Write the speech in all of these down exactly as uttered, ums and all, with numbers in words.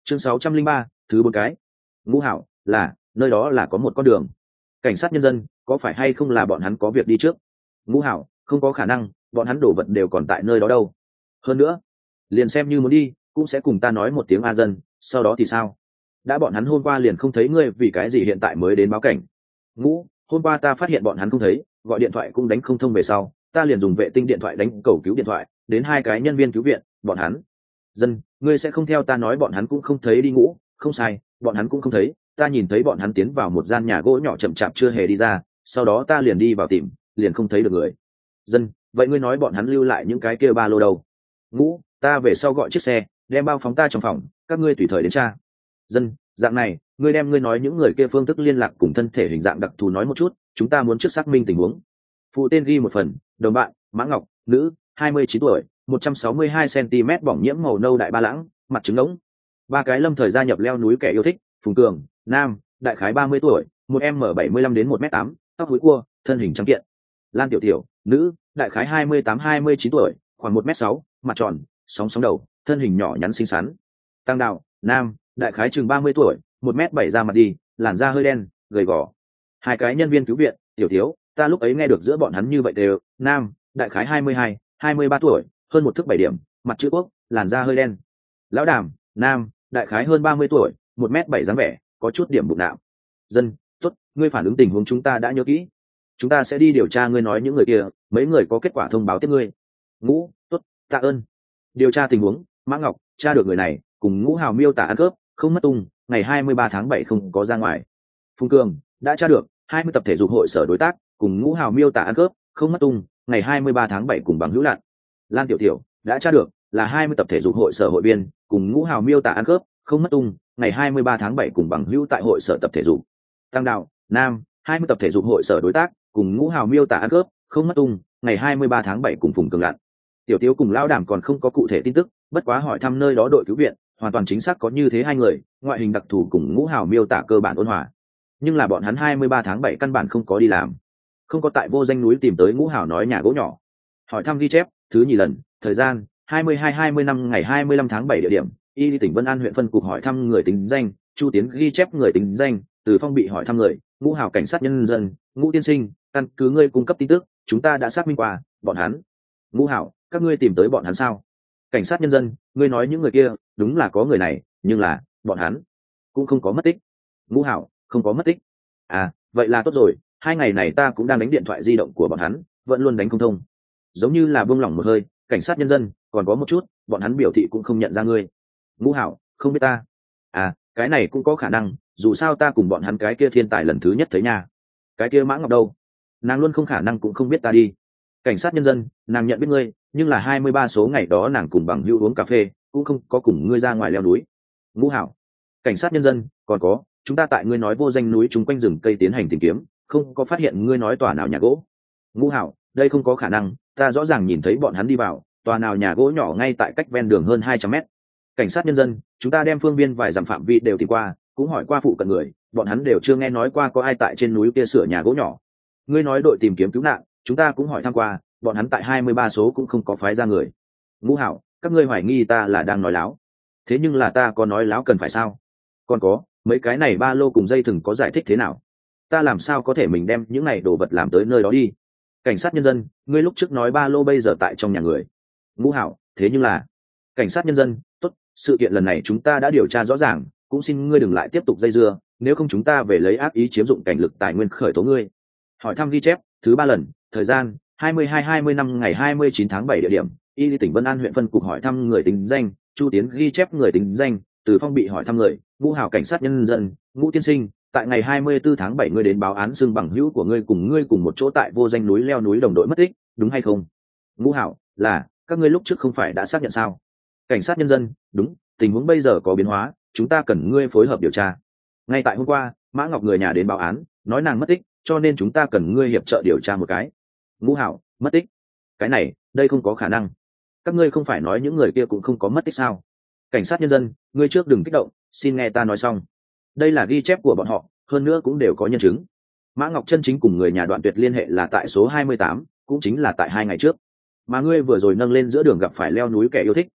chương sáu trăm linh ba thứ bốn cái. Ngũ Hảo, là nơi đó là có một con đường. Cảnh sát nhân dân, có phải hay không là bọn hắn có việc đi trước? Ngũ Hảo, không có khả năng, bọn hắn đổ vật đều còn tại nơi đó đâu. Hơn nữa, liền xem như muốn đi cũng sẽ cùng ta nói một tiếng a dân, sau đó thì sao? Đã bọn hắn hôm qua liền không thấy ngươi, vì cái gì hiện tại mới đến báo cảnh? Ngũ, hôm qua ta phát hiện bọn hắn không thấy, gọi điện thoại cũng đánh không thông, về sau ta liền dùng vệ tinh điện thoại đánh cầu cứu điện thoại đến hai cái nhân viên cứu viện, bọn hắn. Dân, ngươi sẽ không theo ta nói bọn hắn cũng không thấy đi. Ngũ, không sai, bọn hắn cũng không thấy, ta nhìn thấy bọn hắn tiến vào một gian nhà gỗ nhỏ chậm chạp chưa hề đi ra, sau đó ta liền đi vào tìm, liền không thấy được người. Dân, vậy ngươi nói bọn hắn lưu lại những cái kia ba lô đâu? Ngũ, ta về sau gọi chiếc xe đem bao phóng ta trong phòng, các ngươi tùy thời đến tra. Dân, dạng này, ngươi đem ngươi nói những người kia phương thức liên lạc cùng thân thể hình dạng đặc thù nói một chút, chúng ta muốn trước xác minh tình huống. Phụ tên ghi một phần. Đồng bạn, Mã Ngọc, nữ, hai mươi chín tuổi, một trăm sáu mươi hai xăng-ti-mét, bỏng nhiễm màu nâu đại ba lãng, mặt trứng ngỗng. Ba cái lâm thời gia nhập leo núi kẻ yêu thích. Phùng Cường, nam, đại khái ba mươi tuổi, một m bảy mươi lăm đến một m tám, tóc húi cua, thân hình trắng kiện. Lan Tiểu Tiểu, nữ, đại khái hai mươi tám hai mươi chín tuổi, khoảng một m sáu, mặt tròn, sóng sóng đầu, thân hình nhỏ nhắn xinh xắn. Tăng Đạo, nam, đại khái chừng ba mươi tuổi, một m bảy, da mặt đi, làn da hơi đen, gầy gò. Hai cái nhân viên cứu viện. Tiểu Thiếu, ta lúc ấy nghe được giữa bọn hắn như vậy đều, nam, đại khái hai mươi hai hai mươi ba tuổi, hơn một thước bảy điểm, mặt chữ quốc, làn da hơi đen. Lão Đàm, nam, đại khái hơn ba mươi tuổi, một m bảy dáng vẻ, có chút điểm bụng nạo. Dân, tốt, ngươi phản ứng tình huống chúng ta đã nhớ kỹ, chúng ta sẽ đi điều tra ngươi nói những người kia, mấy người có kết quả thông báo tiếp ngươi. Ngũ, tốt, tạ ơn. Điều tra tình huống. Mã Ngọc, tra được người này cùng Ngũ Hào miêu tả ăn cướp, không mất tung, ngày hai mươi ba tháng bảy không có ra ngoài. Phùng Cường, đã tra được hai mươi tập thể dục hội sở đối tác cùng Ngũ Hào miêu tả ăn cướp, không mất tung, ngày hai mươi ba tháng bảy cùng bằng hữu lạn. Lan Tiểu Tiểu, đã tra được là hai mươi tập thể dục hội sở hội viên cùng Ngũ Hào miêu tả ăn cướp, không mất tung, ngày hai mươi ba tháng bảy cùng bằng hữu tại hội sở tập thể dục. Tăng Đạo, nam, hai mươi tập thể dục hội sở đối tác cùng Ngũ Hào miêu tả ăn cướp, không mất tung, ngày hai mươi ba tháng bảy cùng Phùng Cường lạn. Tiểu Tiếu cùng Lão Đàm còn không có cụ thể tin tức, bất quá hỏi thăm nơi đó đội cứu viện, hoàn toàn chính xác có như thế hai người, ngoại hình đặc thù cùng Ngũ Hào miêu tả cơ bản ôn hòa. Nhưng là bọn hắn hai mươi ba tháng bảy căn bản không có đi làm, không có tại vô danh núi tìm tới Ngũ Hào nói nhà gỗ nhỏ. Hỏi thăm ghi chép, thứ nhì lần, thời gian hai mươi hai hai mươi năm ngày hai mươi lăm tháng bảy, địa điểm y đi tỉnh Vân An huyện phân cục. Hỏi thăm người tính danh, Chu Tiến. Ghi chép người tính danh, Từ Phong. Bị hỏi thăm người, Ngũ Hào cảnh sát nhân dân, Ngũ tiên sinh, căn cứ ngươi cung cấp tin tức, chúng ta đã xác minh qua, bọn hắn. Ngũ Hào, các ngươi tìm tới bọn hắn sao? Cảnh sát nhân dân, ngươi nói những người kia, đúng là có người này, nhưng là bọn hắn cũng không có mất tích. Ngũ Hào, không có mất tích. À, vậy là tốt rồi, hai ngày này ta cũng đang đánh điện thoại di động của bọn hắn, vẫn luôn đánh không thông, giống như là buông lỏng một hơi. Cảnh sát nhân dân, còn có một chút, bọn hắn biểu thị cũng không nhận ra ngươi. Ngũ Hảo, không biết ta. À, cái này cũng có khả năng, dù sao ta cùng bọn hắn cái kia thiên tài lần thứ nhất thấy nha. Cái kia Mã Ngọc đâu? Nàng luôn không khả năng cũng không biết ta đi. Cảnh sát nhân dân, nàng nhận biết ngươi, nhưng là hai mươi ba số ngày đó nàng cùng bằng hữu uống cà phê, cũng không có cùng ngươi ra ngoài leo núi. Ngũ Hảo. Cảnh sát nhân dân, còn có, chúng ta tại ngươi nói vô danh núi chung quanh rừng cây tiến hành tìm kiếm, không có phát hiện ngươi nói tòa nào nhà gỗ. Ngũ Hảo, đây không có khả năng, ta rõ ràng nhìn thấy bọn hắn đi vào tòa nào nhà gỗ nhỏ ngay tại cách ven đường hơn hai trăm mét. Cảnh sát nhân dân, chúng ta đem phương viên vài dặm phạm vi đều tìm qua, cũng hỏi qua phụ cận người, bọn hắn đều chưa nghe nói qua có ai tại trên núi kia sửa nhà gỗ nhỏ. Ngươi nói đội tìm kiếm cứu nạn, chúng ta cũng hỏi thăm qua, bọn hắn tại hai mươi ba số cũng không có phái ra người. Ngũ Hảo, các ngươi hoài nghi ta là đang nói láo, thế nhưng là ta có nói láo cần phải sao? Còn có mấy cái này ba lô cùng dây thừng có giải thích thế nào? Ta làm sao có thể mình đem những này đồ vật làm tới nơi đó đi? Cảnh sát nhân dân, ngươi lúc trước nói ba lô bây giờ tại trong nhà người. Ngũ Hảo, thế nhưng là. Cảnh sát nhân dân, tốt, sự kiện lần này chúng ta đã điều tra rõ ràng, cũng xin ngươi đừng lại tiếp tục dây dưa, nếu không chúng ta về lấy ác ý chiếm dụng cảnh lực tài nguyên khởi tố ngươi. Hỏi thăm ghi chép, thứ ba lần, thời gian hai mươi hai hai mươi năm ngày hai mươi chín tháng bảy, địa điểm y đi tỉnh Vân An huyện phân cục. Hỏi thăm người tính danh, Chu Tiến. Ghi chép người tính danh, Từ Phong. Bị hỏi thăm người, Ngũ Hảo cảnh sát nhân dân, Ngũ tiên sinh, tại ngày hai mươi tư tháng bảy ngươi đến báo án xưng bằng hữu của ngươi cùng ngươi cùng một chỗ tại vô danh núi leo núi đồng đội mất tích, đúng hay không? Ngũ Hảo, là, các ngươi lúc trước không phải đã xác nhận sao? Cảnh sát nhân dân, đúng, tình huống bây giờ có biến hóa, chúng ta cần ngươi phối hợp điều tra. Ngay tại hôm qua, Mã Ngọc người nhà đến báo án, nói nàng mất tích, cho nên chúng ta cần ngươi hiệp trợ điều tra một cái. Ngũ Hảo, mất tích? Cái này, đây không có khả năng. Các ngươi không phải nói những người kia cũng không có mất tích sao? Cảnh sát nhân dân, ngươi trước đừng kích động, xin nghe ta nói xong. Đây là ghi chép của bọn họ, hơn nữa cũng đều có nhân chứng. Mã Ngọc chân chính cùng người nhà đoạn tuyệt liên hệ là tại số hai mươi tám, cũng chính là tại hai ngày trước. Mà ngươi vừa rồi nâng lên giữa đường gặp phải leo núi kẻ yêu thích,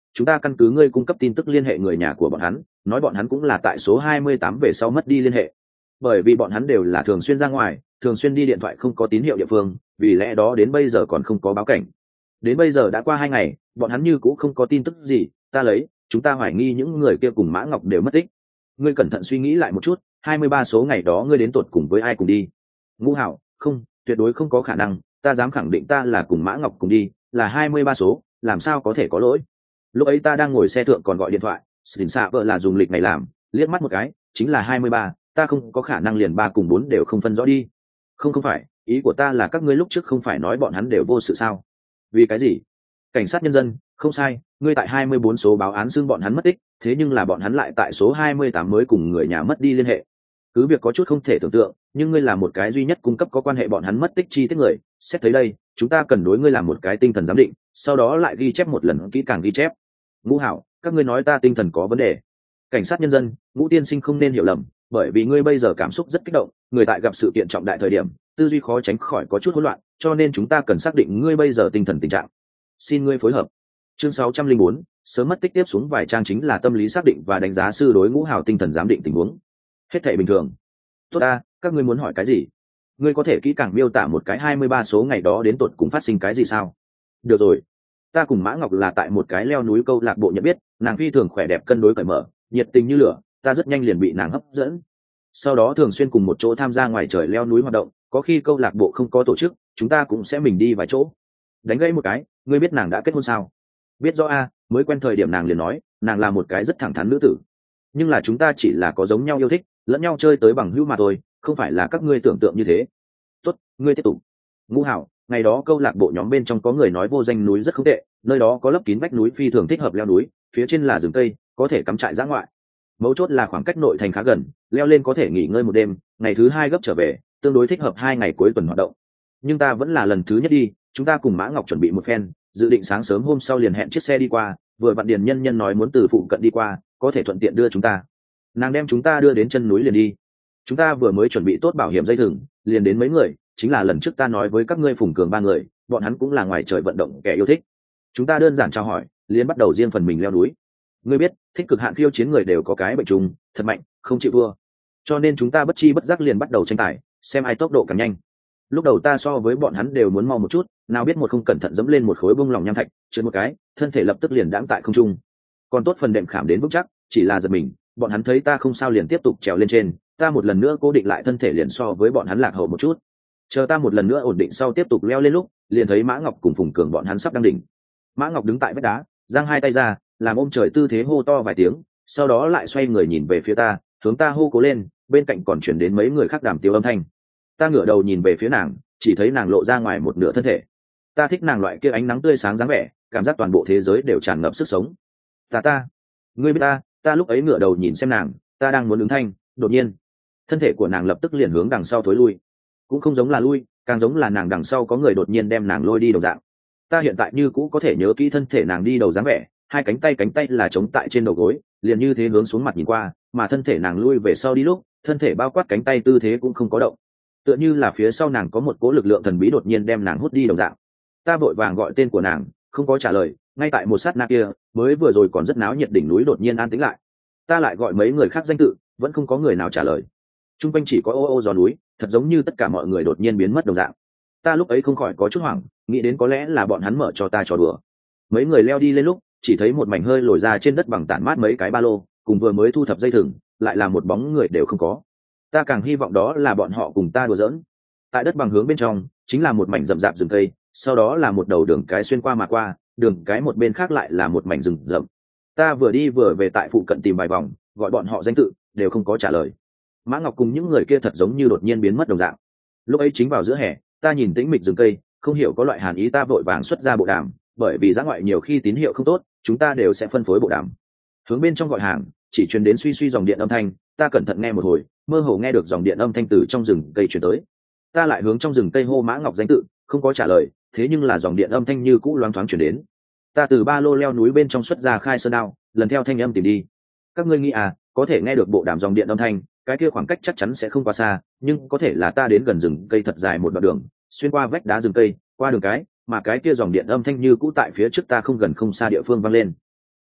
chúng ta căn cứ ngươi cung cấp tin tức liên hệ người nhà của bọn hắn, nói bọn hắn cũng là tại số hai mươi tám về sau mất đi liên hệ. Bởi vì bọn hắn đều là thường xuyên ra ngoài, thường xuyên đi điện thoại không có tín hiệu địa phương, vì lẽ đó đến bây giờ còn không có báo cảnh. Đến bây giờ đã qua hai ngày, bọn hắn như cũng không có tin tức gì, ta lấy, chúng ta hoài nghi những người kia cùng Mã Ngọc đều mất tích. Ngươi cẩn thận suy nghĩ lại một chút, hai mươi ba số ngày đó ngươi đến tụt cùng với ai cùng đi? Ngũ Hảo, không, tuyệt đối không có khả năng, ta dám khẳng định ta là cùng Mã Ngọc cùng đi, là hai mươi ba số, làm sao có thể có lỗi? Lúc ấy ta đang ngồi xe thượng còn gọi điện thoại, xỉn xạ vợ là dùng lịch này làm, liếc mắt một cái, chính là hai mươi ba, ta không có khả năng liền ba cùng bốn đều không phân rõ đi. Không không phải, ý của ta là các ngươi lúc trước không phải nói bọn hắn đều vô sự sao? Vì cái gì? Cảnh sát nhân dân, không sai, ngươi tại hai mươi bốn số báo án xưng bọn hắn mất tích, thế nhưng là bọn hắn lại tại số hai mươi tám mới cùng người nhà mất đi liên hệ. Cứ việc có chút không thể tưởng tượng, nhưng ngươi là một cái duy nhất cung cấp có quan hệ bọn hắn mất tích chi tiết người, xét thấy đây, chúng ta cần đối ngươi làm một cái tinh thần giám định, sau đó lại ghi chép một lần kỹ càng ghi chép. Ngũ Hảo, các ngươi nói ta tinh thần có vấn đề. Cảnh sát nhân dân, Ngũ tiên sinh không nên hiểu lầm, bởi vì ngươi bây giờ cảm xúc rất kích động, người tại gặp sự kiện trọng đại thời điểm, tư duy khó tránh khỏi có chút hỗn loạn, cho nên chúng ta cần xác định ngươi bây giờ tinh thần tình trạng. Xin ngươi phối hợp. Chương sáu trăm linh bốn, sớm mất tích tiếp xuống vài trang chính là tâm lý xác định và đánh giá sư đối Ngũ Hảo tinh thần giám định tình huống. Hết thảy bình thường. Tốt ta, các ngươi muốn hỏi cái gì? Ngươi có thể kỹ càng miêu tả một cái hai mươi ba số ngày đó đến tột cùng phát sinh cái gì sao? Được rồi. Ta cùng Mã Ngọc là tại một cái leo núi câu lạc bộ nhận biết, nàng phi thường khỏe đẹp cân đối cởi mở, nhiệt tình như lửa, ta rất nhanh liền bị nàng hấp dẫn. Sau đó thường xuyên cùng một chỗ tham gia ngoài trời leo núi hoạt động, có khi câu lạc bộ không có tổ chức, chúng ta cũng sẽ mình đi vài chỗ. Đánh gãy một cái, ngươi biết nàng đã kết hôn sao? Biết rõ a, mới quen thời điểm nàng liền nói, nàng là một cái rất thẳng thắn nữ tử. Nhưng là chúng ta chỉ là có giống nhau yêu thích, lẫn nhau chơi tới bằng hữu mà thôi, không phải là các ngươi tưởng tượng như thế. Tốt, ngươi tiếp tục. Ngũ Hảo, ngày đó câu lạc bộ nhóm bên trong có người nói vô danh núi rất không tệ, nơi đó có lấp kín vách núi phi thường thích hợp leo núi, phía trên là rừng cây, có thể cắm trại dã ngoại. Mấu chốt là khoảng cách nội thành khá gần, leo lên có thể nghỉ ngơi một đêm, ngày thứ hai gấp trở về, tương đối thích hợp hai ngày cuối tuần hoạt động. Nhưng ta vẫn là lần thứ nhất đi, chúng ta cùng Mã Ngọc chuẩn bị một phen, dự định sáng sớm hôm sau liền hẹn chiếc xe đi qua, vừa vặn Điền Nhân Nhân nói muốn từ phụ cận đi qua, có thể thuận tiện đưa chúng ta. Nàng đem chúng ta đưa đến chân núi liền đi. Chúng ta vừa mới chuẩn bị tốt bảo hiểm dây thừng, liền đến mấy người, chính là lần trước ta nói với các ngươi Phùng Cường ba người, bọn hắn cũng là ngoài trời vận động kẻ yêu thích. Chúng ta đơn giản chào hỏi, liền bắt đầu riêng phần mình leo núi. Ngươi biết, thích cực hạn khiêu chiến người đều có cái bệnh trùng, thật mạnh, không chịu thua. Cho nên chúng ta bất chi bất giác liền bắt đầu tranh tài, xem ai tốc độ càng nhanh. Lúc đầu ta so với bọn hắn đều muốn mau một chút, nào biết một không cẩn thận dẫm lên một khối bông lỏng nham thạch, trượt một cái, thân thể lập tức liền đãng tại không trung. Còn tốt phần đệm khảm đến vững chắc, chỉ là giật mình, bọn hắn thấy ta không sao liền tiếp tục trèo lên trên, ta một lần nữa cố định lại thân thể liền so với bọn hắn lạc hậu một chút. Chờ ta một lần nữa ổn định sau tiếp tục leo lên lúc, liền thấy Mã Ngọc cùng Phùng Cường bọn hắn sắp đang đỉnh. Mã Ngọc đứng tại vách đá, giang hai tay ra, làm ôm trời tư thế hô to vài tiếng, sau đó lại xoay người nhìn về phía ta, hướng ta hô cố lên, bên cạnh còn chuyển đến mấy người khác đàm tiếu âm thanh. Ta ngửa đầu nhìn về phía nàng, chỉ thấy nàng lộ ra ngoài một nửa thân thể. Ta thích nàng loại kia ánh nắng tươi sáng dáng vẻ, cảm giác toàn bộ thế giới đều tràn ngập sức sống. Ta ta, ngươi biết ta, ta lúc ấy ngửa đầu nhìn xem nàng, ta đang muốn ứng thanh, đột nhiên, thân thể của nàng lập tức liền hướng đằng sau thối lui. Cũng không giống là lui, càng giống là nàng đằng sau có người đột nhiên đem nàng lôi đi đầu dạng. Ta hiện tại như cũ có thể nhớ kỹ thân thể nàng đi đầu dáng vẻ, hai cánh tay cánh tay là chống tại trên đầu gối, liền như thế hướng xuống mặt nhìn qua, mà thân thể nàng lui về sau đi lúc, thân thể bao quát cánh tay tư thế cũng không có động, tựa như là phía sau nàng có một cỗ lực lượng thần bí đột nhiên đem nàng hút đi đồng dạng. Ta vội vàng gọi tên của nàng, không có trả lời, ngay tại một sát na kia, mới vừa rồi còn rất náo nhiệt đỉnh núi đột nhiên an tĩnh lại. Ta lại gọi mấy người khác danh tự, vẫn không có người nào trả lời. Trung quanh chỉ có ô ô gió núi, thật giống như tất cả mọi người đột nhiên biến mất đồng dạng. Ta lúc ấy không khỏi có chút hoảng, nghĩ đến có lẽ là bọn hắn mở cho ta trò đùa. Mấy người leo đi lên lúc, chỉ thấy một mảnh hơi lồi ra trên đất bằng tản mát mấy cái ba lô, cùng vừa mới thu thập dây thừng, lại là một bóng người đều không có. Ta càng hy vọng đó là bọn họ cùng ta đùa giỡn. Tại đất bằng hướng bên trong, chính là một mảnh rậm rạp rừng cây, sau đó là một đầu đường cái xuyên qua mà qua, đường cái một bên khác lại là một mảnh rừng rậm. Ta vừa đi vừa về tại phụ cận tìm vài vòng, gọi bọn họ danh tự, đều không có trả lời. Mã Ngọc cùng những người kia thật giống như đột nhiên biến mất đồng dạng. Lúc ấy chính vào giữa hè, ta nhìn tĩnh mịch rừng cây, không hiểu có loại hàn ý, ta vội vàng xuất ra bộ đàm, bởi vì dã ngoại nhiều khi tín hiệu không tốt, chúng ta đều sẽ phân phối bộ đàm. Hướng bên trong gọi hàng, chỉ truyền đến suy suy dòng điện âm thanh, ta cẩn thận nghe một hồi, mơ hồ nghe được dòng điện âm thanh từ trong rừng cây truyền tới. Ta lại hướng trong rừng cây hô Mã Ngọc danh tự, không có trả lời, thế nhưng là dòng điện âm thanh như cũ loáng thoáng truyền đến. Ta từ ba lô leo núi bên trong xuất ra khai sơn đao, lần theo thanh âm tìm đi. Các ngươi nghĩ à, có thể nghe được bộ đàm dòng điện âm thanh, cái kia khoảng cách chắc chắn sẽ không quá xa, nhưng có thể là ta đến gần rừng cây thật dài một đoạn đường, xuyên qua vách đá rừng cây, qua đường cái, mà cái kia dòng điện âm thanh như cũ tại phía trước ta không gần không xa địa phương vang lên.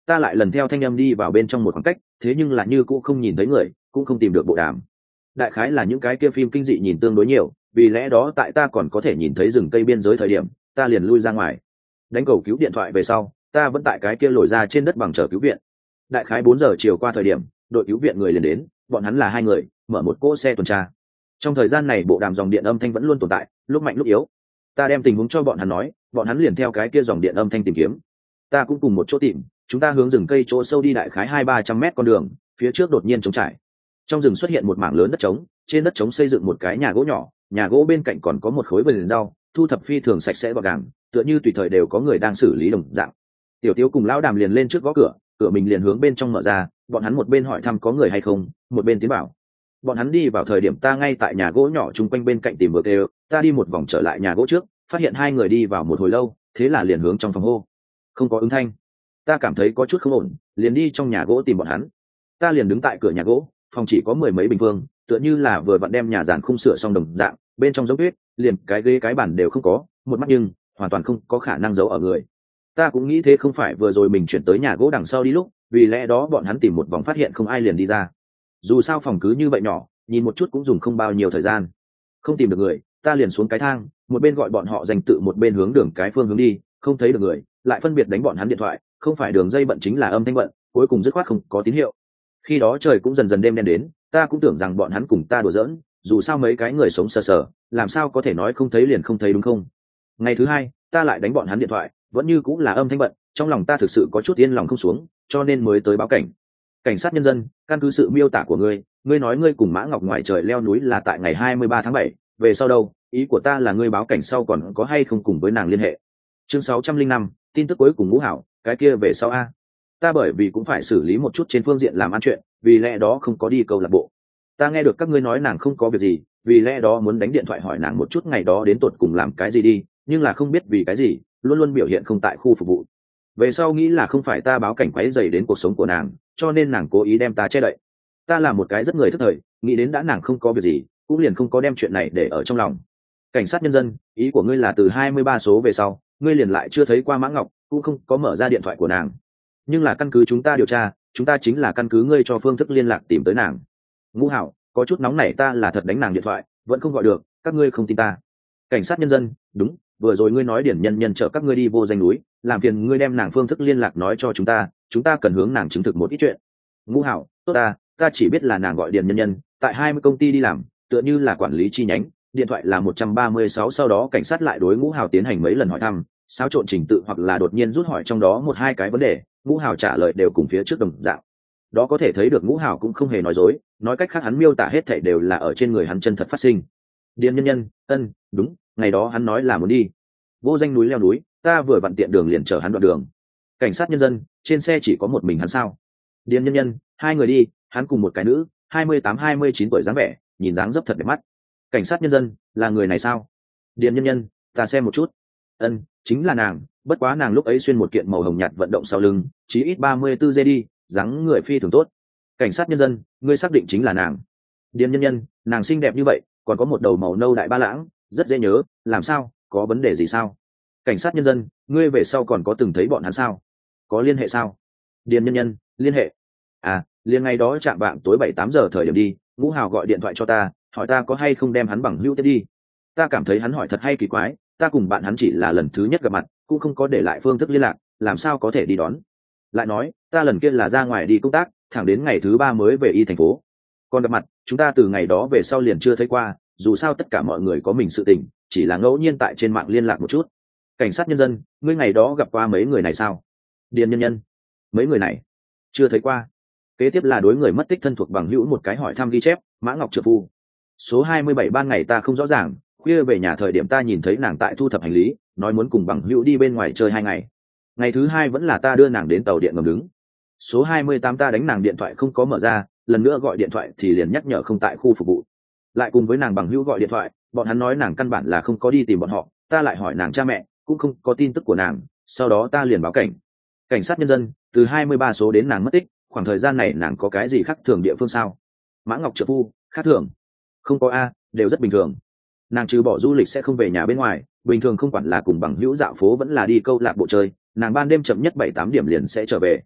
ta lại lần theo thanh âm đi vào bên trong một khoảng cách, thế nhưng là như cũng không nhìn thấy người, cũng không tìm được bộ đàm. Đại khái là những cái kia phim kinh dị nhìn tương đối nhiều, vì lẽ đó tại ta còn có thể nhìn thấy rừng cây biên giới thời điểm, ta liền lui ra ngoài. Đánh cầu cứu điện thoại về sau, ta vẫn tại cái kia lồi ra trên đất bằng chờ cứu viện. Đại khái bốn giờ chiều qua thời điểm, đội cứu viện người liền đến, bọn hắn là hai người, mở một cỗ xe tuần tra. Trong thời gian này bộ đàm dòng điện âm thanh vẫn luôn tồn tại, lúc mạnh lúc yếu. Ta đem tình huống cho bọn hắn nói, bọn hắn liền theo cái kia dòng điện âm thanh tìm kiếm. Ta cũng cùng một chỗ tìm, chúng ta hướng rừng cây chỗ sâu đi đại khái hai ba trăm mét con đường, phía trước đột nhiên trống trải. Trong rừng xuất hiện một mảng lớn đất trống, trên đất trống xây dựng một cái nhà gỗ nhỏ, nhà gỗ bên cạnh còn có một khối vườn rau, thu thập phi thường sạch sẽ gọn gàng, tựa như tùy thời đều có người đang xử lý đồng dạng. Tiểu Tiếu cùng lão Đàm liền lên trước gõ cửa, cửa mình liền hướng bên trong mở ra, bọn hắn một bên hỏi thăm có người hay không, một bên tiến vào. Bọn hắn đi vào thời điểm ta ngay tại nhà gỗ nhỏ chung quanh bên cạnh tìm vừa kêu, ta đi một vòng trở lại nhà gỗ trước, phát hiện hai người đi vào một hồi lâu, thế là liền hướng trong phòng hô. Không có ứng thanh. Ta cảm thấy có chút không ổn, liền đi trong nhà gỗ tìm bọn hắn. Ta liền đứng tại cửa nhà gỗ, phòng chỉ có mười mấy bình phương, tựa như là vừa vặn đem nhà giàn khung sửa xong đồng dạng, bên trong giống tuyết, liền cái ghế cái bàn đều không có, một mắt nhưng hoàn toàn không có khả năng giấu ở người. Ta cũng nghĩ thế, không phải vừa rồi mình chuyển tới nhà gỗ đằng sau đi lúc, vì lẽ đó bọn hắn tìm một vòng phát hiện không ai liền đi ra. Dù sao phòng cứ như vậy nhỏ, nhìn một chút cũng dùng không bao nhiêu thời gian. Không tìm được người, ta liền xuống cái thang, một bên gọi bọn họ dành tự một bên hướng đường cái phương hướng đi, không thấy được người, lại phân biệt đánh bọn hắn điện thoại, không phải đường dây bận chính là âm thanh bận, cuối cùng dứt khoát không có tín hiệu. Khi đó trời cũng dần dần đêm đen đến, ta cũng tưởng rằng bọn hắn cùng ta đùa giỡn, dù sao mấy cái người sống sờ sờ, làm sao có thể nói không thấy liền không thấy, đúng không? Ngày thứ hai, ta lại đánh bọn hắn điện thoại, vẫn như cũng là âm thanh bận, trong lòng ta thực sự có chút yên lòng không xuống, cho nên mới tới báo cảnh. Cảnh sát nhân dân, căn cứ sự miêu tả của ngươi, ngươi nói ngươi cùng Mã Ngọc ngoài trời leo núi là tại ngày hai mươi ba tháng bảy, về sau đâu? Ý của ta là ngươi báo cảnh sau còn có hay không cùng với nàng liên hệ? Chương sáu trăm linh năm, tin tức cuối cùng Ngũ Hảo, cái kia về sau a. Ta bởi vì cũng phải xử lý một chút trên phương diện làm ăn chuyện, vì lẽ đó không có đi câu lạc bộ. Ta nghe được các ngươi nói nàng không có việc gì, vì lẽ đó muốn đánh điện thoại hỏi nàng một chút ngày đó đến tột cùng làm cái gì đi, nhưng là không biết vì cái gì, luôn luôn biểu hiện không tại khu phục vụ. Về sau nghĩ là không phải ta báo cảnh quấy rầy đến cuộc sống của nàng, cho nên nàng cố ý đem ta che đậy. Ta là một cái rất người thức thời, nghĩ đến đã nàng không có việc gì, cũng liền không có đem chuyện này để ở trong lòng. Cảnh sát nhân dân, ý của ngươi là từ hai mươi ba số về sau, ngươi liền lại chưa thấy qua Mã Ngọc, cũng không có mở ra điện thoại của nàng. Nhưng là căn cứ chúng ta điều tra, chúng ta chính là căn cứ ngươi cho phương thức liên lạc tìm tới nàng. Ngũ Hảo, có chút nóng nảy, ta là thật đánh nàng điện thoại, vẫn không gọi được, các ngươi không tin ta. Cảnh sát nhân dân, đúng, vừa rồi ngươi nói Điển Nhân Nhân chở các ngươi đi vô danh núi, làm phiền ngươi đem nàng phương thức liên lạc nói cho chúng ta, chúng ta cần hướng nàng chứng thực một ít chuyện. Ngũ Hảo, tốt ta, ta chỉ biết là nàng gọi Điển Nhân Nhân, tại hai mươi công ty đi làm, tựa như là quản lý chi nhánh, điện thoại là một trăm ba mươi sáu. Sau đó cảnh sát lại đối Ngũ Hảo tiến hành mấy lần hỏi thăm, xáo trộn trình tự hoặc là đột nhiên rút hỏi trong đó một hai cái vấn đề, Ngũ Hảo trả lời đều cùng phía trước đồng dạng. Đó có thể thấy được Ngũ Hảo cũng không hề nói dối, nói cách khác hắn miêu tả hết thảy đều là ở trên người hắn chân thật phát sinh. Điền Nhân Nhân, ân, đúng, ngày đó hắn nói là muốn đi vô danh núi leo núi, ta vừa vặn tiện đường liền chở hắn đoạn đường. Cảnh sát nhân dân, trên xe chỉ có một mình hắn sao? Điền Nhân Nhân, hai người đi, hắn cùng một cái nữ, hai mươi tám hai mươi chín tuổi dáng vẻ, nhìn dáng dấp thật đẹp mắt. Cảnh sát nhân dân, là người này sao? Điền Nhân Nhân, ta xem một chút. Ân, chính là nàng, bất quá nàng lúc ấy xuyên một kiện màu hồng nhạt vận động sau lưng, chí ít ba mươi tư giây đi, dáng người phi thường tốt. Cảnh sát nhân dân, ngươi xác định chính là nàng? Điền Nhân Nhân, nàng xinh đẹp như vậy, còn có một đầu màu nâu đại ba lãng, rất dễ nhớ, làm sao, có vấn đề gì sao? Cảnh sát nhân dân, ngươi về sau còn có từng thấy bọn hắn sao? Có liên hệ sao? Điền Nhân Nhân, liên hệ. À, liền ngày đó chạm vạng tối bảy tám giờ thời điểm đi, Ngũ Hào gọi điện thoại cho ta, hỏi ta có hay không đem hắn bằng hữu tiếp đi. Ta cảm thấy hắn hỏi thật hay kỳ quái, ta cùng bạn hắn chỉ là lần thứ nhất gặp mặt, cũng không có để lại phương thức liên lạc, làm sao có thể đi đón. Lại nói, ta lần kia là ra ngoài đi công tác, thẳng đến ngày thứ ba mới về y thành phố. Còn gặp mặt, chúng ta từ ngày đó về sau liền chưa thấy qua, dù sao tất cả mọi người có mình sự tình, chỉ là ngẫu nhiên tại trên mạng liên lạc một chút. Cảnh sát nhân dân, ngươi ngày đó gặp qua mấy người này sao? Điền Nhân Nhân, mấy người này chưa thấy qua. Kế tiếp là đối người mất tích thân thuộc bằng hữu một cái hỏi thăm ghi chép, Mã Ngọc trợ phu. Số hai mươi bảy ban ngày ta không rõ ràng, khuya về nhà thời điểm ta nhìn thấy nàng tại thu thập hành lý, nói muốn cùng bằng hữu đi bên ngoài chơi hai ngày. Ngày thứ hai vẫn là ta đưa nàng đến tàu điện ngầm đứng. Số hai mươi tám ta đánh nàng điện thoại không có mở ra, lần nữa gọi điện thoại thì liền nhắc nhở không tại khu phục vụ. Lại cùng với nàng bằng hữu gọi điện thoại, bọn hắn nói nàng căn bản là không có đi tìm bọn họ, ta lại hỏi nàng cha mẹ, cũng không có tin tức của nàng, sau đó ta liền báo cảnh. Cảnh sát nhân dân, từ hai mươi ba số đến nàng mất tích, khoảng thời gian này nàng có cái gì khác thường địa phương sao? Mã Ngọc trợ phu, khác thường? Không có a, đều rất bình thường. Nàng trừ bỏ du lịch sẽ không về nhà bên ngoài, bình thường không quản là cùng bằng hữu dạo phố vẫn là đi câu lạc bộ chơi, nàng ban đêm chậm nhất bảy tám điểm liền sẽ trở về.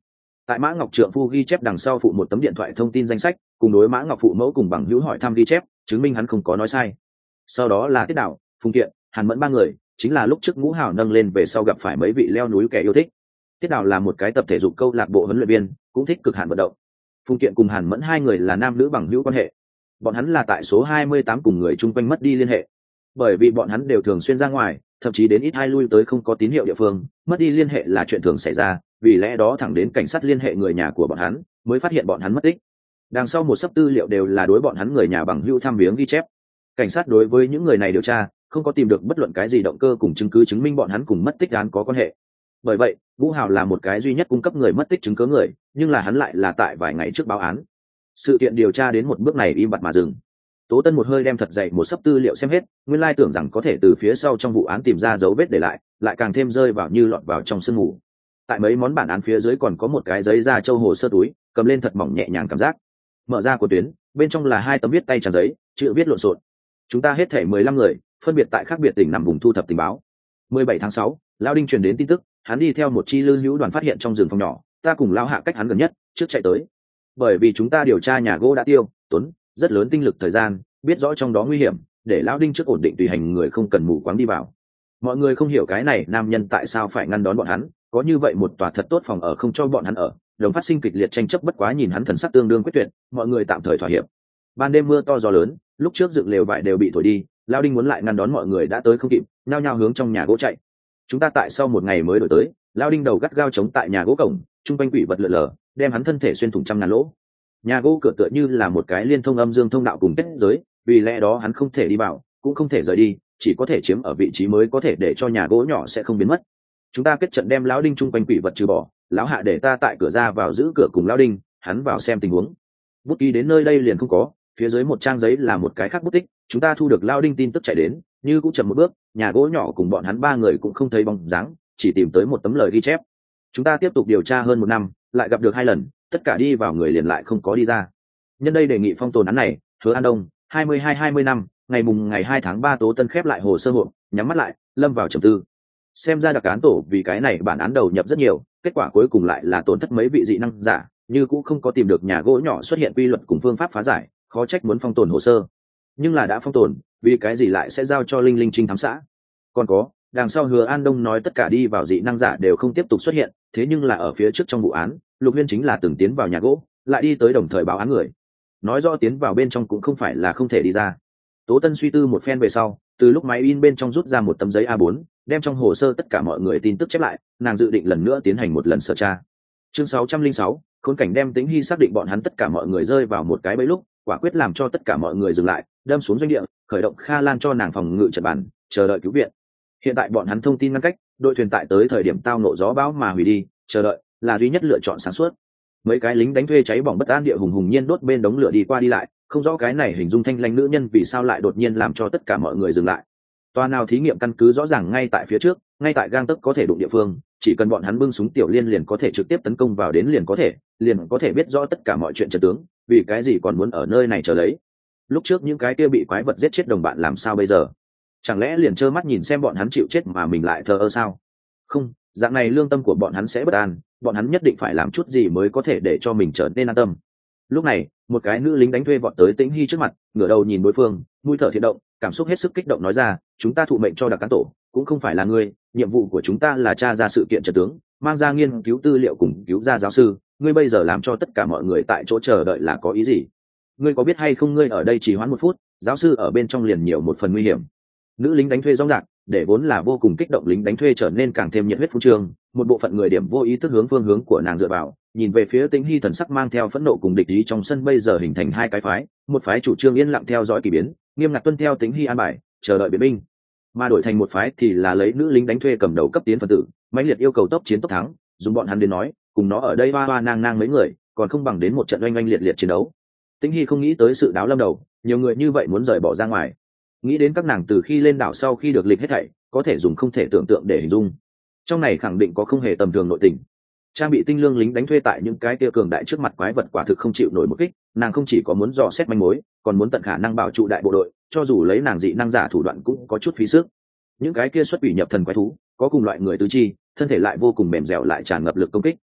tại Mã Ngọc trượng phu ghi chép đằng sau phụ một tấm điện thoại thông tin danh sách, cùng đối Mã Ngọc phụ mẫu cùng bằng hữu hỏi thăm ghi chép, chứng minh hắn không có nói sai. Sau đó là Tiết Đạo, Phùng Kiện, Hàn Mẫn ba người, chính là lúc trước Ngũ Hào nâng lên về sau gặp phải mấy vị leo núi kẻ yêu thích. Tiết Đạo là một cái tập thể dục câu lạc bộ huấn luyện viên, cũng thích cực hạn vận động. Phùng Kiện cùng Hàn Mẫn hai người là nam nữ bằng hữu quan hệ. Bọn hắn là tại số hai mươi tám cùng người chung quanh mất đi liên hệ. Bởi vì bọn hắn đều thường xuyên ra ngoài, thậm chí đến ít hai lui tới không có tín hiệu địa phương, mất đi liên hệ là chuyện thường xảy ra, vì lẽ đó thẳng đến cảnh sát liên hệ người nhà của bọn hắn, mới phát hiện bọn hắn mất tích. Đằng sau một sấp tư liệu đều là đối bọn hắn người nhà bằng hữu thăm viếng ghi chép. Cảnh sát đối với những người này điều tra, không có tìm được bất luận cái gì động cơ cùng chứng cứ chứng minh bọn hắn cùng mất tích án có quan hệ. Bởi vậy, Ngũ Hào là một cái duy nhất cung cấp người mất tích chứng cứ người, nhưng là hắn lại là tại vài ngày trước báo án. Sự kiện điều tra đến một bước này im bặt mà dừng. Tố Tân một hơi đem thật dày một sấp tư liệu xem hết, nguyên lai tưởng rằng có thể từ phía sau trong vụ án tìm ra dấu vết để lại, lại càng thêm rơi vào như lọt vào trong sương mù. Tại mấy món bản án phía dưới còn có một cái giấy da châu hồ sơ túi, cầm lên thật mỏng nhẹ nhàng cảm giác. Mở ra của tuyến, bên trong là hai tấm viết tay trang giấy, chữ viết lộn xộn. Chúng ta hết thể mười lăm người, phân biệt tại khác biệt tỉnh nằm vùng thu thập tình báo. mười bảy tháng sáu, Lão Đinh truyền đến tin tức, hắn đi theo một chi lưu hữu đoàn phát hiện trong rừng phòng nhỏ, ta cùng Lão Hạ cách hắn gần nhất, trước chạy tới. Bởi vì chúng ta điều tra nhà gỗ đã tiêu, tốn rất lớn tinh lực thời gian, biết rõ trong đó nguy hiểm, để Lão Đinh trước ổn định tùy hành người không cần mù quáng đi vào. Mọi người không hiểu cái này nam nhân tại sao phải ngăn đón bọn hắn, có như vậy một tòa thật tốt phòng ở không cho bọn hắn ở, đồng phát sinh kịch liệt tranh chấp, bất quá nhìn hắn thần sắc tương đương quyết tuyệt, mọi người tạm thời thỏa hiệp. Ban đêm mưa to gió lớn, lúc trước dựng lều vải đều bị thổi đi, Lão Đinh muốn lại ngăn đón mọi người đã tới không kịp, nhao nhao hướng trong nhà gỗ chạy. Chúng ta tại sau một ngày mới đổi tới, Lão Đinh đầu gắt gao chống tại nhà gỗ cổng, trung quanh quỷ vật lượn lờ, đem hắn thân thể xuyên thủng trăm ngàn lỗ. Nhà gỗ cửa tựa như là một cái liên thông âm dương thông đạo cùng kết giới, vì lẽ đó hắn không thể đi vào, cũng không thể rời đi, chỉ có thể chiếm ở vị trí mới có thể để cho nhà gỗ nhỏ sẽ không biến mất. Chúng ta kết trận đem Lão Đinh trung quanh quỷ vật trừ bỏ, Lão Hạ để ta tại cửa ra vào giữ cửa cùng Lão Đinh, hắn vào xem tình huống. Bút ký đến nơi đây liền không có, phía dưới một trang giấy là một cái khác bút tích, chúng ta thu được Lão Đinh tin tức chạy đến, như cũng chậm một bước, nhà gỗ nhỏ cùng bọn hắn ba người cũng không thấy bóng dáng, chỉ tìm tới một tấm lời ghi chép. Chúng ta tiếp tục điều tra hơn một năm, lại gặp được hai lần, tất cả đi vào người liền lại không có đi ra. Nhân đây đề nghị phong tồn án này, Hứa An Đông, hai mươi hai hai mươi năm, ngày mùng ngày hai tháng ba Tố Tân khép lại hồ sơ hộ, nhắm mắt lại, lâm vào trầm tư. Xem ra đặc án tổ vì cái này bản án đầu nhập rất nhiều, kết quả cuối cùng lại là tổn thất mấy vị dị năng giả, như cũng không có tìm được nhà gỗ nhỏ xuất hiện quy luật cùng phương pháp phá giải, khó trách muốn phong tồn hồ sơ. Nhưng là đã phong tồn, vì cái gì lại sẽ giao cho Linh Linh trinh thám xã? Còn có, đằng sau Hứa An Đông nói tất cả đi vào dị năng giả đều không tiếp tục xuất hiện, thế nhưng là ở phía trước trong vụ án, Lục Huyên chính là từng tiến vào nhà gỗ, lại đi tới đồng thời báo án người. Nói rõ tiến vào bên trong cũng không phải là không thể đi ra. Tố Tân suy tư một phen về sau, từ lúc máy in bên trong rút ra một tấm giấy a bốn, đem trong hồ sơ tất cả mọi người tin tức chép lại, nàng dự định lần nữa tiến hành một lần sở tra. Chương sáu trăm linh sáu, khốn cảnh đem Tĩnh Hy xác định bọn hắn tất cả mọi người rơi vào một cái bẫy lúc, quả quyết làm cho tất cả mọi người dừng lại, đâm xuống doanh địa, khởi động Kha Lan cho nàng phòng ngự trận bàn, chờ đợi cứu viện. Hiện tại bọn hắn thông tin ngăn cách, đội thuyền tại tới thời điểm tao nộ gió bão mà hủy đi, chờ đợi là duy nhất lựa chọn sáng suốt. Mấy cái lính đánh thuê cháy bỏng bất an địa hùng hùng nhiên đốt bên đống lửa đi qua đi lại, không rõ cái này hình dung thanh lãnh nữ nhân vì sao lại đột nhiên làm cho tất cả mọi người dừng lại. Toa nào thí nghiệm căn cứ rõ ràng ngay tại phía trước, ngay tại gang tấc có thể đụng địa phương, chỉ cần bọn hắn bưng súng tiểu liên liền có thể trực tiếp tấn công vào đến liền có thể, liền có thể biết rõ tất cả mọi chuyện trận tướng, vì cái gì còn muốn ở nơi này chờ lấy. Lúc trước những cái kia bị quái vật giết chết đồng bạn làm sao bây giờ? Chẳng lẽ liền trơ mắt nhìn xem bọn hắn chịu chết mà mình lại thờ ơ sao? Không, dạng này lương tâm của bọn hắn sẽ bất an, bọn hắn nhất định phải làm chút gì mới có thể để cho mình trở nên an tâm. Lúc này, một cái nữ lính đánh thuê vọt tới Tĩnh Hy trước mặt, ngửa đầu nhìn đối phương, mũi thở thiện động, cảm xúc hết sức kích động nói ra, chúng ta thụ mệnh cho đặc cán tổ, cũng không phải là ngươi, nhiệm vụ của chúng ta là tra ra sự kiện trận tướng, mang ra nghiên cứu tư liệu cùng cứu ra giáo sư, ngươi bây giờ làm cho tất cả mọi người tại chỗ chờ đợi là có ý gì? Ngươi có biết hay không, ngươi ở đây chỉ hoãn một phút, giáo sư ở bên trong liền nhiều một phần nguy hiểm. Nữ lính đánh thuê rõ ràng, để vốn là vô cùng kích động lính đánh thuê trở nên càng thêm nhiệt huyết phú trương, một bộ phận người điểm vô ý thức hướng phương hướng của nàng dựa vào, nhìn về phía Tĩnh Hy, thần sắc mang theo phẫn nộ cùng địch ý, trong sân bây giờ hình thành hai cái phái, một phái chủ trương yên lặng theo dõi kỳ biến, nghiêm ngặt tuân theo Tĩnh Hy an bài, chờ đợi biến binh, mà đổi thành một phái thì là lấy nữ lính đánh thuê cầm đầu cấp tiến phân tử, mãnh liệt yêu cầu tốc chiến tốc thắng, dùng bọn hắn đến nói, cùng nó ở đây hoa hoa nang nang mấy người, còn không bằng đến một trận oanh oanh liệt liệt chiến đấu. Tĩnh Hy không nghĩ tới sự đáo lâm đầu, nhiều người như vậy muốn rời bỏ ra ngoài. Nghĩ đến các nàng từ khi lên đảo sau khi được lịch hết thảy, có thể dùng không thể tưởng tượng để hình dung. Trong này khẳng định có không hề tầm thường nội tình. Trang bị tinh lương lính đánh thuê tại những cái kia cường đại trước mặt quái vật quả thực không chịu nổi một kích, nàng không chỉ có muốn dò xét manh mối, còn muốn tận khả năng bảo trụ đại bộ đội, cho dù lấy nàng dị năng giả thủ đoạn cũng có chút phí sức. Những cái kia xuất quỷ nhập thần quái thú, có cùng loại người tứ chi, thân thể lại vô cùng mềm dẻo lại tràn ngập lực công kích.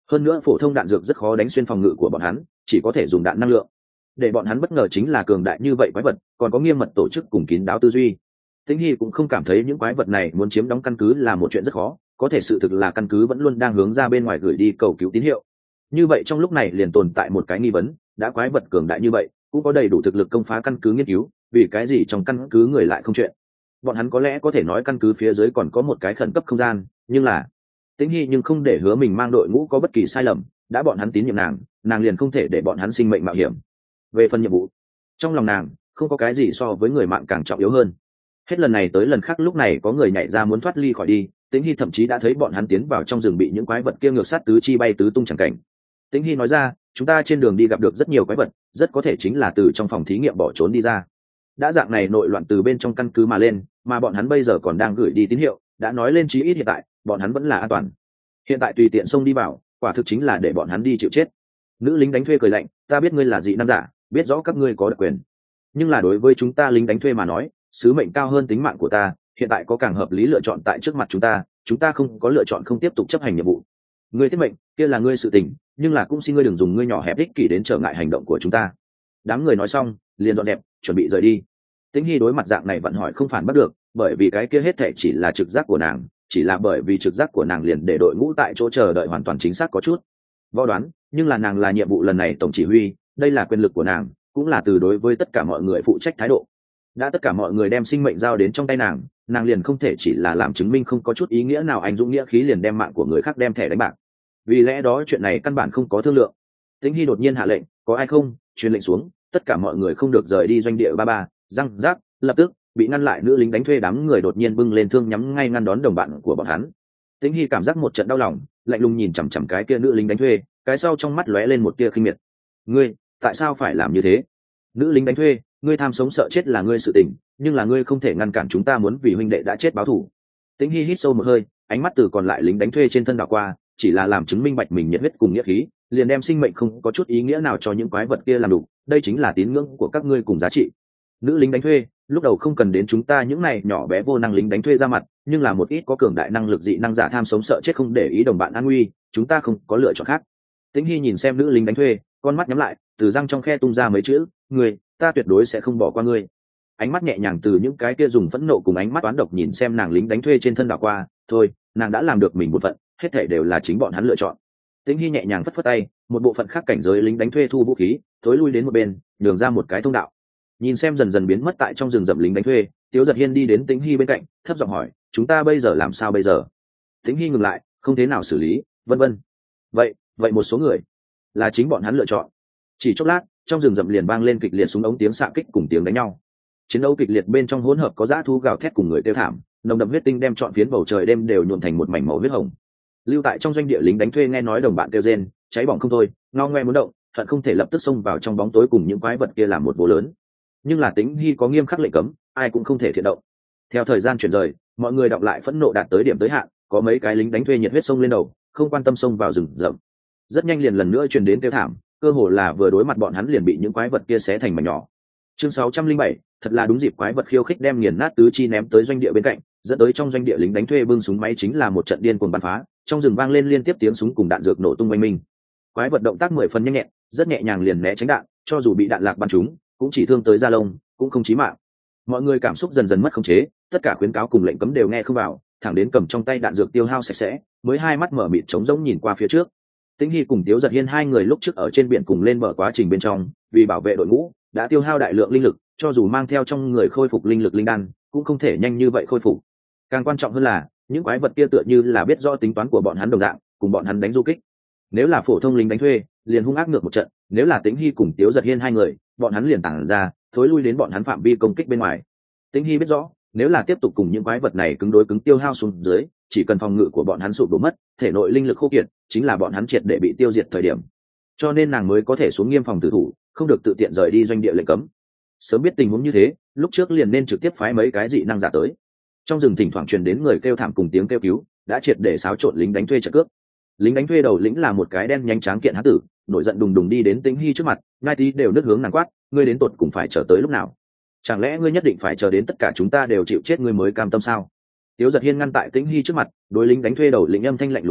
hơn nữa phổ thông đạn dược rất khó đánh xuyên phòng ngự của bọn hắn, chỉ có thể dùng đạn năng lượng. Để bọn hắn bất ngờ chính là cường đại như vậy quái vật còn có nghiêm mật tổ chức cùng kín đáo tư duy. Tĩnh Hy cũng không cảm thấy những quái vật này muốn chiếm đóng căn cứ là một chuyện rất khó, có thể sự thực là căn cứ vẫn luôn đang hướng ra bên ngoài gửi đi cầu cứu tín hiệu. Như vậy trong lúc này liền tồn tại một cái nghi vấn, đã quái vật cường đại như vậy cũng có đầy đủ thực lực công phá căn cứ nghiên cứu, vì cái gì trong căn cứ người lại không chuyện? Bọn hắn có lẽ có thể nói căn cứ phía dưới còn có một cái khẩn cấp không gian, nhưng là Tĩnh Hy nhưng không để hứa mình mang đội ngũ có bất kỳ sai lầm, đã bọn hắn tín nhiệm nàng, nàng liền không thể để bọn hắn sinh mệnh mạo hiểm. Về phần nhiệm vụ, trong lòng nàng không có cái gì so với người mạng càng trọng yếu hơn. Hết lần này tới lần khác lúc này có người nhảy ra muốn thoát ly khỏi đi, Tĩnh Hy thậm chí đã thấy bọn hắn tiến vào trong rừng bị những quái vật kia ngược sát tứ chi bay tứ tung chẳng cảnh. Tĩnh Hy nói ra, chúng ta trên đường đi gặp được rất nhiều quái vật, rất có thể chính là từ trong phòng thí nghiệm bỏ trốn đi ra. Đã dạng này nội loạn từ bên trong căn cứ mà lên, mà bọn hắn bây giờ còn đang gửi đi tín hiệu, đã nói lên chí ít hiện tại bọn hắn vẫn là an toàn. Hiện tại tùy tiện xông đi vào, quả thực chính là để bọn hắn đi chịu chết. Nữ lính đánh thuê cười lạnh, ta biết ngươi là dị năng giả, biết rõ các ngươi có đặc quyền, nhưng là đối với chúng ta lính đánh thuê mà nói, sứ mệnh cao hơn tính mạng của ta, hiện tại có càng hợp lý lựa chọn tại trước mặt chúng ta, chúng ta không có lựa chọn không tiếp tục chấp hành nhiệm vụ. Ngươi tiết mệnh kia là ngươi sự tình, nhưng là cũng xin ngươi đừng dùng ngươi nhỏ hẹp ích kỷ đến trở ngại hành động của chúng ta. Đám người nói xong liền dọn đẹp chuẩn bị rời đi. Tĩnh Hy đối mặt dạng này vẫn hỏi không phản bắt được, bởi vì cái kia hết thảy chỉ là trực giác của nàng, chỉ là bởi vì trực giác của nàng liền để đội ngũ tại chỗ chờ đợi hoàn toàn chính xác có chút võ đoán, nhưng là nàng là nhiệm vụ lần này tổng chỉ huy, đây là quyền lực của nàng, cũng là từ đối với tất cả mọi người phụ trách thái độ. Đã tất cả mọi người đem sinh mệnh giao đến trong tay nàng, nàng liền không thể chỉ là làm chứng minh không có chút ý nghĩa nào anh dũng nghĩa khí liền đem mạng của người khác đem thẻ đánh bạc. Vì lẽ đó chuyện này căn bản không có thương lượng. Tĩnh Hy đột nhiên hạ lệnh, có ai không, truyền lệnh xuống, tất cả mọi người không được rời đi doanh địa ba ba. Răng rác, lập tức bị ngăn lại nữ lính đánh thuê đám người đột nhiên bưng lên thương nhắm ngay ngăn đón đồng bạn của bọn hắn. Tĩnh Hy cảm giác một trận đau lòng, lạnh lùng nhìn chằm chằm cái kia nữ lính đánh thuê, cái sau trong mắt lóe lên một tia khinh miệt. Ngươi tại sao phải làm như thế? Nữ lính đánh thuê, ngươi tham sống sợ chết là ngươi sự tình, nhưng là ngươi không thể ngăn cản chúng ta muốn vì huynh đệ đã chết báo thù. Tĩnh Hy hít sâu một hơi, ánh mắt từ còn lại lính đánh thuê trên thân đảo qua, chỉ là làm chứng minh bạch mình nhiệt huyết cùng nghĩa khí, liền đem sinh mệnh không có chút ý nghĩa nào cho những quái vật kia làm đủ, đây chính là tín ngưỡng của các ngươi cùng giá trị. Nữ lính đánh thuê, lúc đầu không cần đến chúng ta những này nhỏ bé vô năng lính đánh thuê ra mặt, nhưng là một ít có cường đại năng lực dị năng giả tham sống sợ chết không để ý đồng bạn an nguy, chúng ta không có lựa chọn khác. Tĩnh Hy nhìn xem nữ lính đánh thuê, con mắt nhắm lại, từ răng trong khe tung ra mấy chữ, ngươi, ta tuyệt đối sẽ không bỏ qua ngươi. Ánh mắt nhẹ nhàng từ những cái kia dùng phẫn nộ cùng ánh mắt oán độc nhìn xem nàng lính đánh thuê trên thân đảo qua, thôi, nàng đã làm được mình một phận, hết thảy đều là chính bọn hắn lựa chọn. Tĩnh Hy nhẹ nhàng phất phất tay, một bộ phận khác cảnh giới lính đánh thuê thu vũ khí, thối lui đến một bên, nhường ra một cái thông đạo. Nhìn xem dần dần biến mất tại trong rừng rậm lính đánh thuê, Tiếu Giật Hiên đi đến Tĩnh Hy bên cạnh, thấp giọng hỏi, chúng ta bây giờ làm sao bây giờ? Tĩnh Hy ngừng lại, không thế nào xử lý, vân vân. Vậy, vậy một số người là chính bọn hắn lựa chọn. Chỉ chốc lát, trong rừng rậm liền vang lên kịch liệt súng ống tiếng xạ kích cùng tiếng đánh nhau. Chiến đấu kịch liệt bên trong hỗn hợp có dã thú gào thét cùng người kêu thảm, nồng đậm huyết tinh đem trọn phiến bầu trời đêm đều nhuộm thành một mảnh màu huyết hồng. Lưu tại trong doanh địa lính đánh thuê nghe nói đồng bạn kêu rên, cháy bỏng không thôi, ngao ngoe muốn động, hận không thể lập tức xông vào trong bóng tối cùng những quái vật kia làm một vụ lớn. Nhưng là Tĩnh Hy có nghiêm khắc lệnh cấm, ai cũng không thể thiện động. Theo thời gian chuyển rời, mọi người đọc lại phẫn nộ đạt tới điểm tới hạn, có mấy cái lính đánh thuê nhiệt huyết xông lên đầu, không quan tâm xông vào rừng rậm. Rất nhanh liền lần nữa truyền đến kêu thảm, cơ hồ là vừa đối mặt bọn hắn liền bị những quái vật kia xé thành mảnh nhỏ. Chương sáu trăm linh bảy, thật là đúng dịp quái vật khiêu khích đem nghiền nát tứ chi ném tới doanh địa bên cạnh, dẫn tới trong doanh địa lính đánh thuê bưng súng máy chính là một trận điên cuồng bắn phá, trong rừng vang lên liên tiếp tiếng súng cùng đạn dược nổ tung oanh minh. Quái vật động tác mười phần nhanh nhẹn, rất nhẹ nhàng liền né tránh đạn, cho dù bị đạn lạc bắn trúng, cũng chỉ thương tới da lông, cũng không chí mạng. Mọi người cảm xúc dần dần mất khống chế, tất cả khuyến cáo cùng lệnh cấm đều nghe không vào, thẳng đến cầm trong tay đạn dược tiêu hao sạch sẽ, mới hai mắt mở mịt trống rỗng nhìn qua phía trước. Tĩnh Hy cùng Tiếu Giật Hiên hai người lúc trước ở trên biển cùng lên bờ quá trình bên trong, vì bảo vệ đội ngũ, đã tiêu hao đại lượng linh lực, cho dù mang theo trong người khôi phục linh lực linh đan, cũng không thể nhanh như vậy khôi phục. Càng quan trọng hơn là, những quái vật kia tựa như là biết rõ tính toán của bọn hắn đồng dạng, cùng bọn hắn đánh du kích. Nếu là phổ thông lính đánh thuê, liền hung ác ngược một trận, nếu là Tĩnh Hy cùng Tiếu Giật Hiên hai người, bọn hắn liền tản ra, thối lui đến bọn hắn phạm vi công kích bên ngoài. Tĩnh Hy biết rõ, nếu là tiếp tục cùng những quái vật này cứng đối cứng tiêu hao xuống dưới, chỉ cần phòng ngự của bọn hắn sụp đổ mất, thể nội linh lực khô kiệt, chính là bọn hắn triệt để bị tiêu diệt thời điểm. Cho nên nàng mới có thể xuống nghiêm phòng tử thủ, không được tự tiện rời đi doanh địa lệnh cấm. Sớm biết tình huống như thế, lúc trước liền nên trực tiếp phái mấy cái dị năng giả tới. Trong rừng thỉnh thoảng truyền đến người kêu thảm cùng tiếng kêu cứu, đã triệt để xáo trộn lính đánh thuê trợ cướp. Lính đánh thuê đầu lĩnh là một cái đen nhánh tráng kiện hán tử, nổi giận đùng đùng đi đến Tĩnh Hy trước mặt, ngai tí đều nước hướng nàng quát, ngươi đến tột cùng phải chờ tới lúc nào? Chẳng lẽ ngươi nhất định phải chờ đến tất cả chúng ta đều chịu chết ngươi mới cam tâm sao? Tiếu Giật Hiên ngăn tại Tĩnh Hy trước mặt, đối lính đánh thuê đầu lĩnh âm thanh lạnh lùng nói,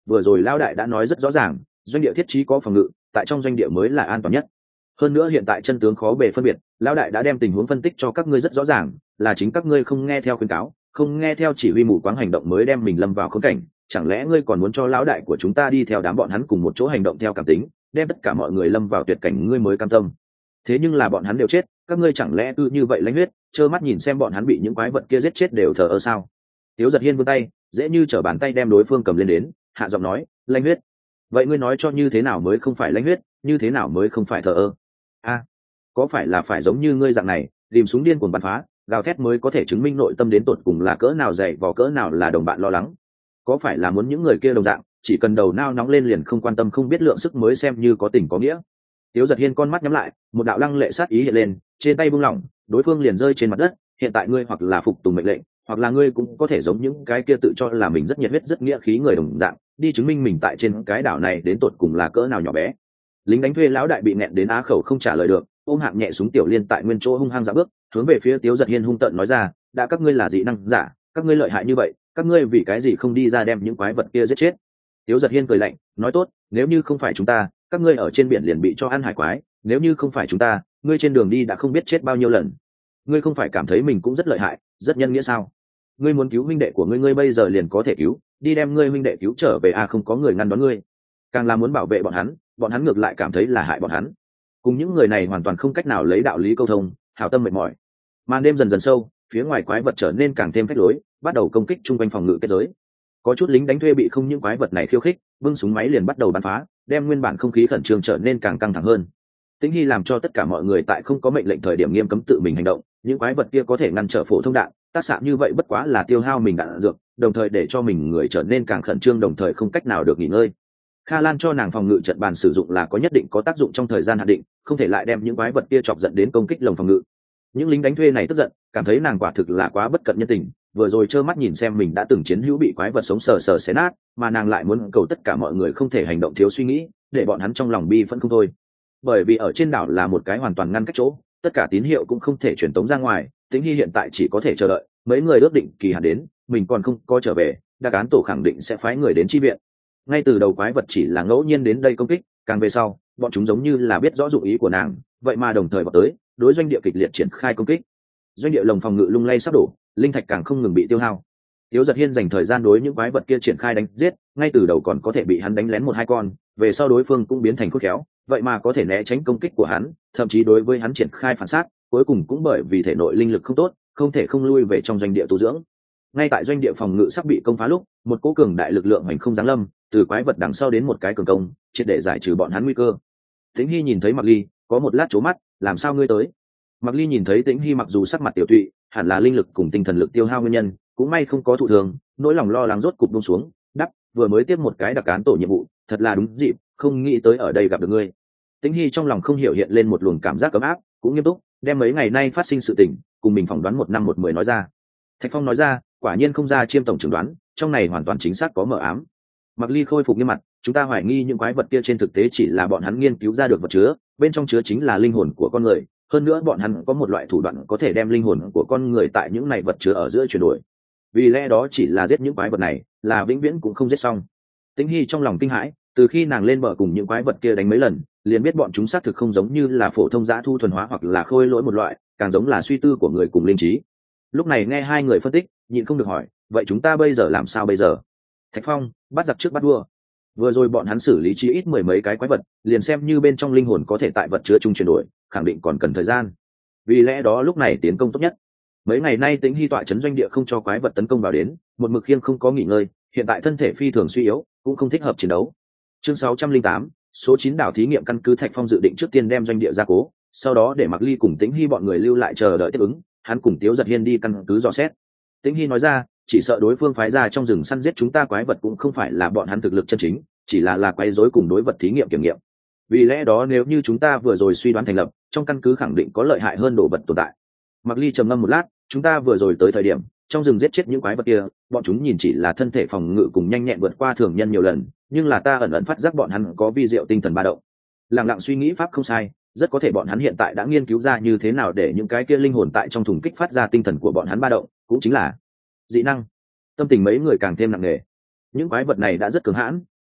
vừa rồi Lão đại đã nói rất rõ ràng, doanh địa thiết trí có phòng ngự, tại trong doanh địa mới là an toàn nhất. Hơn nữa hiện tại chân tướng khó bề phân biệt, Lão đại đã đem tình huống phân tích cho các ngươi rất rõ ràng, là chính các ngươi không nghe theo khuyên cáo, không nghe theo chỉ huy mù quáng hành động mới đem mình lâm vào khốn cảnh. Chẳng lẽ ngươi còn muốn cho lão đại của chúng ta đi theo đám bọn hắn cùng một chỗ hành động theo cảm tính, đem tất cả mọi người lâm vào tuyệt cảnh ngươi mới cam tâm? Thế nhưng là bọn hắn đều chết, các ngươi chẳng lẽ cứ như vậy lãnh huyết, trơ mắt nhìn xem bọn hắn bị những quái vật kia giết chết đều thờ ơ sao? Tiếu Giật Hiên vươn tay, dễ như trở bàn tay đem đối phương cầm lên đến, hạ giọng nói, lãnh huyết. Vậy ngươi nói cho như thế nào mới không phải lãnh huyết, như thế nào mới không phải thờ ơ? A, có phải là phải giống như ngươi dạng này, tìm súng điên cuồng bắn phá, gào thét mới có thể chứng minh nội tâm đến tột cùng là cỡ nào dày vò cỡ nào là đồng bạn lo lắng? Có phải là muốn những người kia đồng dạng, chỉ cần đầu nao nóng lên liền không quan tâm không biết lượng sức mới xem như có tình có nghĩa? Tiếu Giật Hiên con mắt nhắm lại, một đạo lăng lệ sát ý hiện lên, trên tay buông lỏng, đối phương liền rơi trên mặt đất. Hiện tại ngươi hoặc là phục tùng mệnh lệnh, hoặc là ngươi cũng có thể giống những cái kia tự cho là mình rất nhiệt huyết rất nghĩa khí người đồng dạng, đi chứng minh mình tại trên cái đảo này đến tột cùng là cỡ nào nhỏ bé. Lính đánh thuê lão đại bị nghẹn đến á khẩu không trả lời được, ôm hạng nhẹ súng tiểu liên tại nguyên chỗ hung hăng dã bước, hướng về phía Tiếu Giật Hiên hung tợn nói ra, đã các ngươi là dị năng giả, các ngươi lợi hại như vậy, các ngươi vì cái gì không đi ra đem những quái vật kia giết chết? Tiếu Giật Hiên cười lạnh, nói tốt, nếu như không phải chúng ta, các ngươi ở trên biển liền bị cho ăn hải quái, nếu như không phải chúng ta, ngươi trên đường đi đã không biết chết bao nhiêu lần. Ngươi không phải cảm thấy mình cũng rất lợi hại, rất nhân nghĩa sao? Ngươi muốn cứu huynh đệ của ngươi, ngươi bây giờ liền có thể cứu, đi đem ngươi huynh đệ cứu trở về à, không có người ngăn đón ngươi. Càng là muốn bảo vệ bọn hắn, bọn hắn ngược lại cảm thấy là hại bọn hắn. Cùng những người này hoàn toàn không cách nào lấy đạo lý câu thông, hảo tâm mệt mỏi. Màn đêm dần dần sâu, phía ngoài quái vật trở nên càng thêm phách lối, bắt đầu công kích chung quanh phòng ngự kết giới. Có chút lính đánh thuê bị không những quái vật này khiêu khích, bưng súng máy liền bắt đầu bắn phá, đem nguyên bản không khí khẩn trương trở nên càng căng thẳng hơn. Tĩnh Hy làm cho tất cả mọi người tại không có mệnh lệnh thời điểm nghiêm cấm tự mình hành động, những quái vật kia có thể ngăn trở phổ thông đạn, tác xạ như vậy bất quá là tiêu hao mình đạn dược, đồng thời để cho mình người trở nên càng khẩn trương, đồng thời không cách nào được nghỉ ngơi. Kha Lan cho nàng phòng ngự trận bàn sử dụng là có nhất định có tác dụng trong thời gian hạn định, không thể lại đem những quái vật kia chọc giận đến công kích lồng phòng ngự. Những lính đánh thuê này tức giận, cảm thấy nàng quả thực là quá bất cận nhân tình, vừa rồi trơ mắt nhìn xem mình đã từng chiến hữu bị quái vật sống sờ sờ xé nát, mà nàng lại muốn cầu tất cả mọi người không thể hành động thiếu suy nghĩ, để bọn hắn trong lòng bi phẫn không thôi. Bởi vì ở trên đảo là một cái hoàn toàn ngăn cách chỗ, tất cả tín hiệu cũng không thể truyền tống ra ngoài, Tĩnh Hy hiện tại chỉ có thể chờ đợi, mấy người ước định kỳ hạn đến, mình còn không có trở về, đặc án tổ khẳng định sẽ phái người đến chi viện. Ngay từ đầu quái vật chỉ là ngẫu nhiên đến đây công kích, càng về sau, bọn chúng giống như là biết rõ dụng ý của nàng, vậy mà đồng thời vào tới, đối doanh địa kịch liệt triển khai công kích. Doanh địa lồng phòng ngự lung lay sắp đổ, linh thạch càng không ngừng bị tiêu hao. Tiếu Giật Hiên dành thời gian đối những quái vật kia triển khai đánh giết, ngay từ đầu còn có thể bị hắn đánh lén một hai con, về sau đối phương cũng biến thành khôn khéo, vậy mà có thể né tránh công kích của hắn, thậm chí đối với hắn triển khai phản sát, cuối cùng cũng bởi vì thể nội linh lực không tốt, không thể không lui về trong doanh địa tu dưỡng. Ngay tại doanh địa phòng ngự sắp bị công phá lúc, một cỗ cường đại lực lượng hành không giáng lâm, từ quái vật đằng sau đến một cái cường công, triệt để giải trừ bọn hắn nguy cơ. Tĩnh Hy nhìn thấy Mặc Ly, có một lát chố mắt, làm sao ngươi tới? Mặc Ly nhìn thấy Tĩnh Hy mặc dù sắc mặt tiểu tụy, hẳn là linh lực cùng tinh thần lực tiêu hao nguyên nhân, cũng may không có thụ thường, nỗi lòng lo lắng rốt cục buông xuống, đắp, vừa mới tiếp một cái đặc án tổ nhiệm vụ, thật là đúng dịp, không nghĩ tới ở đây gặp được ngươi. Tĩnh Hy trong lòng không hiểu hiện lên một luồng cảm giác ấm áp, cũng nghiêm túc, đem mấy ngày nay phát sinh sự tình, cùng mình phỏng đoán một năm một mười nói ra. Thạch Phong nói ra, quả nhiên không ra chiêm tổng chẩn đoán, trong này hoàn toàn chính xác có mờ ám. Mặc Ly khôi phục nghiêm mặt, chúng ta hoài nghi những quái vật kia trên thực tế chỉ là bọn hắn nghiên cứu ra được vật chứa, bên trong chứa chính là linh hồn của con người, hơn nữa bọn hắn có một loại thủ đoạn có thể đem linh hồn của con người tại những này vật chứa ở giữa chuyển đổi. Vì lẽ đó chỉ là giết những quái vật này, là vĩnh viễn cũng không giết xong. Tĩnh Hy trong lòng kinh hãi, từ khi nàng lên bờ cùng những quái vật kia đánh mấy lần, liền biết bọn chúng xác thực không giống như là phổ thông dã thu thuần hóa hoặc là khôi lỗi một loại, càng giống là suy tư của người cùng linh trí. Lúc này nghe hai người phân tích, nhịn không được hỏi, vậy chúng ta bây giờ làm sao bây giờ? Thạch Phong, bắt giặc trước bắt vua. Vừa rồi bọn hắn xử lý chi ít mười mấy cái quái vật, liền xem như bên trong linh hồn có thể tại vật chứa chung chuyển đổi, khẳng định còn cần thời gian. Vì lẽ đó lúc này tiến công tốt nhất. Mấy ngày nay Tĩnh Hy tọa trấn doanh địa không cho quái vật tấn công vào đến, một mực khiêng không có nghỉ ngơi, hiện tại thân thể phi thường suy yếu, cũng không thích hợp chiến đấu. Chương sáu trăm linh tám, số chín đảo thí nghiệm căn cứ Thạch Phong dự định trước tiên đem doanh địa gia cố, sau đó để Mặc Ly cùng Tĩnh Hy bọn người lưu lại chờ đợi tiếp ứng, hắn cùng Tiếu Giật Hiên đi căn cứ dò xét. Tĩnh Hy nói ra, chỉ sợ đối phương phái ra trong rừng săn giết chúng ta quái vật cũng không phải là bọn hắn thực lực chân chính, chỉ là là quấy rối cùng đối vật thí nghiệm kiểm nghiệm. Vì lẽ đó nếu như chúng ta vừa rồi suy đoán thành lập, trong căn cứ khẳng định có lợi hại hơn đồ vật tồn tại. Mặc Ly trầm ngâm một lát, chúng ta vừa rồi tới thời điểm trong rừng giết chết những quái vật kia, bọn chúng nhìn chỉ là thân thể phòng ngự cùng nhanh nhẹn vượt qua thường nhân nhiều lần, nhưng là ta ẩn ẩn phát giác bọn hắn có vi diệu tinh thần ba động. Lặng lặng suy nghĩ pháp không sai, rất có thể bọn hắn hiện tại đã nghiên cứu ra như thế nào để những cái kia linh hồn tại trong thùng kích phát ra tinh thần của bọn hắn ba động, cũng chính là dị năng. Tâm tình mấy người càng thêm nặng nề. Những quái vật này đã rất cứng hãn,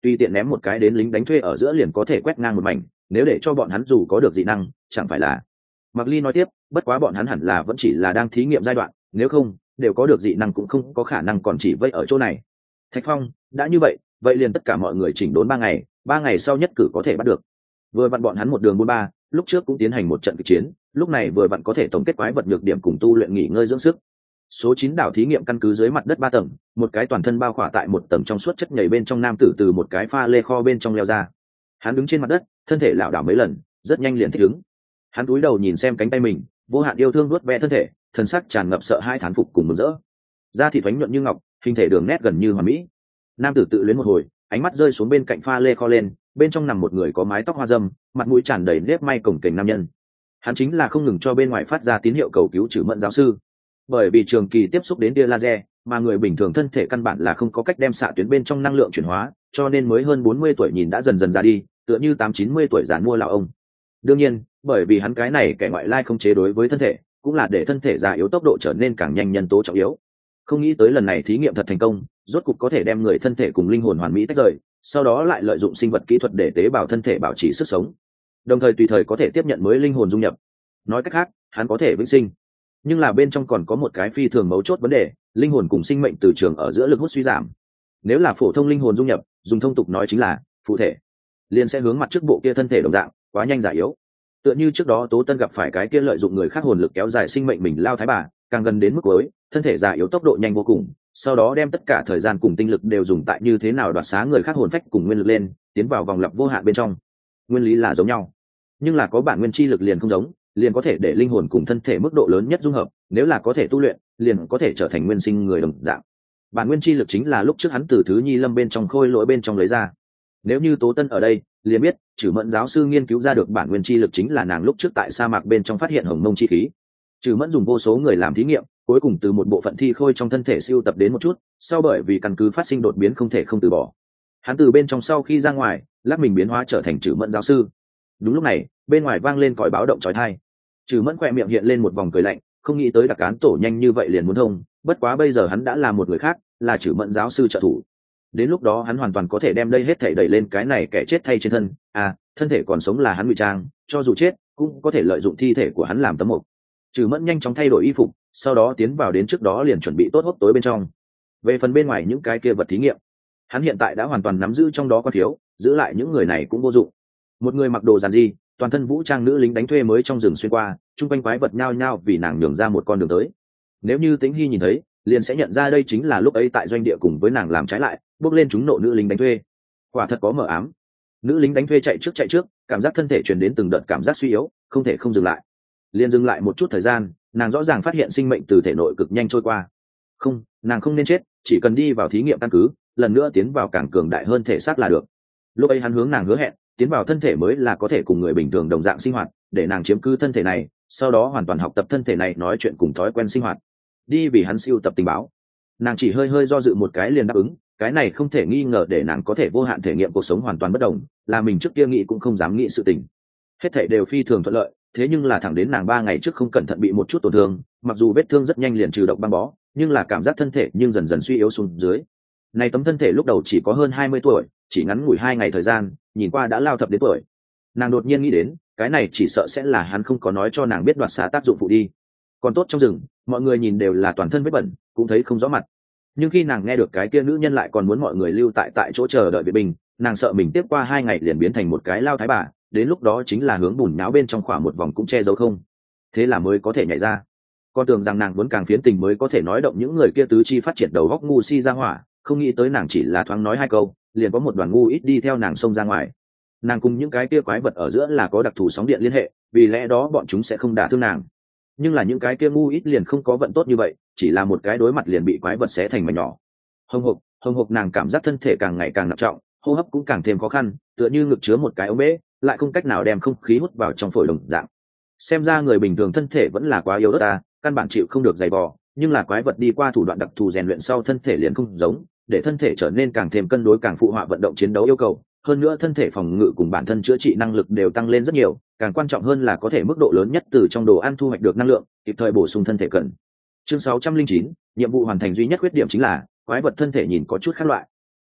tùy tiện ném một cái đến lính đánh thuê ở giữa liền có thể quét ngang một mảnh, nếu để cho bọn hắn dù có được dị năng chẳng phải là. Mạc Ly nói tiếp, bất quá bọn hắn hẳn là vẫn chỉ là đang thí nghiệm giai đoạn, nếu không đều có được dị năng cũng không có khả năng còn chỉ vây ở chỗ này. Thạch Phong, đã như vậy vậy liền tất cả mọi người chỉnh đốn ba ngày, ba ngày sau nhất cử có thể bắt được. Vừa vặn bọn hắn một đường buôn ba, lúc trước cũng tiến hành một trận kịch chiến, lúc này vừa vặn có thể tổng kết quái vật nhược điểm cùng tu luyện nghỉ ngơi dưỡng sức. Số chín đảo thí nghiệm căn cứ dưới mặt đất ba tầng, một cái toàn thân bao khỏa tại một tầng trong suốt chất nhảy bên trong nam tử từ một cái pha lê kho bên trong leo ra. Hắn đứng trên mặt đất, thân thể lảo đảo mấy lần, rất nhanh liền thích ứng. Hắn cúi đầu nhìn xem cánh tay mình, vô hạn yêu thương nuốt ve thân thể, thân sắc tràn ngập sợ hai thán phục cùng mừng rỡ. Da thịt thoánh nhuận như ngọc, hình thể đường nét gần như hoàn mỹ. Nam tử tự luyến một hồi, ánh mắt rơi xuống bên cạnh pha lê kho lên, bên trong nằm một người có mái tóc hoa râm, mặt mũi tràn đầy nếp may cổng kềnh nam nhân. Hắn chính là không ngừng cho bên ngoài phát ra tín hiệu cầu cứu Trử Mẫn giáo sư. Bởi vì trường kỳ tiếp xúc đến tia laser, mà người bình thường thân thể căn bản là không có cách đem xạ tuyến bên trong năng lượng chuyển hóa, cho nên mới hơn bốn mươi tuổi nhìn đã dần dần ra đi, tựa như tám chín mươi tuổi giàn mua lão ông. Đương nhiên, bởi vì hắn cái này kẻ ngoại lai không chế đối với thân thể, cũng là để thân thể già yếu tốc độ trở nên càng nhanh nhân tố trọng yếu. Không nghĩ tới lần này thí nghiệm thật thành công, rốt cục có thể đem người thân thể cùng linh hồn hoàn mỹ tách rời, sau đó lại lợi dụng sinh vật kỹ thuật để tế bào thân thể bảo trì sức sống, đồng thời tùy thời có thể tiếp nhận mới linh hồn dung nhập. Nói cách khác, hắn có thể vĩnh sinh. Nhưng là bên trong còn có một cái phi thường mấu chốt vấn đề, linh hồn cùng sinh mệnh từ trường ở giữa lực hút suy giảm. Nếu là phổ thông linh hồn dung nhập, dùng thông tục nói chính là phụ thể, liền sẽ hướng mặt trước bộ kia thân thể đồng dạng, quá nhanh già yếu. Tựa như trước đó Tố Tân gặp phải cái kia lợi dụng người khác hồn lực kéo dài sinh mệnh mình lao thái bà, càng gần đến mức cuối, thân thể già yếu tốc độ nhanh vô cùng, sau đó đem tất cả thời gian cùng tinh lực đều dùng tại như thế nào đoạt xá người khác hồn phách cùng nguyên lực lên, tiến vào vòng lặp vô hạn bên trong. Nguyên lý là giống nhau, nhưng là có bản nguyên chi lực liền không giống, liền có thể để linh hồn cùng thân thể mức độ lớn nhất dung hợp, nếu là có thể tu luyện, liền có thể trở thành nguyên sinh người đồng dạng. Bản nguyên chi lực chính là lúc trước hắn từ thứ Nhi Lâm bên trong khôi lỗi bên trong lấy ra. Nếu như Tố Tân ở đây, liền biết, Trử Mẫn giáo sư nghiên cứu ra được bản nguyên chi lực chính là nàng lúc trước tại sa mạc bên trong phát hiện hồng mông chi khí. Trử Mẫn dùng vô số người làm thí nghiệm, cuối cùng từ một bộ phận thi khôi trong thân thể siêu tập đến một chút, sau bởi vì căn cứ phát sinh đột biến không thể không từ bỏ. Hắn từ bên trong sau khi ra ngoài, lắc mình biến hóa trở thành Trử Mẫn giáo sư. Đúng lúc này, bên ngoài vang lên còi báo động chói tai. Trử Mẫn khỏe miệng hiện lên một vòng cười lạnh, không nghĩ tới đặc án tổ nhanh như vậy liền muốn thông, bất quá bây giờ hắn đã là một người khác, là Trử Mẫn giáo sư trợ thủ. Đến lúc đó hắn hoàn toàn có thể đem đây hết thảy đẩy lên cái này kẻ chết thay trên thân, à, thân thể còn sống là hắn ngụy trang, cho dù chết, cũng có thể lợi dụng thi thể của hắn làm tấm mộc. Trử Mẫn nhanh chóng thay đổi y phục, sau đó tiến vào đến trước đó liền chuẩn bị tốt hốc tối bên trong. Về phần bên ngoài những cái kia vật thí nghiệm, hắn hiện tại đã hoàn toàn nắm giữ trong đó có thiếu, giữ lại những người này cũng vô dụng. Một người mặc đồ giản dị, toàn thân vũ trang nữ lính đánh thuê mới trong rừng xuyên qua, chung quanh quái vật nhao nhao vì nàng nhường ra một con đường tới. Nếu như Tĩnh Hy nhìn thấy, liền sẽ nhận ra đây chính là lúc ấy tại doanh địa cùng với nàng làm trái lại, bước lên chúng nộ nữ lính đánh thuê. Quả thật có mờ ám. Nữ lính đánh thuê chạy trước chạy trước, cảm giác thân thể truyền đến từng đợt cảm giác suy yếu, không thể không dừng lại. Liền dừng lại một chút thời gian, nàng rõ ràng phát hiện sinh mệnh từ thể nội cực nhanh trôi qua. Không, nàng không nên chết, chỉ cần đi vào thí nghiệm căn cứ, lần nữa tiến vào càng cường đại hơn thể xác là được. Lúc ấy hắn hướng nàng hứa hẹn, tiến vào thân thể mới là có thể cùng người bình thường đồng dạng sinh hoạt, để nàng chiếm cứ thân thể này, sau đó hoàn toàn học tập thân thể này nói chuyện cùng thói quen sinh hoạt. Đi vì hắn siêu tập tình báo. Nàng chỉ hơi hơi do dự một cái liền đáp ứng, cái này không thể nghi ngờ để nàng có thể vô hạn thể nghiệm cuộc sống hoàn toàn bất đồng, là mình trước kia nghĩ cũng không dám nghĩ sự tình. Hết thảy đều phi thường thuận lợi, thế nhưng là thẳng đến nàng ba ngày trước không cẩn thận bị một chút tổn thương, mặc dù vết thương rất nhanh liền trừ độc băng bó, nhưng là cảm giác thân thể nhưng dần dần suy yếu xuống dưới. Này tấm thân thể lúc đầu chỉ có hơn hai mươi tuổi, chỉ ngắn ngủi hai ngày thời gian, nhìn qua đã lao thập đến tuổi. Nàng đột nhiên nghĩ đến, cái này chỉ sợ sẽ là hắn không có nói cho nàng biết đoạt xá tác dụng phụ đi. Còn tốt trong rừng, mọi người nhìn đều là toàn thân vết bẩn, cũng thấy không rõ mặt. Nhưng khi nàng nghe được cái kia nữ nhân lại còn muốn mọi người lưu tại tại chỗ chờ đợi viện binh, nàng sợ mình tiếp qua hai ngày liền biến thành một cái lao thái bà, đến lúc đó chính là hướng bùn nháo bên trong khoảng một vòng cũng che giấu không. Thế là mới có thể nhảy ra. Con tưởng rằng nàng muốn càng phiến tình mới có thể nói động những người kia tứ chi phát triển đầu góc ngu si ra hỏa, không nghĩ tới nàng chỉ là thoáng nói hai câu, liền có một đoàn ngu ít đi theo nàng xông ra ngoài. Nàng cùng những cái kia quái vật ở giữa là có đặc thù sóng điện liên hệ, vì lẽ đó bọn chúng sẽ không đả thương nàng. Nhưng là những cái kia ngu ít liền không có vận tốt như vậy, chỉ là một cái đối mặt liền bị quái vật xé thành mảnh nhỏ. Hồng hộc, hồng hộc, nàng cảm giác thân thể càng ngày càng nặng trọng, hô hấp cũng càng thêm khó khăn, tựa như ngực chứa một cái ống bể, lại không cách nào đem không khí hút vào trong phổi đồng dạng. Xem ra người bình thường thân thể vẫn là quá yếu ớt ta, căn bản chịu không được dày vò, nhưng là quái vật đi qua thủ đoạn đặc thù rèn luyện sau thân thể liền không giống, để thân thể trở nên càng thêm cân đối, càng phụ họa vận động chiến đấu yêu cầu. Hơn nữa thân thể phòng ngự cùng bản thân chữa trị năng lực đều tăng lên rất nhiều, càng quan trọng hơn là có thể mức độ lớn nhất từ trong đồ ăn thu hoạch được năng lượng, kịp thời bổ sung thân thể cần. Chương sáu trăm linh chín, nhiệm vụ hoàn thành duy nhất khuyết điểm chính là quái vật thân thể nhìn có chút khác loại.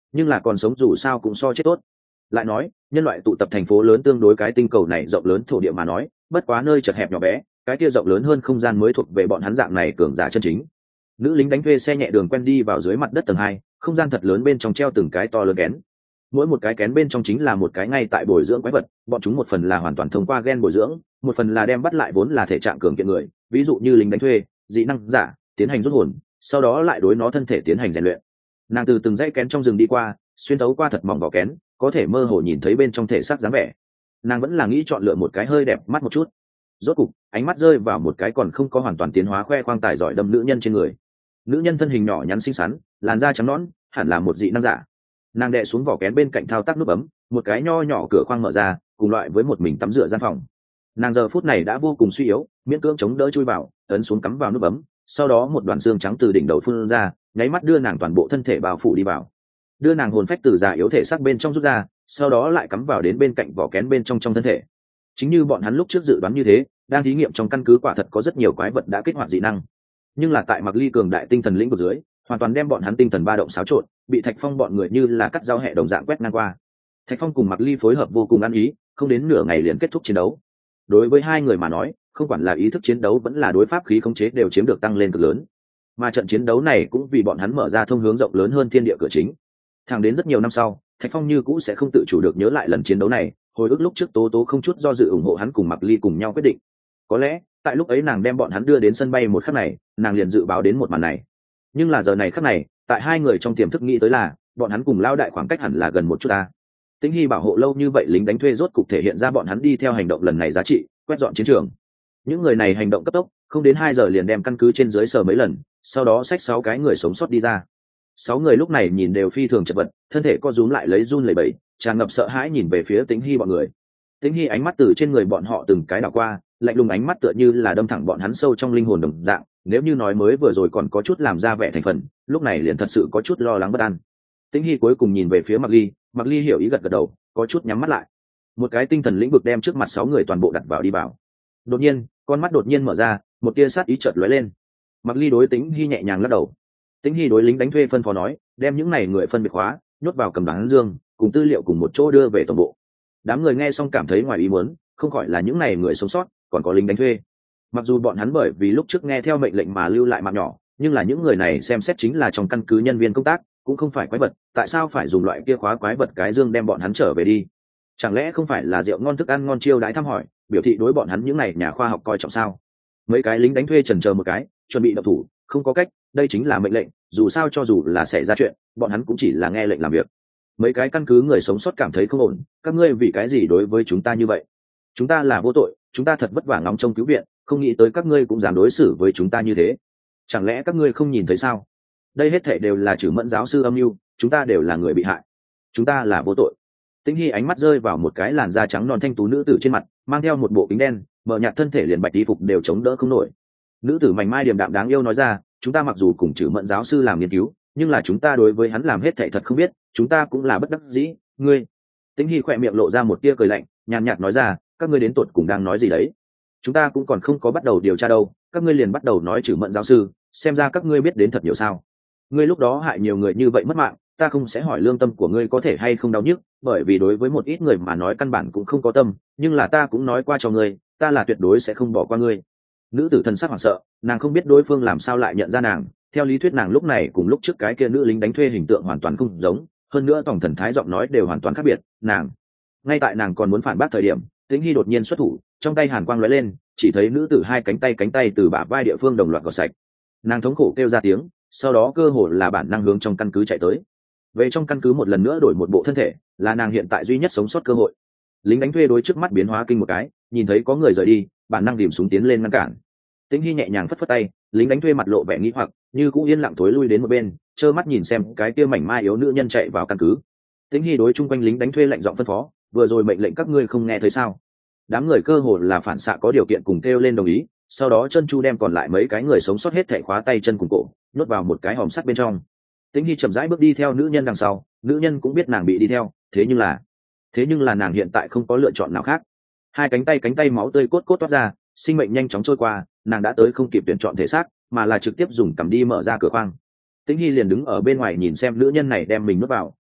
nhưng là còn sống dù sao cũng so chết tốt. Lại nói nhân loại tụ tập thành phố lớn tương đối cái tinh cầu này rộng lớn thổ địa mà nói, bất quá nơi chật hẹp nhỏ bé, cái kia rộng lớn hơn không gian mới thuộc về bọn hắn dạng này cường giả chân chính. Nữ lính đánh thuê xe nhẹ đường quen đi vào dưới mặt đất tầng hai, không gian thật lớn bên trong treo từng cái to lớn kén. Mỗi một cái kén bên trong chính là một cái ngay tại bồi dưỡng quái vật, bọn chúng một phần là hoàn toàn thông qua gen bồi dưỡng, một phần là đem bắt lại vốn là thể trạng cường kiện người, ví dụ như lính đánh thuê, dị năng giả, tiến hành rút hồn, sau đó lại đối nó thân thể tiến hành rèn luyện. Nàng từ từng dãy kén trong rừng đi qua, xuyên thấu qua thật mỏng vỏ kén, có thể mơ hồ nhìn thấy bên trong thể xác dáng vẻ. Nàng vẫn là nghĩ chọn lựa một cái hơi đẹp mắt một chút. Rốt cục ánh mắt rơi vào một cái còn không có hoàn toàn tiến hóa khoe khoang tài giỏi đâm nữ nhân trên người. Nữ nhân thân hình nhỏ nhắn xinh xắn, làn da trắng nõn, hẳn là một dị năng giả. Nàng đè xuống vỏ kén bên cạnh thao tác nút bấm, một cái nho nhỏ cửa khoang mở ra, cùng loại với một mình tắm rửa gian phòng. Nàng giờ phút này đã vô cùng suy yếu, miễn cưỡng chống đỡ chui vào, ấn xuống cắm vào nút bấm, sau đó một đoàn xương trắng từ đỉnh đầu phun ra, nháy mắt đưa nàng toàn bộ thân thể bao phủ đi vào, đưa nàng hồn phách từ già yếu thể xác bên trong rút ra, sau đó lại cắm vào đến bên cạnh vỏ kén bên trong trong thân thể. Chính như bọn hắn lúc trước dự đoán như thế, đang thí nghiệm trong căn cứ quả thật có rất nhiều quái vật đã kích hoạt dị năng, nhưng là tại Mặc Ly cường đại tinh thần lĩnh vực dưới, hoàn toàn đem bọn hắn tinh thần ba động xáo trộn, bị Thạch Phong bọn người như là cắt dao hẹ đồng dạng quét ngang qua. Thạch Phong cùng Mặc Ly phối hợp vô cùng ăn ý, không đến nửa ngày liền kết thúc chiến đấu. Đối với hai người mà nói, không quản là ý thức chiến đấu vẫn là đối pháp khí khống chế đều chiếm được tăng lên cực lớn, mà trận chiến đấu này cũng vì bọn hắn mở ra thông hướng rộng lớn hơn thiên địa cửa chính. Thẳng đến rất nhiều năm sau, Thạch Phong như cũ sẽ không tự chủ được nhớ lại lần chiến đấu này, hồi ức lúc trước Tố Tố không chút do dự ủng hộ hắn cùng Mặc Ly cùng nhau quyết định. Có lẽ tại lúc ấy nàng đem bọn hắn đưa đến sân bay một khắc này, nàng liền dự báo đến một màn này. Nhưng là giờ này khắc này, tại hai người trong tiềm thức nghĩ tới là bọn hắn cùng lao đại khoảng cách hẳn là gần một chút ta. Tĩnh Hy bảo hộ lâu như vậy lính đánh thuê rốt cục thể hiện ra bọn hắn đi theo hành động lần này giá trị, quét dọn chiến trường. Những người này hành động cấp tốc, không đến hai giờ liền đem căn cứ trên dưới sờ mấy lần, sau đó xách sáu cái người sống sót đi ra. Sáu người lúc này nhìn đều phi thường chật vật, thân thể co rúm lại lấy run lẩy bẩy, tràn ngập sợ hãi nhìn về phía Tĩnh Hy bọn người. Tĩnh Hy ánh mắt từ trên người bọn họ từng cái đảo qua, lạnh lùng ánh mắt tựa như là đâm thẳng bọn hắn sâu trong linh hồn đồng dạng. Nếu như nói mới vừa rồi còn có chút làm ra vẻ thành phần, lúc này liền thật sự có chút lo lắng bất an. Tĩnh Hy cuối cùng nhìn về phía Mặc Ly, Mặc Ly hiểu ý gật gật đầu, có chút nhắm mắt lại. Một cái tinh thần lĩnh vực đem trước mặt sáu người toàn bộ đặt vào đi vào. Đột nhiên, con mắt đột nhiên mở ra, một tia sát ý chợt lóe lên. Mặc Ly đối Tĩnh Hy nhẹ nhàng lắc đầu. Tĩnh Hy đối lính đánh thuê phân phó nói, đem những này người phân biệt khóa, nhốt vào cầm đoán dương, cùng tư liệu cùng một chỗ đưa về tổng bộ. Đám người nghe xong cảm thấy ngoài ý muốn, không khỏi là những này người sống sót, còn có lính đánh thuê. Mặc dù bọn hắn bởi vì lúc trước nghe theo mệnh lệnh mà lưu lại mạng nhỏ, nhưng là những người này xem xét chính là trong căn cứ nhân viên công tác, cũng không phải quái vật, tại sao phải dùng loại kia khóa quái vật cái dương đem bọn hắn trở về đi? Chẳng lẽ không phải là rượu ngon thức ăn ngon chiêu đãi thăm hỏi, biểu thị đối bọn hắn những này nhà khoa học coi trọng sao? Mấy cái lính đánh thuê chần chờ một cái, chuẩn bị động thủ, không có cách, đây chính là mệnh lệnh, dù sao cho dù là xảy ra chuyện, bọn hắn cũng chỉ là nghe lệnh làm việc. Mấy cái căn cứ người sống sót cảm thấy không ổn, các ngươi vì cái gì đối với chúng ta như vậy? Chúng ta là vô tội, chúng ta thật vất vả ngóng trông cứu viện, không nghĩ tới các ngươi cũng dám đối xử với chúng ta như thế. Chẳng lẽ các ngươi không nhìn thấy sao? Đây hết thảy đều là Trử Mẫn giáo sư âm mưu, chúng ta đều là người bị hại, chúng ta là vô tội. Tĩnh Hy ánh mắt rơi vào một cái làn da trắng non thanh tú nữ tử trên mặt, mang theo một bộ kính đen, mờ nhạt thân thể liền bạch y phục đều chống đỡ không nổi. Nữ tử mảnh mai điềm đạm đáng yêu nói ra, chúng ta mặc dù cùng Trử Mẫn giáo sư làm nghiên cứu, nhưng là chúng ta đối với hắn làm hết thảy thật không biết, chúng ta cũng là bất đắc dĩ. Ngươi? Tĩnh Hy khỏe miệng lộ ra một tia cười lạnh, nhàn nhạt nói ra, các ngươi đến tụt cùng đang nói gì đấy? Chúng ta cũng còn không có bắt đầu điều tra đâu, các ngươi liền bắt đầu nói Trử Mẫn giáo sư, xem ra các ngươi biết đến thật nhiều sao? Ngươi lúc đó hại nhiều người như vậy mất mạng, ta không sẽ hỏi lương tâm của ngươi có thể hay không đau nhức, bởi vì đối với một ít người mà nói căn bản cũng không có tâm, nhưng là ta cũng nói qua cho ngươi, ta là tuyệt đối sẽ không bỏ qua ngươi. Nữ tử thần sắc hoảng sợ, nàng không biết đối phương làm sao lại nhận ra nàng, theo lý thuyết nàng lúc này cùng lúc trước cái kia nữ lính đánh thuê hình tượng hoàn toàn không giống, hơn nữa tổng thần thái giọng nói đều hoàn toàn khác biệt. Nàng, ngay tại nàng còn muốn phản bác thời điểm, Tĩnh Hy đột nhiên xuất thủ, trong tay hàn quang lóe lên, chỉ thấy nữ tử hai cánh tay cánh tay từ bả vai địa phương đồng loạt gọt sạch. Nàng thống khổ kêu ra tiếng, sau đó cơ hồ là bản năng hướng trong căn cứ chạy tới. Về trong căn cứ một lần nữa đổi một bộ thân thể, là nàng hiện tại duy nhất sống sót cơ hội. Lính đánh thuê đối trước mắt biến hóa kinh một cái, nhìn thấy có người rời đi, bản năng điểm súng tiến lên ngăn cản. Tĩnh Hy nhẹ nhàng phất phất tay, lính đánh thuê mặt lộ vẻ nghi hoặc, như cũng yên lặng thối lui đến một bên, trơ mắt nhìn xem cái kia mảnh mai yếu nữ nhân chạy vào căn cứ. Tĩnh Hy đối chung quanh lính đánh thuê lạnh giọng phân phó, vừa rồi mệnh lệnh các ngươi không nghe thấy sao? Đám người cơ hồ là phản xạ có điều kiện cùng kêu lên đồng ý, sau đó chân chu đem còn lại mấy cái người sống sót hết thảy khóa tay chân cùng cổ, nhốt vào một cái hòm sắt bên trong. Tĩnh Hy chậm rãi bước đi theo nữ nhân đằng sau, nữ nhân cũng biết nàng bị đi theo, thế nhưng là, thế nhưng là nàng hiện tại không có lựa chọn nào khác. Hai cánh tay cánh tay máu tươi cốt cốt toát ra, sinh mệnh nhanh chóng trôi qua, nàng đã tới không kịp tuyển chọn thể xác, mà là trực tiếp dùng cầm đi mở ra cửa khoang. Tĩnh Hy liền đứng ở bên ngoài nhìn xem nữ nhân này đem mình nuốt vào,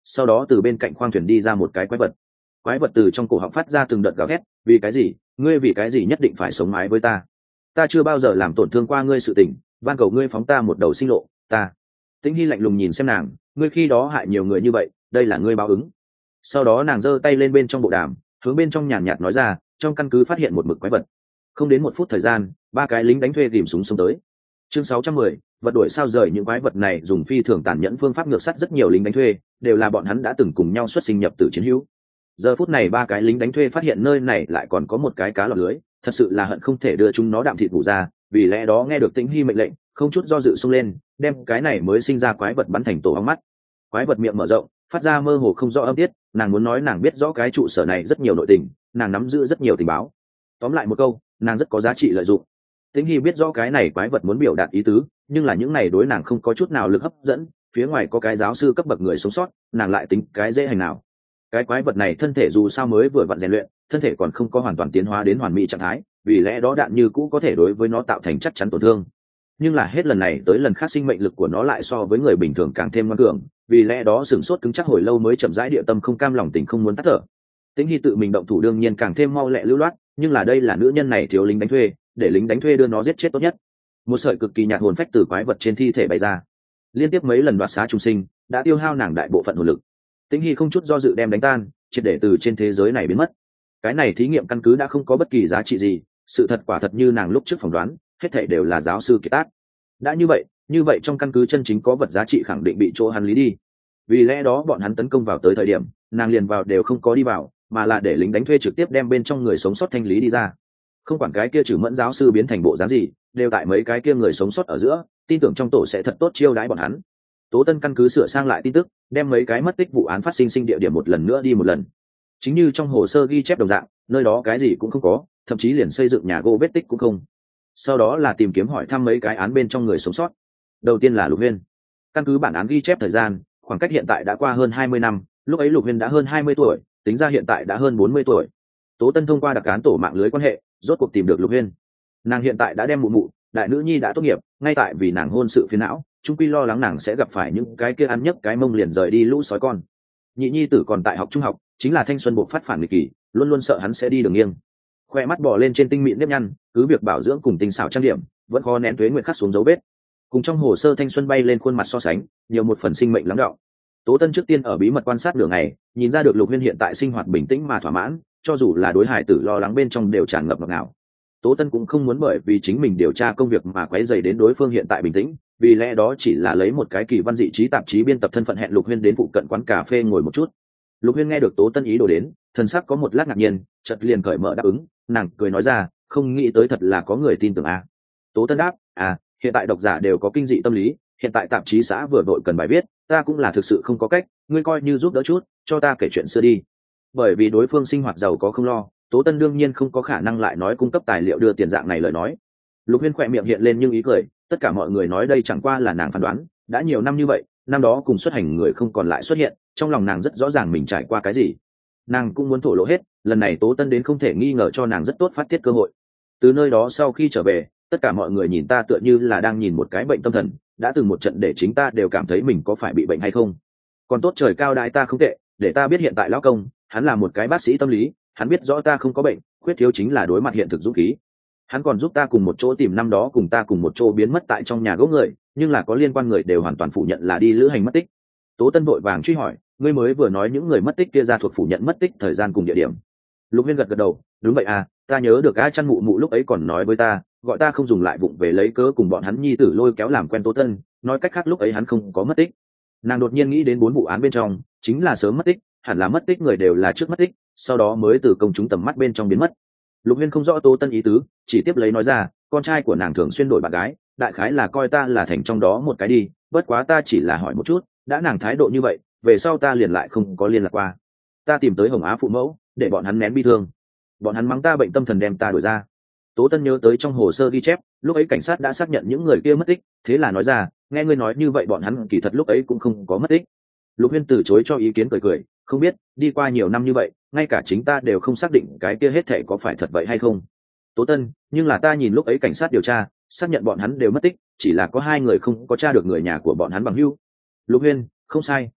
sau đó từ bên cạnh khoang thuyền đi ra một cái quái vật. Quái vật từ trong cổ họng phát ra từng đợt gào thét, vì cái gì, ngươi vì cái gì nhất định phải sống mái với ta? Ta chưa bao giờ làm tổn thương qua ngươi sự tình, van cầu ngươi phóng ta một đầu sinh lộ. Ta Tĩnh Hy lạnh lùng nhìn xem nàng, ngươi khi đó hại nhiều người như vậy, đây là ngươi báo ứng. Sau đó nàng giơ tay lên bên trong bộ đàm, hướng bên trong nhàn nhạt nói ra, trong căn cứ phát hiện một mực quái vật. Không đến một phút thời gian, ba cái lính đánh thuê tìm súng xông tới. Chương sáu trăm mười, vật đuổi sao rời. Những quái vật này dùng phi thường tàn nhẫn phương pháp ngược sát rất nhiều lính đánh thuê, đều là bọn hắn đã từng cùng nhau xuất sinh nhập tử chiến hữu. Giờ phút này ba cái lính đánh thuê phát hiện nơi này lại còn có một cái cá lọt lưới, thật sự là hận không thể đưa chúng nó đạm thịt vụ ra, vì lẽ đó nghe được Tĩnh Hy mệnh lệnh, không chút do dự xông lên, đem cái này mới sinh ra quái vật bắn thành tổ ong mắt. Quái vật miệng mở rộng, phát ra mơ hồ không rõ âm tiết, nàng muốn nói nàng biết rõ cái trụ sở này rất nhiều nội tình, nàng nắm giữ rất nhiều tình báo. Tóm lại một câu, nàng rất có giá trị lợi dụng. Tĩnh Hy biết rõ cái này quái vật muốn biểu đạt ý tứ, nhưng là những này đối nàng không có chút nào lực hấp dẫn, phía ngoài có cái giáo sư cấp bậc người sống sót, nàng lại tính cái dễ hành nào. Cái quái vật này thân thể dù sao mới vừa vặn rèn luyện, thân thể còn không có hoàn toàn tiến hóa đến hoàn mỹ trạng thái, vì lẽ đó đạn như cũ có thể đối với nó tạo thành chắc chắn tổn thương. Nhưng là hết lần này tới lần khác sinh mệnh lực của nó lại so với người bình thường càng thêm ngoan cường, vì lẽ đó sửng sốt cứng chắc hồi lâu mới chậm rãi địa tâm không cam lòng tình không muốn tắt thở. Tĩnh Hy tự mình động thủ đương nhiên càng thêm mau lẹ lưu loát, nhưng là đây là nữ nhân này thiếu lính đánh thuê, để lính đánh thuê đưa nó giết chết tốt nhất. Một sợi cực kỳ nhạt hồn phách từ quái vật trên thi thể bay ra, liên tiếp mấy lần đoạt xá trùng sinh, đã tiêu hao nàng đại bộ phận hồn lực. Tĩnh Hy không chút do dự đem đánh tan, triệt để từ trên thế giới này biến mất. Cái này thí nghiệm căn cứ đã không có bất kỳ giá trị gì, sự thật quả thật như nàng lúc trước phỏng đoán, hết thảy đều là giáo sư kiệt tác. Đã như vậy, như vậy trong căn cứ chân chính có vật giá trị khẳng định bị chỗ hắn lý đi. Vì lẽ đó bọn hắn tấn công vào tới thời điểm, nàng liền vào đều không có đi vào, mà là để lính đánh thuê trực tiếp đem bên trong người sống sót thanh lý đi ra. Không quản cái kia trừ mẫn giáo sư biến thành bộ dáng gì, đều tại mấy cái kia người sống sót ở giữa, tin tưởng trong tổ sẽ thật tốt chiêu đãi bọn hắn. Tố Tân căn cứ sửa sang lại tin tức, đem mấy cái mất tích vụ án phát sinh sinh địa điểm một lần nữa đi một lần. Chính như trong hồ sơ ghi chép đồng dạng, nơi đó cái gì cũng không có, thậm chí liền xây dựng nhà gỗ vết tích cũng không. Sau đó là tìm kiếm hỏi thăm mấy cái án bên trong người sống sót. Đầu tiên là Lục Huyên. Căn cứ bản án ghi chép thời gian, khoảng cách hiện tại đã qua hơn hai mươi năm, lúc ấy Lục Huyên đã hơn hai mươi tuổi, tính ra hiện tại đã hơn bốn mươi tuổi. Tố Tân thông qua đặc án tổ mạng lưới quan hệ, rốt cuộc tìm được Lục Huyên. Nàng hiện tại đã đem mụ mụ, đại nữ nhi đã tốt nghiệp, ngay tại vì nàng hôn sự phiền não, chung quy lo lắng nàng sẽ gặp phải những cái kia ăn nhấc cái mông liền rời đi lũ sói con. Nhị nhi tử còn tại học trung học, chính là thanh xuân buộc phát phản nghịch kỳ, luôn luôn sợ hắn sẽ đi đường nghiêng. Khoe mắt bò lên trên tinh mịn nếp nhăn, cứ việc bảo dưỡng cùng tinh xảo trang điểm, vẫn khó nén tuế nguyệt khắc xuống dấu vết. Cùng trong hồ sơ thanh xuân bay lên khuôn mặt so sánh, nhiều một phần sinh mệnh lắng đọng. Tố Tân trước tiên ở bí mật quan sát nửa ngày, nhìn ra được Lục Huyên hiện tại sinh hoạt bình tĩnh mà thỏa mãn, cho dù là đối hải tử lo lắng bên trong đều tràn ngập ngọt ngào. Tố Tân cũng không muốn bởi vì chính mình điều tra công việc mà quấy rầy đến đối phương hiện tại bình tĩnh, vì lẽ đó chỉ là lấy một cái kỳ văn dị trí tạp chí biên tập thân phận hẹn Lục Huyên đến phụ cận quán cà phê ngồi một chút. Lục Huyên nghe được Tố Tân ý đồ đến, thần sắc có một lát ngạc nhiên, chợt liền cởi mở đáp ứng, nàng cười nói ra, không nghĩ tới thật là có người tin tưởng à. Tố Tân đáp, à, hiện tại độc giả đều có kinh dị tâm lý, hiện tại tạp chí xã vừa vội cần bài viết, ta cũng là thực sự không có cách, ngươi coi như giúp đỡ chút, cho ta kể chuyện xưa đi. Bởi vì đối phương sinh hoạt giàu có không lo, Tố Tân đương nhiên không có khả năng lại nói cung cấp tài liệu đưa tiền dạng này lời nói. Lục Huyên khỏe miệng hiện lên nhưng ý cười, tất cả mọi người nói đây chẳng qua là nàng phán đoán, đã nhiều năm như vậy, năm đó cùng xuất hành người không còn lại xuất hiện, trong lòng nàng rất rõ ràng mình trải qua cái gì. Nàng cũng muốn thổ lộ hết, lần này Tố Tân đến không thể nghi ngờ cho nàng rất tốt phát tiết cơ hội. Từ nơi đó sau khi trở về, tất cả mọi người nhìn ta tựa như là đang nhìn một cái bệnh tâm thần, đã từng một trận để chính ta đều cảm thấy mình có phải bị bệnh hay không. Còn tốt trời cao đại ta không tệ, để ta biết hiện tại lão công, hắn là một cái bác sĩ tâm lý, hắn biết rõ ta không có bệnh, khuyết thiếu chính là đối mặt hiện thực dũng khí. Hắn còn giúp ta cùng một chỗ tìm năm đó cùng ta cùng một chỗ biến mất tại trong nhà gỗ người, nhưng là có liên quan người đều hoàn toàn phủ nhận là đi lữ hành mất tích. Tố Tân vội vàng truy hỏi, ngươi mới vừa nói những người mất tích kia ra thuộc phủ nhận mất tích thời gian cùng địa điểm. Lục Huyên gật gật đầu, đúng vậy à, ta nhớ được A Chăn mụ mụ lúc ấy còn nói với ta, gọi ta không dùng lại vụng về lấy cớ cùng bọn hắn nhi tử lôi kéo làm quen Tố Tân, nói cách khác lúc ấy hắn không có mất tích. Nàng đột nhiên nghĩ đến bốn vụ án bên trong, chính là sớm mất tích, hẳn là mất tích người đều là trước mất tích, sau đó mới từ công chúng tầm mắt bên trong biến mất. Lục Huyên không rõ Tố Tân ý tứ, chỉ tiếp lấy nói ra, con trai của nàng thường xuyên đổi bạn gái, đại khái là coi ta là thành trong đó một cái đi, bất quá ta chỉ là hỏi một chút, đã nàng thái độ như vậy, về sau ta liền lại không có liên lạc qua. Ta tìm tới Hồng Á phụ mẫu, để bọn hắn nén bi thương. Bọn hắn mắng ta bệnh tâm thần đem ta đuổi ra. Tố Tân nhớ tới trong hồ sơ ghi chép, lúc ấy cảnh sát đã xác nhận những người kia mất tích, thế là nói ra, nghe ngươi nói như vậy bọn hắn kỳ thật lúc ấy cũng không có mất tích. Lục Huyên từ chối cho ý kiến cười cười, không biết, đi qua nhiều năm như vậy, ngay cả chính ta đều không xác định cái kia hết thể có phải thật vậy hay không. Tố Tân, nhưng là ta nhìn lúc ấy cảnh sát điều tra, xác nhận bọn hắn đều mất tích, chỉ là có hai người không có tra được người nhà của bọn hắn bằng hữu. Lục Huyên, không sai,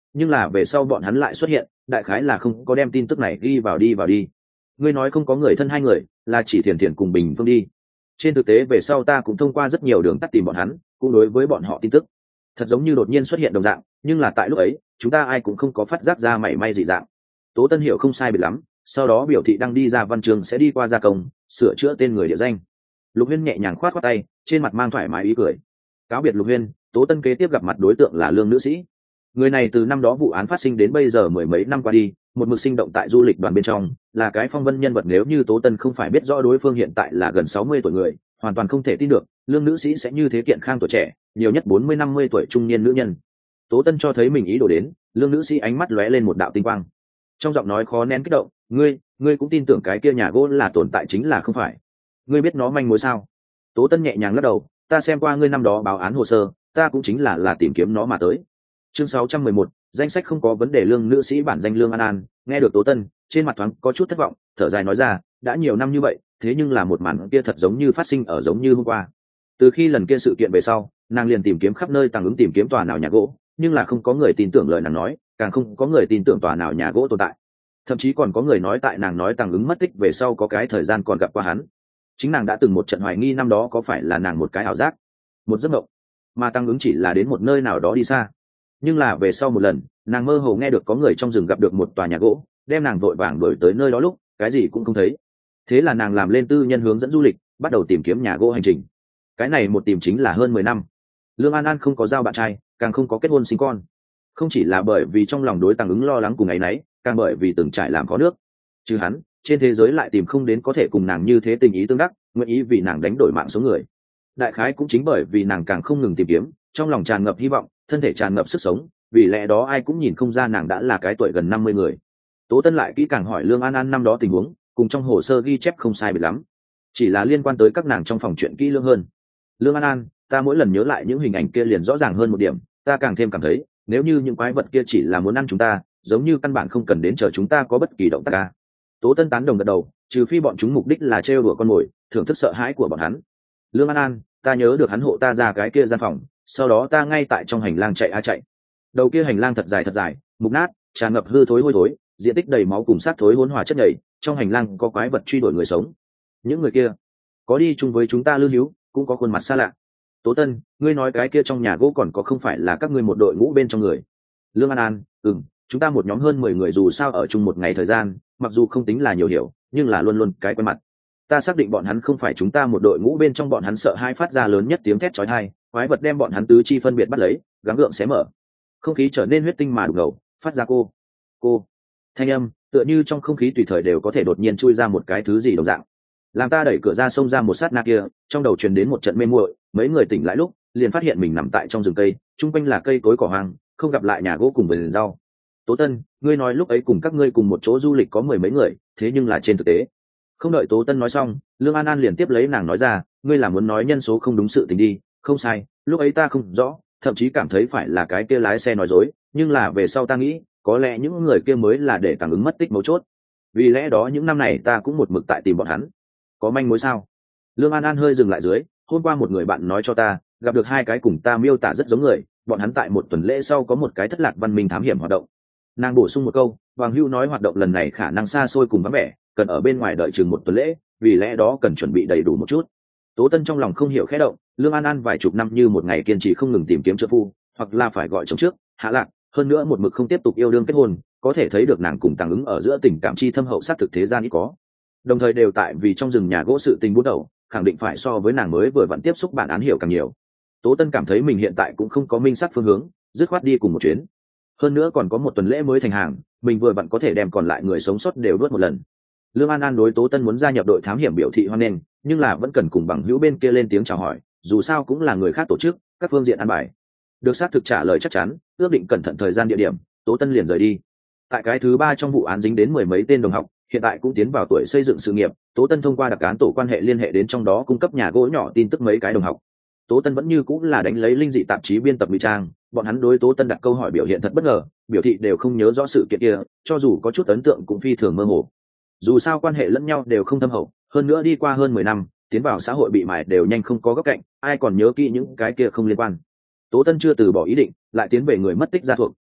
nhưng là về sau bọn hắn lại xuất hiện, đại khái là không có đem tin tức này ghi vào đi vào đi. Ngươi nói không có người thân hai người, là chỉ Thiền Thiền cùng Bình Phương đi. Trên thực tế về sau ta cũng thông qua rất nhiều đường tắt tìm bọn hắn, cũng đối với bọn họ tin tức thật giống như đột nhiên xuất hiện đồng dạng, nhưng là tại lúc ấy chúng ta ai cũng không có phát giác ra mảy may dị dạng. Tố Tân hiểu không sai biệt lắm, sau đó biểu thị đang đi ra văn trường sẽ đi qua gia công sửa chữa tên người địa danh. Lục Huyên nhẹ nhàng khoát khoát tay, trên mặt mang thoải mái ý cười. Cáo biệt Lục Huyên, Tố Tân kế tiếp gặp mặt đối tượng là Lương nữ sĩ. Người này từ năm đó vụ án phát sinh đến bây giờ mười mấy năm qua đi, một mực sinh động tại du lịch đoàn bên trong, là cái phong vân nhân vật. Nếu như Tố Tân không phải biết rõ đối phương hiện tại là gần sáu mươi tuổi người, hoàn toàn không thể tin được Lương nữ sĩ sẽ như thế kiện khang tuổi trẻ, nhiều nhất bốn mươi năm mươi tuổi trung niên nữ nhân. Tố Tân cho thấy mình ý đồ đến, Lương nữ sĩ ánh mắt lóe lên một đạo tinh quang, trong giọng nói khó nén kích động. Ngươi, ngươi cũng tin tưởng cái kia nhà gỗ là tồn tại chính là không phải? Ngươi biết nó manh mối sao? Tố Tân nhẹ nhàng lắc đầu, ta xem qua ngươi năm đó báo án hồ sơ, ta cũng chính là là tìm kiếm nó mà tới. Chương sáu trăm mười một, danh sách không có vấn đề. Lương nữ sĩ bản danh Lương An An, nghe được Tố Tân, trên mặt thoáng có chút thất vọng, thở dài nói ra, đã nhiều năm như vậy, thế nhưng là một màn kia thật giống như phát sinh ở giống như hôm qua. Từ khi lần kia sự kiện về sau, nàng liền tìm kiếm khắp nơi Tàng Ứng tìm kiếm tòa nào nhà gỗ, nhưng là không có người tin tưởng lời nàng nói, càng không có người tin tưởng tòa nào nhà gỗ tồn tại. Thậm chí còn có người nói tại nàng nói Tàng Ứng mất tích về sau có cái thời gian còn gặp qua hắn. Chính nàng đã từng một trận hoài nghi năm đó có phải là nàng một cái ảo giác, một giấc mộng, mà Tàng Ứng chỉ là đến một nơi nào đó đi xa. Nhưng là về sau một lần, nàng mơ hồ nghe được có người trong rừng gặp được một tòa nhà gỗ, đem nàng vội vàng đuổi tới nơi đó lúc cái gì cũng không thấy. Thế là nàng làm lên tư nhân hướng dẫn du lịch, bắt đầu tìm kiếm nhà gỗ hành trình. Cái này một tìm chính là hơn mười năm. Lương An An không có giao bạn trai, càng không có kết hôn sinh con. Không chỉ là bởi vì trong lòng đối Tàng Ứng lo lắng cùng ấy nấy, càng bởi vì từng trải làm có nước. Chứ hắn, trên thế giới lại tìm không đến có thể cùng nàng như thế tình ý tương đắc, nguyện ý vì nàng đánh đổi mạng số người. Đại khái cũng chính bởi vì nàng càng không ngừng tìm kiếm, trong lòng tràn ngập hy vọng, thân thể tràn ngập sức sống, vì lẽ đó ai cũng nhìn không ra nàng đã là cái tuổi gần năm mươi người. Tố Tân lại kỹ càng hỏi Lương An An năm đó tình huống, cùng trong hồ sơ ghi chép không sai biệt lắm, chỉ là liên quan tới các nàng trong phòng chuyện kỹ lưỡng hơn. Lương An An, ta mỗi lần nhớ lại những hình ảnh kia liền rõ ràng hơn một điểm, ta càng thêm cảm thấy nếu như những quái vật kia chỉ là muốn ăn chúng ta, giống như căn bản không cần đến chờ chúng ta có bất kỳ động tác ca. Tố Tân tán đồng gật đầu, trừ phi bọn chúng mục đích là trêu đùa con mồi, thưởng thức sợ hãi của bọn hắn. Lương An An, ta nhớ được hắn hộ ta ra cái kia gian phòng, sau đó ta ngay tại trong hành lang chạy a chạy. Đầu kia hành lang thật dài thật dài, mục nát, tràn ngập hư thối hôi thối, diện tích đầy máu cùng sát thối hỗn hòa chất nhầy, trong hành lang có quái vật truy đuổi người sống. Những người kia có đi chung với chúng ta lưu hữu, cũng có khuôn mặt xa lạ. Tố Tân, ngươi nói cái kia trong nhà gỗ còn có không phải là các ngươi một đội ngũ bên trong người? Lương An An, ừm, chúng ta một nhóm hơn mười người dù sao ở chung một ngày thời gian, mặc dù không tính là nhiều hiểu, nhưng là luôn luôn cái quen mặt. Ta xác định bọn hắn không phải chúng ta một đội ngũ bên trong. Bọn hắn sợ hai phát ra lớn nhất tiếng thét chói tai, quái vật đem bọn hắn tứ chi phân biệt bắt lấy, gắng gượng xé mở. Không khí trở nên huyết tinh mà đục ngầu, phát ra cô cô thanh âm, tựa như trong không khí tùy thời đều có thể đột nhiên chui ra một cái thứ gì đồng dạng. Làm ta đẩy cửa ra xông ra một sát na kia, trong đầu truyền đến một trận mê muội, mấy người tỉnh lại lúc liền phát hiện mình nằm tại trong rừng cây, chung quanh là cây cối cỏ hoang, không gặp lại nhà gỗ cùng vườn rau. Tố Tân, ngươi nói lúc ấy cùng các ngươi cùng một chỗ du lịch có mười mấy người, thế nhưng là trên thực tế. Không đợi Tố Tân nói xong, Lương An An liền tiếp lấy nàng nói ra, ngươi là muốn nói nhân số không đúng sự tình đi. Không sai, lúc ấy ta không rõ, thậm chí cảm thấy phải là cái kia lái xe nói dối, nhưng là về sau ta nghĩ có lẽ những người kia mới là để Tàng Ứng mất tích mấu chốt. Vì lẽ đó những năm này ta cũng một mực tại tìm bọn hắn. Có manh mối sao? Lương An An hơi dừng lại dưới, hôm qua một người bạn nói cho ta gặp được hai cái cùng ta miêu tả rất giống người, bọn hắn tại một tuần lễ sau có một cái thất lạc văn minh thám hiểm hoạt động. Nàng bổ sung một câu, Hoàng Hưu nói hoạt động lần này khả năng xa xôi cùng vắng vẻ, cần ở bên ngoài đợi chừng một tuần lễ, vì lẽ đó cần chuẩn bị đầy đủ một chút. Tố Tân trong lòng không hiểu khẽ động, Lương An An vài chục năm như một ngày kiên trì không ngừng tìm kiếm trợ phu, hoặc là phải gọi chồng trước hạ lạc, hơn nữa một mực không tiếp tục yêu đương kết hôn, có thể thấy được nàng cùng Tàng Ứng ở giữa tình cảm chi thâm hậu sát thực thế gian ít có. Đồng thời đều tại vì trong rừng nhà gỗ sự tình bút đầu, khẳng định phải so với nàng mới vừa vẫn tiếp xúc bản án hiểu càng nhiều. Tố Tân cảm thấy mình hiện tại cũng không có minh xác phương hướng, dứt khoát đi cùng một chuyến. Hơn nữa còn có một tuần lễ mới thành hàng, mình vừa vặn có thể đem còn lại người sống sót đều đuốt một lần. Lương An An đối Tố Tân muốn gia nhập đội thám hiểm biểu thị hoan nghênh, nhưng là vẫn cần cùng bằng hữu bên kia lên tiếng chào hỏi, dù sao cũng là người khác tổ chức, các phương diện an bài. Được xác thực trả lời chắc chắn, ước định cẩn thận thời gian địa điểm, Tố Tân liền rời đi. Tại cái thứ ba trong vụ án dính đến mười mấy tên đồng học, hiện tại cũng tiến vào tuổi xây dựng sự nghiệp, Tố Tân thông qua đặc án tổ quan hệ liên hệ đến trong đó cung cấp nhà gỗ nhỏ tin tức mấy cái đồng học. Tố Tân vẫn như cũng là đánh lấy linh dị tạp chí biên tập ngụy trang, bọn hắn đối Tố Tân đặt câu hỏi biểu hiện thật bất ngờ, biểu thị đều không nhớ rõ sự kiện kia, cho dù có chút ấn tượng cũng phi thường mơ hồ. Dù sao quan hệ lẫn nhau đều không thâm hậu, hơn nữa đi qua hơn mười năm, tiến vào xã hội bị mài đều nhanh không có góc cạnh, ai còn nhớ kỹ những cái kia không liên quan. Tố Tân chưa từ bỏ ý định, lại tiến về người mất tích gia thuộc,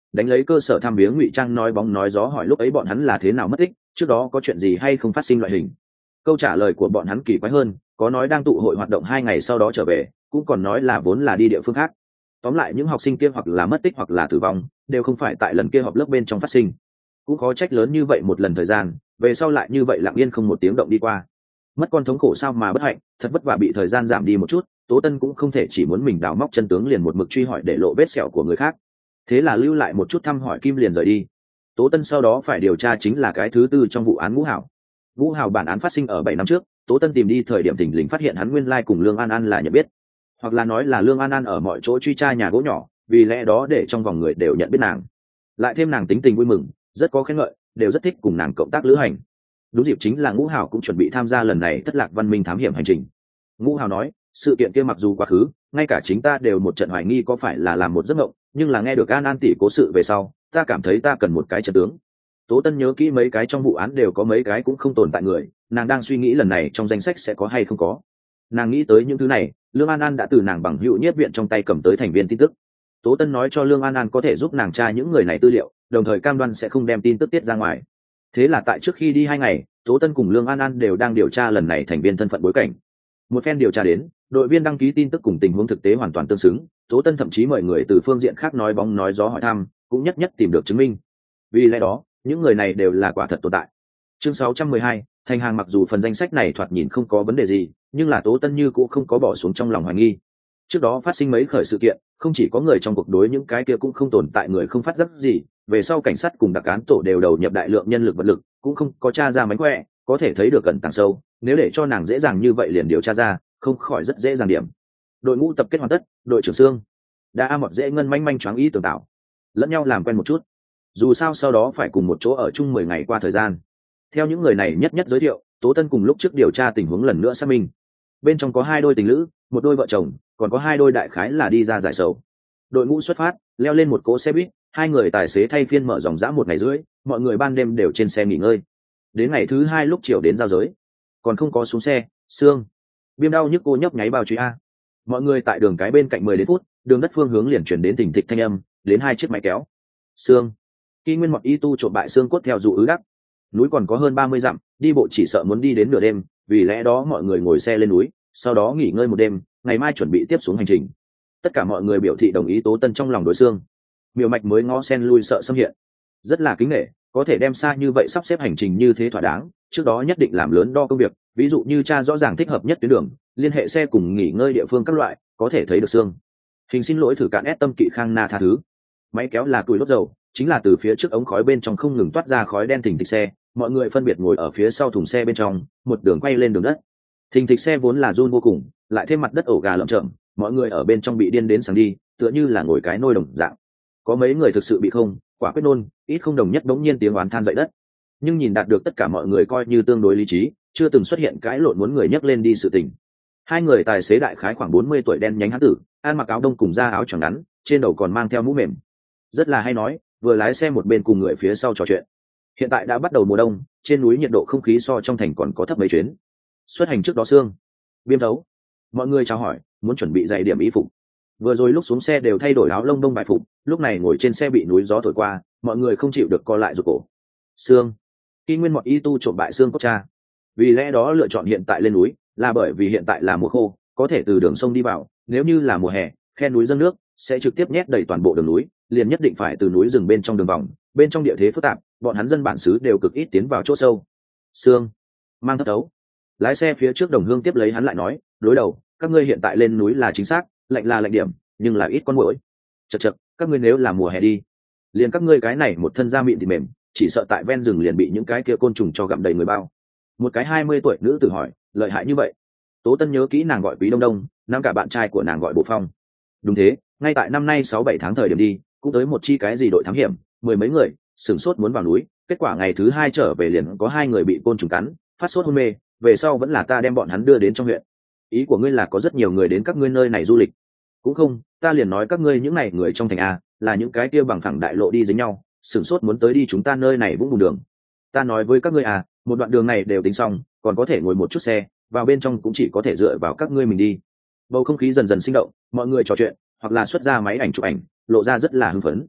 đánh lấy cơ sở tham viếng ngụy trang nói bóng nói gió hỏi lúc ấy bọn hắn là thế nào mất tích, trước đó có chuyện gì hay không phát sinh loại hình. Câu trả lời của bọn hắn kỳ quái hơn, có nói đang tụ hội hoạt động hai ngày sau đó trở về, cũng còn nói là vốn là đi địa phương khác. Tóm lại những học sinh kia hoặc là mất tích hoặc là tử vong, đều không phải tại lần kia họp lớp bên trong phát sinh. Cũng khó trách lớn như vậy một lần thời gian, về sau lại như vậy lặng yên không một tiếng động đi qua. Mất con thống khổ sao mà bất hạnh, thật vất vả bị thời gian giảm đi một chút, Tố Tân cũng không thể chỉ muốn mình đào móc chân tướng liền một mực truy hỏi để lộ vết sẹo của người khác. Thế là lưu lại một chút thăm hỏi Kim liền rời đi. Tố Tân sau đó phải điều tra chính là cái thứ tư trong vụ án Ngũ Hảo. Ngũ Hảo bản án phát sinh ở bảy năm trước, Tố Tân tìm đi thời điểm thình lình phát hiện hắn nguyên lai cùng Lương An An là nhận biết, hoặc là nói là Lương An An ở mọi chỗ truy tra nhà gỗ nhỏ, vì lẽ đó để trong vòng người đều nhận biết nàng. Lại thêm nàng tính tình vui mừng, rất có khen ngợi, đều rất thích cùng nàng cộng tác lữ hành. Đúng dịp chính là Ngũ Hảo cũng chuẩn bị tham gia lần này thất lạc văn minh thám hiểm hành trình. Ngũ Hảo nói, sự kiện kia mặc dù quá khứ, ngay cả chính ta đều một trận hoài nghi có phải là làm một giấc mộng, nhưng là nghe được An An tỷ cố sự về sau, ta cảm thấy ta cần một cái trận tướng. Tố Tân nhớ kỹ mấy cái trong vụ án đều có mấy cái cũng không tồn tại người, nàng đang suy nghĩ lần này trong danh sách sẽ có hay không có. Nàng nghĩ tới những thứ này, Lương An An đã từ nàng bằng hữu Nhiếp Viện trong tay cầm tới thành viên tin tức. Tố Tân nói cho Lương An An có thể giúp nàng tra những người này tư liệu, đồng thời cam đoan sẽ không đem tin tức tiết ra ngoài. Thế là tại trước khi đi hai ngày, Tố Tân cùng Lương An An đều đang điều tra lần này thành viên thân phận bối cảnh. Một phen điều tra đến, đội viên đăng ký tin tức cùng tình huống thực tế hoàn toàn tương xứng, Tố Tân thậm chí mời người từ phương diện khác nói bóng nói gió hỏi thăm, cũng nhất nhất tìm được chứng minh. Vì lẽ đó, những người này đều là quả thật tồn tại. Chương sáu trăm mười hai, thành hàng mặc dù phần danh sách này thoạt nhìn không có vấn đề gì, nhưng là Tố Tân như cũng không có bỏ xuống trong lòng hoài nghi. Trước đó phát sinh mấy khởi sự kiện, không chỉ có người trong cuộc đối những cái kia cũng không tồn tại người không phát giác gì, về sau cảnh sát cùng đặc án tổ đều đầu nhập đại lượng nhân lực vật lực, cũng không có tra ra mánh khỏe, có thể thấy được cẩn tàng sâu, nếu để cho nàng dễ dàng như vậy liền điều tra ra, không khỏi rất dễ dàng điểm. Đội ngũ tập kết hoàn tất, đội trưởng Sương đã a một dễ ngân manh manh choáng ý tưởng tạo, lẫn nhau làm quen một chút. Dù sao sau đó phải cùng một chỗ ở chung mười ngày qua thời gian. Theo những người này nhất nhất giới thiệu, Tố Tân cùng lúc trước điều tra tình huống lần nữa xác minh. Bên trong có hai đôi tình lữ, một đôi vợ chồng, còn có hai đôi đại khái là đi ra giải sầu. Đội ngũ xuất phát, leo lên một cỗ xe buýt, hai người tài xế thay phiên mở dòng dã một ngày rưỡi, mọi người ban đêm đều trên xe nghỉ ngơi. Đến ngày thứ hai lúc chiều đến giao giới, còn không có xuống xe, Sương viêm đau nhức cô nhấp nháy bao truy a. Mọi người tại đường cái bên cạnh mười đến phút, đường đất phương hướng liền chuyển đến tỉnh thịch thanh âm, đến hai chiếc máy kéo. Sương khi nguyên mọt y tu trộm bại xương cốt theo dụ ứ đắc, núi còn có hơn ba mươi dặm, đi bộ chỉ sợ muốn đi đến nửa đêm, vì lẽ đó mọi người ngồi xe lên núi, sau đó nghỉ ngơi một đêm, ngày mai chuẩn bị tiếp xuống hành trình. Tất cả mọi người biểu thị đồng ý Tố Tân trong lòng đối xương. Miêu Mạch mới ngó sen lui sợ xâm hiện, rất là kính nể, có thể đem xa như vậy sắp xếp hành trình như thế thỏa đáng, trước đó nhất định làm lớn đo công việc, ví dụ như cha rõ ràng thích hợp nhất tuyến đường, liên hệ xe cùng nghỉ ngơi địa phương các loại, có thể thấy được xương. Hình xin lỗi thử cạn ép tâm kỵ khang na tha thứ. Máy kéo là tuổi đốt dầu, chính là từ phía trước ống khói bên trong không ngừng toát ra khói đen thình thịch xe, mọi người phân biệt ngồi ở phía sau thùng xe bên trong, một đường quay lên đường đất. Thình thịch xe vốn là run vô cùng, lại thêm mặt đất ổ gà lởm chởm, mọi người ở bên trong bị điên đến sáng đi, tựa như là ngồi cái nôi đồng dạng. Có mấy người thực sự bị không, quả quyết nôn, ít không đồng nhất bỗng nhiên tiếng oán than dậy đất. Nhưng nhìn đạt được tất cả mọi người coi như tương đối lý trí, chưa từng xuất hiện cãi lộn muốn người nhấc lên đi sự tình. Hai người tài xế đại khái khoảng bốn mươi tuổi đen nhánh hán tử, ăn mặc áo đông cùng da áo choàng ngắn, trên đầu còn mang theo mũ mềm. Rất là hay nói, vừa lái xe một bên cùng người phía sau trò chuyện. Hiện tại đã bắt đầu mùa đông, trên núi nhiệt độ không khí so trong thành còn có thấp mấy chuyến. Xuất hành trước đó Sương viêm thấu, mọi người chào hỏi, muốn chuẩn bị giày điểm y phục. Vừa rồi lúc xuống xe đều thay đổi áo lông đông bài phục, lúc này ngồi trên xe bị núi gió thổi qua, mọi người không chịu được co lại rụt cổ. Sương khi nguyên mọt y tu trộm bại xương cốt cha, vì lẽ đó lựa chọn hiện tại lên núi là bởi vì hiện tại là mùa khô, có thể từ đường sông đi vào, nếu như là mùa hè, khe núi dâng nước sẽ trực tiếp nhét đầy toàn bộ đường núi, liền nhất định phải từ núi rừng bên trong đường vòng, bên trong địa thế phức tạp, bọn hắn dân bản xứ đều cực ít tiến vào chỗ sâu. Sương mang thất đấu, lái xe phía trước đồng hương tiếp lấy hắn lại nói, đối đầu, các ngươi hiện tại lên núi là chính xác, lạnh là lạnh điểm, nhưng là ít con muỗi. Chật chật, các ngươi nếu là mùa hè đi, liền các ngươi cái này một thân da mịn thì mềm, chỉ sợ tại ven rừng liền bị những cái kia côn trùng cho gặm đầy người bao. Một cái hai mươi tuổi nữ tử hỏi, lợi hại như vậy? Tố Tân nhớ kỹ nàng gọi Quý Đông Đông, năm cả bạn trai của nàng gọi Bộ Phong. Đúng thế, ngay tại năm nay sáu bảy tháng thời điểm đi, cũng tới một chi cái gì đội thám hiểm, mười mấy người, sửng sốt muốn vào núi, kết quả ngày thứ hai trở về liền có hai người bị côn trùng cắn, phát sốt hôn mê, về sau vẫn là ta đem bọn hắn đưa đến trong huyện. Ý của ngươi là có rất nhiều người đến các ngươi nơi này du lịch? Cũng không, ta liền nói các ngươi những này người trong thành a, là những cái kia bằng phẳng đại lộ đi dính nhau, sửng sốt muốn tới đi chúng ta nơi này vũng bùn đường. Ta nói với các ngươi à, một đoạn đường này đều tính xong, còn có thể ngồi một chút xe, vào bên trong cũng chỉ có thể dựa vào các ngươi mình đi. Bầu không khí dần dần sinh động, mọi người trò chuyện, hoặc là xuất ra máy ảnh chụp ảnh, lộ ra rất là hưng phấn.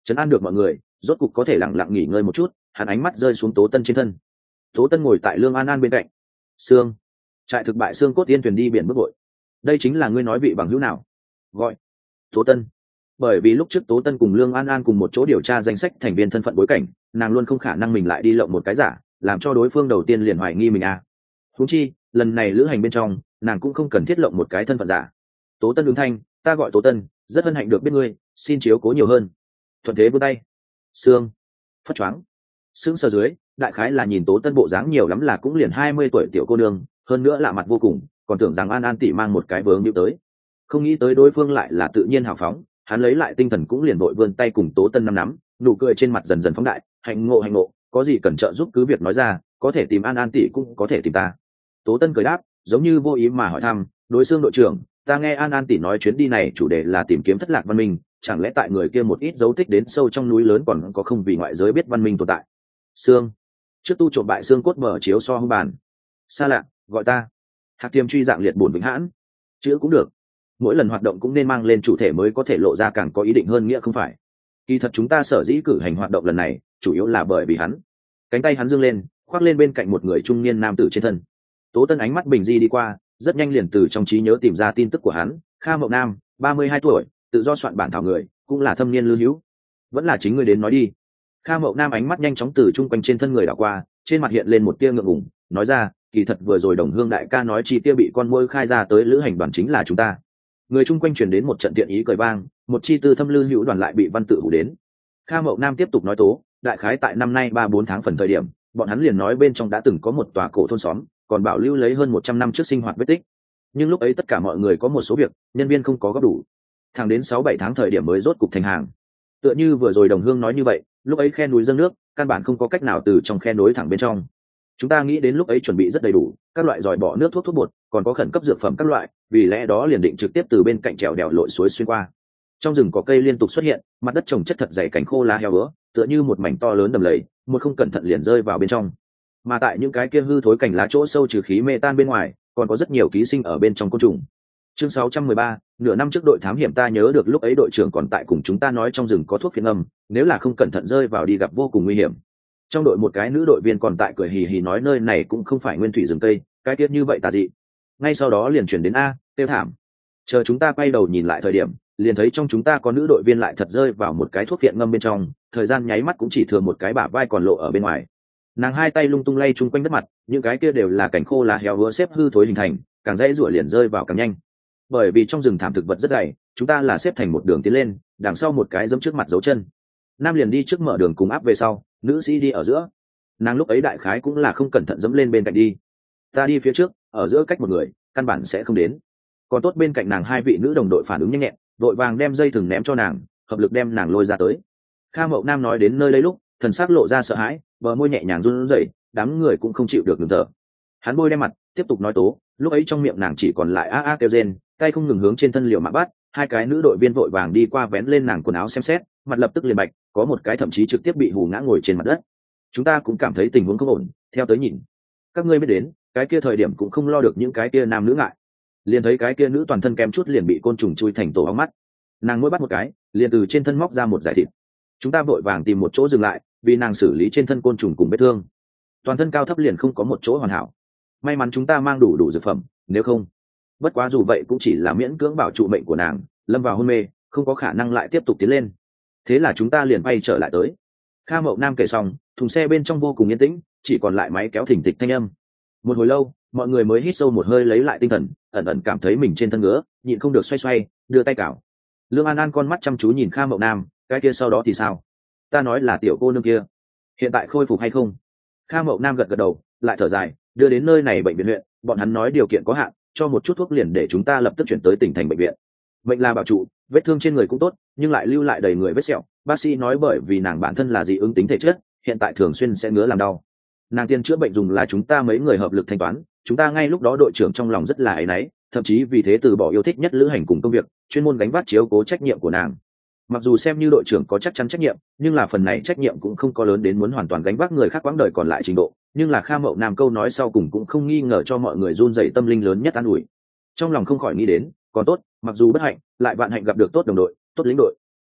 trấn an được mọi người, rốt cục có thể lặng lặng nghỉ ngơi một chút. Hắn ánh mắt rơi xuống Tố Tân trên thân. Tố Tân ngồi tại Lương An An bên cạnh. Sương, trại thực bại xương cốt tiên thuyền đi biển bước bội. Đây chính là ngươi nói vị bằng hữu nào? Gọi Tố Tân. Bởi vì lúc trước Tố Tân cùng Lương An An cùng một chỗ điều tra danh sách thành viên thân phận bối cảnh, nàng luôn không khả năng mình lại đi lộng một cái giả, làm cho đối phương đầu tiên liền hoài nghi mình à. Huống chi, lần này lữ hành bên trong, nàng cũng không cần thiết lộng một cái thân phận giả. Tố Tân ứng thanh, ta gọi Tố Tân, rất hân hạnh được biết ngươi, xin chiếu cố nhiều hơn. Thuận thế vươn tay. Sương, phất choáng. Sững sờ dưới, đại khái là nhìn Tố Tân bộ dáng nhiều lắm là cũng liền hai mươi tuổi tiểu cô nương, hơn nữa lạ mặt vô cùng, còn tưởng rằng An An tỷ mang một cái vướng nhiễu tới. Không nghĩ tới đối phương lại là tự nhiên hào phóng, hắn lấy lại tinh thần cũng liền vội vươn tay cùng Tố Tân nắm nắm, nụ cười trên mặt dần dần phóng đại, hạnh ngộ hạnh ngộ, có gì cần trợ giúp cứ việc nói ra, có thể tìm An An tỷ cũng có thể tìm ta. Tố Tân cười đáp, giống như vô ý mà hỏi thăm, đối xương đội trưởng, ta nghe An An tỷ nói chuyến đi này chủ đề là tìm kiếm thất lạc văn minh, chẳng lẽ tại người kia một ít dấu tích đến sâu trong núi lớn còn có không vì ngoại giới biết văn minh tồn tại? Xương, trước tu trộm bại xương cốt mở chiếu so hung bàn. Xa lạ, gọi ta. Hạc Tiêm truy dạng liệt bổn vĩnh hãn, chữ cũng được. Mỗi lần hoạt động cũng nên mang lên chủ thể mới có thể lộ ra càng có ý định hơn nghĩa không phải? Kỳ thật chúng ta sở dĩ cử hành hoạt động lần này, chủ yếu là bởi vì hắn. Cánh tay hắn dương lên, khoác lên bên cạnh một người trung niên nam tử trên thân. Tố Tân ánh mắt bình di đi qua, rất nhanh liền từ trong trí nhớ tìm ra tin tức của hắn. Kha Mậu Nam, ba mươi hai tuổi, tự do soạn bản thảo người, cũng là thâm niên lưu hữu. Vẫn là chính ngươi đến nói đi. Kha Mậu Nam ánh mắt nhanh chóng từ trung quanh trên thân người đảo qua, trên mặt hiện lên một tia ngượng ngùng, nói ra, kỳ thật vừa rồi Đồng Hương đại ca nói chi tiêu bị con muỗi khai ra tới lữ hành đoàn chính là chúng ta. Người chung quanh truyền đến một trận tiện ý cười vang, một chi tư thâm lưu hữu đoàn lại bị văn tự hủ đến. Kha Mậu Nam tiếp tục nói tố, đại khái tại năm nay ba bốn tháng phần thời điểm, bọn hắn liền nói bên trong đã từng có một tòa cổ thôn xóm, còn bảo lưu lấy hơn một trăm năm trước sinh hoạt vết tích. Nhưng lúc ấy tất cả mọi người có một số việc, nhân viên không có góp đủ. Thẳng đến sáu bảy tháng thời điểm mới rốt cục thành hàng. Tựa như vừa rồi Đồng Hương nói như vậy, lúc ấy khe núi dâng nước, căn bản không có cách nào từ trong khe nối thẳng bên trong. Chúng ta nghĩ đến lúc ấy chuẩn bị rất đầy đủ, các loại giỏi bỏ nước thuốc thuốc bột, còn có khẩn cấp dược phẩm các loại, vì lẽ đó liền định trực tiếp từ bên cạnh trèo đèo lội suối xuyên qua. Trong rừng có cây liên tục xuất hiện, mặt đất trồng chất thật dày cành khô lá heo bữa, tựa như một mảnh to lớn đầm lầy, một không cẩn thận liền rơi vào bên trong. Mà tại những cái kia hư thối cành lá chỗ sâu trừ khí mê tan bên ngoài, còn có rất nhiều ký sinh ở bên trong côn trùng. Chương sáu trăm mười ba, nửa năm trước đội thám hiểm ta nhớ được lúc ấy đội trưởng còn tại cùng chúng ta nói trong rừng có thuốc phiến âm, nếu là không cẩn thận rơi vào đi gặp vô cùng nguy hiểm. Trong đội một cái nữ đội viên còn tại cười hì hì nói nơi này cũng không phải nguyên thủy rừng tây, cái tiết như vậy tà dị. Ngay sau đó liền chuyển đến a, tiêu thảm. Chờ chúng ta quay đầu nhìn lại thời điểm, liền thấy trong chúng ta có nữ đội viên lại thật rơi vào một cái thuốc phiện ngâm bên trong, thời gian nháy mắt cũng chỉ thừa một cái bả vai còn lộ ở bên ngoài. Nàng hai tay lung tung lay chung quanh đất mặt, những cái kia đều là cảnh khô lá héo hứa xếp hư thối hình thành, càng dãy rủa liền rơi vào càng nhanh. Bởi vì trong rừng thảm thực vật rất dày, chúng ta là xếp thành một đường tiến lên, đằng sau một cái giẫm trước mặt dấu chân. Nam liền đi trước mở đường cùng áp về sau, nữ sĩ đi ở giữa. Nàng lúc ấy đại khái cũng là không cẩn thận dẫm lên bên cạnh đi. Ta đi phía trước, ở giữa cách một người, căn bản sẽ không đến. Còn tốt bên cạnh nàng hai vị nữ đồng đội phản ứng nhanh nhẹn, đội vàng đem dây thừng ném cho nàng, hợp lực đem nàng lôi ra tới. Kha Mậu Nam nói đến nơi đây lúc, thần sắc lộ ra sợ hãi, bờ môi nhẹ nhàng run rẩy, đám người cũng không chịu được ngừng thở. Hắn bôi đem mặt, tiếp tục nói tố, lúc ấy trong miệng nàng chỉ còn lại a a kêu rên, tay không ngừng hướng trên thân liều mạng bắt, hai cái nữ đội viên vội vàng đi qua vén lên nàng quần áo xem xét, mặt lập tức liền bạch, có một cái thậm chí trực tiếp bị hù ngã ngồi trên mặt đất. Chúng ta cũng cảm thấy tình huống không ổn, theo tới nhìn. Các ngươi biết đến, cái kia thời điểm cũng không lo được những cái kia nam nữ ngại. Liền thấy cái kia nữ toàn thân kém chút liền bị côn trùng chui thành tổ ong mắt. Nàng mỗi bắt một cái, liền từ trên thân móc ra một giải thịt. Chúng ta vội vàng tìm một chỗ dừng lại, vì nàng xử lý trên thân côn trùng cùng vết thương. Toàn thân cao thấp liền không có một chỗ hoàn hảo. May mắn chúng ta mang đủ đủ dược phẩm, nếu không, bất quá dù vậy cũng chỉ là miễn cưỡng bảo trụ mệnh của nàng, lâm vào hôn mê, không có khả năng lại tiếp tục tiến lên. Thế là chúng ta liền bay trở lại tới. Kha Mậu Nam kể xong, thùng xe bên trong vô cùng yên tĩnh, chỉ còn lại máy kéo thình thịch thanh âm. Một hồi lâu, mọi người mới hít sâu một hơi lấy lại tinh thần, ẩn ẩn cảm thấy mình trên thân ngứa, nhịn không được xoay xoay, đưa tay cào. Lương An An con mắt chăm chú nhìn Kha Mậu Nam, cái kia sau đó thì sao? Ta nói là tiểu cô nương kia, hiện tại khôi phục hay không? Kha Mậu Nam gật gật đầu, lại thở dài, đưa đến nơi này bệnh viện huyện, bọn hắn nói điều kiện có hạn, cho một chút thuốc liền để chúng ta lập tức chuyển tới tỉnh thành bệnh viện. Mệnh là bảo trụ, vết thương trên người cũng tốt, nhưng lại lưu lại đầy người vết sẹo. Bác sĩ nói bởi vì nàng bản thân là dị ứng tính thể chất, hiện tại thường xuyên sẽ ngứa làm đau. Nàng tiền chữa bệnh dùng là chúng ta mấy người hợp lực thanh toán, chúng ta ngay lúc đó đội trưởng trong lòng rất là áy náy, thậm chí vì thế từ bỏ yêu thích nhất lữ hành cùng công việc, chuyên môn gánh vác chiếu cố trách nhiệm của nàng. Mặc dù xem như đội trưởng có chắc chắn trách nhiệm, nhưng là phần này trách nhiệm cũng không có lớn đến muốn hoàn toàn gánh vác người khác quãng đời còn lại trình độ. Nhưng là Kha Mậu Nam câu nói sau cùng cũng không nghi ngờ cho mọi người run rẩy tâm linh lớn nhất an ủi. Trong lòng không khỏi nghĩ đến, còn tốt, mặc dù bất hạnh, lại vạn hạnh gặp được tốt đồng đội, tốt lĩnh đội.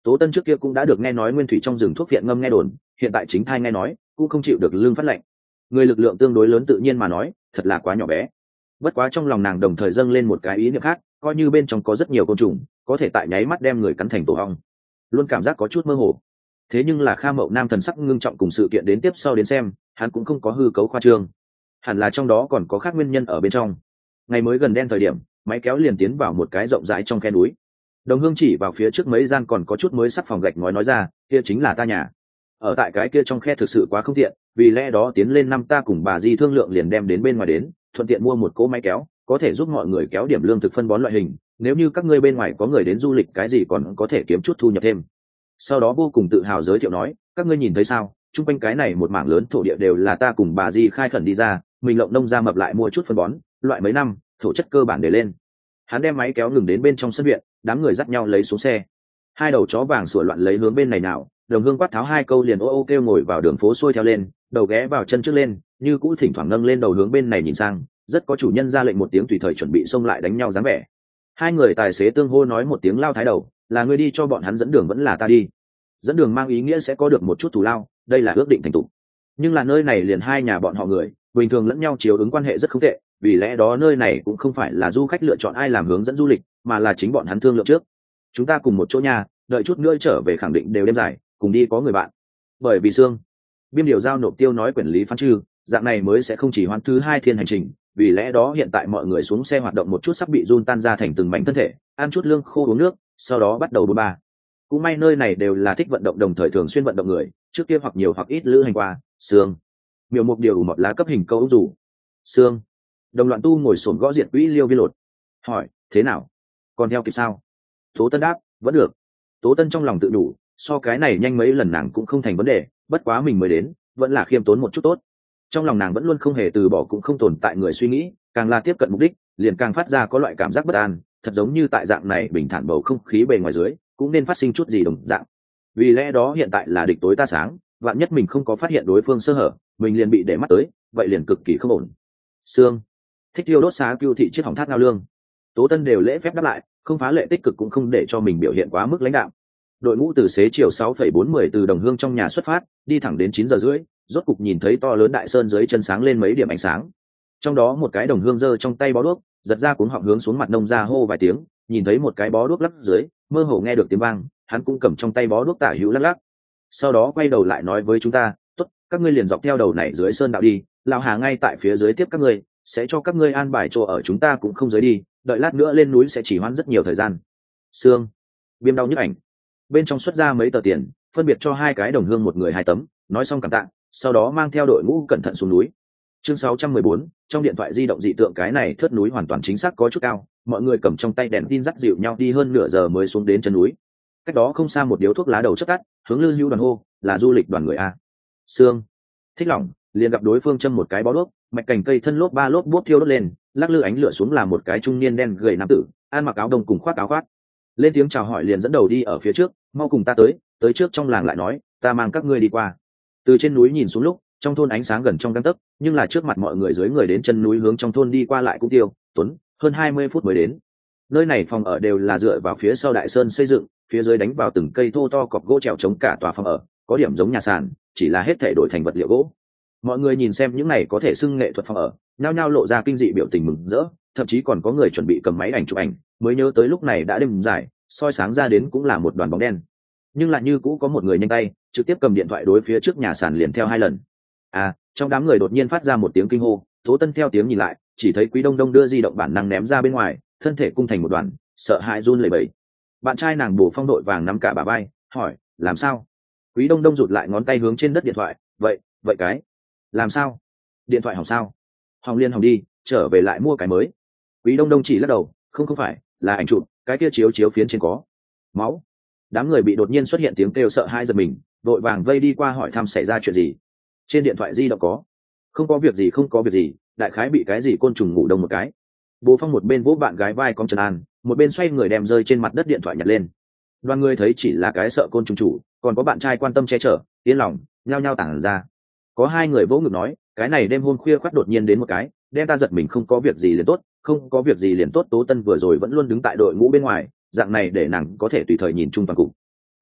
Tố Tân trước kia cũng đã được nghe nói nguyên thủy trong rừng thuốc viện ngâm nghe đồn, hiện tại chính thai nghe nói cũng không chịu được lương phát lệnh. Người lực lượng tương đối lớn tự nhiên mà nói thật là quá nhỏ bé. Bất quá trong lòng nàng đồng thời dâng lên một cái ý niệm khác, coi như bên trong có rất nhiều côn trùng có thể tại nháy mắt đem người cắn thành tổ ong, luôn cảm giác có chút mơ hồ. Thế nhưng là Kha Mậu Nam thần sắc ngưng trọng cùng sự kiện đến tiếp sau đến xem, hắn cũng không có hư cấu khoa trương, hẳn là trong đó còn có khác nguyên nhân ở bên trong. Ngày mới gần đen thời điểm, máy kéo liền tiến vào một cái rộng rãi trong khe núi. Đồng Hương chỉ vào phía trước mấy gian còn có chút mới sắc phòng gạch ngói nói ra, kia chính là ta nhà. Ở tại cái kia trong khe thực sự quá không tiện, vì lẽ đó tiến lên năm ta cùng bà Di thương lượng liền đem đến bên ngoài đến, thuận tiện mua một cỗ máy kéo, có thể giúp mọi người kéo điểm lương thực phân bón loại hình, nếu như các ngươi bên ngoài có người đến du lịch cái gì còn có thể kiếm chút thu nhập thêm. Sau đó vô cùng tự hào giới thiệu nói, các ngươi nhìn thấy sao, chung quanh cái này một mảng lớn thổ địa đều là ta cùng bà Di khai khẩn đi ra, mình lộng nông ra mập lại mua chút phân bón, loại mấy năm, thổ chất cơ bản để lên. Hắn đem máy kéo ngừng đến bên trong sân viện, đám người dắt nhau lấy xuống xe. Hai đầu chó vàng sủa loạn lấy hướng bên này nào, Đồng Hương quát tháo hai câu liền ô ô kêu ngồi vào đường phố xuôi theo lên, đầu ghé vào chân trước lên, như cũ thỉnh thoảng nâng lên đầu hướng bên này nhìn sang, rất có chủ nhân ra lệnh một tiếng tùy thời chuẩn bị xông lại đánh nhau dáng vẻ. Hai người tài xế tương hô nói một tiếng lao thái đầu, là ngươi đi cho bọn hắn dẫn đường vẫn là ta đi. Dẫn đường mang ý nghĩa sẽ có được một chút thù lao, đây là ước định thành tụ. Nhưng là nơi này liền hai nhà bọn họ người, bình thường lẫn nhau chiếu ứng quan hệ rất không tệ, vì lẽ đó nơi này cũng không phải là du khách lựa chọn ai làm hướng dẫn du lịch, mà là chính bọn hắn thương lượng trước. Chúng ta cùng một chỗ nhà, đợi chút nữa trở về khẳng định đều đêm dài, cùng đi có người bạn. Bởi vì xương Biêm điều giao nộp tiêu nói quản lý phán trừ, dạng này mới sẽ không chỉ hoãn thứ hai thiên hành trình, vì lẽ đó hiện tại mọi người xuống xe hoạt động một chút sắp bị run tan ra thành từng mảnh thân thể, ăn chút lương khô uống nước, sau đó bắt đầu bôn ba. Cũng may nơi này đều là thích vận động đồng thời thường xuyên vận động người, trước kia hoặc nhiều hoặc ít lữ hành qua. Xương Miêu Mục điều một lá cấp hình câu rủ. Xương Đồng Loạn Tu ngồi xổm gõ diện quỹ liêu vi lột, hỏi thế nào, còn theo kịp sao? Tố Tân đáp, vẫn được. Tố Tân trong lòng tự đủ, so cái này nhanh mấy lần nàng cũng không thành vấn đề, bất quá mình mới đến, vẫn là khiêm tốn một chút tốt. Trong lòng nàng vẫn luôn không hề từ bỏ cũng không tồn tại người suy nghĩ, càng là tiếp cận mục đích liền càng phát ra có loại cảm giác bất an, thật giống như tại dạng này bình thản bầu không khí bề ngoài dưới cũng nên phát sinh chút gì đồng dạng. Vì lẽ đó hiện tại là địch tối ta sáng, vạn nhất mình không có phát hiện đối phương sơ hở, mình liền bị để mắt tới, vậy liền cực kỳ không ổn. Sương Thích tiêu đốt xá cưu thị chiếc hỏng thác ngao lương. Tố Tân đều lễ phép đáp lại, không phá lệ tích cực cũng không để cho mình biểu hiện quá mức lãnh đạo. Đội ngũ từ xế chiều sáu phẩy bốn mươi từ Đồng Hương trong nhà xuất phát, đi thẳng đến chín giờ rưỡi, rốt cục nhìn thấy to lớn đại sơn dưới chân sáng lên mấy điểm ánh sáng. Trong đó một cái Đồng Hương giơ trong tay bó đuốc, giật ra cuống họng hướng xuống mặt nông ra hô vài tiếng, nhìn thấy một cái bó đuốc lắc dưới, mơ hồ nghe được tiếng vang, hắn cũng cầm trong tay bó đuốc tả hữu lắc lắc. Sau đó quay đầu lại nói với chúng ta, tốt, các ngươi liền dọc theo đầu này dưới sơn đạo đi, lão Hà ngay tại phía dưới tiếp các ngươi, sẽ cho các ngươi an bài chỗ ở, chúng ta cũng không dưới đi, đợi lát nữa lên núi sẽ chỉ hoãn rất nhiều thời gian. Sương Biêm đau nhức ảnh bên trong xuất ra mấy tờ tiền, phân biệt cho hai cái Đồng Hương một người hai tấm, nói xong cảm tạ, sau đó mang theo đội ngũ cẩn thận xuống núi. Chương sáu trăm mười bốn, trong điện thoại di động dị tượng, cái này thớt núi hoàn toàn chính xác có chút cao, mọi người cầm trong tay đèn tin dắt dịu nhau đi hơn nửa giờ mới xuống đến chân núi. Cách đó không xa một điếu thuốc lá đầu chất tắt, hướng Lư Hữu đoàn hô, là du lịch đoàn người a. Sương Thích lỏng liền gặp đối phương châm một cái bó đuốc, mạch cành cây thân lốp ba lốp bút thiêu đốt lên, lắc lư ánh lửa xuống là một cái trung niên đen gầy nam tử, ăn mặc áo đông cùng khoác áo khoác, lên tiếng chào hỏi liền dẫn đầu đi ở phía trước, mau cùng ta tới. Tới trước trong làng lại nói, ta mang các ngươi đi qua. Từ trên núi nhìn xuống lúc, trong thôn ánh sáng gần trong gang tấc, nhưng là trước mặt mọi người dưới người đến chân núi hướng trong thôn đi qua lại cũng tiêu tuấn hơn hai mươi phút mới đến. Nơi này phòng ở đều là dựa vào phía sau đại sơn xây dựng, phía dưới đánh vào từng cây thô to cọc gỗ trèo chống cả tòa phòng ở, có điểm giống nhà sàn, chỉ là hết thể đổi thành vật liệu gỗ. Mọi người nhìn xem những này có thể xưng nghệ thuật phòng ở, nhao nhao lộ ra kinh dị biểu tình mừng rỡ, thậm chí còn có người chuẩn bị cầm máy ảnh chụp ảnh, mới nhớ tới lúc này đã đêm dài, soi sáng ra đến cũng là một đoàn bóng đen. Nhưng lại như cũ có một người nhanh tay, trực tiếp cầm điện thoại đối phía trước nhà sàn liền theo hai lần. À, trong đám người đột nhiên phát ra một tiếng kinh hô, Tố Tân theo tiếng nhìn lại, chỉ thấy Quý Đông Đông đưa di động bản năng ném ra bên ngoài, thân thể cung thành một đoàn, sợ hãi run lẩy bẩy. Bạn trai nàng Bổ Phong đội vàng nắm cả bà vai, hỏi, làm sao? Quý Đông Đông rụt lại ngón tay hướng trên đất điện thoại, vậy, vậy cái, làm sao? Điện thoại hỏng sao? Hỏng liên hỏng đi, trở về lại mua cái mới. Quý Đông Đông chỉ lắc đầu, không không phải, là ảnh chụp, cái kia chiếu chiếu phiến trên có máu. Đám người bị đột nhiên xuất hiện tiếng kêu sợ hãi giật mình, vội vàng vây đi qua hỏi thăm xảy ra chuyện gì. Trên điện thoại di động có, không có việc gì, không có việc gì, đại khái bị cái gì côn trùng ngủ đông một cái. Bố Phong một bên vỗ bạn gái vai cong Trần An, một bên xoay người đem rơi trên mặt đất điện thoại nhặt lên. Đoàn người thấy chỉ là cái sợ côn trùng chủ, còn có bạn trai quan tâm che chở, yên lòng, nhao nhao tản ra. Có hai người vỗ ngực nói, cái này đêm hôm khuya khoắt đột nhiên đến một cái, đem ta giật mình, không có việc gì liền tốt, không có việc gì liền tốt. Tố Tân vừa rồi vẫn luôn đứng tại đội ngũ bên ngoài, dạng này để nàng có thể tùy thời nhìn chung toàn cục.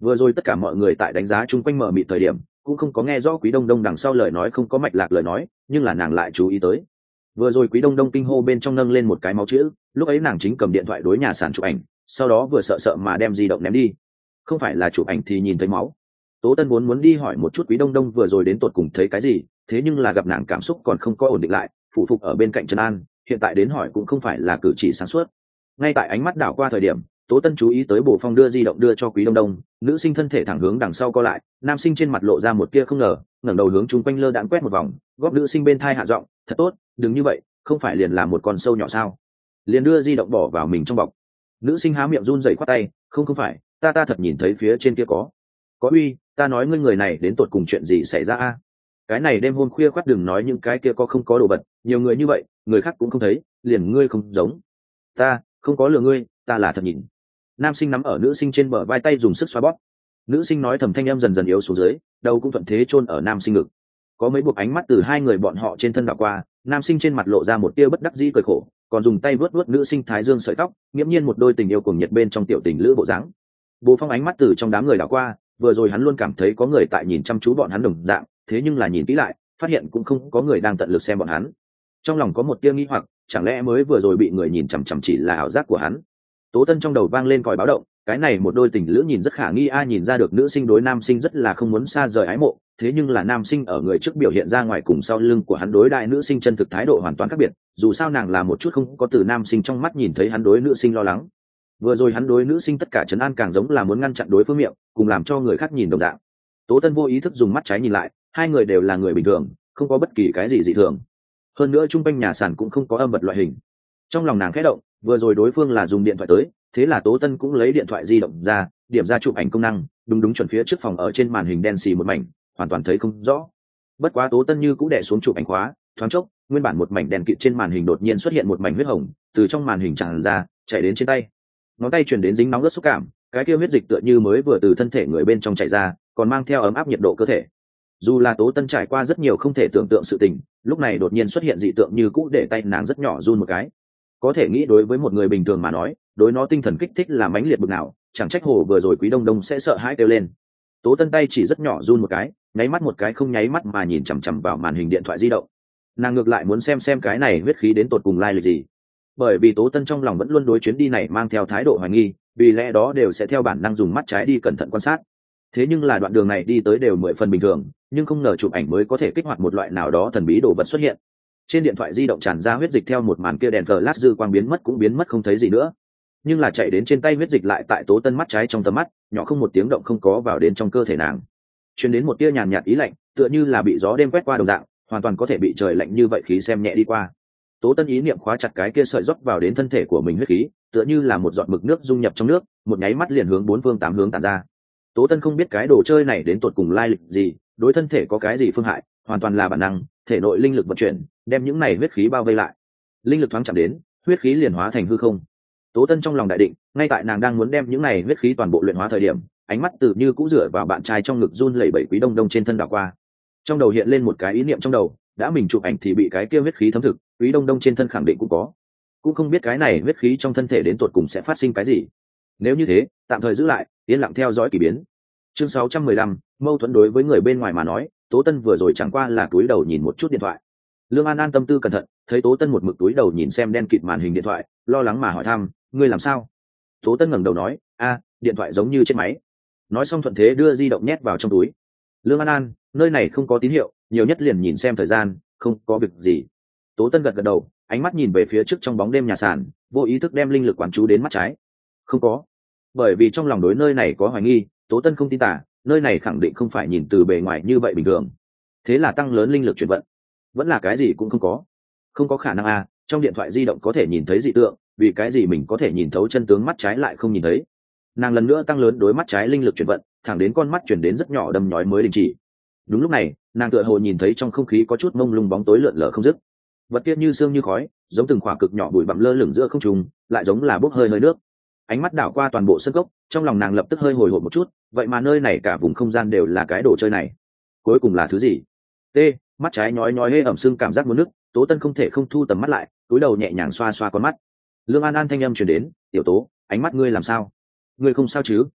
Vừa rồi tất cả mọi người tại đánh giá chung quanh mở mịt thời điểm cũng không có nghe rõ Quý Đông Đông đằng sau lời nói không có mạch lạc lời nói, nhưng là nàng lại chú ý tới. Vừa rồi Quý Đông Đông kinh hô bên trong nâng lên một cái máu chữ, lúc ấy nàng chính cầm điện thoại đối nhà sàn chụp ảnh, sau đó vừa sợ sợ mà đem di động ném đi. Không phải là chụp ảnh thì nhìn thấy máu. Tố Tân muốn muốn đi hỏi một chút Quý Đông Đông vừa rồi đến tột cùng thấy cái gì, thế nhưng là gặp nàng cảm xúc còn không có ổn định lại, phụ phục ở bên cạnh Trần An, hiện tại đến hỏi cũng không phải là cử chỉ sáng suốt. Ngay tại ánh mắt đảo qua thời điểm, Tố Tân chú ý tới Bồ Phong đưa di động đưa cho Quý Đông Đông, nữ sinh thân thể thẳng hướng đằng sau co lại, nam sinh trên mặt lộ ra một tia không ngờ, ngẩng đầu hướng chung quanh lơ đãng quét một vòng, góp nữ sinh bên thai hạ giọng, "Thật tốt, đừng như vậy, không phải liền là một con sâu nhỏ sao?" Liền đưa di động bỏ vào mình trong bọc. Nữ sinh há miệng run rẩy khoát tay, "Không không phải, ta ta thật nhìn thấy phía trên kia có." "Có uy, ta nói ngươi người này đến tột cùng chuyện gì xảy ra a? Cái này đêm hôm khuya khoắt đừng nói những cái kia có không có đồ vật, nhiều người như vậy, người khác cũng không thấy, liền ngươi không giống." "Ta, không có lừa ngươi, ta là thật nhìn." Nam sinh nắm ở nữ sinh trên bờ vai tay dùng sức xoa bóp. Nữ sinh nói thầm thanh âm dần dần yếu xuống dưới, đầu cũng thuận thế chôn ở nam sinh ngực. Có mấy buộc ánh mắt từ hai người bọn họ trên thân đảo qua, nam sinh trên mặt lộ ra một tia bất đắc dĩ cười khổ, còn dùng tay vuốt vuốt nữ sinh thái dương sợi tóc, nghiễm nhiên một đôi tình yêu cùng nhiệt bên trong tiểu tình lữ bộ dáng. Bố Phong ánh mắt từ trong đám người đảo qua, vừa rồi hắn luôn cảm thấy có người tại nhìn chăm chú bọn hắn đồng dạng, thế nhưng là nhìn kỹ lại, phát hiện cũng không có người đang tận lực xem bọn hắn. Trong lòng có một tia nghi hoặc, chẳng lẽ mới vừa rồi bị người nhìn chằm chằm chỉ là ảo giác của hắn. Tố Tân trong đầu vang lên còi báo động, cái này một đôi tình lữ nhìn rất khả nghi, ai nhìn ra được nữ sinh đối nam sinh rất là không muốn xa rời ái mộ, thế nhưng là nam sinh ở người trước biểu hiện ra ngoài cùng sau lưng của hắn đối đại nữ sinh chân thực thái độ hoàn toàn khác biệt, dù sao nàng là một chút không có từ nam sinh trong mắt nhìn thấy hắn đối nữ sinh lo lắng. Vừa rồi hắn đối nữ sinh tất cả trấn an càng giống là muốn ngăn chặn đối phương miệng, cùng làm cho người khác nhìn đồng dạng. Tố Tân vô ý thức dùng mắt trái nhìn lại, hai người đều là người bình thường, không có bất kỳ cái gì dị thường. Hơn nữa trung quanh nhà sàn cũng không có âm vật loại hình. Trong lòng nàng khẽ động, vừa rồi đối phương là dùng điện thoại tới, thế là Tố Tân cũng lấy điện thoại di động ra, điểm ra chụp ảnh công năng, đúng đúng chuẩn phía trước phòng ở trên màn hình đen xì một mảnh, hoàn toàn thấy không rõ. Bất quá Tố Tân như cũng đè xuống chụp ảnh khóa, thoáng chốc, nguyên bản một mảnh đen kịt trên màn hình đột nhiên xuất hiện một mảnh huyết hồng, từ trong màn hình tràn ra, chảy đến trên tay. Ngón tay truyền đến dính nóng rất xúc cảm, cái kia huyết dịch tựa như mới vừa từ thân thể người bên trong chảy ra, còn mang theo ấm áp nhiệt độ cơ thể. Dù là Tố Tân trải qua rất nhiều không thể tưởng tượng sự tình, lúc này đột nhiên xuất hiện dị tượng như cũ để tay nàng rất nhỏ run một cái. Có thể nghĩ đối với một người bình thường mà nói, đối nó tinh thần kích thích là mãnh liệt bực nào, chẳng trách hồ vừa rồi Quý Đông Đông sẽ sợ hãi kêu lên. Tố Tân tay chỉ rất nhỏ run một cái, nháy mắt một cái không nháy mắt mà nhìn chằm chằm vào màn hình điện thoại di động. Nàng ngược lại muốn xem xem cái này huyết khí đến tột cùng lai lịch gì. Bởi vì Tố Tân trong lòng vẫn luôn đối chuyến đi này mang theo thái độ hoài nghi, vì lẽ đó đều sẽ theo bản năng dùng mắt trái đi cẩn thận quan sát. Thế nhưng là đoạn đường này đi tới đều mười phần bình thường, nhưng không ngờ chụp ảnh mới có thể kích hoạt một loại nào đó thần bí đồ vật xuất hiện. Trên điện thoại di động tràn ra huyết dịch theo một màn kia đèn flash dư quang biến mất cũng biến mất không thấy gì nữa. Nhưng là chạy đến trên tay huyết dịch lại tại Tố Tân mắt trái trong tầm mắt, nhỏ không một tiếng động không có vào đến trong cơ thể nàng. Truyền đến một tia nhàn nhạt ý lạnh, tựa như là bị gió đêm quét qua đồng dạng, hoàn toàn có thể bị trời lạnh như vậy khí xem nhẹ đi qua. Tố Tân ý niệm khóa chặt cái kia sợi rót vào đến thân thể của mình huyết khí, tựa như là một giọt mực nước dung nhập trong nước, một nháy mắt liền hướng bốn phương tám hướng tản ra. Tố Tân không biết cái đồ chơi này đến tột cùng lai lịch gì, đối thân thể có cái gì phương hại, hoàn toàn là bản năng, thể nội linh lực vận chuyển, đem những này huyết khí bao vây lại. Linh lực thoáng chạm đến, huyết khí liền hóa thành hư không. Tố Tân trong lòng đại định, ngay tại nàng đang muốn đem những này huyết khí toàn bộ luyện hóa thời điểm, ánh mắt tự như cũ dựa vào bạn trai trong ngực run lẩy bẩy Quý Đông Đông trên thân đảo qua. Trong đầu hiện lên một cái ý niệm trong đầu, đã mình chụp ảnh thì bị cái kia huyết khí thấm thực, Quý Đông Đông trên thân khẳng định cũng có. Cũng không biết cái này huyết khí trong thân thể đến tột cùng sẽ phát sinh cái gì. Nếu như thế, tạm thời giữ lại, yên lặng theo dõi kỳ biến. Chương sáu trăm mười lăm, mâu thuẫn đối với người bên ngoài mà nói, Tố Tân vừa rồi chẳng qua là túi đầu nhìn một chút điện thoại. Lương An An tâm tư cẩn thận, thấy Tố Tân một mực túi đầu nhìn xem đen kịt màn hình điện thoại, lo lắng mà hỏi thăm, ngươi làm sao? Tố Tân ngẩng đầu nói, a, điện thoại giống như trên máy. Nói xong thuận thế đưa di động nhét vào trong túi. Lương An An, nơi này không có tín hiệu, nhiều nhất liền nhìn xem thời gian, không có việc gì. Tố Tân gật gật đầu, ánh mắt nhìn về phía trước trong bóng đêm nhà sàn, vô ý thức đem linh lực quán chú đến mắt trái. Không có. Bởi vì trong lòng đối nơi này có hoài nghi, Tố Tân không tin tả, nơi này khẳng định không phải nhìn từ bề ngoài như vậy bình thường. Thế là tăng lớn linh lực chuyển vận. Vẫn là cái gì cũng không có. Không có khả năng à, trong điện thoại di động có thể nhìn thấy dị tượng, vì cái gì mình có thể nhìn thấu chân tướng mắt trái lại không nhìn thấy. Nàng lần nữa tăng lớn đối mắt trái linh lực chuyển vận, thẳng đến con mắt chuyển đến rất nhỏ đâm nhói mới đình chỉ. Đúng lúc này, nàng tựa hồ nhìn thấy trong không khí có chút mông lung bóng tối lượn lờ không dứt. Vật tiết như sương như khói, giống từng khỏa cực nhỏ bụi bặm lơ lửng giữa không trung, lại giống là bốc hơi hơi nước. Ánh mắt đảo qua toàn bộ sân cốc, trong lòng nàng lập tức hơi hồi hộp một chút, vậy mà nơi này cả vùng không gian đều là cái đồ chơi này. Cuối cùng là thứ gì? T, mắt trái nhói nhói hê ẩm sưng cảm giác muốn nước, Tố Tân không thể không thu tầm mắt lại, cúi đầu nhẹ nhàng xoa xoa con mắt. Lương An An thanh âm truyền đến, "Tiểu Tố, ánh mắt ngươi làm sao? Ngươi không sao chứ?"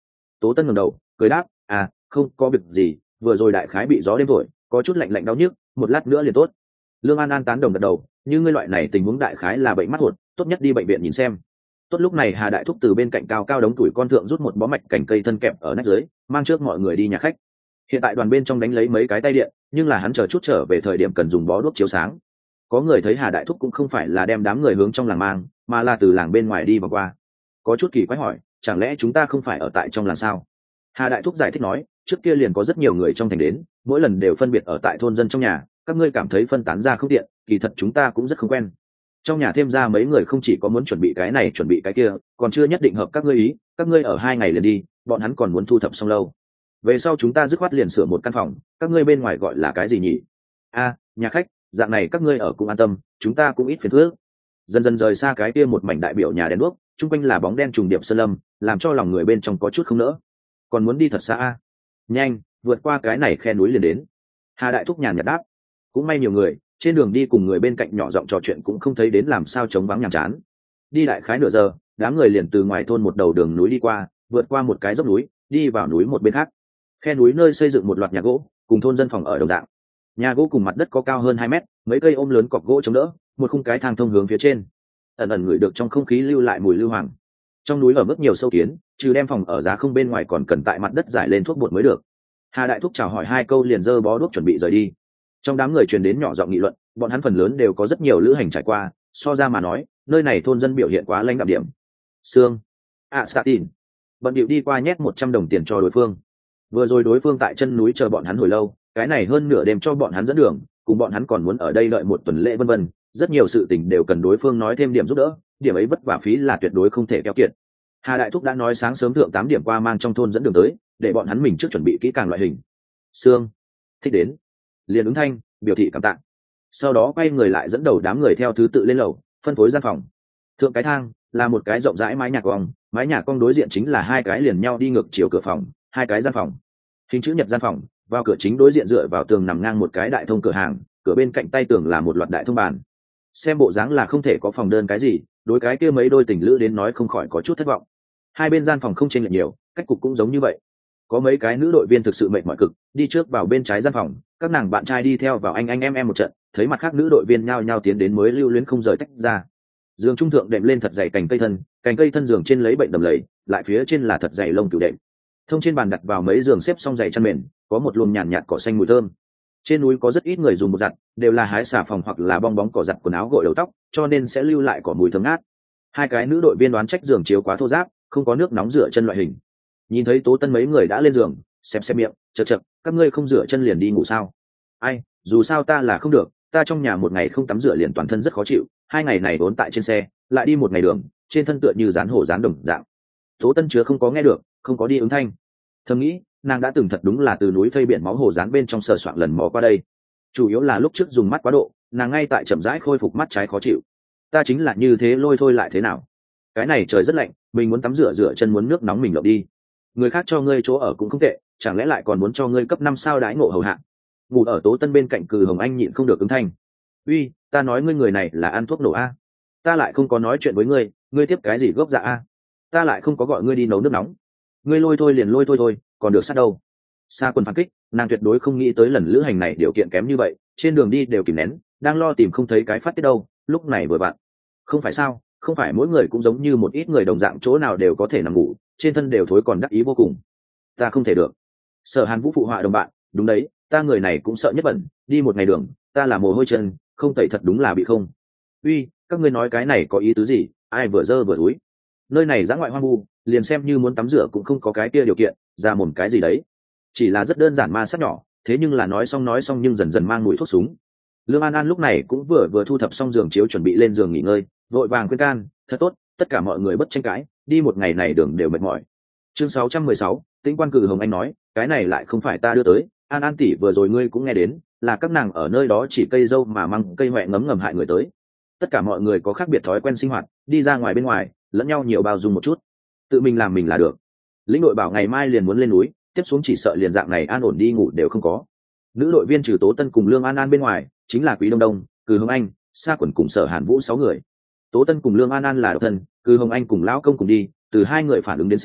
Tố Tân ngẩng đầu cười đáp, à không có việc gì, vừa rồi đại khái bị gió đêm thổi có chút lạnh lạnh đau nhức, một lát nữa liền tốt. Lương An An tán đồng gật đầu, như ngươi loại này tình huống đại khái là bệnh mắt hột, tốt nhất đi bệnh viện nhìn xem. Tốt lúc này Hà Đại Thúc từ bên cạnh cao cao đống tuổi con thượng rút một bó mạch cành cây thân kẹp ở nách dưới, mang trước mọi người đi nhà khách. Hiện tại đoàn bên trong đánh lấy mấy cái tay điện, nhưng là hắn chờ chút trở về thời điểm cần dùng bó đuốc chiếu sáng. Có người thấy Hà Đại Thúc cũng không phải là đem đám người hướng trong làng mang, mà là từ làng bên ngoài đi vào qua. Có chút kỳ quái hỏi, chẳng lẽ chúng ta không phải ở tại trong làng sao? Hà Đại Thúc giải thích nói, trước kia liền có rất nhiều người trong thành đến, mỗi lần đều phân biệt ở tại thôn dân trong nhà, các ngươi cảm thấy phân tán ra không tiện, kỳ thật chúng ta cũng rất không quen. Trong nhà thêm ra mấy người không chỉ có muốn chuẩn bị cái này chuẩn bị cái kia, còn chưa nhất định hợp các ngươi ý, các ngươi ở hai ngày liền đi, bọn hắn còn muốn thu thập xong lâu. Về sau chúng ta dứt khoát liền sửa một căn phòng, các ngươi bên ngoài gọi là cái gì nhỉ? A, nhà khách, dạng này các ngươi ở cũng an tâm, chúng ta cũng ít phiền phức. Dần dần rời xa cái kia một mảnh đại biểu nhà đèn đuốc, chung quanh là bóng đen trùng điệp sơn lâm, làm cho lòng người bên trong có chút không nỡ. Còn muốn đi thật xa a? Nhanh, vượt qua cái này khe núi liền đến. Hà Đại Thúc nhàn nhạt đáp. Cũng may nhiều người, trên đường đi cùng người bên cạnh nhỏ giọng trò chuyện cũng không thấy đến làm sao trống vắng nhàm chán. Đi đại khái nửa giờ, đám người liền từ ngoài thôn một đầu đường núi đi qua, vượt qua một cái dốc núi, đi vào núi một bên khác. Khe núi nơi xây dựng một loạt nhà gỗ, cùng thôn dân phòng ở đồng dạng. Nhà gỗ cùng mặt đất có cao hơn hai mét, mấy cây ôm lớn cọc gỗ chống đỡ, một khung cái thang thông hướng phía trên. Ẩn ẩn ngửi được trong không khí lưu lại mùi lưu hoàng. Trong núi ở mức nhiều sâu kiến, trừ đem phòng ở giá không bên ngoài còn cần tại mặt đất giải lên thuốc bột mới được. Hà Đại Thúc chào hỏi hai câu liền giơ bó đuốc chuẩn bị rời đi. Trong đám người truyền đến nhỏ giọng nghị luận, bọn hắn phần lớn đều có rất nhiều lữ hành trải qua, so ra mà nói, nơi này thôn dân biểu hiện quá lãnh đạm điểm. Sương, à Statin, bận điệu đi qua nhét một trăm đồng tiền cho đối phương. Vừa rồi đối phương tại chân núi chờ bọn hắn hồi lâu, cái này hơn nửa đêm cho bọn hắn dẫn đường, cùng bọn hắn còn muốn ở đây đợi một tuần lễ vân vân, rất nhiều sự tình đều cần đối phương nói thêm điểm giúp đỡ, điểm ấy vất vả phí là tuyệt đối không thể keo kiệt. Hà Đại Thúc đã nói sáng sớm thượng tám điểm qua mang trong thôn dẫn đường tới, để bọn hắn mình trước chuẩn bị kỹ càng loại hình. Sương, thích đến, liền ứng thanh, biểu thị cảm tạ. Sau đó quay người lại dẫn đầu đám người theo thứ tự lên lầu, phân phối gian phòng. Thượng cái thang là một cái rộng rãi mái nhà cong, mái nhà cong đối diện chính là hai cái liền nhau đi ngược chiều cửa phòng, hai cái gian phòng. Hình chữ nhật gian phòng, vào cửa chính đối diện dựa vào tường nằm ngang một cái đại thông cửa hàng, cửa bên cạnh tay tường là một loạt đại thông bàn. Xem bộ dáng là không thể có phòng đơn cái gì, đối cái kia mấy đôi tình lữ đến nói không khỏi có chút thất vọng. Hai bên gian phòng không chênh lệch nhiều, cách cục cũng giống như vậy. Có mấy cái nữ đội viên thực sự mệt mỏi cực, đi trước vào bên trái gian phòng, các nàng bạn trai đi theo vào anh anh em em một trận, thấy mặt khác nữ đội viên nhao nhao tiến đến mới lưu luyến không rời tách ra. Giường trung thượng đệm lên thật dày cành cây thân, cành cây thân giường trên lấy bệnh đầm lầy, lại phía trên là thật dày lông cừu đệm. Thông trên bàn đặt vào mấy giường xếp xong dày chăn mền, có một luồng nhàn nhạt cỏ xanh mùi thơm. Trên núi có rất ít người dùng bột giặt, đều là hái xà phòng hoặc là bong bóng cỏ giặt quần áo gội đầu tóc, cho nên sẽ lưu lại cỏ mùi thơm ngát. Hai cái nữ đội viên đoán trách giường chiếu quá thô ráp, không có nước nóng rửa chân loại hình. Nhìn thấy Tố Tân mấy người đã lên giường, xem xem miệng, chật chật, các ngươi không rửa chân liền đi ngủ sao? Ai, dù sao ta là không được, ta trong nhà một ngày không tắm rửa liền toàn thân rất khó chịu, hai ngày này vốn tại trên xe, lại đi một ngày đường, trên thân tựa như dán hổ dán đồng dạng. Tố Tân chứa không có nghe được, không có đi ứng thanh. Thầm nghĩ, nàng đã từng thật đúng là từ núi thây biển máu hồ dán bên trong sờ soạng lần mò qua đây. Chủ yếu là lúc trước dùng mắt quá độ, nàng ngay tại chậm rãi khôi phục mắt trái khó chịu. Ta chính là như thế lôi thôi lại thế nào? Cái này trời rất lạnh, mình muốn tắm rửa rửa chân muốn nước nóng mình lộng đi. Người khác cho ngươi chỗ ở cũng không tệ, chẳng lẽ lại còn muốn cho ngươi cấp năm sao đãi ngộ hầu hạ? Ngủ ở Tố Tân bên cạnh Cừ Hồng Anh nhịn không được ứng thanh. Uy, ta nói ngươi người này là ăn thuốc nổ a. Ta lại không có nói chuyện với ngươi, ngươi tiếp cái gì gốc dạ a? Ta lại không có gọi ngươi đi nấu nước nóng. Ngươi lôi thôi liền lôi thôi thôi, còn được sát đâu. Sa Quân phản kích, nàng tuyệt đối không nghĩ tới lần lữ hành này điều kiện kém như vậy, trên đường đi đều kìm nén, đang lo tìm không thấy cái phát tiết đâu, lúc này vừa bạn. Không phải sao, không phải mỗi người cũng giống như một ít người đồng dạng chỗ nào đều có thể nằm ngủ, trên thân đều thối còn đắc ý vô cùng. Ta không thể được. Sở Hàn Vũ phụ họa đồng bạn, đúng đấy, ta người này cũng sợ nhất bẩn, đi một ngày đường, ta là mồ hôi chân, không tẩy thật đúng là bị không. Uy, các ngươi nói cái này có ý tứ gì, ai vừa dơ vừa úi. Nơi này dã ngoại hoang vu, liền xem như muốn tắm rửa cũng không có cái kia điều kiện, ra mồm cái gì đấy. Chỉ là rất đơn giản ma sát nhỏ, thế nhưng là nói xong nói xong nhưng dần dần mang mùi thuốc súng. Lương An An lúc này cũng vừa vừa thu thập xong giường chiếu chuẩn bị lên giường nghỉ ngơi, vội vàng khuyên can, thật tốt, tất cả mọi người bất tranh cãi, đi một ngày này đường đều mệt mỏi. Chương sáu trăm mười sáu, Tĩnh Quan Cừ Hồng Anh nói, cái này lại không phải ta đưa tới, An An tỷ vừa rồi ngươi cũng nghe đến, là các nàng ở nơi đó chỉ cây dâu mà mang cây hoẹ ngấm ngầm hại người tới. Tất cả mọi người có khác biệt thói quen sinh hoạt, đi ra ngoài bên ngoài, lẫn nhau nhiều bao dung một chút, tự mình làm mình là được. Lĩnh đội bảo ngày mai liền muốn lên núi, tiếp xuống chỉ sợ liền dạng này an ổn đi ngủ đều không có. Nữ đội viên trừ Tố Tân cùng Lương An An bên ngoài, chính là Quý Đông Đông, Cừ Hồng Anh, Sa Quẩn cùng Sở Hàn Vũ sáu người. Tố Tân cùng Lương An An là độc thân, Cừ Hồng Anh cùng lão công cùng đi, từ hai người phản ứng đến xem,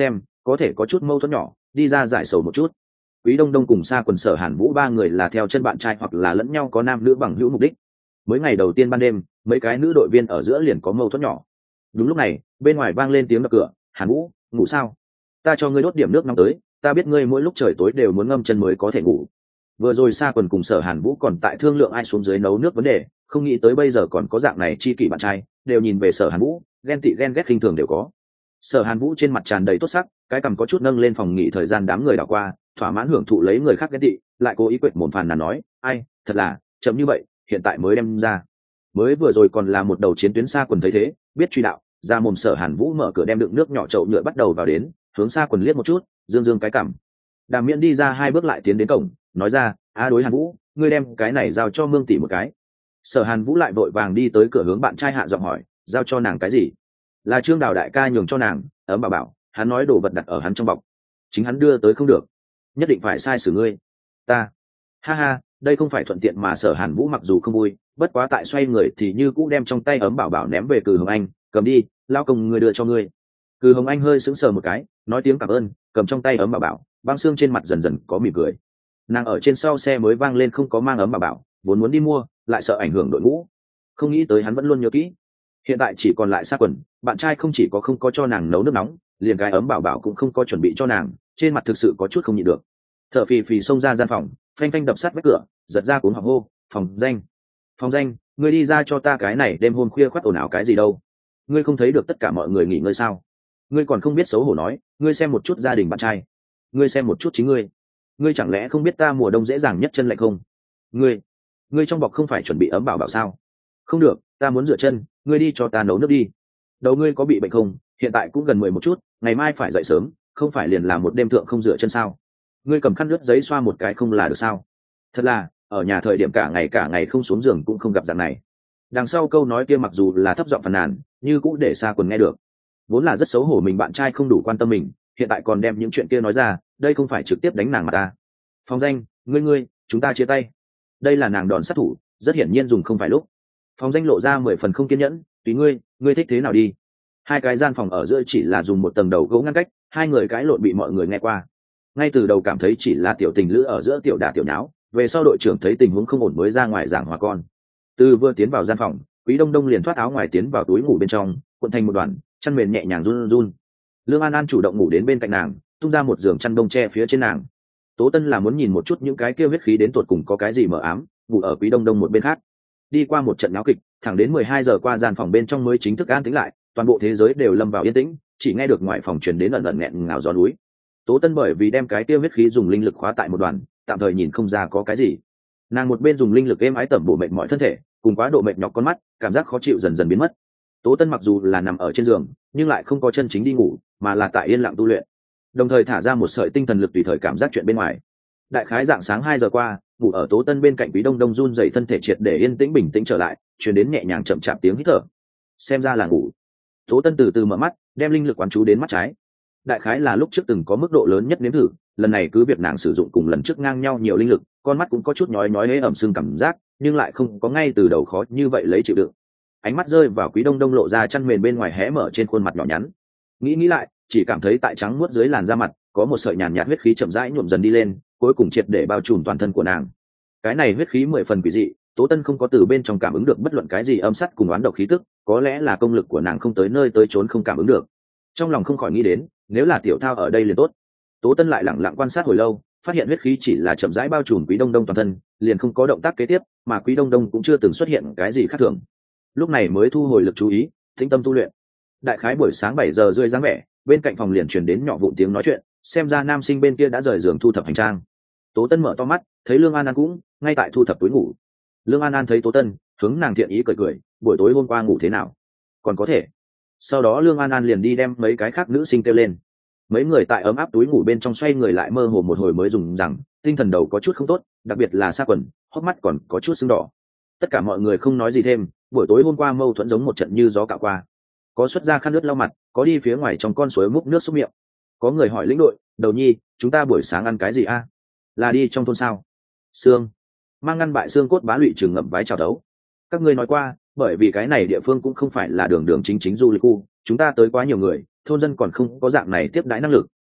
có thể có chút mâu thuẫn nhỏ, đi ra giải sầu một chút. Quý Đông Đông cùng Sa Quần Sở Hàn Vũ ba người là theo chân bạn trai hoặc là lẫn nhau có nam nữ bằng hữu mục đích. Mới ngày đầu tiên ban đêm, mấy cái nữ đội viên ở giữa liền có mâu thuẫn nhỏ. Đúng lúc này, bên ngoài vang lên tiếng đập cửa. Hàn Vũ, ngủ sao? Ta cho ngươi đốt điểm nước nóng tới, ta biết ngươi mỗi lúc trời tối đều muốn ngâm chân mới có thể ngủ. Vừa rồi Sa Quần cùng Sở Hàn Vũ còn tại thương lượng ai xuống dưới nấu nước vấn đề, không nghĩ tới bây giờ còn có dạng này chi kỷ bạn trai, đều nhìn về Sở Hàn Vũ, ghen tị ghen ghét khinh thường đều có. Sở Hàn Vũ trên mặt tràn đầy tốt sắc, cái cằm có chút nâng lên, phòng nghỉ thời gian đám người đảo qua, thỏa mãn hưởng thụ lấy người khác ghen tị, lại cố ý quệt mồm phàn nàn nói, ai, thật là chậm như vậy, hiện tại mới đem ra. Mới vừa rồi còn là một đầu chiến tuyến. Sa Quần thấy thế, biết truy đạo, ra mồm. Sở Hàn Vũ mở cửa đem đựng nước nhỏ chậu nhựa bắt đầu vào đến, hướng Sa Quần liếc một chút, dương dương cái cằm. Đàm Miễn đi ra hai bước lại tiến đến cổng, nói ra, a đối Hàn Vũ, ngươi đem cái này giao cho Mương tỷ một cái. Sở Hàn Vũ lại vội vàng đi tới cửa hướng bạn trai hạ giọng hỏi, giao cho nàng cái gì? Là Trương Đào đại ca nhường cho nàng, ấm bảo bảo, hắn nói đồ vật đặt ở hắn trong bọc, chính hắn đưa tới không được, nhất định phải sai xử ngươi. Ta, ha ha, đây không phải thuận tiện mà. Sở Hàn Vũ mặc dù không vui, bất quá tại xoay người thì như cũ đem trong tay ấm bảo bảo ném về Cừ Hồng Anh, cầm đi, lao công người đưa cho ngươi. Cừ Hồng Anh hơi sững sờ một cái, nói tiếng cảm ơn, cầm trong tay ấm bảo bảo, băng xương trên mặt dần dần có mỉm cười. Nàng ở trên sau xe mới vang lên không có mang ấm bảo bảo, vốn muốn đi mua, lại sợ ảnh hưởng đội ngũ, không nghĩ tới hắn vẫn luôn nhớ kỹ. Hiện tại chỉ còn lại Sa Quần, bạn trai không chỉ có không có cho nàng nấu nước nóng, liền cái ấm bảo bảo cũng không có chuẩn bị cho nàng, trên mặt thực sự có chút không nhịn được. Thở phì phì xông ra gian phòng, phanh phanh đập sát vách cửa, giật ra cuống họng hô, phòng danh, phòng danh, ngươi đi ra cho ta, cái này đêm hôm khuya khoắt ồn ào cái gì đâu? Ngươi không thấy được tất cả mọi người nghỉ ngơi sao? Ngươi còn không biết xấu hổ nói, ngươi xem một chút gia đình bạn trai, ngươi xem một chút chính ngươi, ngươi chẳng lẽ không biết ta mùa đông dễ dàng nhất chân lạnh không? Ngươi, ngươi trong bọc không phải chuẩn bị ấm bảo bảo sao? Không được, ta muốn rửa chân, ngươi đi cho ta nấu nước đi. Đầu ngươi có bị bệnh không? Hiện tại cũng gần mười một chút, ngày mai phải dậy sớm, không phải liền làm một đêm thượng không rửa chân sao? Ngươi cầm khăn nước giấy xoa một cái không là được sao? Thật là, ở nhà thời điểm cả ngày cả ngày không xuống giường cũng không gặp dạng này. Đằng sau câu nói kia mặc dù là thấp giọng phàn nàn, như cũng để Sa Quần nghe được. Vốn là rất xấu hổ mình bạn trai không đủ quan tâm mình, hiện tại còn đem những chuyện kia nói ra, đây không phải trực tiếp đánh nàng mà ta. Phong danh, ngươi ngươi, chúng ta chia tay. Đây là nàng đòn sát thủ, rất hiển nhiên dùng không phải lúc. Phong danh lộ ra mười phần không kiên nhẫn, tùy ngươi, ngươi thích thế nào đi. Hai cái gian phòng ở giữa chỉ là dùng một tầng đầu gỗ ngăn cách, hai người cãi lộn bị mọi người nghe qua. Ngay từ đầu cảm thấy chỉ là tiểu tình lữ ở giữa tiểu đả tiểu nháo, về sau đội trưởng thấy tình huống không ổn mới ra ngoài giảng hòa con. Từ vừa tiến vào gian phòng, Quý Đông Đông liền thoát áo ngoài tiến vào túi ngủ bên trong, cuộn thành một đoàn, chăn mền nhẹ nhàng run run. Lương An An chủ động ngủ đến bên cạnh nàng, tung ra một giường chăn đông che phía trên nàng. Tố Tân là muốn nhìn một chút những cái kia huyết khí đến tột cùng có cái gì mờ ám, ngủ ở Quý Đông Đông một bên khác. Đi qua một trận náo kịch, thẳng đến mười hai giờ qua, gian phòng bên trong mới chính thức an tĩnh lại, toàn bộ thế giới đều lâm vào yên tĩnh, chỉ nghe được ngoài phòng truyền đến ẩn ẩn nghẹn ngào gió núi. Tố Tân bởi vì đem cái kia huyết khí dùng linh lực khóa tại một đoàn, tạm thời nhìn không ra có cái gì. Nàng một bên dùng linh lực êm ái tẩm bổ mệt mỏi thân thể, cùng quá độ mệt nhọc con mắt, cảm giác khó chịu dần dần biến mất. Tố Tân mặc dù là nằm ở trên giường, nhưng lại không có chân chính đi ngủ, mà là tại yên lặng tu luyện, đồng thời thả ra một sợi tinh thần lực tùy thời cảm giác chuyện bên ngoài. Đại khái dạng sáng hai giờ qua, ngủ ở Tố Tân bên cạnh Quý Đông Đông run rẩy thân thể triệt để yên tĩnh bình tĩnh trở lại, truyền đến nhẹ nhàng chậm chạp tiếng hít thở. Xem ra là ngủ. Tố Tân từ từ mở mắt, đem linh lực quán chú đến mắt trái. Đại khái là lúc trước từng có mức độ lớn nhất nếm thử, lần này cứ việc nàng sử dụng cùng lần trước ngang nhau nhiều linh lực, con mắt cũng có chút nhói nhói hế ẩm sưng cảm giác, nhưng lại không có ngay từ đầu khó như vậy lấy chịu đựng. Ánh mắt rơi vào Quý Đông Đông lộ ra chăn mền bên ngoài hé mở trên khuôn mặt nhỏ nhắn. Nghĩ nghĩ lại, chỉ cảm thấy tại trắng muốt dưới làn da mặt có một sợi nhàn nhạt huyết khí chậm rãi nhuộm dần đi lên, cuối cùng triệt để bao trùm toàn thân của nàng. Cái này huyết khí mười phần quỷ dị, Tố Tân không có từ bên trong cảm ứng được bất luận cái gì âm sắt cùng oán độc khí tức, có lẽ là công lực của nàng không tới nơi tới chốn không cảm ứng được. Trong lòng không khỏi nghĩ đến, nếu là Tiểu Thao ở đây liền tốt. Tố Tân lại lặng lặng quan sát hồi lâu, phát hiện huyết khí chỉ là chậm rãi bao trùm Quý Đông Đông toàn thân, liền không có động tác kế tiếp, mà Quý Đông Đông cũng chưa từng xuất hiện cái gì khác thường. Lúc này mới thu hồi lực chú ý, tĩnh tâm tu luyện. Đại khái buổi sáng bảy giờ rưỡi dáng vẻ, bên cạnh phòng liền truyền đến nhỏ vụn tiếng nói chuyện, xem ra nam sinh bên kia đã rời giường thu thập hành trang. Tố Tân mở to mắt, thấy Lương An An cũng ngay tại thu thập túi ngủ. Lương An An thấy Tố Tân, hướng nàng thiện ý cười cười, buổi tối hôm qua ngủ thế nào? Còn có thể. Sau đó Lương An An liền đi đem mấy cái khác nữ sinh kêu lên. Mấy người tại ấm áp túi ngủ bên trong xoay người lại mơ hồ một hồi mới dùng rằng, tinh thần đầu có chút không tốt, đặc biệt là Sa Quần, hốc mắt còn có chút sưng đỏ. Tất cả mọi người không nói gì thêm, buổi tối hôm qua mâu thuẫn giống một trận như gió cạo qua. Có xuất ra khăn nước lau mặt, có đi phía ngoài trong con suối múc nước xúc miệng. Có người hỏi lĩnh đội, đầu nhi, chúng ta buổi sáng ăn cái gì a? Là đi trong thôn sao? Xương. Mang ngăn bại xương cốt bá lụy trường ngậm vái chào đấu. Các ngươi nói qua, bởi vì cái này địa phương cũng không phải là đường đường chính chính du lịch khu, chúng ta tới quá nhiều người, thôn dân còn không có dạng này tiếp đãi năng lực,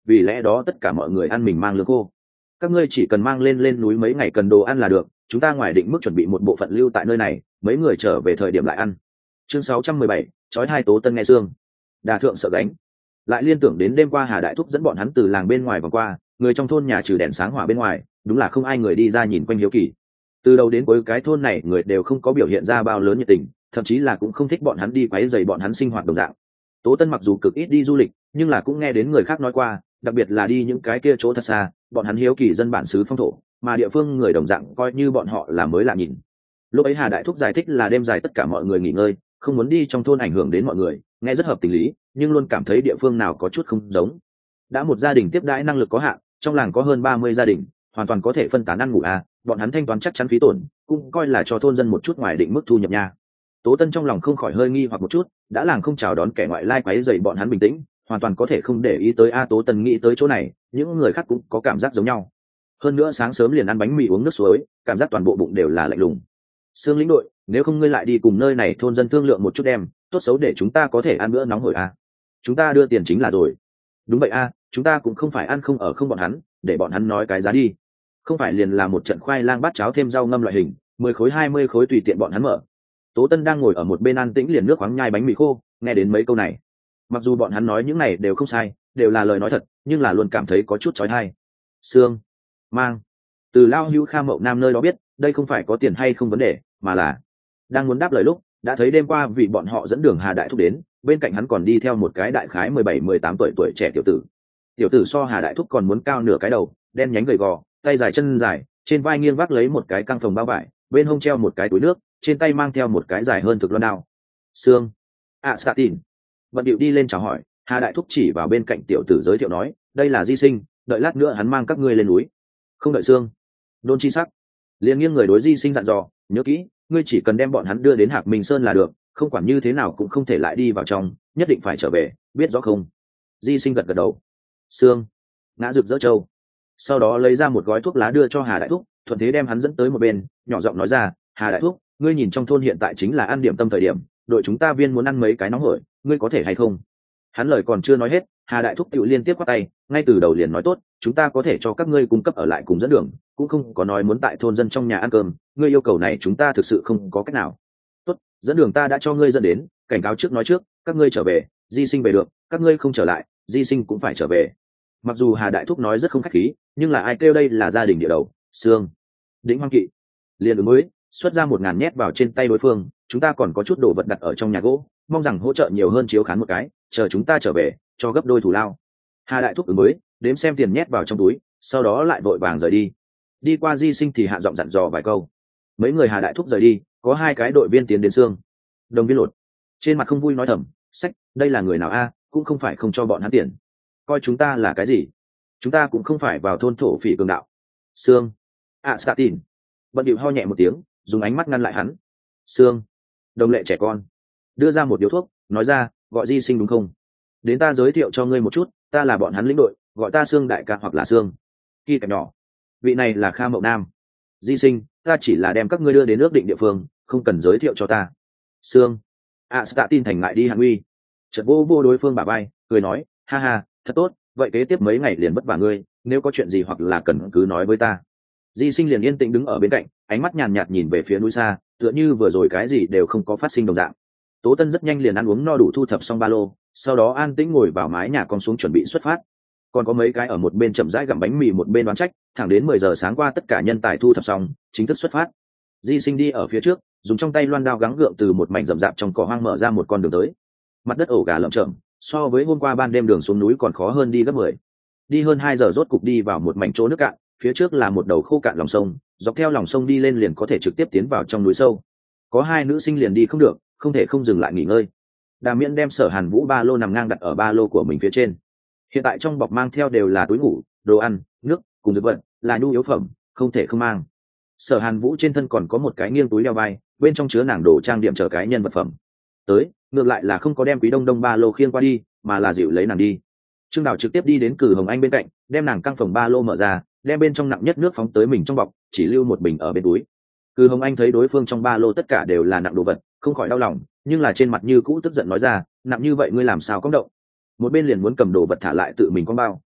vì lẽ đó tất cả mọi người ăn mình mang lương khô. Các ngươi chỉ cần mang lên lên núi mấy ngày cần đồ ăn là được, chúng ta ngoài định mức chuẩn bị một bộ phận lưu tại nơi này, mấy người trở về thời điểm lại ăn. Chương sáu trăm mười bảy, chói hai Tố Tân nghe xương. Đà thượng sợ gánh. Lại liên tưởng đến đêm qua Hà Đại Thúc dẫn bọn hắn từ làng bên ngoài vòng qua, người trong thôn nhà trừ đèn sáng hỏa bên ngoài, đúng là không ai người đi ra nhìn quanh hiếu kỳ. Từ đầu đến cuối cái thôn này người đều không có biểu hiện ra bao lớn nhiệt tình, thậm chí là cũng không thích bọn hắn đi quấy rầy bọn hắn sinh hoạt đồng dạng. Tố Tân mặc dù cực ít đi du lịch, nhưng là cũng nghe đến người khác nói qua, đặc biệt là đi những cái kia chỗ thật xa, bọn hắn hiếu kỳ dân bản xứ phong thổ, mà địa phương người đồng dạng coi như bọn họ là mới lạ nhìn. Lúc ấy Hà Đại Thúc giải thích là đêm dài tất cả mọi người nghỉ ngơi, không muốn đi trong thôn ảnh hưởng đến mọi người, nghe rất hợp tình lý, nhưng luôn cảm thấy địa phương nào có chút không giống. Đã một gia đình tiếp đãi năng lực có hạn, trong làng có hơn ba mươi gia đình, hoàn toàn có thể phân tán ăn ngủ à, bọn hắn thanh toán chắc chắn phí tổn, cũng coi là cho thôn dân một chút ngoài định mức thu nhập nha. Tố Tân trong lòng không khỏi hơi nghi hoặc một chút, đã làng không chào đón kẻ ngoại lai quấy rầy bọn hắn bình tĩnh, hoàn toàn có thể không để ý tới a. Tố Tân nghĩ tới chỗ này, những người khác cũng có cảm giác giống nhau. Hơn nữa sáng sớm liền ăn bánh mì uống nước suối, cảm giác toàn bộ bụng đều là lạnh lùng. Sương lĩnh đội, nếu không ngươi lại đi cùng nơi này thôn dân thương lượng một chút đem, tốt xấu để chúng ta có thể ăn bữa nóng hổi a. Chúng ta đưa tiền chính là rồi. Đúng vậy a, chúng ta cũng không phải ăn không ở không bọn hắn, để bọn hắn nói cái giá đi. Không phải liền là một trận khoai lang bát cháo thêm rau ngâm loại hình, mười khối hai mươi khối tùy tiện bọn hắn mở. Tố Tân đang ngồi ở một bên an tĩnh liền nước khoáng nhai bánh mì khô, nghe đến mấy câu này. Mặc dù bọn hắn nói những này đều không sai, đều là lời nói thật, nhưng là luôn cảm thấy có chút chói tai. Sương, mang, từ Lao Hữu Kha Mậu Nam nơi đó biết, đây không phải có tiền hay không vấn đề, mà là đang muốn đáp lời lúc, đã thấy đêm qua vì bọn họ dẫn đường Hà Đại Thúc đến, bên cạnh hắn còn đi theo một cái đại khái mười bảy mười tám tuổi tuổi trẻ tiểu tử. Tiểu tử so Hà Đại Thúc còn muốn cao nửa cái đầu, đen nhánh gầy gò, tay dài chân dài, trên vai nghiêng vác lấy một cái căng phồng bao vải, bên hông treo một cái túi nước, trên tay mang theo một cái dài hơn thực loan đao. Sương, à Statin, bận điệu đi lên chào hỏi. Hà Đại Thúc chỉ vào bên cạnh tiểu tử giới thiệu nói, đây là Di Sinh, đợi lát nữa hắn mang các ngươi lên núi. Không đợi Sương, Đôn Chi Sắc liền nghiêng người đối Di Sinh dặn dò, nhớ kỹ, ngươi chỉ cần đem bọn hắn đưa đến Hạc Minh Sơn là được, không quản như thế nào cũng không thể lại đi vào trong, nhất định phải trở về, biết rõ không? Di Sinh gật gật đầu. Sương, ngã rực rỡ châu, sau đó lấy ra một gói thuốc lá đưa cho Hà Đại Thúc, thuận thế đem hắn dẫn tới một bên, nhỏ giọng nói ra, Hà Đại Thúc, ngươi nhìn trong thôn hiện tại chính là ăn điểm tâm thời điểm, đội chúng ta viên muốn ăn mấy cái nóng hổi, ngươi có thể hay không? Hắn lời còn chưa nói hết, Hà Đại Thúc tự liên tiếp quát tay, ngay từ đầu liền nói tốt, chúng ta có thể cho các ngươi cung cấp ở lại cùng dẫn đường, cũng không có nói muốn tại thôn dân trong nhà ăn cơm, ngươi yêu cầu này chúng ta thực sự không có cách nào. Tốt, dẫn đường ta đã cho ngươi dẫn đến, cảnh cáo trước nói trước, các ngươi trở về, Di Sinh về được, các ngươi không trở lại, Di Sinh cũng phải trở về. Mặc dù Hà Đại Thúc nói rất không khách khí, nhưng là ai kêu đây là gia đình địa đầu, Sương, Đĩnh Hoang Kỵ, liền ứng mới xuất ra một ngàn nhét vào trên tay đối phương, chúng ta còn có chút đồ vật đặt ở trong nhà gỗ, mong rằng hỗ trợ nhiều hơn chiếu khán một cái, chờ chúng ta trở về cho gấp đôi thù lao. Hà Đại Thúc ứng mới đếm xem tiền nhét vào trong túi, sau đó lại vội vàng rời đi. Đi qua Di Sinh thì hạ giọng dặn dò vài câu. Mấy người Hà Đại Thúc rời đi, có hai cái đội viên tiến đến Sương Đồng viên lột, trên mặt không vui nói thầm, sách, đây là người nào a, cũng không phải không cho bọn hắn tiền, coi chúng ta là cái gì? Chúng ta cũng không phải vào thôn thổ phỉ cường đạo. Sương, à Statin, bận điệu ho nhẹ một tiếng, dùng ánh mắt ngăn lại hắn. Sương, đồng lệ trẻ con, đưa ra một điếu thuốc, nói ra, gọi Di Sinh đúng không? Đến ta giới thiệu cho ngươi một chút, ta là bọn hắn lĩnh đội, gọi ta Sương đại ca hoặc là Sương Kỳ kẹp nhỏ. Vị này là Kha Mậu Nam. Di Sinh, ta chỉ là đem các ngươi đưa đến ước định địa phương, không cần giới thiệu cho ta. Sương, à Statin thành ngại đi hạng uy, chợt vô vô đối phương bả vai, cười nói, ha ha, thật tốt, vậy kế tiếp mấy ngày liền vất vả ngươi, nếu có chuyện gì hoặc là cần cứ nói với ta. Di Sinh liền yên tĩnh đứng ở bên cạnh, ánh mắt nhàn nhạt nhìn về phía núi xa, tựa như vừa rồi cái gì đều không có phát sinh đồng dạng. Tố Tân rất nhanh liền ăn uống no đủ thu thập xong ba lô, sau đó an tĩnh ngồi vào mái nhà con xuống chuẩn bị xuất phát. Còn có mấy cái ở một bên chậm rãi gặm bánh mì một bên đoán trách, thẳng đến mười giờ sáng qua tất cả nhân tài thu thập xong, chính thức xuất phát. Di Sinh đi ở phía trước, dùng trong tay loan đao gắng gượng từ một mảnh rậm rạp trong cỏ hoang mở ra một con đường tới. Mặt đất ổ gà lởm chởm, so với hôm qua ban đêm đường xuống núi còn khó hơn đi gấp mười. Đi hơn hai giờ rốt cục đi vào một mảnh chỗ nước cạn, phía trước là một đầu khô cạn lòng sông, dọc theo lòng sông đi lên liền có thể trực tiếp tiến vào trong núi sâu. Có hai nữ sinh liền đi không được, không thể không dừng lại nghỉ ngơi. Đà Miễn đem Sở Hàn Vũ ba lô nằm ngang đặt ở ba lô của mình phía trên. Hiện tại trong bọc mang theo đều là túi ngủ, đồ ăn, nước cùng dược vật, là nhu yếu phẩm, không thể không mang. Sở Hàn Vũ trên thân còn có một cái nghiêng túi đeo vai, bên trong chứa nàng đồ trang điểm chờ cái nhân vật phẩm. Tới, ngược lại là không có đem Quý Đông Đông ba lô khiêng qua đi, mà là dịu lấy nàng đi. Trương Đào trực tiếp đi đến Cử Hồng Anh bên cạnh, đem nàng căng phòng ba lô mở ra, đem bên trong nặng nhất nước phóng tới mình trong bọc, chỉ lưu một bình ở bên túi. Cử Hồng Anh thấy đối phương trong ba lô tất cả đều là nặng đồ vật, không khỏi đau lòng, nhưng là trên mặt như cũ tức giận nói ra, nặng như vậy ngươi làm sao cong động? Một bên liền muốn cầm đồ vật thả lại tự mình con bao.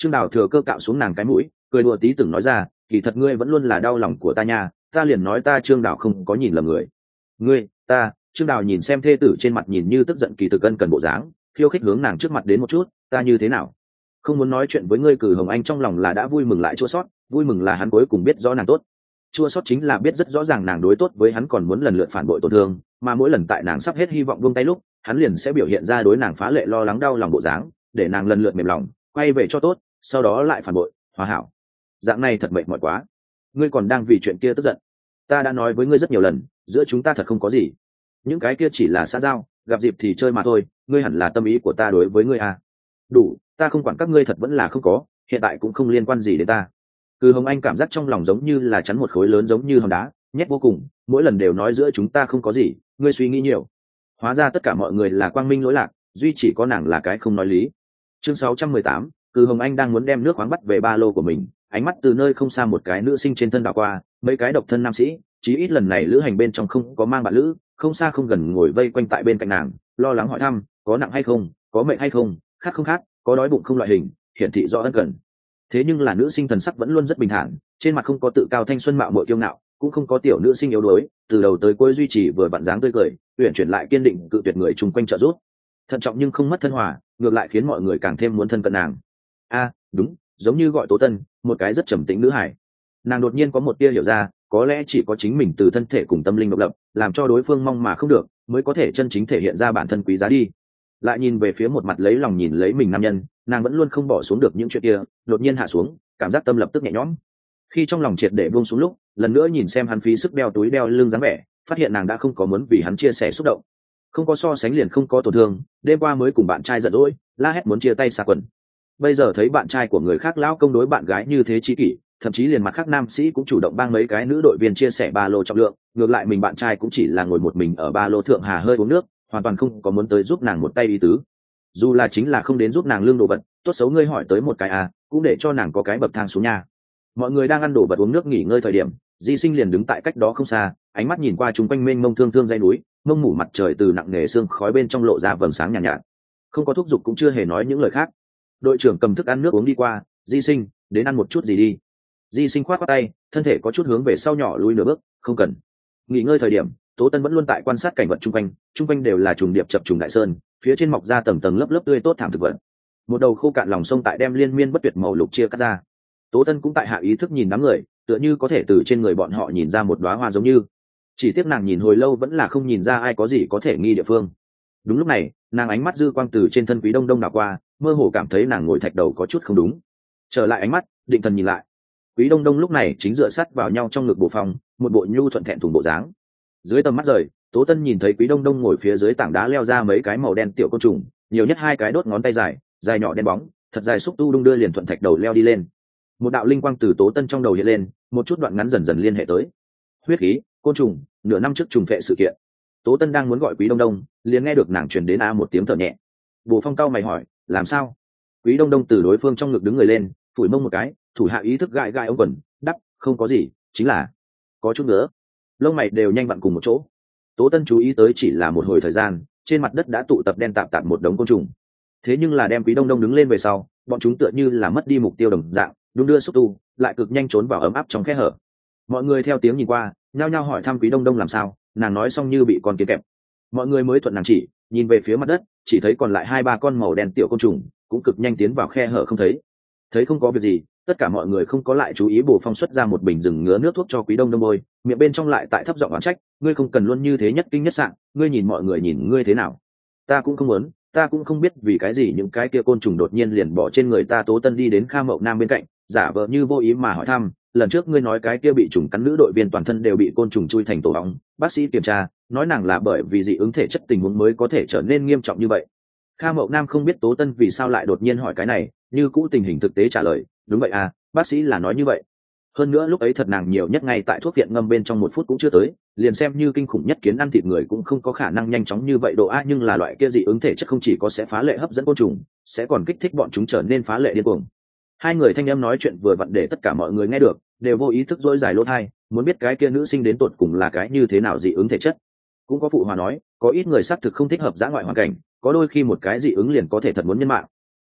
Trương Đào thừa cơ cạo xuống nàng cái mũi, cười đùa tí từng nói ra, kỳ thật ngươi vẫn luôn là đau lòng của ta nha, ta liền nói ta Trương Đào không có nhìn lầm người. Ngươi, ta, Trương Đào nhìn xem thê tử trên mặt nhìn như tức giận kỳ thực ân cần bộ dáng, khiêu khích hướng nàng trước mặt đến một chút, ta như thế nào? Không muốn nói chuyện với ngươi. Cử Hồng Anh trong lòng là đã vui mừng lại chua sót, vui mừng là hắn cuối cùng biết rõ nàng tốt, chua sót chính là biết rất rõ ràng nàng đối tốt với hắn còn muốn lần lượt phản bội tổn thương, mà mỗi lần tại nàng sắp hết hy vọng buông tay lúc, hắn liền sẽ biểu hiện ra đối nàng phá lệ lo lắng đau lòng bộ dáng, để nàng lần lượt mềm lòng, quay về cho tốt, sau đó lại phản bội, hòa hảo. Dạng này thật mệt mỏi quá. Ngươi còn đang vì chuyện kia tức giận? Ta đã nói với ngươi rất nhiều lần, giữa chúng ta thật không có gì. Những cái kia chỉ là xã giao, gặp dịp thì chơi mà thôi, ngươi hẳn là tâm ý của ta đối với ngươi à. Đủ, ta không quản các ngươi thật vẫn là không có, hiện tại cũng không liên quan gì đến ta. Cừ Hồng Anh cảm giác trong lòng giống như là chắn một khối lớn giống như hòn đá, nhét vô cùng, mỗi lần đều nói giữa chúng ta không có gì, ngươi suy nghĩ nhiều. Hóa ra tất cả mọi người là quang minh lỗi lạc, duy chỉ có nàng là cái không nói lý. Chương sáu trăm mười tám, Cừ Hồng Anh đang muốn đem nước khoáng bắt về ba lô của mình, ánh mắt từ nơi không xa một cái nữ sinh trên thân đảo qua, mấy cái độc thân nam sĩ, chí ít lần này lữ hành bên trong không có mang bạn lữ, không xa không gần ngồi vây quanh tại bên cạnh nàng, lo lắng hỏi thăm, có nặng hay không, có mệt hay không, khát không khát, có đói bụng không loại hình, hiển thị rõ ân cần. Thế nhưng là nữ sinh thần sắc vẫn luôn rất bình thản, trên mặt không có tự cao thanh xuân mạo muội kiêu ngạo, cũng không có tiểu nữ sinh yếu đuối, từ đầu tới cuối duy trì vừa vặn dáng tươi cười, uyển chuyển lại kiên định cự tuyệt người chung quanh trợ giúp. Thận trọng nhưng không mất thân hòa, ngược lại khiến mọi người càng thêm muốn thân cận nàng. A, đúng, giống như gọi Tố Tân, một cái rất trầm tĩnh nữ hải. Nàng đột nhiên có một tia hiểu ra, có lẽ chỉ có chính mình từ thân thể cùng tâm linh độc lập, làm cho đối phương mong mà không được, mới có thể chân chính thể hiện ra bản thân quý giá đi. Lại nhìn về phía một mặt lấy lòng nhìn lấy mình nam nhân, nàng vẫn luôn không bỏ xuống được những chuyện kia, đột nhiên hạ xuống, cảm giác tâm lập tức nhẹ nhõm. Khi trong lòng triệt để buông xuống lúc, lần nữa nhìn xem hắn phí sức đeo túi đeo lưng dáng vẻ, phát hiện nàng đã không có muốn vì hắn chia sẻ xúc động, không có so sánh liền không có tổn thương. Đêm qua mới cùng bạn trai giận dỗi, la hét muốn chia tay xa quần, bây giờ thấy bạn trai của người khác lão công đối bạn gái như thế chi kỷ, thậm chí liền mặt khác nam sĩ cũng chủ động bang mấy cái nữ đội viên chia sẻ ba lô trọng lượng, ngược lại mình bạn trai cũng chỉ là ngồi một mình ở ba lô thượng hà hơi uống nước, hoàn toàn không có muốn tới giúp nàng một tay ý tứ. Dù là chính là không đến giúp nàng lương đồ vật, tốt xấu ngươi hỏi tới một cái à, cũng để cho nàng có cái bậc thang xuống nhà. Mọi người đang ăn đồ vật uống nước nghỉ ngơi thời điểm, Di Sinh liền đứng tại cách đó không xa, ánh mắt nhìn qua chung quanh mênh mông thương thương dãy núi, mông mủ mặt trời từ nặng nề sương khói bên trong lộ ra vầng sáng nhàn nhạt, nhạt, không có thúc giục cũng chưa hề nói những lời khác. Đội trưởng cầm thức ăn nước uống đi qua, Di Sinh, đến ăn một chút gì đi. Di Sinh khoát khoát tay, thân thể có chút hướng về sau nhỏ lùi nửa bước, không cần. Nghỉ ngơi thời điểm, Tố Tân vẫn luôn tại quan sát cảnh vật chung quanh, chung quanh đều là trùng điệp chập trùng đại sơn, phía trên mọc ra tầng tầng lớp lớp tươi tốt thảm thực vật. Một đầu khô cạn lòng sông tại đem liên miên bất tuyệt màu lục chia cắt ra. Tố Tân cũng tại hạ ý thức nhìn đám người, tựa như có thể từ trên người bọn họ nhìn ra một đóa hoa giống như. Chỉ tiếc nàng nhìn hồi lâu vẫn là không nhìn ra ai có gì có thể nghi địa phương. Đúng lúc này, nàng ánh mắt dư quang từ trên thân Quý Đông Đông đảo qua, mơ hồ cảm thấy nàng ngồi thạch đầu có chút không đúng. Trở lại ánh mắt, định thần nhìn lại. Quý Đông Đông lúc này chính dựa sát vào nhau trong ngực Bồ Phong, một bộ nhu thuận thẹn thùng bộ dáng. Dưới tầm mắt rời, Tố Tân nhìn thấy Quý Đông Đông ngồi phía dưới tảng đá leo ra mấy cái màu đen tiểu côn trùng, nhiều nhất hai cái đốt ngón tay dài, dài nhỏ đen bóng, thật dài xúc tu đung đưa liền thuận thạch đầu leo đi lên. Một đạo linh quang từ Tố Tân trong đầu hiện lên, một chút đoạn ngắn dần dần liên hệ tới. Huyết khí, côn trùng, nửa năm trước trùng phệ sự kiện. Tố Tân đang muốn gọi Quý Đông Đông, liền nghe được nàng truyền đến a một tiếng thở nhẹ. Bồ Phong cau mày hỏi, làm sao? Quý Đông Đông từ đối phương trong ngực đứng người lên, phủi mông một cái, thủ hạ ý thức gãi gãi ông quần, đắp, không có gì, chính là có chút nữa. Lông mày đều nhanh vặn cùng một chỗ. Tố Tân chú ý tới chỉ là một hồi thời gian, trên mặt đất đã tụ tập đen tạp tạp một đống côn trùng. Thế nhưng là đem Quý Đông Đông đứng lên về sau, bọn chúng tựa như là mất đi mục tiêu đồng dạng, đung đưa xúc tu, lại cực nhanh trốn vào ấm áp trong khe hở. Mọi người theo tiếng nhìn qua, nhao nhao hỏi thăm Quý Đông Đông làm sao, nàng nói xong như bị con kiến kẹp. Mọi người mới thuận nàng chỉ, nhìn về phía mặt đất, chỉ thấy còn lại hai ba con màu đen tiểu côn trùng, cũng cực nhanh tiến vào khe hở không thấy. Thấy không có việc gì, tất cả mọi người không có lại chú ý. Bồ Phong xuất ra một bình rừng ngứa nước thuốc cho Quý Đông Đông bôi, miệng bên trong lại tại thấp giọng oán trách, ngươi không cần luôn như thế nhất kinh nhất sạn, ngươi nhìn mọi người nhìn ngươi thế nào. Ta cũng không muốn, ta cũng không biết vì cái gì những cái kia côn trùng đột nhiên liền bỏ trên người ta. Tố Tân đi đến Kha Mậu Nam bên cạnh, giả vờ như vô ý mà hỏi thăm, lần trước ngươi nói cái kia bị trùng cắn nữ đội viên toàn thân đều bị côn trùng chui thành tổ ong, bác sĩ kiểm tra nói nàng là bởi vì dị ứng thể chất tình huống mới có thể trở nên nghiêm trọng như vậy. Kha Mậu Nam không biết Tố Tân vì sao lại đột nhiên hỏi cái này, như cũ tình hình thực tế trả lời, đúng vậy à, bác sĩ là nói như vậy. Hơn nữa lúc ấy thật nàng nhiều nhất ngay tại thuốc viện ngâm bên trong một phút cũng chưa tới, liền xem như kinh khủng nhất kiến ăn thịt người cũng không có khả năng nhanh chóng như vậy độ a. Nhưng là loại kia dị ứng thể chất không chỉ có sẽ phá lệ hấp dẫn côn trùng, sẽ còn kích thích bọn chúng trở nên phá lệ điên cuồng. Hai người thanh âm nói chuyện vừa vặn để tất cả mọi người nghe được, đều vô ý thức dỗi dài lỗ thai, muốn biết cái kia nữ sinh đến tột cùng là cái như thế nào dị ứng thể chất. Cũng có phụ hòa nói, có ít người xác thực không thích hợp dã ngoại hoàn cảnh, có đôi khi một cái dị ứng liền có thể thật muốn nhân mạng.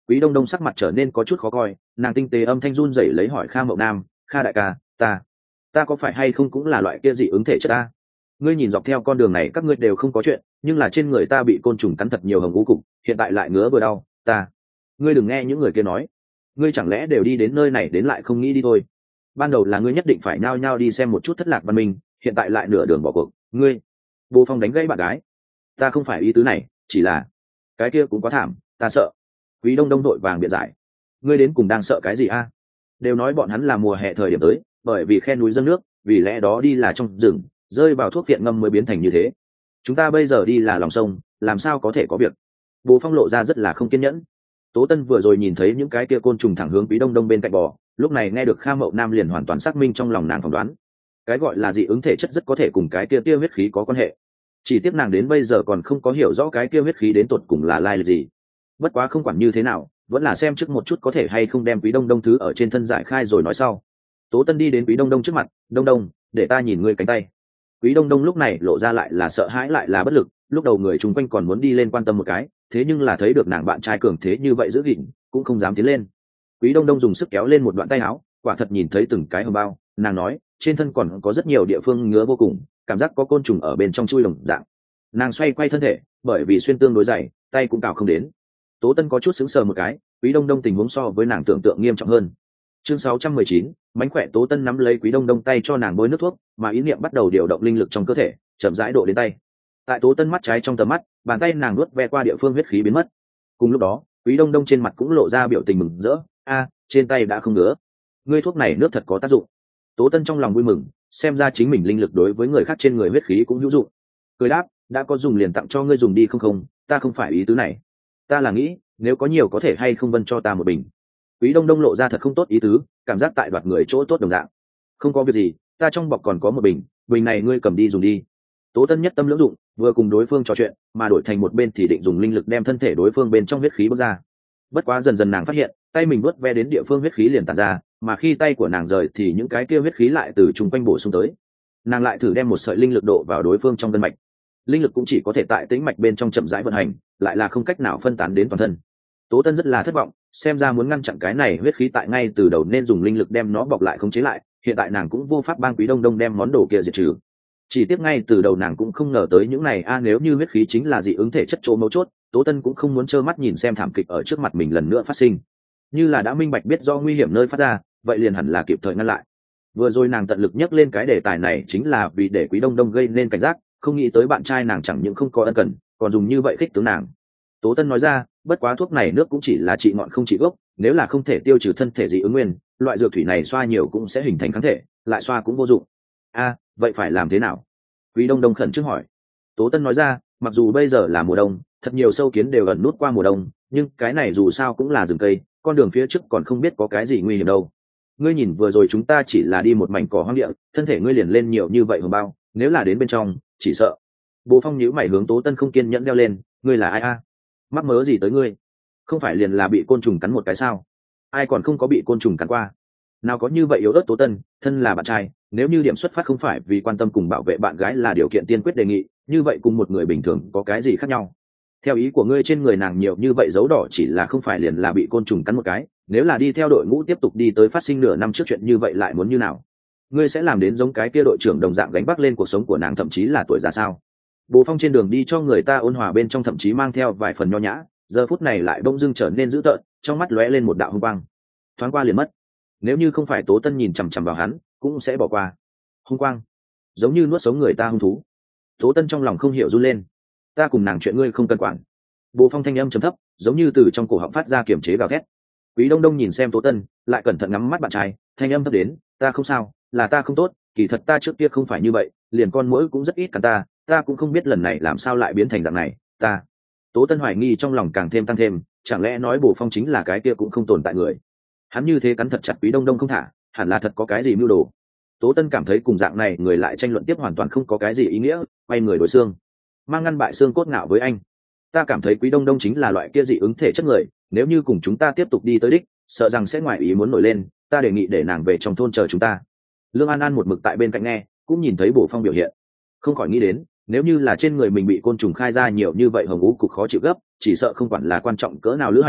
Quý Đông Đông sắc mặt trở nên có chút khó coi, nàng tinh tế âm thanh run rẩy lấy hỏi Kha Mậu Nam, Kha đại ca, ta ta có phải hay không cũng là loại kia dị ứng thể chất ta? Ngươi nhìn dọc theo con đường này các ngươi đều không có chuyện, nhưng là trên người ta bị côn trùng cắn thật nhiều hồng ngũ cục, hiện tại lại ngứa vừa đau, ta. Ngươi đừng nghe những người kia nói, ngươi chẳng lẽ đều đi đến nơi này đến lại không nghĩ đi thôi? Ban đầu là ngươi nhất định phải nhao nhao đi xem một chút thất lạc văn minh, hiện tại lại nửa đường bỏ cuộc, ngươi. Bố Phong đánh gãy bạn gái, ta không phải ý tứ này, chỉ là cái kia cũng quá thảm, ta sợ. Quý Đông Đông đội vàng biện giải, ngươi đến cùng đang sợ cái gì a? Đều nói bọn hắn là mùa hè thời điểm tới, bởi vì khe núi dâng nước, vì lẽ đó đi là trong rừng, rơi vào thuốc viện ngâm mới biến thành như thế. Chúng ta bây giờ đi là lòng sông, làm sao có thể có việc? Bố Phong lộ ra rất là không kiên nhẫn. Tố Tân vừa rồi nhìn thấy những cái kia côn trùng thẳng hướng Quý Đông Đông bên cạnh bò, lúc này nghe được Kha Mậu Nam liền hoàn toàn xác minh trong lòng nàng phỏng đoán. Cái gọi là dị ứng thể chất rất có thể cùng cái kia tiêu huyết khí có quan hệ. Chỉ tiếc nàng đến bây giờ còn không có hiểu rõ cái kia huyết khí đến tột cùng là lai lịch gì. Bất quá không quản như thế nào, vẫn là xem trước một chút có thể hay không đem Quý Đông Đông thứ ở trên thân giải khai rồi nói sau. Tố Tân đi đến Quý Đông Đông trước mặt, "Đông Đông, để ta nhìn ngươi cánh tay." Quý Đông Đông lúc này lộ ra lại là sợ hãi lại là bất lực, lúc đầu người chung quanh còn muốn đi lên quan tâm một cái, thế nhưng là thấy được nàng bạn trai cường thế như vậy giữ gìn, cũng không dám tiến lên. Quý Đông Đông dùng sức kéo lên một đoạn tay áo, quả thật nhìn thấy từng cái hồng bao, nàng nói, trên thân còn có rất nhiều địa phương ngứa vô cùng, cảm giác có côn trùng ở bên trong chui lồng dạng. Nàng xoay quay thân thể, bởi vì xuyên tương đối dày, tay cũng cào không đến. Tố Tân có chút sững sờ một cái, Quý Đông Đông tình huống so với nàng tưởng tượng nghiêm trọng hơn. Chương sáu trăm mười chín, mánh khỏe. Tố Tân nắm lấy Quý Đông Đông tay cho nàng bôi nước thuốc, mà ý niệm bắt đầu điều động linh lực trong cơ thể, chậm rãi độ đến tay. Tại Tố Tân mắt trái trong tầm mắt, bàn tay nàng nuốt ve qua địa phương huyết khí biến mất. Cùng lúc đó, Quý Đông Đông trên mặt cũng lộ ra biểu tình mừng rỡ, "A, trên tay đã không ngứa. Ngươi thuốc này nước thật có tác dụng." Tố Tân trong lòng vui mừng, xem ra chính mình linh lực đối với người khác trên người huyết khí cũng hữu dụng. Cười đáp, "Đã có dùng liền tặng cho ngươi dùng đi không không, ta không phải ý tứ này. Ta là nghĩ, nếu có nhiều có thể hay không vân cho ta một bình." Quý Đông Đông lộ ra thật không tốt ý tứ, cảm giác tại đoạt người chỗ tốt đồng dạng. "Không có việc gì, ta trong bọc còn có một bình, bình này ngươi cầm đi dùng đi." Tố Tân nhất tâm lưỡng dụng, vừa cùng đối phương trò chuyện, mà đổi thành một bên thì định dùng linh lực đem thân thể đối phương bên trong huyết khí bước ra. Bất quá dần dần nàng phát hiện, tay mình vuốt ve đến địa phương huyết khí liền tản ra, mà khi tay của nàng rời thì những cái kia huyết khí lại từ chung quanh bổ sung tới. Nàng lại thử đem một sợi linh lực độ vào đối phương trong gân mạch. Linh lực cũng chỉ có thể tại tĩnh mạch bên trong chậm rãi vận hành, lại là không cách nào phân tán đến toàn thân. Tố Tân rất là thất vọng, xem ra muốn ngăn chặn cái này huyết khí tại ngay từ đầu nên dùng linh lực đem nó bọc lại khống chế lại, hiện tại nàng cũng vô pháp bang Quý Đông Đông đem món đồ kia diệt trừ. Chỉ tiếc ngay từ đầu nàng cũng không ngờ tới những này a nếu như huyết khí chính là dị ứng thể chất chỗ mấu chốt, Tố Tân cũng không muốn trơ mắt nhìn xem thảm kịch ở trước mặt mình lần nữa phát sinh. Như là đã minh bạch biết do nguy hiểm nơi phát ra, vậy liền hẳn là kịp thời ngăn lại. Vừa rồi nàng tận lực nhắc lên cái đề tài này chính là vì để Quý Đông Đông gây nên cảnh giác, không nghĩ tới bạn trai nàng chẳng những không có ân cần, còn dùng như vậy khích tướng nàng. Tố Tân nói ra, bất quá thuốc này nước cũng chỉ là trị ngọn không trị gốc, nếu là không thể tiêu trừ thân thể dị ứng nguyên, loại dược thủy này xoa nhiều cũng sẽ hình thành kháng thể, lại xoa cũng vô dụng. A, vậy phải làm thế nào? Quý Đông Đông khẩn trương hỏi. Tố Tân nói ra, mặc dù bây giờ là mùa đông, thật nhiều sâu kiến đều ẩn nút qua mùa đông, nhưng cái này dù sao cũng là rừng cây, con đường phía trước còn không biết có cái gì nguy hiểm đâu. Ngươi nhìn vừa rồi chúng ta chỉ là đi một mảnh cỏ hoang địa, thân thể ngươi liền lên nhiều như vậy hồng bao, nếu là đến bên trong, chỉ sợ. Bố Phong nhíu mày hướng Tố Tân không kiên nhẫn reo lên, ngươi là ai a? Mắc mớ gì tới ngươi? Không phải liền là bị côn trùng cắn một cái sao? Ai còn không có bị côn trùng cắn qua? Nào có như vậy yếu ớt. Tố Tân, thân là bạn trai, nếu như điểm xuất phát không phải vì quan tâm cùng bảo vệ bạn gái là điều kiện tiên quyết đề nghị, như vậy cùng một người bình thường có cái gì khác nhau? Theo ý của ngươi trên người nàng nhiều như vậy dấu đỏ chỉ là không phải liền là bị côn trùng cắn một cái, nếu là đi theo đội ngũ tiếp tục đi tới phát sinh nửa năm trước chuyện như vậy lại muốn như nào? Ngươi sẽ làm đến giống cái kia đội trưởng đồng dạng gánh vác lên cuộc sống của nàng thậm chí là tuổi già sao? Bố Phong trên đường đi cho người ta ôn hòa bên trong thậm chí mang theo vài phần nho nhã, giờ phút này lại bỗng dưng trở nên dữ tợn, trong mắt lóe lên một đạo hung quang, thoáng qua liền mất. Nếu như không phải Tố Tân nhìn chằm chằm vào hắn, cũng sẽ bỏ qua. Hung quang, giống như nuốt sống người ta hung thú. Tố Tân trong lòng không hiểu run lên. Ta cùng nàng chuyện ngươi không cần quản. Bố Phong thanh âm trầm thấp, giống như từ trong cổ họng phát ra kiềm chế gào thét. Quý Đông Đông nhìn xem Tố Tân, lại cẩn thận ngắm mắt bạn trai, thanh âm thấp đến, ta không sao, là ta không tốt, kỳ thật ta trước kia không phải như vậy, liền con muỗi cũng rất ít cắn ta, ta cũng không biết lần này làm sao lại biến thành dạng này, ta. Tố Tân hoài nghi trong lòng càng thêm tăng thêm, chẳng lẽ nói Bổ Phong chính là cái kia cũng không tồn tại người. Hắn như thế cắn thật chặt Quý Đông Đông không thả, hẳn là thật có cái gì mưu đồ. Tố Tân cảm thấy cùng dạng này người lại tranh luận tiếp hoàn toàn không có cái gì ý nghĩa, quay người đối xương, mang ngăn bại xương cốt ngạo với anh. Ta cảm thấy Quý Đông Đông chính là loại kia dị ứng thể chất người, nếu như cùng chúng ta tiếp tục đi tới đích, sợ rằng sẽ ngoài ý muốn nổi lên, ta đề nghị để nàng về trong thôn chờ chúng ta. Lương An An một mực tại bên cạnh nghe, cũng nhìn thấy Bổ Phong biểu hiện, không khỏi nghĩ đến, nếu như là trên người mình bị côn trùng khai ra nhiều như vậy hồng ú cục khó chịu gấp, chỉ sợ không quản là quan trọng cỡ nào lữ hành,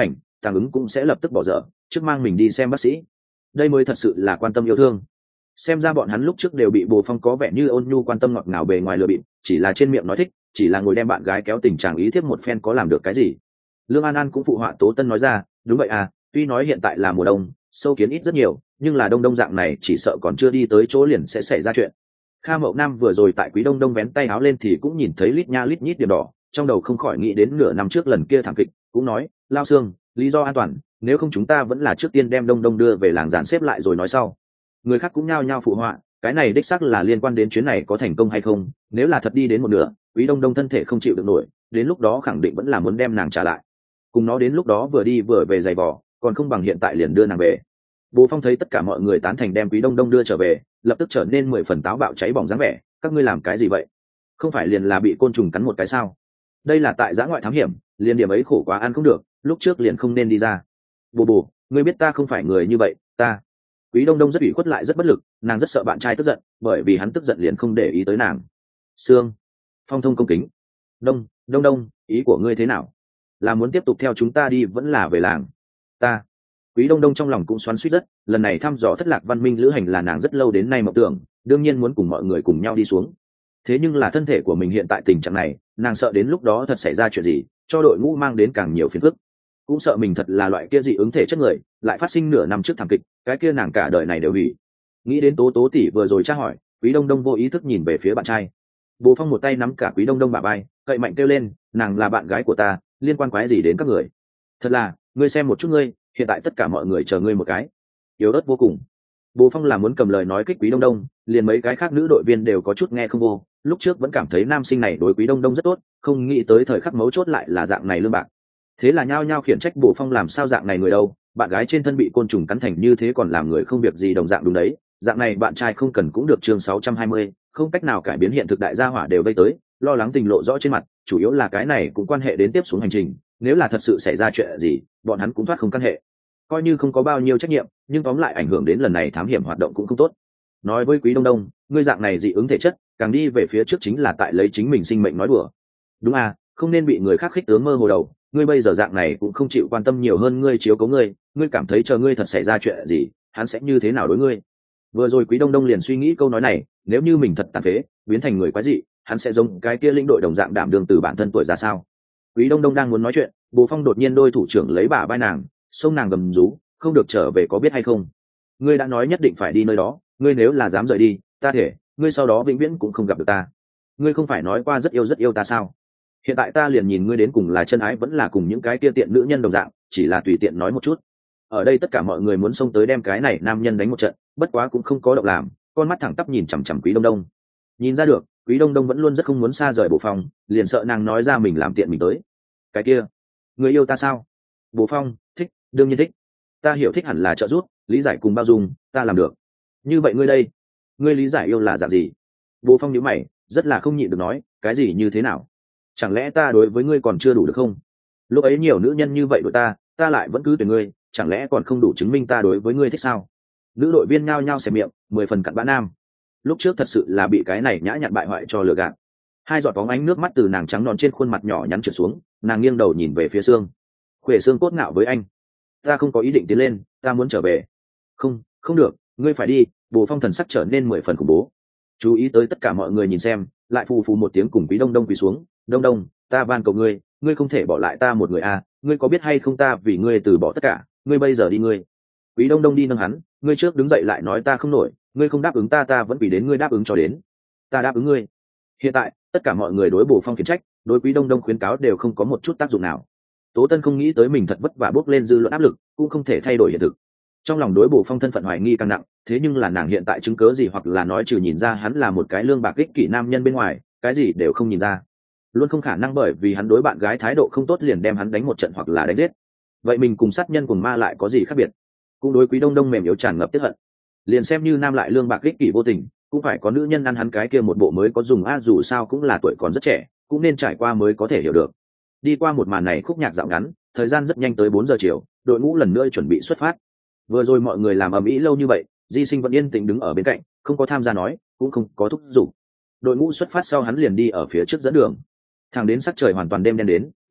tàng ứng cũng sẽ lập tức bỏ dở trước mang mình đi xem bác sĩ. Đây mới thật sự là quan tâm yêu thương. Xem ra bọn hắn lúc trước đều bị Bồ Phong có vẻ như ôn nhu quan tâm ngọt ngào bề ngoài lừa bịp, chỉ là trên miệng nói thích, chỉ là ngồi đem bạn gái kéo tình trạng ý thiếp một phen có làm được cái gì. Lương An An cũng phụ họa Tố Tân nói ra, đúng vậy à, tuy nói hiện tại là mùa đông, sâu kiến ít rất nhiều, nhưng là đông đông dạng này chỉ sợ còn chưa đi tới chỗ liền sẽ xảy ra chuyện. Kha Mậu Nam vừa rồi tại Quý Đông Đông vén tay áo lên thì cũng nhìn thấy lít nha lít nhít điểm đỏ, trong đầu không khỏi nghĩ đến nửa năm trước lần kia thảm kịch, cũng nói, Lao Sương, lý do an toàn, nếu không chúng ta vẫn là trước tiên đem Đông Đông đưa về làng dàn xếp lại rồi nói sau. Người khác cũng nhao nhao phụ họa, cái này đích xác là liên quan đến chuyến này có thành công hay không, nếu là thật đi đến một nửa, Quý Đông Đông thân thể không chịu được nổi, đến lúc đó khẳng định vẫn là muốn đem nàng trả lại. Cùng nó đến lúc đó vừa đi vừa về giày vò, còn không bằng hiện tại liền đưa nàng về. Bố Phong thấy tất cả mọi người tán thành đem Quý Đông Đông đưa trở về, lập tức trở nên mười phần táo bạo cháy bỏng dáng vẻ, các ngươi làm cái gì vậy? Không phải liền là bị côn trùng cắn một cái sao? Đây là tại giã ngoại thám hiểm, liền điểm ấy khổ quá ăn không được, lúc trước liền không nên đi ra. Bồ bồ, ngươi biết ta không phải người như vậy, ta. Quý Đông Đông rất ủy khuất lại rất bất lực, nàng rất sợ bạn trai tức giận, bởi vì hắn tức giận liền không để ý tới nàng. Sương, Phong thông công kính. Đông, Đông Đông, ý của ngươi thế nào? Là muốn tiếp tục theo chúng ta đi vẫn là về làng? Ta. Quý Đông Đông trong lòng cũng xoắn xuýt rất, lần này thăm dò thất lạc văn minh lữ hành là nàng rất lâu đến nay mộng tưởng, đương nhiên muốn cùng mọi người cùng nhau đi xuống. Thế nhưng là thân thể của mình hiện tại tình trạng này, nàng sợ đến lúc đó thật xảy ra chuyện gì, cho đội ngũ mang đến càng nhiều phiền phức. Cũng sợ mình thật là loại kia dị ứng thể chất người, lại phát sinh nửa năm trước thảm kịch, cái kia nàng cả đời này đều hủy. Nghĩ đến Tố Tố tỷ vừa rồi tra hỏi, Quý Đông Đông vô ý thức nhìn về phía bạn trai. Bố Phong một tay nắm cả Quý Đông Đông bả vai, cậy mạnh kêu lên, nàng là bạn gái của ta, liên quan quái gì đến các người? Thật là, ngươi xem một chút ngươi, hiện tại tất cả mọi người chờ ngươi một cái. Yếu ớt vô cùng. Bố Phong là muốn cầm lời nói kích Quý Đông Đông, liền mấy cái khác nữ đội viên đều có chút nghe không vô, lúc trước vẫn cảm thấy nam sinh này đối Quý Đông Đông rất tốt, không nghĩ tới thời khắc mấu chốt lại là dạng này lương bạc. Thế là nhao nhao khiển trách Bố Phong làm sao dạng này người đâu, bạn gái trên thân bị côn trùng cắn thành như thế còn làm người không việc gì đồng dạng đúng đấy, dạng này bạn trai không cần cũng được chương sáu trăm hai mươi, không cách nào cải biến hiện thực đại gia hỏa đều vây tới, lo lắng tình lộ rõ trên mặt, chủ yếu là cái này cũng quan hệ đến tiếp xuống hành trình, nếu là thật sự xảy ra chuyện gì, bọn hắn cũng thoát không căn hệ. Coi như không có bao nhiêu trách nhiệm, nhưng tóm lại ảnh hưởng đến lần này thám hiểm hoạt động cũng không tốt. Nói với Quý Đông Đông, ngươi dạng này dị ứng thể chất, càng đi về phía trước chính là tại lấy chính mình sinh mệnh nói đùa. Đúng à, không nên bị người khác khích tướng mơ hồ đầu, ngươi bây giờ dạng này cũng không chịu quan tâm nhiều hơn ngươi chiếu cố ngươi, ngươi cảm thấy chờ ngươi thật xảy ra chuyện gì, hắn sẽ như thế nào đối ngươi? Vừa rồi Quý Đông Đông liền suy nghĩ câu nói này, nếu như mình thật tàn phế, biến thành người quái dị, hắn sẽ giống cái kia lĩnh đội đồng dạng đảm đương từ bản thân tuổi ra sao? Quý Đông Đông đang muốn nói chuyện, Bố Phong đột nhiên đôi thủ trưởng lấy bả vai nàng, xông nàng gầm rú, không được trở về có biết hay không? Ngươi đã nói nhất định phải đi nơi đó, ngươi nếu là dám rời đi, ta thể, ngươi sau đó vĩnh viễn cũng không gặp được ta. Ngươi không phải nói qua rất yêu rất yêu ta sao? Hiện tại ta liền nhìn ngươi đến cùng là chân ái vẫn là cùng những cái kia tiện nữ nhân đồng dạng, chỉ là tùy tiện nói một chút. Ở đây tất cả mọi người muốn xông tới đem cái này nam nhân đánh một trận, bất quá cũng không có động làm, con mắt thẳng tắp nhìn chằm chằm Quý Đông Đông. Nhìn ra được, Quý Đông Đông vẫn luôn rất không muốn xa rời Bố Phong, liền sợ nàng nói ra mình làm tiện mình tới. Cái kia, người yêu ta sao? Bố Phong, thích, đương nhiên thích. Ta hiểu thích hẳn là trợ giúp, lý giải cùng bao dung, ta làm được. Như vậy ngươi đây, ngươi lý giải yêu là dạng gì? Bố Phong nhíu mày, rất là không nhịn được nói, cái gì như thế nào? Chẳng lẽ ta đối với ngươi còn chưa đủ được không? Lúc ấy nhiều nữ nhân như vậy của ta, ta lại vẫn cứ tuyển ngươi, chẳng lẽ còn không đủ chứng minh ta đối với ngươi thích sao? Nữ đội viên nhao nhao xẻ miệng, mười phần cặn bã nam. Lúc trước thật sự là bị cái này nhã nhặn bại hoại cho lừa gạt. Hai giọt bóng ánh nước mắt từ nàng trắng non trên khuôn mặt nhỏ nhắn trượt xuống, nàng nghiêng đầu nhìn về phía Sương. Khuể Sương cốt ngạo với anh, ta không có ý định tiến lên, ta muốn trở về. Không, không được, ngươi phải đi. Bố Phong thần sắc trở nên mười phần khủng bố. Chú ý tới tất cả mọi người nhìn xem, lại phù phù một tiếng cùng Quý Đông Đông quỳ xuống. Đông Đông, ta van cầu ngươi, ngươi không thể bỏ lại ta một người à, ngươi có biết hay không ta vì ngươi từ bỏ tất cả, ngươi bây giờ đi ngươi. Quý Đông Đông đi nâng hắn, ngươi trước đứng dậy lại nói ta không nổi, ngươi không đáp ứng ta ta vẫn vì đến ngươi đáp ứng cho đến. Ta đáp ứng ngươi. Hiện tại, tất cả mọi người đối Bố Phong khiển trách, đối Quý Đông Đông khuyến cáo đều không có một chút tác dụng nào. Tố Tân không nghĩ tới mình thật vất vả bước lên dư luận áp lực, cũng không thể thay đổi hiện thực. Trong lòng đối Bố Phong thân phận hoài nghi càng nặng, thế nhưng là nàng hiện tại chứng cớ gì hoặc là nói trừ nhìn ra hắn là một cái lương bạc ích kỷ nam nhân bên ngoài, cái gì đều không nhìn ra. Luôn không khả năng bởi vì hắn đối bạn gái thái độ không tốt liền đem hắn đánh một trận hoặc là đánh giết. Vậy mình cùng sát nhân cùng ma lại có gì khác biệt? Cũng đối Quý Đông Đông mềm yếu tràn ngập tiếc hận. Liền xem như nam lại lương bạc ích kỷ vô tình, cũng phải có nữ nhân ăn hắn cái kia một bộ mới có dùng a, dù sao cũng là tuổi còn rất trẻ, cũng nên trải qua mới có thể hiểu được. Đi qua một màn này khúc nhạc dạo ngắn, thời gian rất nhanh tới bốn giờ chiều, đội ngũ lần nữa chuẩn bị xuất phát. Vừa rồi mọi người làm ầm ĩ lâu như vậy, Di Sinh vẫn yên tĩnh đứng ở bên cạnh, không có tham gia nói, cũng không có thúc giục. Đội ngũ xuất phát sau hắn liền đi ở phía trước dẫn đường. Thẳng đến sắc trời hoàn toàn đêm đen đến,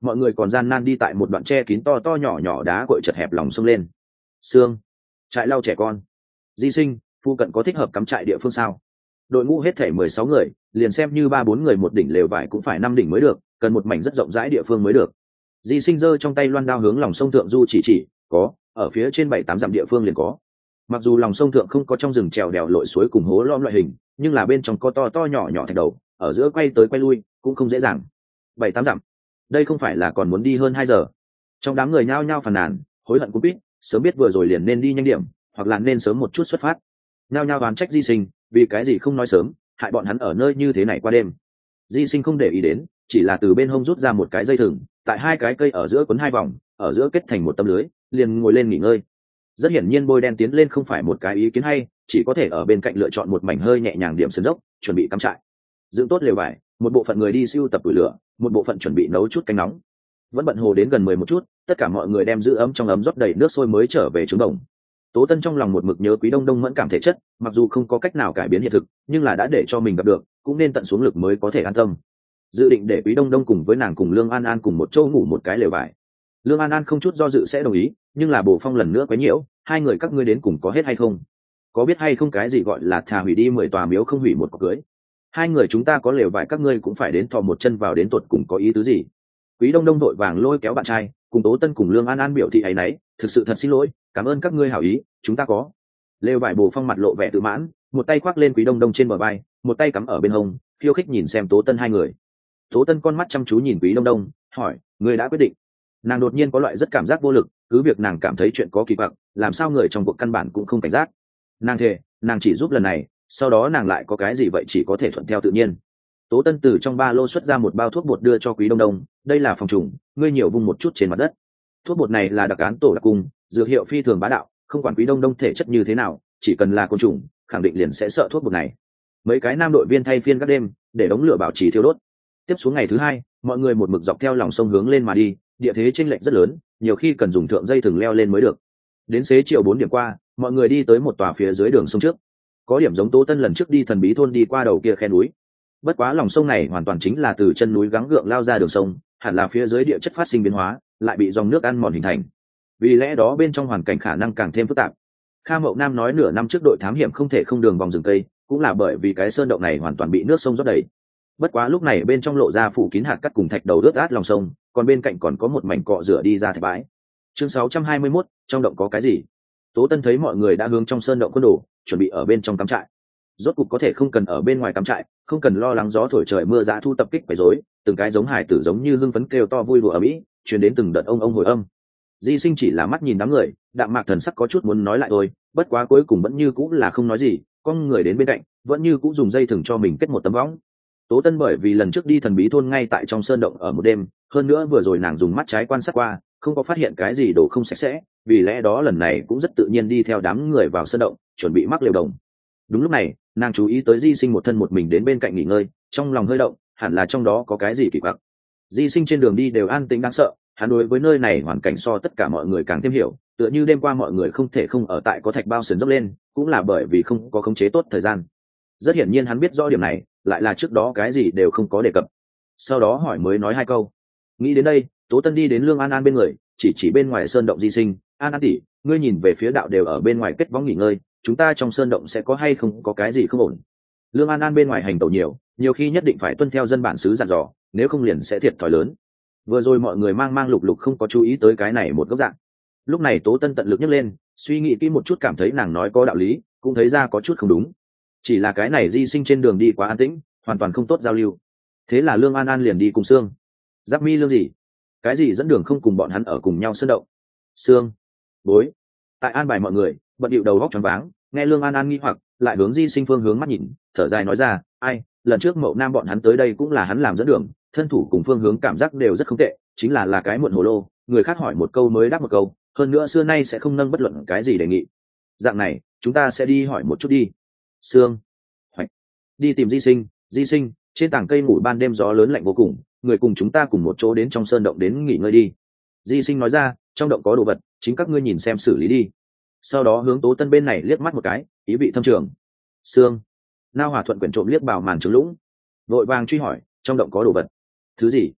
mọi người còn gian nan đi tại một đoạn tre kín to to nhỏ nhỏ đá cội chật hẹp lòng sông lên. Sương, trại lau trẻ con. Di Sinh, phụ cận có thích hợp cắm trại địa phương sao? Đội ngũ hết thể mười sáu người, liền xem như ba bốn người một đỉnh lều vải cũng phải năm đỉnh mới được, cần một mảnh rất rộng rãi địa phương mới được. Di Sinh giơ trong tay loan đao hướng lòng sông thượng du chỉ chỉ, có, ở phía trên bảy tám dặm địa phương liền có. Mặc dù lòng sông thượng không có trong rừng trèo đèo lội suối cùng hố lõm loại hình, nhưng là bên trong có to to nhỏ nhỏ thạch đầu, ở giữa quay tới quay lui cũng không dễ dàng. Bảy tám dặm, đây không phải là còn muốn đi hơn hai giờ. Trong đám người nhao nhao phàn nàn, hối hận cũng biết, sớm biết vừa rồi liền nên đi nhanh điểm, hoặc là nên sớm một chút xuất phát. Nhao nhao đoán trách Di Sinh, vì cái gì không nói sớm, hại bọn hắn ở nơi như thế này qua đêm. Di Sinh không để ý đến, chỉ là từ bên hông rút ra một cái dây thừng, tại hai cái cây ở giữa quấn hai vòng, ở giữa kết thành một tấm lưới, liền ngồi lên nghỉ ngơi. Rất hiển nhiên bôi đen tiến lên không phải một cái ý kiến hay, chỉ có thể ở bên cạnh lựa chọn một mảnh hơi nhẹ nhàng điểm sườn dốc, chuẩn bị cắm trại. Dựng tốt lều vải, một bộ phận người đi siêu tập củi lửa, một bộ phận chuẩn bị nấu chút canh nóng. Vẫn bận hồ đến gần mười một chút, tất cả mọi người đem giữ ấm trong ấm rót đầy nước sôi mới trở về trứng đồng. Tố Tân trong lòng một mực nhớ Quý Đông Đông mẫn cảm thể chất, mặc dù không có cách nào cải biến hiện thực, nhưng là đã để cho mình gặp được, cũng nên tận xuống lực mới có thể an tâm. Dự định để Quý Đông Đông cùng với nàng cùng Lương An An cùng một chỗ ngủ một cái lều vải. Lương An An không chút do dự sẽ đồng ý, nhưng là Bồ Phong lần nữa quấy nhiễu, hai người các ngươi đến cùng có hết hay không? Có biết hay không cái gì gọi là thà hủy đi mười tòa miếu không hủy một cọc cưới? Hai người chúng ta có lều vải các ngươi cũng phải đến thò một chân vào đến tuột cùng có ý tứ gì? Quý Đông Đông đội vàng lôi kéo bạn trai, cùng Tố Tân cùng Lương An An biểu thị ấy nấy, thực sự thật xin lỗi, cảm ơn các ngươi hảo ý, chúng ta có. Lều vải Bồ Phong mặt lộ vẻ tự mãn, một tay khoác lên Quý Đông Đông trên bờ vai, một tay cắm ở bên hông, khiêu khích nhìn xem Tố Tân hai người. Tố Tân con mắt chăm chú nhìn Quý Đông Đông, hỏi, ngươi đã quyết định? Nàng đột nhiên có loại rất cảm giác vô lực, cứ việc nàng cảm thấy chuyện có kỳ quặc, làm sao người trong cuộc căn bản cũng không cảnh giác. Nàng thề, nàng chỉ giúp lần này, sau đó nàng lại có cái gì vậy chỉ có thể thuận theo tự nhiên. Tố Tân từ trong ba lô xuất ra một bao thuốc bột đưa cho Quý Đông Đông, đây là phòng trùng, ngươi nhiều vung một chút trên mặt đất. Thuốc bột này là đặc án tổ đặc cung, dược hiệu phi thường bá đạo, không quản Quý Đông Đông thể chất như thế nào, chỉ cần là côn trùng, khẳng định liền sẽ sợ thuốc bột này. Mấy cái nam đội viên thay phiên các đêm, để đống lửa bảo trì thiêu đốt. Tiếp xuống ngày thứ hai, mọi người một mực dọc theo lòng sông hướng lên mà đi, địa thế chênh lệch rất lớn, nhiều khi cần dùng thượng dây thừng leo lên mới được. Đến xế chiều bốn điểm qua, mọi người đi tới một tòa phía dưới đường sông trước. Có điểm giống Tố Tân lần trước đi thần bí thôn đi qua đầu kia khe núi. Bất quá lòng sông này hoàn toàn chính là từ chân núi gắng gượng lao ra đường sông, hẳn là phía dưới địa chất phát sinh biến hóa, lại bị dòng nước ăn mòn hình thành. Vì lẽ đó bên trong hoàn cảnh khả năng càng thêm phức tạp. Kha Mậu Nam nói nửa năm trước đội thám hiểm không thể không đường vòng rừng cây, cũng là bởi vì cái sơn động này hoàn toàn bị nước sông rót đầy. Bất quá lúc này bên trong lộ ra phủ kín hạt cát cùng thạch đầu ướt át lòng sông, còn bên cạnh còn có một mảnh cọ rửa đi ra thạch bãi. Chương sáu trăm hai mươi mốt, trong động có cái gì? Tố Tân thấy mọi người đã hướng trong sơn động quân đồ, chuẩn bị ở bên trong cắm trại. Rốt cục có thể không cần ở bên ngoài cắm trại, không cần lo lắng gió thổi trời mưa dã thu tập kích quấy rối, từng cái giống hải tử giống như hưng phấn kêu to vui đùa ở mỹ, truyền đến từng đợt ông ông hồi âm. Di Sinh chỉ là mắt nhìn đám người, đạm mạc thần sắc có chút muốn nói lại thôi, bất quá cuối cùng vẫn như cũng là không nói gì, con người đến bên cạnh, vẫn như cũng dùng dây thừng cho mình kết một tấm võng. Tố Tân bởi vì lần trước đi thần bí thôn ngay tại trong sơn động ở một đêm, hơn nữa vừa rồi nàng dùng mắt trái quan sát qua, không có phát hiện cái gì đồ không sạch sẽ, vì lẽ đó lần này cũng rất tự nhiên đi theo đám người vào sơn động, chuẩn bị mắc lều đồng. Đúng lúc này, nàng chú ý tới Di Sinh một thân một mình đến bên cạnh nghỉ ngơi, trong lòng hơi động, hẳn là trong đó có cái gì kỳ quặc. Di Sinh trên đường đi đều an tĩnh đáng sợ, hắn đối với nơi này hoàn cảnh so tất cả mọi người càng thêm hiểu, tựa như đêm qua mọi người không thể không ở tại có thạch bao sườn dốc lên, cũng là bởi vì không có khống chế tốt thời gian. Rất hiển nhiên hắn biết rõ điểm này, lại là trước đó cái gì đều không có đề cập. Sau đó hỏi mới nói hai câu. Nghĩ đến đây, Tố Tân đi đến Lương An An bên người, chỉ chỉ bên ngoài sơn động Di Sinh, An An tỷ, ngươi nhìn về phía đạo đều ở bên ngoài kết võng nghỉ ngơi, chúng ta trong sơn động sẽ có hay không có cái gì không ổn. Lương An An bên ngoài hành tẩu nhiều, nhiều khi nhất định phải tuân theo dân bản xứ dặn dò, nếu không liền sẽ thiệt thòi lớn. Vừa rồi mọi người mang mang lục lục không có chú ý tới cái này một góc dạng. Lúc này Tố Tân tận lực nhấc lên, suy nghĩ kỹ một chút cảm thấy nàng nói có đạo lý, cũng thấy ra có chút không đúng. Chỉ là cái này Di Sinh trên đường đi quá an tĩnh, hoàn toàn không tốt giao lưu. Thế là Lương An An liền đi cùng Sương. Giáp mi lương gì? Cái gì dẫn đường không cùng bọn hắn ở cùng nhau sơn động? Sương, bối. Tại an bài mọi người, bận điệu đầu góc choáng váng, nghe Lương An An nghi hoặc, lại hướng Di Sinh phương hướng mắt nhìn, thở dài nói ra, ai, lần trước Mậu Nam bọn hắn tới đây cũng là hắn làm dẫn đường, thân thủ cùng phương hướng cảm giác đều rất không tệ, chính là là cái muộn hồ lô, người khác hỏi một câu mới đáp một câu, hơn nữa xưa nay sẽ không nâng bất luận cái gì đề nghị. Dạng này, chúng ta sẽ đi hỏi một chút đi. Sương, hoạch, đi tìm Di Sinh. Di Sinh, trên tảng cây ngủ ban đêm gió lớn lạnh vô cùng, người cùng chúng ta cùng một chỗ đến trong sơn động đến nghỉ ngơi đi. Di Sinh nói ra, trong động có đồ vật, chính các ngươi nhìn xem xử lý đi. Sau đó hướng Tố Tân bên này liếc mắt một cái, ý vị thâm trường. Sương, Nao Hòa thuận quyển trộm liếc vào màn trứng lũng, vội vàng truy hỏi, trong động có đồ vật. Thứ gì?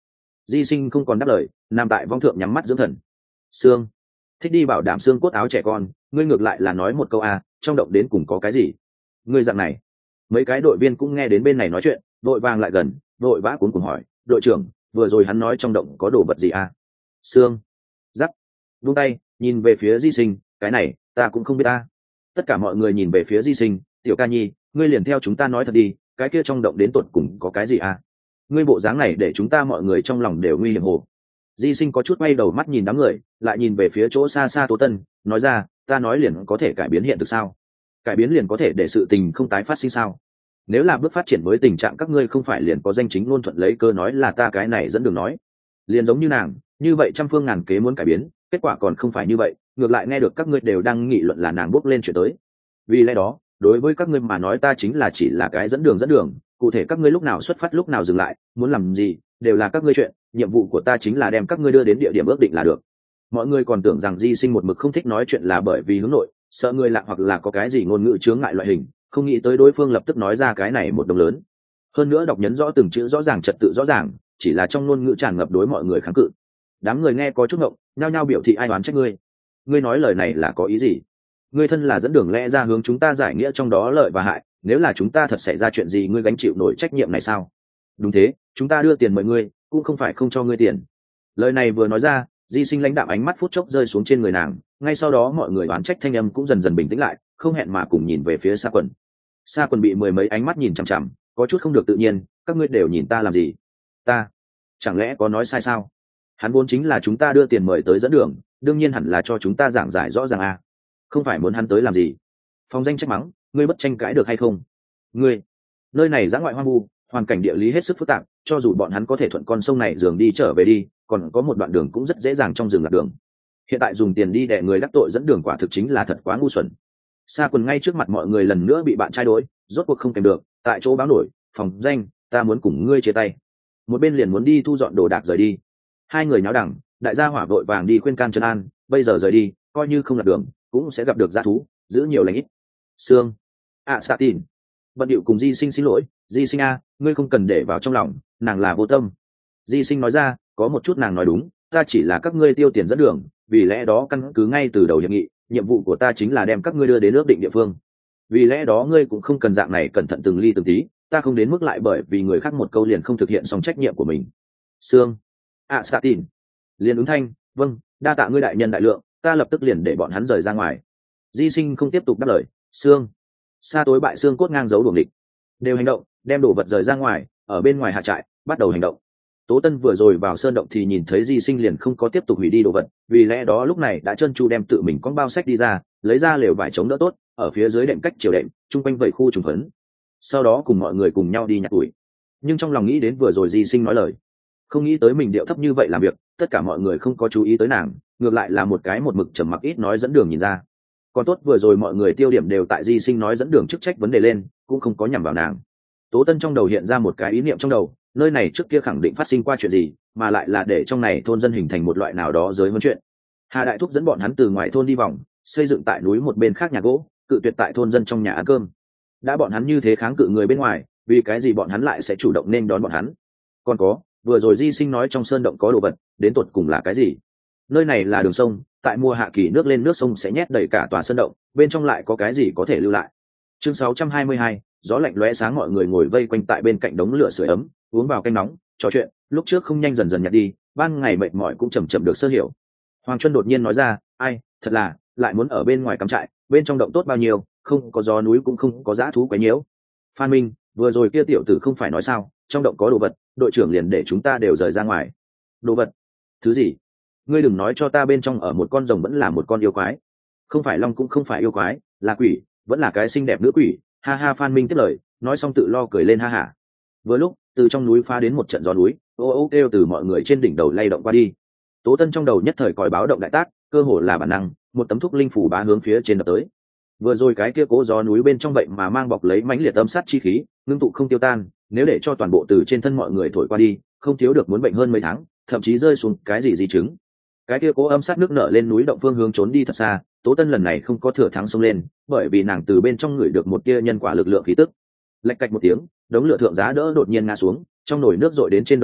Di Sinh không còn đáp lời, nằm tại vong thượng nhắm mắt dưỡng thần. Xương, thích đi bảo đảm xương cốt áo trẻ con, ngươi ngược lại là nói một câu a, trong động đến cùng có cái gì? Ngươi dạng này. Mấy cái đội viên cũng nghe đến bên này nói chuyện, đội vàng lại gần, đội vã cuốn cùng hỏi, đội trưởng, vừa rồi hắn nói trong động có đồ vật gì a? Xương. Giáp. Vung tay, nhìn về phía Di Sinh, cái này, ta cũng không biết ta. Tất cả mọi người nhìn về phía Di Sinh, tiểu ca nhi, ngươi liền theo chúng ta nói thật đi, cái kia trong động đến tột cùng có cái gì a? Ngươi bộ dáng này để chúng ta mọi người trong lòng đều nguy hiểm hồ. Di Sinh có chút quay đầu mắt nhìn đám người, lại nhìn về phía chỗ xa xa Tố Tân, nói ra, ta nói liền có thể cải biến hiện thực sao? Cải biến liền có thể để sự tình không tái phát sinh sao? Nếu là bước phát triển mới tình trạng các ngươi không phải liền có danh chính ngôn thuận lấy cơ nói là ta cái này dẫn đường nói. Liền giống như nàng, như vậy trăm phương ngàn kế muốn cải biến, kết quả còn không phải như vậy, ngược lại nghe được các ngươi đều đang nghị luận là nàng bước lên chuyện tới. Vì lẽ đó, đối với các ngươi mà nói ta chính là chỉ là cái dẫn đường dẫn đường, cụ thể các ngươi lúc nào xuất phát lúc nào dừng lại, muốn làm gì, đều là các ngươi chuyện, nhiệm vụ của ta chính là đem các ngươi đưa đến địa điểm ước định là được. Mọi người còn tưởng rằng Di Sinh một mực không thích nói chuyện là bởi vì hướng nội, sợ người lạ hoặc là có cái gì ngôn ngữ chướng ngại loại hình, không nghĩ tới đối phương lập tức nói ra cái này một đồng lớn. Hơn nữa đọc nhấn rõ từng chữ rõ ràng trật tự rõ ràng, chỉ là trong ngôn ngữ tràn ngập đối mọi người kháng cự. Đám người nghe có chút ngộng, nhao nhao biểu thị ai đoán trách ngươi. Ngươi nói lời này là có ý gì? Ngươi thân là dẫn đường lẽ ra hướng chúng ta giải nghĩa trong đó lợi và hại, nếu là chúng ta thật xảy ra chuyện gì ngươi gánh chịu nổi trách nhiệm này sao? Đúng thế, chúng ta đưa tiền mời ngươi, cũng không phải không cho ngươi tiền. Lời này vừa nói ra, Di Sinh lãnh đạm ánh mắt phút chốc rơi xuống trên người nàng, ngay sau đó mọi người đoán trách thanh âm cũng dần dần bình tĩnh lại, không hẹn mà cùng nhìn về phía Sa Quần. Sa Quần bị mười mấy ánh mắt nhìn chằm chằm, có chút không được tự nhiên, các ngươi đều nhìn ta làm gì? Ta, chẳng lẽ có nói sai sao? Hắn vốn chính là chúng ta đưa tiền mời tới dẫn đường, đương nhiên hẳn là cho chúng ta giảng giải rõ ràng a, không phải muốn hắn tới làm gì? Phong danh trách mắng, ngươi bất tranh cãi được hay không? Ngươi, nơi này dã ngoại hoang vu, hoàn cảnh địa lý hết sức phức tạp, cho dù bọn hắn có thể thuận con sông này dường đi trở về đi, còn có một đoạn đường cũng rất dễ dàng trong rừng lạc đường. Hiện tại dùng tiền đi đè người đắc tội dẫn đường quả thực chính là thật quá ngu xuẩn. Sa Quần ngay trước mặt mọi người lần nữa bị bạn trai đối, rốt cuộc không kèm được, tại chỗ báo nổi, phòng danh, ta muốn cùng ngươi chia tay. Một bên liền muốn đi thu dọn đồ đạc rời đi. Hai người nháo đẳng, đại gia hỏa vội vàng đi khuyên can trấn an, bây giờ rời đi, coi như không lạc đường, cũng sẽ gặp được dã thú, giữ nhiều lành ít. Sương, ạ xạ tìn, bận điệu cùng Di Sinh xin lỗi, Di Sinh a, ngươi không cần để vào trong lòng, nàng là vô tâm. Di Sinh nói ra, có một chút nàng nói đúng, ta chỉ là các ngươi tiêu tiền dẫn đường, vì lẽ đó căn cứ ngay từ đầu hiệp nghị, nhiệm vụ của ta chính là đem các ngươi đưa đến ước định địa phương. Vì lẽ đó ngươi cũng không cần dạng này cẩn thận từng ly từng tí, ta không đến mức lại bởi vì người khác một câu liền không thực hiện xong trách nhiệm của mình. Sương, ạ xạ tìn, liền ứng thanh, vâng, đa tạ ngươi đại nhân đại lượng, ta lập tức liền để bọn hắn rời ra ngoài. Di Sinh không tiếp tục đáp lời. Sương, xa tối bại xương cốt ngang dấu đuồng địch, đều hành động, đem đồ vật rời ra ngoài, ở bên ngoài hạ trại, bắt đầu hành động. Tố Tân vừa rồi vào sơn động thì nhìn thấy Di Sinh liền không có tiếp tục hủy đi đồ vật, vì lẽ đó lúc này đã trơn tru đem tự mình con bao sách đi ra, lấy ra lều vải chống đỡ tốt, ở phía dưới đệm cách chiều đệm, chung quanh vẩy khu trùng phấn. Sau đó cùng mọi người cùng nhau đi nhặt củi. Nhưng trong lòng nghĩ đến vừa rồi Di Sinh nói lời, không nghĩ tới mình điệu thấp như vậy làm việc, tất cả mọi người không có chú ý tới nàng, ngược lại là một cái một mực trầm mặc ít nói dẫn đường nhìn ra. Còn tốt vừa rồi mọi người tiêu điểm đều tại Di Sinh nói dẫn đường chức trách vấn đề lên, cũng không có nhằm vào nàng. Tố Tân trong đầu hiện ra một cái ý niệm trong đầu, nơi này trước kia khẳng định phát sinh qua chuyện gì, mà lại là để trong này thôn dân hình thành một loại nào đó giới vấn chuyện. Hà Đại Thúc dẫn bọn hắn từ ngoài thôn đi vòng, xây dựng tại núi một bên khác nhà gỗ, cự tuyệt tại thôn dân trong nhà ăn cơm. Đã bọn hắn như thế kháng cự người bên ngoài, vì cái gì bọn hắn lại sẽ chủ động nên đón bọn hắn? Còn có, vừa rồi Di Sinh nói trong sơn động có đồ vật, đến tột cùng là cái gì? Nơi này là đường sông, tại mùa hạ kỳ nước lên nước sông sẽ nhét đầy cả tòa sơn động, bên trong lại có cái gì có thể lưu lại? Chương sáu trăm hai mươi hai, gió lạnh lóe sáng, mọi người ngồi vây quanh tại bên cạnh đống lửa sưởi ấm, uống vào canh nóng, trò chuyện, lúc trước không nhanh dần dần nhạt đi, ban ngày mệt mỏi cũng chậm chậm được sơ hiểu. Hoàng Chuân đột nhiên nói ra, ai, thật là, lại muốn ở bên ngoài cắm trại, bên trong động tốt bao nhiêu, không có gió núi cũng không có dã thú quấy nhiễu. Phan Minh, vừa rồi kia tiểu tử không phải nói sao, trong động có đồ vật, đội trưởng liền để chúng ta đều rời ra ngoài. Đồ vật? Thứ gì? Ngươi đừng nói cho ta bên trong ở một con rồng vẫn là một con yêu quái. Không phải long cũng không phải yêu quái, là quỷ, vẫn là cái xinh đẹp nữ quỷ. Ha ha. Phan Minh tiếp lời, nói xong tự lo cười lên ha hả. Vừa lúc từ trong núi phá đến một trận gió núi, ô ô kêu từ mọi người trên đỉnh đầu lay động qua đi. Tố Tân trong đầu nhất thời còi báo động đại tác, cơ hồ là bản năng, một tấm thuốc linh phủ bá hướng phía trên đập tới. Vừa rồi cái kia cố gió núi bên trong vậy mà mang bọc lấy mãnh liệt âm sát chi khí, ngưng tụ không tiêu tan, nếu để cho toàn bộ từ trên thân mọi người thổi qua đi, không thiếu được muốn bệnh hơn mấy tháng, thậm chí rơi xuống cái gì di chứng. Cái kia cố âm sát nước nở lên núi động phương hướng trốn đi thật xa. Tố Tân lần này không có thừa thắng xông lên, bởi vì nàng từ bên trong người được một tia nhân quả lực lượng khí tức. Lạch cạch một tiếng, đống lửa thượng giá đỡ đột nhiên ngã xuống, trong nồi nước dội đến trên đống lửa,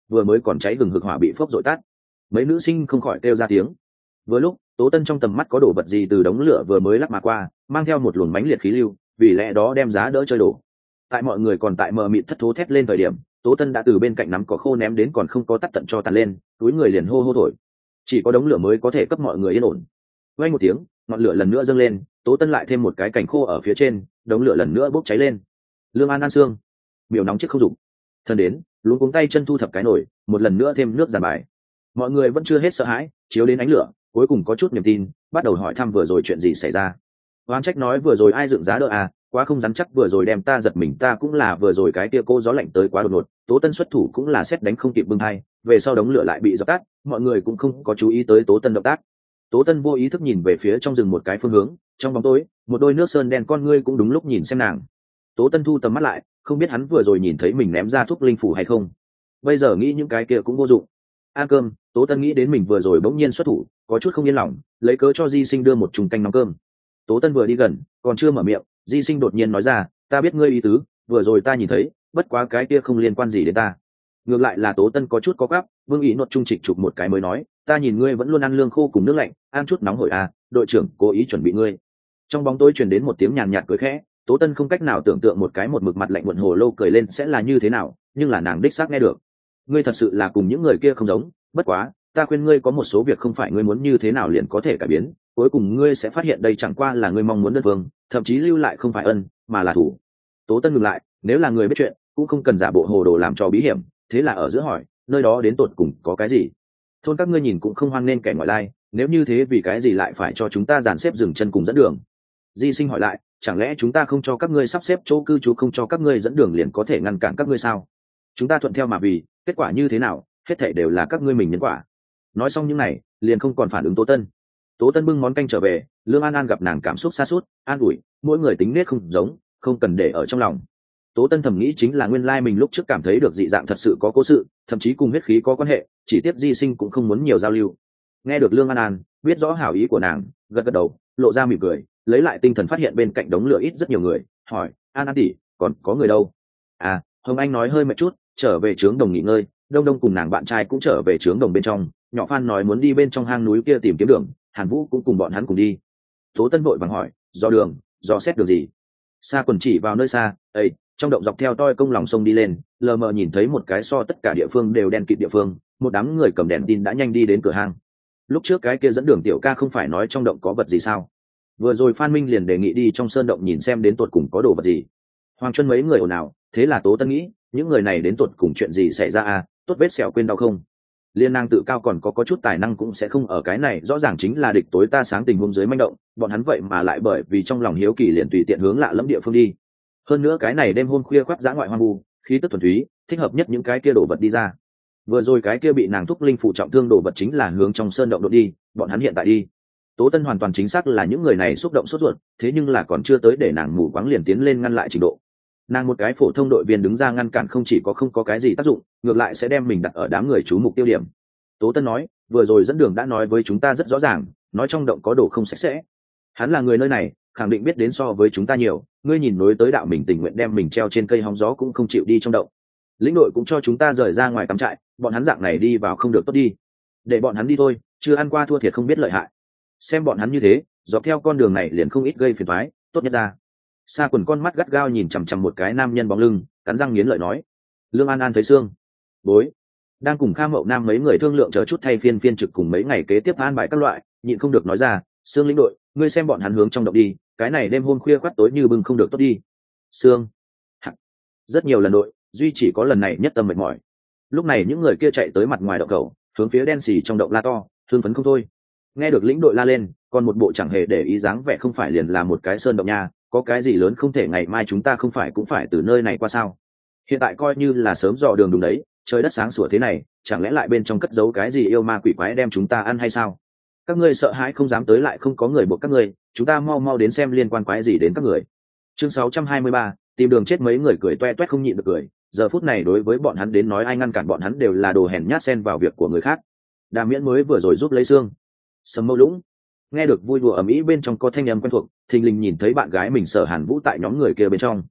vừa mới còn cháy gừng hực hỏa bị phốc dội tắt. Mấy nữ sinh không khỏi kêu ra tiếng. Vừa lúc Tố Tân trong tầm mắt có đồ vật gì từ đống lửa vừa mới lắc mà qua, mang theo một luồng mãnh liệt khí lưu, vì lẽ đó đem giá đỡ chơi đổ. Tại mọi người còn tại mờ mịt thất thố thét lên thời điểm, Tố Tân đã từ bên cạnh nắm cỏ khô ném đến còn không có tắt tận cho tàn lên, túi người liền hô hô thổi. Chỉ có đống lửa mới có thể cấp mọi người yên ổn. Vang một tiếng, ngọn lửa lần nữa dâng lên, Tố Tân lại thêm một cái cành khô ở phía trên, đống lửa lần nữa bốc cháy lên. Lương An An xương, miểu nóng chiếc không dụng. Thân đến, luống cuống tay chân thu thập cái nồi, một lần nữa thêm nước giàn bài. Mọi người vẫn chưa hết sợ hãi, chiếu đến ánh lửa, cuối cùng có chút niềm tin, bắt đầu hỏi thăm vừa rồi chuyện gì xảy ra. Oan trách nói vừa rồi ai dựng giá đỡ à, quá không rắn chắc, vừa rồi đem ta giật mình, ta cũng là vừa rồi cái kia cô gió lạnh tới quá đột ngột. Tố Tân xuất thủ cũng là xét đánh không kịp bưng hai, về sau đống lửa lại bị dập tắt, mọi người cũng không có chú ý tới Tố Tân động tác. Tố Tân vô ý thức nhìn về phía trong rừng một cái phương hướng, trong bóng tối, một đôi nước sơn đen con ngươi cũng đúng lúc nhìn xem nàng. Tố Tân thu tầm mắt lại, không biết hắn vừa rồi nhìn thấy mình ném ra thuốc linh phủ hay không. Bây giờ nghĩ những cái kia cũng vô dụng. Ăn cơm, Tố Tân nghĩ đến mình vừa rồi bỗng nhiên xuất thủ, có chút không yên lòng, lấy cớ cho Di Sinh đưa một chung canh nóng cơm. Tố Tân vừa đi gần, còn chưa mở miệng, Di Sinh đột nhiên nói ra, ta biết ngươi ý tứ, vừa rồi ta nhìn thấy, bất quá cái kia không liên quan gì đến ta. Ngược lại là Tố Tân có chút có gắp, Vương Ý nột trung trịch chụp một cái mới nói, ta nhìn ngươi vẫn luôn ăn lương khô cùng nước lạnh, ăn chút nóng hổi à, đội trưởng cố ý chuẩn bị ngươi. Trong bóng tối truyền đến một tiếng nhàn nhạt cười khẽ, Tố Tân không cách nào tưởng tượng một cái một mực mặt lạnh muộn hồ lô cười lên sẽ là như thế nào, nhưng là nàng đích xác nghe được. Ngươi thật sự là cùng những người kia không giống, bất quá, ta khuyên ngươi có một số việc không phải ngươi muốn như thế nào liền có thể cải biến, cuối cùng ngươi sẽ phát hiện đây chẳng qua là ngươi mong muốn đơn phương, thậm chí lưu lại không phải ân, mà là thủ. Tố Tân ngừng lại, nếu là người biết chuyện, cũng không cần giả bộ hồ đồ làm trò bí hiểm, thế là ở giữa hỏi, nơi đó đến tột cùng có cái gì? Thôn các ngươi nhìn cũng không hoan nên kẻ ngoại lai, nếu như thế vì cái gì lại phải cho chúng ta dàn xếp dừng chân cùng dẫn đường? Di Sinh hỏi lại, chẳng lẽ chúng ta không cho các ngươi sắp xếp chỗ cư trú, không cho các ngươi dẫn đường liền có thể ngăn cản các ngươi sao? Chúng ta thuận theo mà vì, kết quả như thế nào, hết thảy đều là các ngươi mình nhân quả. Nói xong những này, liền không còn phản ứng Tố Tân. Tố Tân bưng món canh trở về, Lương An An gặp nàng cảm xúc xa suốt, an ủi, mỗi người tính nết không giống, không cần để ở trong lòng. Tố Tân thầm nghĩ chính là nguyên lai mình lúc trước cảm thấy được dị dạng thật sự có cố sự, thậm chí cùng huyết khí có quan hệ, chỉ tiếp Di Sinh cũng không muốn nhiều giao lưu. Nghe được Lương An An biết rõ hảo ý của nàng, gật gật đầu, lộ ra mỉm cười, lấy lại tinh thần phát hiện bên cạnh đống lửa ít rất nhiều người, hỏi, An An tỷ, còn có người đâu? À, Hồng Anh nói hơi mệt chút, trở về trướng đồng nghỉ ngơi, Đông Đông cùng nàng bạn trai cũng trở về trướng đồng bên trong, nhỏ Phan nói muốn đi bên trong hang núi kia tìm kiếm đường, Hàn Vũ cũng cùng bọn hắn cùng đi. Tố Tân vội vàng hỏi, do đường, do xét được gì? Sa Quần chỉ vào nơi xa, ấy, trong động dọc theo toi công lòng sông đi lên, lờ mờ nhìn thấy một cái so tất cả địa phương đều đen kịt địa phương, một đám người cầm đèn tin đã nhanh đi đến cửa hang. Lúc trước cái kia dẫn đường tiểu ca không phải nói trong động có vật gì sao? Vừa rồi Phan Minh liền đề nghị đi trong sơn động nhìn xem đến tột cùng có đồ vật gì. Hoàng Chuân mấy người ồn ào, thế là Tố Tân nghĩ, những người này đến tột cùng chuyện gì xảy ra à, tốt vết sẹo quên đau không? Liên năng tự cao còn có có chút tài năng cũng sẽ không ở cái này, rõ ràng chính là địch tối ta sáng tình huống dưới manh động, bọn hắn vậy mà lại bởi vì trong lòng hiếu kỳ liền tùy tiện hướng lạ lẫm địa phương đi. Hơn nữa cái này đêm hôm khuya khoác dã ngoại hoang vu, khí tức thuần túy, thích hợp nhất những cái kia đổ vật đi ra. Vừa rồi cái kia bị nàng thúc linh phụ trọng thương đổ vật chính là hướng trong sơn động đột đi, bọn hắn hiện tại đi. Tố Tân hoàn toàn chính xác là những người này xúc động sốt ruột, thế nhưng là còn chưa tới để nàng mù quáng liền tiến lên ngăn lại trình độ. Nàng một cái phổ thông đội viên đứng ra ngăn cản không chỉ có không có cái gì tác dụng, ngược lại sẽ đem mình đặt ở đám người chú mục tiêu điểm. Tố Tân nói, vừa rồi dẫn đường đã nói với chúng ta rất rõ ràng, nói trong động có đồ không sạch sẽ. Hắn là người nơi này, khẳng định biết đến so với chúng ta nhiều, ngươi nhìn nối tới đạo mình tình nguyện đem mình treo trên cây hóng gió cũng không chịu đi trong động. Lĩnh đội cũng cho chúng ta rời ra ngoài cắm trại, bọn hắn dạng này đi vào không được tốt đi. Để bọn hắn đi thôi, chưa ăn qua thua thiệt không biết lợi hại. Xem bọn hắn như thế, dọc theo con đường này liền không ít gây phiền toái, tốt nhất ra. Sa Quần con mắt gắt gao nhìn chằm chằm một cái nam nhân bóng lưng, cắn răng nghiến lợi nói. Lương An An thấy xương bối đang cùng Kha Mậu Nam mấy người thương lượng chờ chút thay phiên phiên trực cùng mấy ngày kế tiếp an bài các loại, nhịn không được nói ra, Sương lĩnh đội, ngươi xem bọn hắn hướng trong động đi, cái này đêm hôm khuya khoắt tối như bừng không được tốt đi. Sương, rất nhiều lần đội, duy chỉ có lần này nhất tâm mệt mỏi. Lúc này những người kia chạy tới mặt ngoài động cầu, hướng phía đen xì trong động la to, thương phấn không thôi. Nghe được lĩnh đội la lên, còn một bộ chẳng hề để ý dáng vẻ không phải liền là một cái sơn động nha, có cái gì lớn không thể ngày mai chúng ta không phải cũng phải từ nơi này qua sao? Hiện tại coi như là sớm dò đường đúng đấy, trời đất sáng sủa thế này, chẳng lẽ lại bên trong cất giấu cái gì yêu ma quỷ quái đem chúng ta ăn hay sao? Các ngươi sợ hãi không dám tới lại không có người buộc các ngươi, chúng ta mau mau đến xem liên quan quái gì đến các người. Chương sáu trăm hai mươi ba, tìm đường chết, mấy người cười toe toét không nhịn được cười, giờ phút này đối với bọn hắn đến nói ai ngăn cản bọn hắn đều là đồ hèn nhát xen vào việc của người khác. Đàm Miễn mới vừa rồi giúp lấy xương. Sầm Mâu Lũng nghe được vui đùa ầm ĩ bên trong có thanh âm quen thuộc, thình lình nhìn thấy bạn gái mình Sở Hàn Vũ tại nhóm người kia bên trong.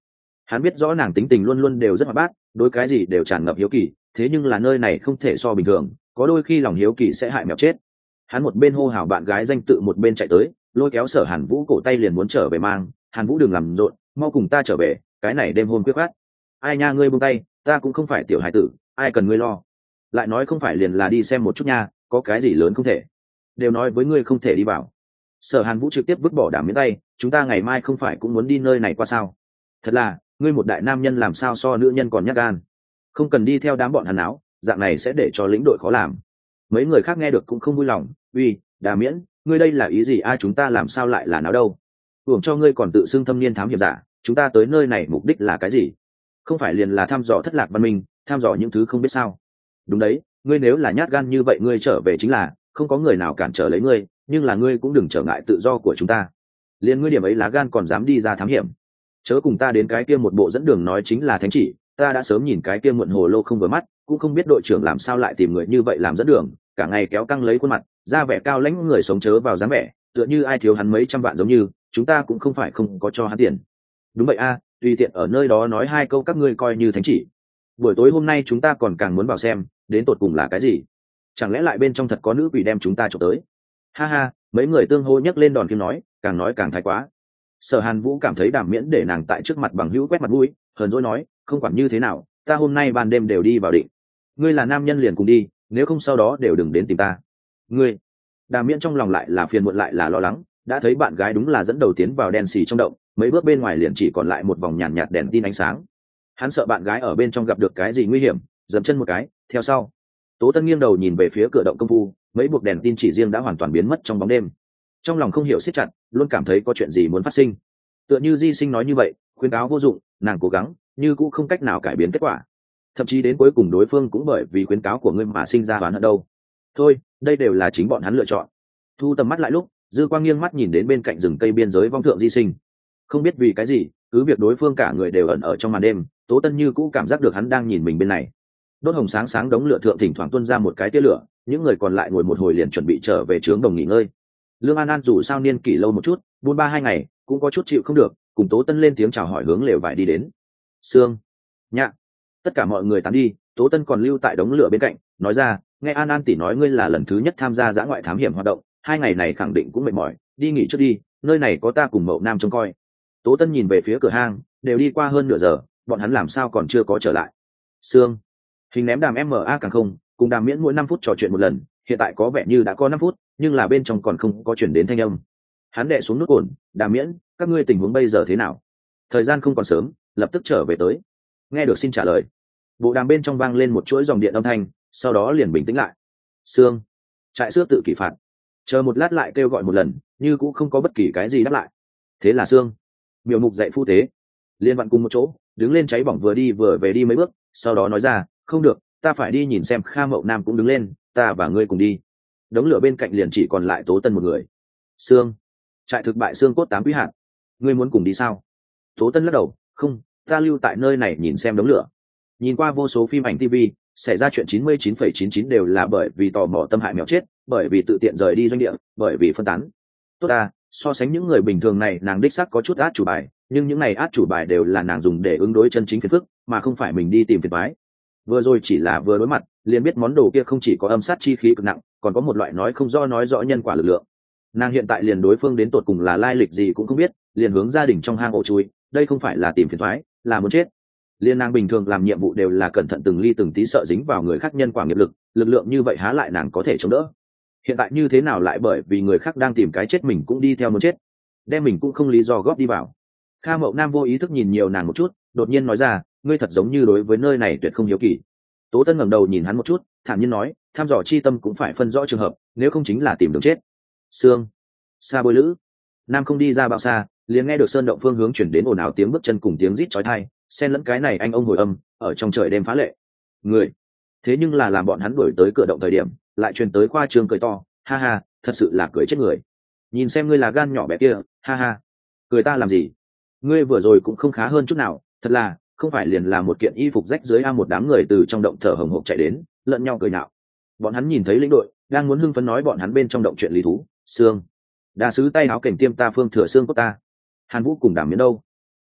Hắn biết rõ nàng tính tình luôn luôn đều rất hoạt bát, đối cái gì đều tràn ngập hiếu kỳ, thế nhưng là nơi này không thể so bình thường, có đôi khi lòng hiếu kỳ sẽ hại mèo chết. Hắn một bên hô hào bạn gái danh tự, một bên chạy tới lôi kéo Sở Hàn Vũ cổ tay liền muốn trở về mang. Hàn Vũ đừng làm rộn, mau cùng ta trở về, cái này đêm hôn quyết khát. Ai nha, ngươi buông tay, ta cũng không phải tiểu hải tử, ai cần ngươi lo. Lại nói không phải liền là đi xem một chút nha, có cái gì lớn không thể, đều nói với ngươi không thể đi vào. Sở Hàn Vũ trực tiếp vứt bỏ Đàm Miễn tay, chúng ta ngày mai không phải cũng muốn đi nơi này qua sao? Thật là, ngươi một đại nam nhân làm sao so nữ nhân còn nhát gan. Không cần đi theo đám bọn hắn áo, dạng này sẽ để cho lĩnh đội khó làm. Mấy người khác nghe được cũng không vui lòng. Uy, Đàm Miễn, ngươi đây là ý gì? Ai chúng ta làm sao lại là náo đâu? Hưởng cho ngươi còn tự xưng thâm niên thám hiểm giả, chúng ta tới nơi này mục đích là cái gì? Không phải liền là thăm dò thất lạc văn minh, thăm dò những thứ không biết sao? Đúng đấy, ngươi nếu là nhát gan như vậy ngươi trở về chính là, không có người nào cản trở lấy ngươi, nhưng là ngươi cũng đừng trở ngại tự do của chúng ta. Liên ngươi điểm ấy lá gan còn dám đi ra thám hiểm, chớ cùng ta đến cái kia một bộ dẫn đường nói chính là thánh chỉ, ta đã sớm nhìn cái kia muộn hồ lô không vừa mắt, cũng không biết đội trưởng làm sao lại tìm người như vậy làm dẫn đường, cả ngày kéo căng lấy khuôn mặt, ra vẻ cao lãnh người sống chớ vào dáng vẻ, tựa như ai thiếu hắn mấy trăm vạn giống như, chúng ta cũng không phải không có cho hắn tiền. Đúng vậy a, tùy tiện ở nơi đó nói hai câu các ngươi coi như thánh chỉ. Buổi tối hôm nay chúng ta còn càng muốn vào xem, đến tột cùng là cái gì? Chẳng lẽ lại bên trong thật có nữ quỷ đem chúng ta trộm tới? Ha ha, mấy người tương hô nhấc lên đòn kim nói, càng nói càng thái quá. Sở Hàn Vũ cảm thấy Đàm Miễn để nàng tại trước mặt bằng hữu quét mặt mũi, hờn dỗi nói, không quản như thế nào, ta hôm nay ban đêm đều đi vào định. Ngươi là nam nhân liền cùng đi, nếu không sau đó đều đừng đến tìm ta. Ngươi. Đàm Miễn trong lòng lại là phiền muộn lại là lo lắng, đã thấy bạn gái đúng là dẫn đầu tiến vào đen xì trong động, mấy bước bên ngoài liền chỉ còn lại một vòng nhàn nhạt đèn tin ánh sáng. Hắn sợ bạn gái ở bên trong gặp được cái gì nguy hiểm, dậm chân một cái, theo sau. Tố Tân nghiêng đầu nhìn về phía cửa động công phu, mấy buộc đèn tin chỉ riêng đã hoàn toàn biến mất trong bóng đêm. Trong lòng không hiểu siết chặt, luôn cảm thấy có chuyện gì muốn phát sinh. Tựa như Di Sinh nói như vậy, khuyên cáo vô dụng, nàng cố gắng, như cũng không cách nào cải biến kết quả. Thậm chí đến cuối cùng đối phương cũng bởi vì khuyến cáo của ngươi mà sinh ra oán hận đâu. Thôi, đây đều là chính bọn hắn lựa chọn. Thu tầm mắt lại lúc, Dư Quang nghiêng mắt nhìn đến bên cạnh rừng cây biên giới vong thượng Di Sinh. Không biết vì cái gì, cứ việc đối phương cả người đều ẩn ở trong màn đêm, Tố Tân như cũ cảm giác được hắn đang nhìn mình bên này. Đốt hồng sáng sáng đống lửa thượng thỉnh thoảng tuôn ra một cái tia lửa, những người còn lại ngồi một hồi liền chuẩn bị trở về trướng đồng nghỉ ngơi. Lương An An dù sao niên kỷ lâu một chút, buôn ba hai ngày cũng có chút chịu không được, cùng Tố Tân lên tiếng chào hỏi hướng lều vải đi đến. Sương, nhạ, tất cả mọi người tán đi, Tố Tân còn lưu tại đống lửa bên cạnh, nói ra, nghe An An tỷ nói ngươi là lần thứ nhất tham gia dã ngoại thám hiểm hoạt động, hai ngày này khẳng định cũng mệt mỏi, đi nghỉ trước đi, nơi này có ta cùng Mậu Nam trông coi. Tố Tân nhìn về phía cửa hang, đều đi qua hơn nửa giờ, bọn hắn làm sao còn chưa có trở lại. Sương, hình ném đàm em a càng không, cùng Đàm Miễn mỗi năm phút trò chuyện một lần, hiện tại có vẻ như đã có năm phút, nhưng là bên trong còn không có chuyển đến thanh âm. Hắn đệ xuống nút ổn, Đàm Miễn, các ngươi tình huống bây giờ thế nào? Thời gian không còn sớm, lập tức trở về tới. Nghe được xin trả lời. Bộ đàm bên trong vang lên một chuỗi dòng điện âm thanh, sau đó liền bình tĩnh lại. Sương, trại xước tự kỷ phạt. Chờ một lát lại kêu gọi một lần, như cũng không có bất kỳ cái gì đáp lại. Thế là Sương, miểu mục dạy phu tế, liên vặn cùng một chỗ, đứng lên cháy bỏng vừa đi vừa về đi mấy bước, sau đó nói ra, không được, ta phải đi nhìn xem. Kha Mậu Nam cũng đứng lên, ta và ngươi cùng đi. Đống lửa bên cạnh liền chỉ còn lại Tố Tân một người. Sương, trại thực bại xương cốt tám quý hạn, ngươi muốn cùng đi sao? Tố Tân lắc đầu, không, ta lưu tại nơi này nhìn xem đống lửa. Nhìn qua vô số phim ảnh ti vi, xảy ra chuyện chín mươi chín phẩy chín chín đều là bởi vì tò mò tâm hại mèo chết, bởi vì tự tiện rời đi doanh địa, bởi vì phân tán. Tốt ta, so sánh những người bình thường này nàng đích xác có chút át chủ bài, nhưng những này át chủ bài đều là nàng dùng để ứng đối chân chính phiền phức, mà không phải mình đi tìm phiền toái. Vừa rồi chỉ là vừa đối mặt, liền biết món đồ kia không chỉ có âm sát chi khí cực nặng, còn có một loại nói không rõ nói rõ nhân quả lực lượng. Nàng hiện tại liền đối phương đến tột cùng là lai lịch gì cũng không biết, liền hướng gia đình trong hang ổ chui, đây không phải là tìm phiền toái, là muốn chết. Liên nàng bình thường làm nhiệm vụ đều là cẩn thận từng ly từng tí, sợ dính vào người khác nhân quả nghiệp lực, lực lượng như vậy há lại nàng có thể chống đỡ. Hiện tại như thế nào lại bởi vì người khác đang tìm cái chết mình cũng đi theo muốn chết, đem mình cũng không lý do góp đi vào. Kha Mậu Nam vô ý thức nhìn nhiều nàng một chút, đột nhiên nói ra, ngươi thật giống như đối với nơi này tuyệt không hiếu kỳ. Tố Tân ngẩng đầu nhìn hắn một chút, thản nhiên nói, tham dò chi tâm cũng phải phân rõ trường hợp, nếu không chính là tìm đường chết. Sương, xa bôi lữ. Nam không đi ra bao xa, liền nghe được sơn động phương hướng chuyển đến ồn ào tiếng bước chân cùng tiếng rít chói tai, xen lẫn cái này anh ông hồi âm, ở trong trời đêm phá lệ. Người, thế nhưng là làm bọn hắn đuổi tới cửa động thời điểm, lại truyền tới khoa trương cười to, ha ha, thật sự là cười chết người. Nhìn xem ngươi là gan nhỏ bé kia, ha ha. Cười ta làm gì? Ngươi vừa rồi cũng không khá hơn chút nào, thật là, không phải liền là một kiện y phục rách dưới a. Một đám người từ trong động thở hồng hộc chạy đến, lẫn nhau cười nhạo. Bọn hắn nhìn thấy lĩnh đội, đang muốn hưng phấn nói bọn hắn bên trong động chuyện lý thú. Xương, đà sứ tay áo cảnh tiêm ta phương thừa xương của ta. Hàn Vũ cùng Đàm Miễn đâu?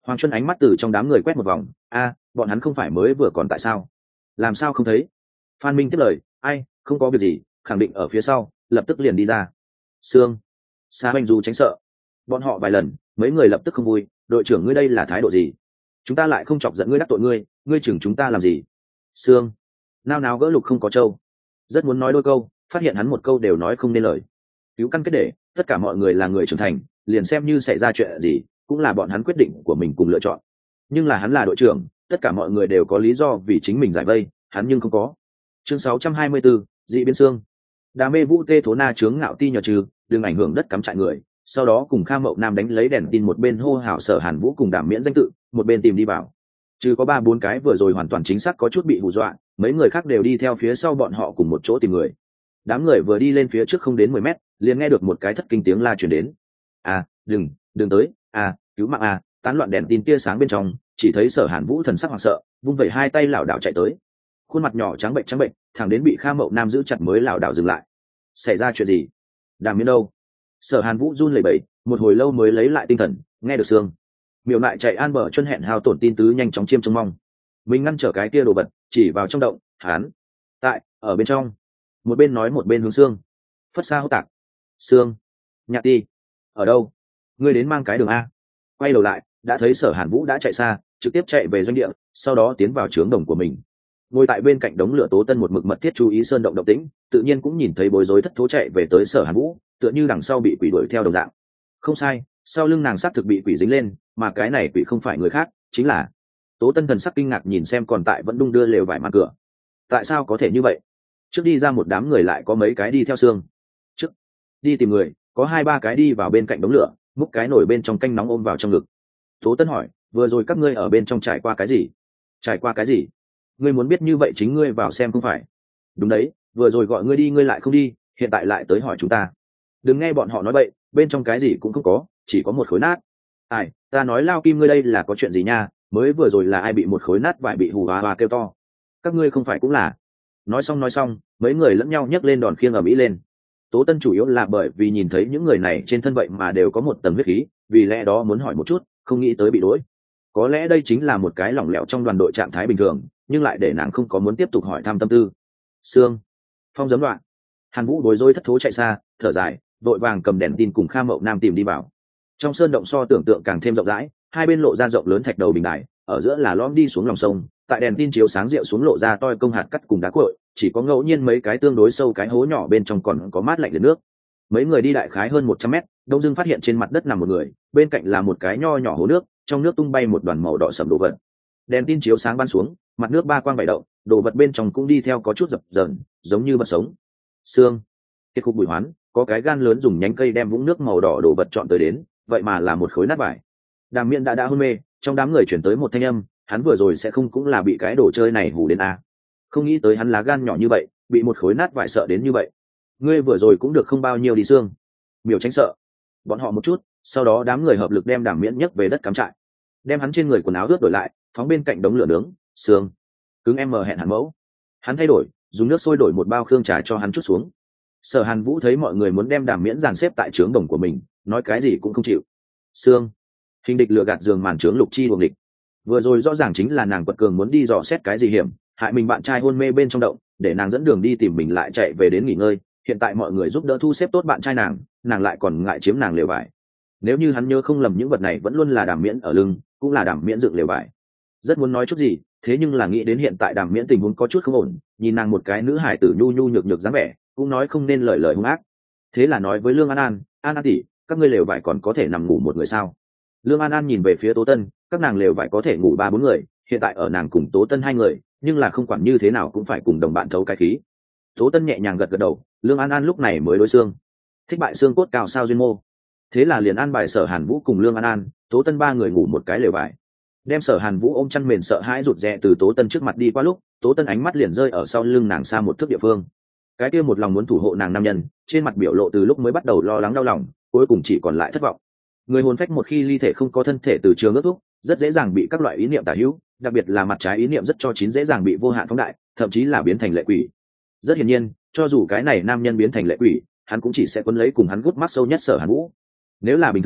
Hoàng Chuân ánh mắt từ trong đám người quét một vòng, a bọn hắn không phải mới vừa còn tại sao làm sao không thấy. Phan Minh tiếp lời, ai không có việc gì, khẳng định ở phía sau, lập tức liền đi ra. Sương Sa Banh Du tránh sợ bọn họ vài lần, mấy người lập tức không vui, đội trưởng ngươi đây là thái độ gì? Chúng ta lại không chọc giận ngươi đắc tội ngươi, ngươi chừng chúng ta làm gì? Sương nao náo gỡ Lục không có trâu, rất muốn nói đôi câu, phát hiện hắn một câu đều nói không nên lời. Cứu căn kết để tất cả mọi người là người trưởng thành, liền xem như xảy ra chuyện gì cũng là bọn hắn quyết định của mình cùng lựa chọn, nhưng là hắn là đội trưởng, tất cả mọi người đều có lý do vì chính mình giải vây, hắn nhưng không có. Chương sáu trăm hai mươi 624, dị biên xương. Đà mê vũ tê thố na chướng ngạo ti nhờ trừ, đừng ảnh hưởng đất cắm trại người, sau đó cùng Kha Mậu Nam đánh lấy đèn tin, một bên hô hào Sở Hàn Vũ cùng Đảm Miễn danh tự, một bên tìm đi vào. Trừ có ba bốn cái vừa rồi hoàn toàn chính xác có chút bị hù dọa, mấy người khác đều đi theo phía sau bọn họ cùng một chỗ tìm người. Đám người vừa đi lên phía trước không đến mười mét, liền nghe được một cái thất kinh tiếng la truyền đến. À, đừng, đừng tới, à, cứu mạng à, tán loạn đèn tin tia sáng bên trong, chỉ thấy Sở Hàn Vũ thần sắc hoảng sợ, vung vẩy hai tay lảo đảo chạy tới. Khuôn mặt nhỏ trắng bệnh trắng bệnh, thẳng đến bị Kha Mậu Nam giữ chặt mới lảo đảo dừng lại. Xảy ra chuyện gì? Đàm Miễn đâu? Sở Hàn Vũ run lẩy bẩy, một hồi lâu mới lấy lại tinh thần, nghe được xương miểu lại chạy an bờ chân hẹn hao tổn tin tứ nhanh chóng chiêm trông mong. Mình ngăn trở cái kia đồ vật, chỉ vào trong động, hắn tại ở bên trong. Một bên nói một bên hướng xương phất xa hốt tạc. Xương Nhạc Ti ở đâu? Ngươi đến mang cái đường a. Quay đầu lại, đã thấy Sở Hàn Vũ đã chạy xa, trực tiếp chạy về doanh địa, sau đó tiến vào trướng đồng của mình. Ngồi tại bên cạnh đống lửa Tố Tân một mực mật thiết chú ý sơn động động tĩnh, tự nhiên cũng nhìn thấy bối rối thất thố chạy về tới Sở Hàn Vũ, tựa như đằng sau bị quỷ đuổi theo đồng dạng. Không sai, sau lưng nàng xác thực bị quỷ dính lên, mà cái này quỷ không phải người khác, chính là Tố Tân. Thần sắc kinh ngạc nhìn xem còn tại vẫn đung đưa lều vải mặt cửa. Tại sao có thể như vậy? Trước đi ra một đám người lại có mấy cái đi theo xương. Trước đi tìm người, có hai ba cái đi vào bên cạnh đống lửa, múc cái nồi bên trong canh nóng ôm vào trong ngực. Tố Tân hỏi, vừa rồi các ngươi ở bên trong trải qua cái gì? Trải qua cái gì? Ngươi muốn biết như vậy chính ngươi vào xem không phải? Đúng đấy, vừa rồi gọi ngươi đi ngươi lại không đi, hiện tại lại tới hỏi chúng ta. Đừng nghe bọn họ nói bậy, bên trong cái gì cũng không có, chỉ có một khối nát. Ai, ta nói Lao Kim ngươi đây là có chuyện gì nha, mới vừa rồi là ai bị một khối nát vải bị hù hòa hòa kêu to. Các ngươi không phải cũng là. Nói xong nói xong, mấy người lẫn nhau nhấc lên đòn khiêng ở mỹ lên. Tố Tân chủ yếu là bởi vì nhìn thấy những người này trên thân vậy mà đều có một tầng huyết khí, vì lẽ đó muốn hỏi một chút, không nghĩ tới bị đối. Có lẽ đây chính là một cái lỏng lẻo trong đoàn đội trạng thái bình thường, nhưng lại để nàng không có muốn tiếp tục hỏi thăm tâm tư. Sương Phong giấm đoạn. Hàn Vũ bối rối thất thố chạy xa, thở dài, vội vàng cầm đèn tin cùng Kha Mậu Nam tìm đi vào. Trong sơn động so tưởng tượng càng thêm rộng rãi, hai bên lộ ra rộng lớn thạch đầu bình đài, ở giữa là lõm đi xuống lòng sông, tại đèn tin chiếu sáng rượu xuống lộ ra toi công hạt cắt cùng đá cuội, chỉ có ngẫu nhiên mấy cái tương đối sâu cái hố nhỏ bên trong còn có mát lạnh đến nước. Mấy người đi đại khái hơn một trăm mét, đông dưng phát hiện trên mặt đất nằm một người, bên cạnh là một cái nho nhỏ hố nước, trong nước tung bay một đoàn màu đỏ sẫm đồ vật. Đèn tin chiếu sáng bắn xuống, mặt nước ba quang bảy động, đồ vật bên trong cũng đi theo có chút dập dờn, giống như vật sống. Xương kết cục bụi hoán, có cái gan lớn dùng nhánh cây đem vũng nước màu đỏ đồ vật chọn tới đến, vậy mà là một khối nát vải. Đàm Miễn đã đã hôn mê, trong đám người chuyển tới một thanh âm, hắn vừa rồi sẽ không cũng là bị cái đồ chơi này hù đến à? Không nghĩ tới hắn lá gan nhỏ như vậy, bị một khối nát vải sợ đến như vậy. Ngươi vừa rồi cũng được không bao nhiêu đi xương. Miểu tránh sợ bọn họ một chút, sau đó đám người hợp lực đem Đàm Miễn nhấc về đất cắm trại, đem hắn trên người quần áo ướt đổi lại, phóng bên cạnh đống lửa nướng. Xương cứng em mờ hẹn hẳn mẫu, hắn thay đổi, dùng nước sôi đổi một bao khương trà cho hắn chút xuống. Sở Hàn Vũ thấy mọi người muốn đem Đàm Miễn dàn xếp tại trướng đồng của mình, nói cái gì cũng không chịu. Xương hình địch lừa gạt giường màn trướng Lục Chi đuồng địch, vừa rồi rõ ràng chính là nàng quật cường muốn đi dò xét cái gì hiểm, hại mình bạn trai hôn mê bên trong động, để nàng dẫn đường đi tìm mình lại chạy về đến nghỉ ngơi. Hiện tại mọi người giúp đỡ thu xếp tốt bạn trai nàng, nàng lại còn ngại chiếm nàng lều vải. Nếu như hắn nhớ không lầm, những vật này vẫn luôn là Đàm Miễn ở lưng, cũng là Đàm Miễn dựng lều vải. Rất muốn nói chút gì, thế nhưng là nghĩ đến hiện tại Đàm Miễn tình huống có chút không ổn, nhìn nàng một cái nữ hải tử nhu nhu nhược nhược dáng vẻ, cũng nói không nên lời lời hung ác. Thế là nói với Lương An An, An An tỷ, các ngươi lều vải còn có thể nằm ngủ một người sao? Lương An An nhìn về phía Tố Tân, các nàng lều vải có thể ngủ ba bốn người, hiện tại ở nàng cùng Tố Tân hai người, nhưng là không quản như thế nào cũng phải cùng đồng bạn thấu cái khí. Tố Tân nhẹ nhàng gật gật đầu, Lương An An lúc này mới đối xương thích bại xương cốt cao sao duyên mô. Thế là liền an bài Sở Hàn Vũ cùng Lương An An, Tố Tân ba người ngủ một cái lều vải. Đem Sở Hàn Vũ ôm chăn mền sợ hãi rụt rè từ Tố Tân trước mặt đi qua lúc, Tố Tân ánh mắt liền rơi ở sau lưng nàng xa một thước địa phương. Cái kia một lòng muốn thủ hộ nàng nam nhân, trên mặt biểu lộ từ lúc mới bắt đầu lo lắng đau lòng, cuối cùng chỉ còn lại thất vọng. Người hồn phách một khi ly thể không có thân thể từ trường ước thúc, rất dễ dàng bị các loại ý niệm tả hữu, đặc biệt là mặt trái ý niệm rất cho chín dễ dàng bị vô hạn phóng đại, thậm chí là biến thành lệ quỷ. Rất hiển nhiên, cho dù cái này nam nhân biến thành lệ quỷ, hắn cũng chỉ sẽ quấn lấy cùng hắn gút mắt sâu nhất Sở Hàn Vũ. Nếu là bình thường,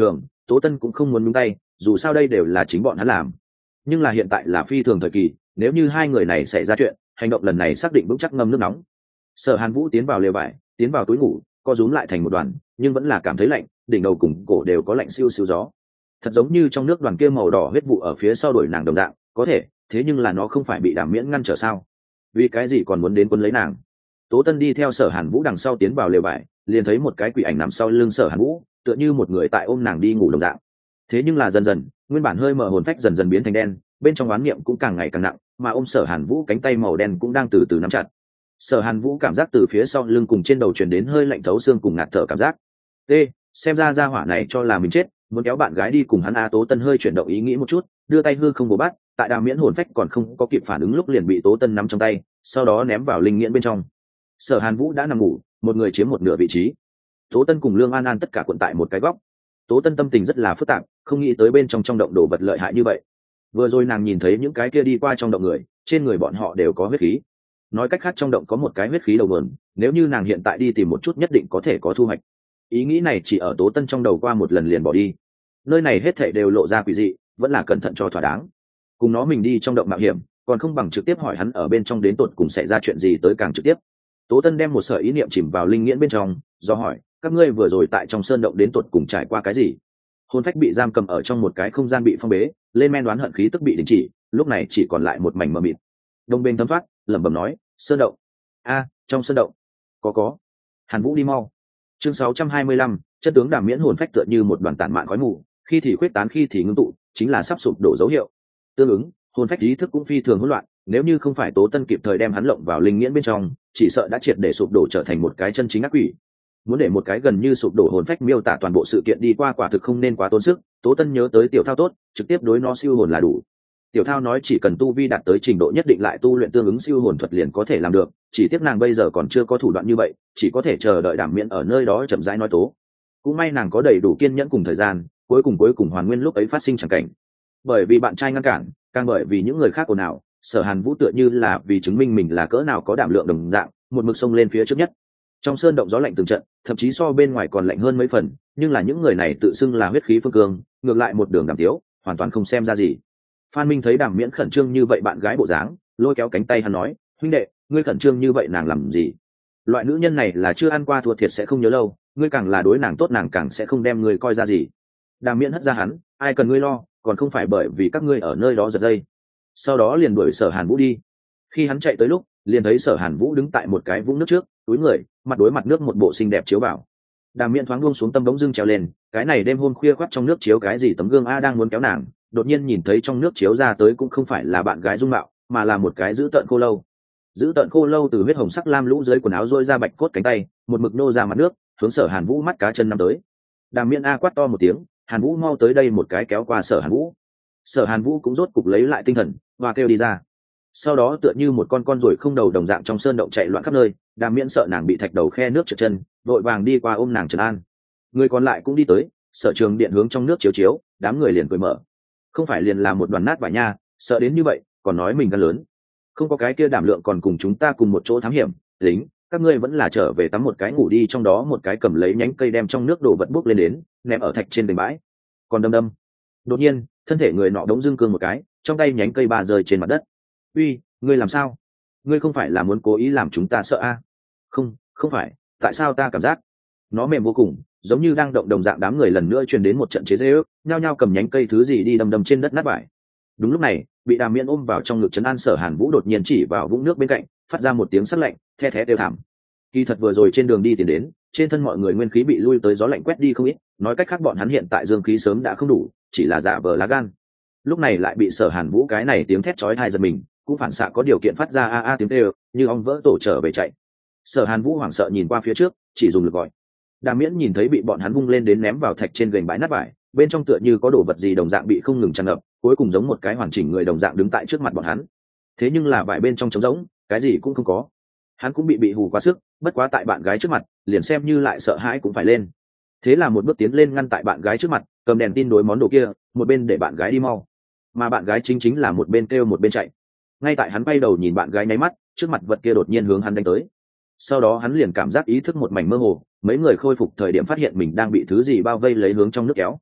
Tố Tân cũng không muốn nhúng tay, dù sao đây đều là chính bọn hắn làm. Nhưng là hiện tại là phi thường thời kỳ, nếu như hai người này xảy ra chuyện, hành động lần này xác định vững chắc ngâm nước nóng. Sở Hàn Vũ tiến vào lều vải, tiến vào túi ngủ, co rúm lại thành một đoàn, nhưng vẫn là cảm thấy lạnh, đỉnh đầu cùng cổ đều có lạnh siêu siêu gió. Thật giống như trong nước đoàn kia màu đỏ huyết vụ ở phía sau đuổi nàng đồng dạng, có thể, thế nhưng là nó không phải bị Đàm Miễn ngăn trở sao? Vì cái gì còn muốn đến quân lấy nàng? Tố Tân đi theo Sở Hàn Vũ đằng sau tiến vào lều vải, liền thấy một cái quỷ ảnh nằm sau lưng Sở Hàn Vũ, tựa như một người tại ôm nàng đi ngủ đồng dạng. Thế nhưng là dần dần, nguyên bản hơi mờ hồn phách dần dần biến thành đen, bên trong oán niệm cũng càng ngày càng nặng, mà ôm Sở Hàn Vũ cánh tay màu đen cũng đang từ từ nắm chặt. Sở Hàn Vũ cảm giác từ phía sau lưng cùng trên đầu truyền đến hơi lạnh thấu xương cùng ngạt thở cảm giác. T, xem ra gia hỏa này cho là mình chết, muốn kéo bạn gái đi cùng hắn. A Tố Tân hơi chuyển động ý nghĩ một chút, đưa tay hư không bổ bắt, tại Đàm Miễn hồn phách còn không có kịp phản ứng lúc liền bị Tố Tân nắm trong tay, sau đó ném vào linh nghiễn bên trong. Sở Hàn Vũ đã nằm ngủ, một người chiếm một nửa vị trí. Tố Tân cùng Lương An An tất cả cuộn tại một cái góc. Tố Tân tâm tình rất là phức tạp, không nghĩ tới bên trong trong động đồ vật lợi hại như vậy. Vừa rồi nàng nhìn thấy những cái kia đi qua trong động người, trên người bọn họ đều có huyết khí. Nói cách khác trong động có một cái huyết khí đầu nguồn, nếu như nàng hiện tại đi tìm một chút nhất định có thể có thu hoạch. Ý nghĩ này chỉ ở Tố Tân trong đầu qua một lần liền bỏ đi. Nơi này hết thảy đều lộ ra quỷ dị, vẫn là cẩn thận cho thỏa đáng. Cùng nó mình đi trong động mạo hiểm, còn không bằng trực tiếp hỏi hắn ở bên trong đến tột cùng xảy ra chuyện gì tới càng trực tiếp. Tố Tân đem một sợi ý niệm chìm vào linh nghiễn bên trong, do hỏi, các ngươi vừa rồi tại trong sơn động đến tột cùng trải qua cái gì? Hồn phách bị giam cầm ở trong một cái không gian bị phong bế, lên men đoán hận khí tức bị đình chỉ, lúc này chỉ còn lại một mảnh mờ mịt. Đông bên thấm thoát, lẩm bẩm nói, sơn động. A, trong sơn động. Có có. Hàn Vũ đi mau. Chương sáu trăm hai mươi lăm, chất tướng Đàm Miễn hồn phách tựa như một đoàn tản mạn khói mù, khi thì khuyết tán khi thì ngưng tụ, chính là sắp sụp đổ dấu hiệu. Tương ứng, hồn phách ý thức cũng phi thường hỗn loạn, nếu như không phải Tố Tân kịp thời đem hắn lộng vào linh nghiễn bên trong, chỉ sợ đã triệt để sụp đổ trở thành một cái chân chính ác quỷ. Muốn để một cái gần như sụp đổ hồn phách miêu tả toàn bộ sự kiện đi qua quả thực không nên quá tốn sức. Tố Tân nhớ tới Tiểu Thao tốt, trực tiếp đối nó siêu hồn là đủ. Tiểu Thao nói chỉ cần tu vi đạt tới trình độ nhất định lại tu luyện tương ứng siêu hồn thuật liền có thể làm được, chỉ tiếc nàng bây giờ còn chưa có thủ đoạn như vậy, chỉ có thể chờ đợi Đàm Miễn ở nơi đó chậm rãi nói tố. Cũng may nàng có đầy đủ kiên nhẫn cùng thời gian, cuối cùng cuối cùng hoàn nguyên lúc ấy phát sinh chẳng cảnh. Bởi vì bạn trai ngăn cản, càng bởi vì những người khác ồn ào, Sở Hàn Vũ tựa như là vì chứng minh mình là cỡ nào có đảm lượng đồng dạng, một mực xông lên phía trước nhất. Trong sơn động gió lạnh từng trận, thậm chí so bên ngoài còn lạnh hơn mấy phần, nhưng là những người này tự xưng là huyết khí phương cương, ngược lại một đường đàm tiếu, hoàn toàn không xem ra gì. Phan Minh thấy Đàm Miễn khẩn trương như vậy bạn gái bộ dáng, lôi kéo cánh tay hắn nói, huynh đệ, ngươi khẩn trương như vậy nàng làm gì? Loại nữ nhân này là chưa ăn qua thua thiệt sẽ không nhớ lâu, ngươi càng là đối nàng tốt nàng càng sẽ không đem ngươi coi ra gì. Đàm Miễn hất ra hắn, ai cần ngươi lo, còn không phải bởi vì các ngươi ở nơi đó giật dây. Sau đó liền đuổi Sở Hàn Vũ đi. Khi hắn chạy tới lúc, liền thấy Sở Hàn Vũ đứng tại một cái vũng nước trước, túi người, mặt đối mặt nước một bộ xinh đẹp chiếu vào. Đàm Miễn thoáng buông xuống tâm bỗng dưng trèo lên, cái này đêm hôm khuya khoắt trong nước chiếu cái gì tấm gương a đang muốn kéo nàng, đột nhiên nhìn thấy trong nước chiếu ra tới cũng không phải là bạn gái dung mạo, mà là một cái dữ tợn khô lâu. Dữ tợn khô lâu từ huyết hồng sắc lam lũ dưới quần áo rôi ra bạch cốt cánh tay, một mực nô ra mặt nước, hướng Sở Hàn Vũ mắt cá chân năm tới. Đàm Miễn a quát to một tiếng, Hàn Vũ mau tới đây, một cái kéo qua Sở Hàn Vũ. Sở Hàn Vũ cũng rốt cục lấy lại tinh thần, và kêu đi ra. Sau đó tựa như một con con ruồi không đầu đồng dạng trong sơn động chạy loạn khắp nơi. Đàm Miễn sợ nàng bị thạch đầu khe nước trượt chân, vội vàng đi qua ôm nàng trấn an. Người còn lại cũng đi tới, Sở Trường Điện hướng trong nước chiếu chiếu, đám người liền cười mở. Không phải liền là một đoàn nát vải nha, sợ đến như vậy, còn nói mình gan lớn. Không có cái kia đảm lượng còn cùng chúng ta cùng một chỗ thám hiểm, tính, các ngươi vẫn là trở về tắm một cái ngủ đi. Trong đó một cái cầm lấy nhánh cây đem trong nước đổ vật bốc lên đến, ném ở thạch trên bề bãi. Còn đâm đâm. Đột nhiên, thân thể người nọ đống dưng cương một cái, trong tay nhánh cây ba rơi trên mặt đất. Uy, ngươi làm sao? Ngươi không phải là muốn cố ý làm chúng ta sợ a? À? Không, không phải, tại sao ta cảm giác nó mềm vô cùng, giống như đang động đồng dạng. Đám người lần nữa truyền đến một trận chế giễu, nhao nhao cầm nhánh cây thứ gì đi đâm đâm trên đất nát bại. Đúng lúc này, bị Đàm Miễn ôm vào trong ngực trấn an Sở Hàn Vũ đột nhiên chỉ vào vũng nước bên cạnh, phát ra một tiếng sắc lạnh, the thé đều thảm. Kỳ thật vừa rồi trên đường đi tiền đến, trên thân mọi người nguyên khí bị lui tới gió lạnh quét đi không ít, nói cách khác bọn hắn hiện tại dương khí sớm đã không đủ, chỉ là giả vờ lá gan. Lúc này lại bị Sở Hàn Vũ cái này tiếng thét chói tai giật mình, cũng phản xạ có điều kiện phát ra a a tiếng kêu, như ong vỡ tổ trở về chạy. Sở Hàn Vũ hoảng sợ nhìn qua phía trước, chỉ dùng lực gọi. Đàm Miễn nhìn thấy bị bọn hắn vung lên đến ném vào thạch trên gành bãi nát vải, bên trong tựa như có đồ vật gì đồng dạng bị không ngừng tràn ngập, cuối cùng giống một cái hoàn chỉnh người đồng dạng đứng tại trước mặt bọn hắn. Thế nhưng là vải bên trong trống rỗng, cái gì cũng không có. Hắn cũng bị bị hù quá sức, bất quá tại bạn gái trước mặt, liền xem như lại sợ hãi cũng phải lên. Thế là một bước tiến lên ngăn tại bạn gái trước mặt, cầm đèn tin đối món đồ kia, một bên để bạn gái đi mau, mà bạn gái chính chính là một bên kêu một bên chạy. Ngay tại hắn bay đầu nhìn bạn gái nháy mắt, trước mặt vật kia đột nhiên hướng hắn đánh tới. Sau đó hắn liền cảm giác ý thức một mảnh mơ hồ, mấy người khôi phục thời điểm phát hiện mình đang bị thứ gì bao vây lấy hướng trong nước kéo.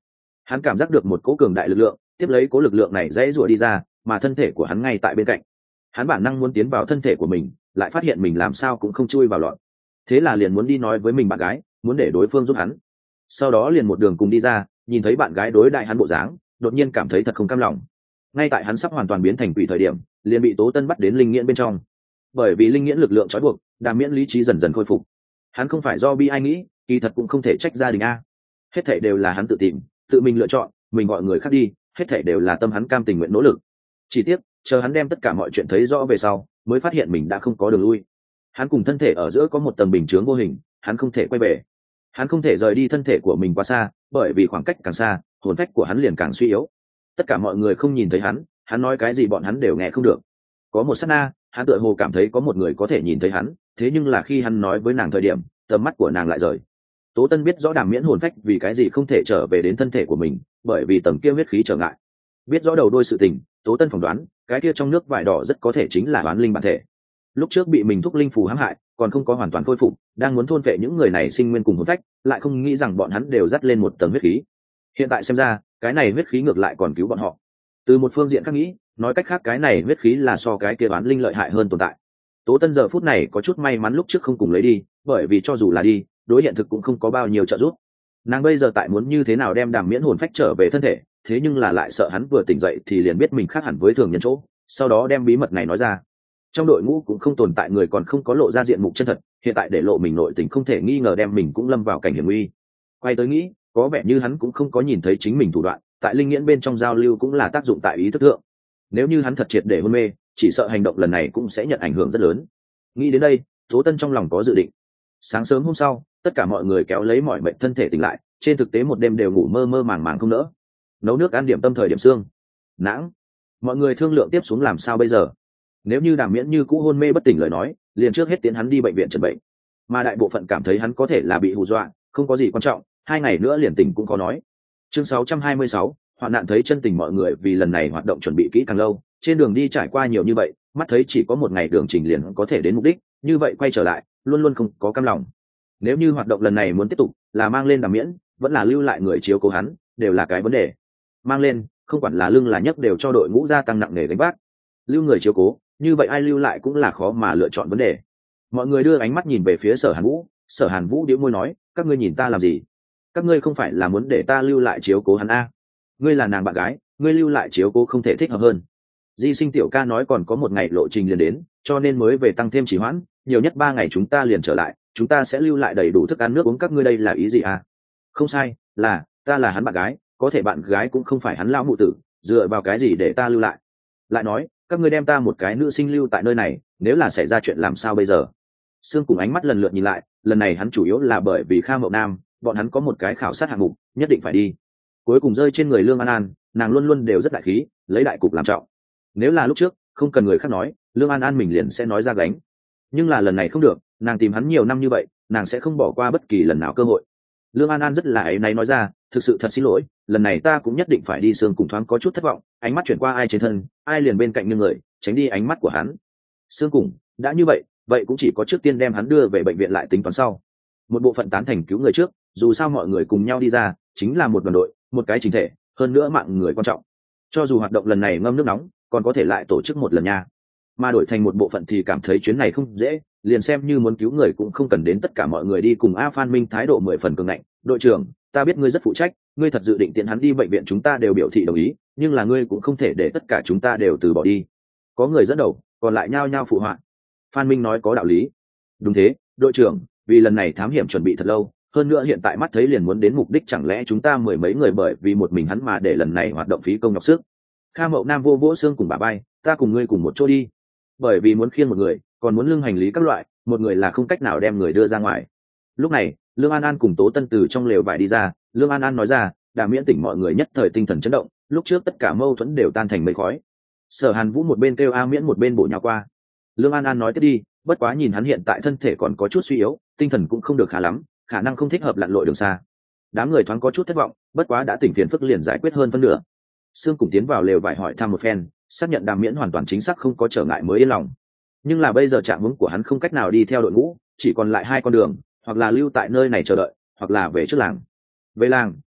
Hắn cảm giác được một cỗ cường đại lực lượng, tiếp lấy cỗ lực lượng này dãy rủa đi ra, mà thân thể của hắn ngay tại bên cạnh. Hắn bản năng muốn tiến vào thân thể của mình, lại phát hiện mình làm sao cũng không chui vào lọt. Thế là liền muốn đi nói với mình bạn gái, muốn để đối phương giúp hắn. Sau đó liền một đường cùng đi ra, nhìn thấy bạn gái đối đại hắn bộ dáng, đột nhiên cảm thấy thật không cam lòng. Ngay tại hắn sắp hoàn toàn biến thành quỷ thời điểm, liền bị Tố Tân bắt đến linh nghiễn bên trong. Bởi vì linh nghiễn lực lượng trói buộc, Đàm Miễn lý trí dần dần khôi phục. Hắn không phải do bi ai nghĩ, kỳ thật cũng không thể trách gia đình a. Hết thảy đều là hắn tự tìm, tự mình lựa chọn, mình gọi người khác đi, hết thảy đều là tâm hắn cam tình nguyện nỗ lực. Chỉ tiếc, chờ hắn đem tất cả mọi chuyện thấy rõ về sau, mới phát hiện mình đã không có đường lui. Hắn cùng thân thể ở giữa có một tầng bình chướng vô hình, hắn không thể quay về. Hắn không thể rời đi thân thể của mình quá xa, bởi vì khoảng cách càng xa, hồn phách của hắn liền càng suy yếu. Tất cả mọi người không nhìn thấy hắn, hắn nói cái gì bọn hắn đều nghe không được. Có một sát na, hắn tựa hồ cảm thấy có một người có thể nhìn thấy hắn, thế nhưng là khi hắn nói với nàng thời điểm, tầm mắt của nàng lại rời. Tố Tân biết rõ Đàm Miễn hồn phách vì cái gì không thể trở về đến thân thể của mình, bởi vì tầng kia huyết khí trở ngại. Biết rõ đầu đuôi sự tình, Tố Tân phỏng đoán, cái kia trong nước vải đỏ rất có thể chính là oán linh bản thể. Lúc trước bị mình thúc linh phù hãm hại, còn không có hoàn toàn khôi phục, đang muốn thôn phệ những người này sinh nguyên cùng hồn phách, lại không nghĩ rằng bọn hắn đều dắt lên một tầng huyết khí. Hiện tại xem ra, cái này huyết khí ngược lại còn cứu bọn họ. Từ một phương diện khác nghĩ, nói cách khác cái này huyết khí là so cái kia oán linh lợi hại hơn tồn tại. Tố Tân giờ phút này có chút may mắn lúc trước không cùng lấy đi, bởi vì cho dù là đi, đối hiện thực cũng không có bao nhiêu trợ giúp. Nàng bây giờ tại muốn như thế nào đem Đàm Miễn hồn phách trở về thân thể, thế nhưng là lại sợ hắn vừa tỉnh dậy thì liền biết mình khác hẳn với thường nhân chỗ, sau đó đem bí mật này nói ra. Trong đội ngũ cũng không tồn tại người còn không có lộ ra diện mục chân thật, hiện tại để lộ mình nội tình không thể nghi ngờ đem mình cũng lâm vào cảnh hiểm nguy. Quay tới nghĩ, có vẻ như hắn cũng không có nhìn thấy chính mình thủ đoạn, tại linh nghiễn bên trong giao lưu cũng là tác dụng tại ý thức thượng. Nếu như hắn thật triệt để hôn mê, chỉ sợ hành động lần này cũng sẽ nhận ảnh hưởng rất lớn. Nghĩ đến đây, Tố Tân trong lòng có dự định. Sáng sớm hôm sau, tất cả mọi người kéo lấy mọi mệnh thân thể tỉnh lại, trên thực tế một đêm đều ngủ mơ mơ màng màng không nỡ. Nấu nước ăn điểm tâm thời điểm xương nãng, mọi người thương lượng tiếp xuống làm sao bây giờ. Nếu như Đàm Miễn như cũ hôn mê bất tỉnh lời nói, liền trước hết tiến hắn đi bệnh viện chẩn bệnh, mà đại bộ phận cảm thấy hắn có thể là bị hù dọa, không có gì quan trọng, hai ngày nữa liền tỉnh cũng có nói. Chương sáu trăm hai mươi sáu, hoạn nạn thấy chân tình. Mọi người vì lần này hoạt động chuẩn bị kỹ càng lâu, trên đường đi trải qua nhiều như vậy, mắt thấy chỉ có một ngày đường trình liền có thể đến mục đích, như vậy quay trở lại luôn luôn không có cam lòng. Nếu như hoạt động lần này muốn tiếp tục, là mang lên Đàm Miễn, vẫn là lưu lại người chiếu cố hắn, đều là cái vấn đề. Mang lên, không quản là lưng là nhấc đều cho đội ngũ gia tăng nặng nề gánh vác. Lưu người chiếu cố, như vậy ai lưu lại cũng là khó mà lựa chọn vấn đề. Mọi người đưa ánh mắt nhìn về phía Sở Hàn Vũ, Sở Hàn Vũ điếu môi nói, các ngươi nhìn ta làm gì? Các ngươi không phải là muốn để ta lưu lại chiếu cố hắn a? Ngươi là nàng bạn gái, ngươi lưu lại chiếu cố không thể thích hợp hơn. Di Sinh tiểu ca nói còn có một ngày lộ trình liền đến, cho nên mới về tăng thêm trì hoãn, nhiều nhất ba ngày chúng ta liền trở lại, chúng ta sẽ lưu lại đầy đủ thức ăn nước uống. Các ngươi đây là ý gì à? Không sai, là ta là hắn bạn gái, có thể bạn gái cũng không phải hắn lão mụ tử, dựa vào cái gì để ta lưu lại? Lại nói, các ngươi đem ta một cái nữ sinh lưu tại nơi này, nếu là xảy ra chuyện làm sao bây giờ? Sương cùng ánh mắt lần lượt nhìn lại, lần này hắn chủ yếu là bởi vì Kha Mậu Nam, bọn hắn có một cái khảo sát hạng mục, nhất định phải đi. Cuối cùng rơi trên người Lương An An, nàng luôn luôn đều rất đại khí, lấy đại cục làm trọng. Nếu là lúc trước, không cần người khác nói, Lương An An mình liền sẽ nói ra gánh. Nhưng là lần này không được, nàng tìm hắn nhiều năm như vậy, nàng sẽ không bỏ qua bất kỳ lần nào cơ hội. Lương An An rất là áy náy nói ra, thực sự thật xin lỗi, lần này ta cũng nhất định phải đi. Sương cùng thoáng có chút thất vọng, ánh mắt chuyển qua ai trên thân, ai liền bên cạnh như người, tránh đi ánh mắt của hắn. Sương cùng, đã như vậy, vậy cũng chỉ có trước tiên đem hắn đưa về bệnh viện lại tính toán sau. Một bộ phận tán thành cứu người trước, dù sao mọi người cùng nhau đi ra, chính là một đoàn đội, một cái chính thể, hơn nữa mạng người quan trọng. Cho dù hoạt động lần này ngâm nước nóng, còn có thể lại tổ chức một lần nha. Mà đổi thành một bộ phận thì cảm thấy chuyến này không dễ, liền xem như muốn cứu người cũng không cần đến tất cả mọi người đi cùng. A Phan Minh thái độ mười phần cường ngạnh, đội trưởng, ta biết ngươi rất phụ trách, ngươi thật dự định tiện hắn đi bệnh viện, chúng ta đều biểu thị đồng ý, nhưng là ngươi cũng không thể để tất cả chúng ta đều từ bỏ đi. Có người dẫn đầu, còn lại nhao nhao phụ họa. Phan Minh nói có đạo lý. Đúng thế, đội trưởng, vì lần này thám hiểm chuẩn bị thật lâu, hơn nữa hiện tại mắt thấy liền muốn đến mục đích, chẳng lẽ chúng ta mười mấy người bởi vì một mình hắn mà để lần này hoạt động phí công nhọc sức? Kha Mậu Nam vô vỗ Xương cùng bà bay, ta cùng ngươi cùng một chỗ đi. Bởi vì muốn khiêng một người, còn muốn lưng hành lý các loại, một người là không cách nào đem người đưa ra ngoài. Lúc này, Lương An An cùng Tố Tân từ trong lều vải đi ra, Lương An An nói ra, Đàm Miễn tỉnh. Mọi người nhất thời tinh thần chấn động, lúc trước tất cả mâu thuẫn đều tan thành mây khói. Sở Hàn Vũ một bên kêu A Miễn một bên bổ nhào qua. Lương An An nói tiếp đi, bất quá nhìn hắn hiện tại thân thể còn có chút suy yếu, tinh thần cũng không được khá lắm, khả năng không thích hợp lặn lội đường xa. Đám người thoáng có chút thất vọng, bất quá đã tỉnh, phiền phức liền giải quyết hơn phân nửa. Sương cùng tiến vào lều vải hỏi thăm một phen, xác nhận Đàm Miễn hoàn toàn chính xác không có trở ngại mới yên lòng. Nhưng là bây giờ trạng huống của hắn không cách nào đi theo đội ngũ, chỉ còn lại hai con đường, hoặc là lưu tại nơi này chờ đợi, hoặc là về trước làng. Về làng,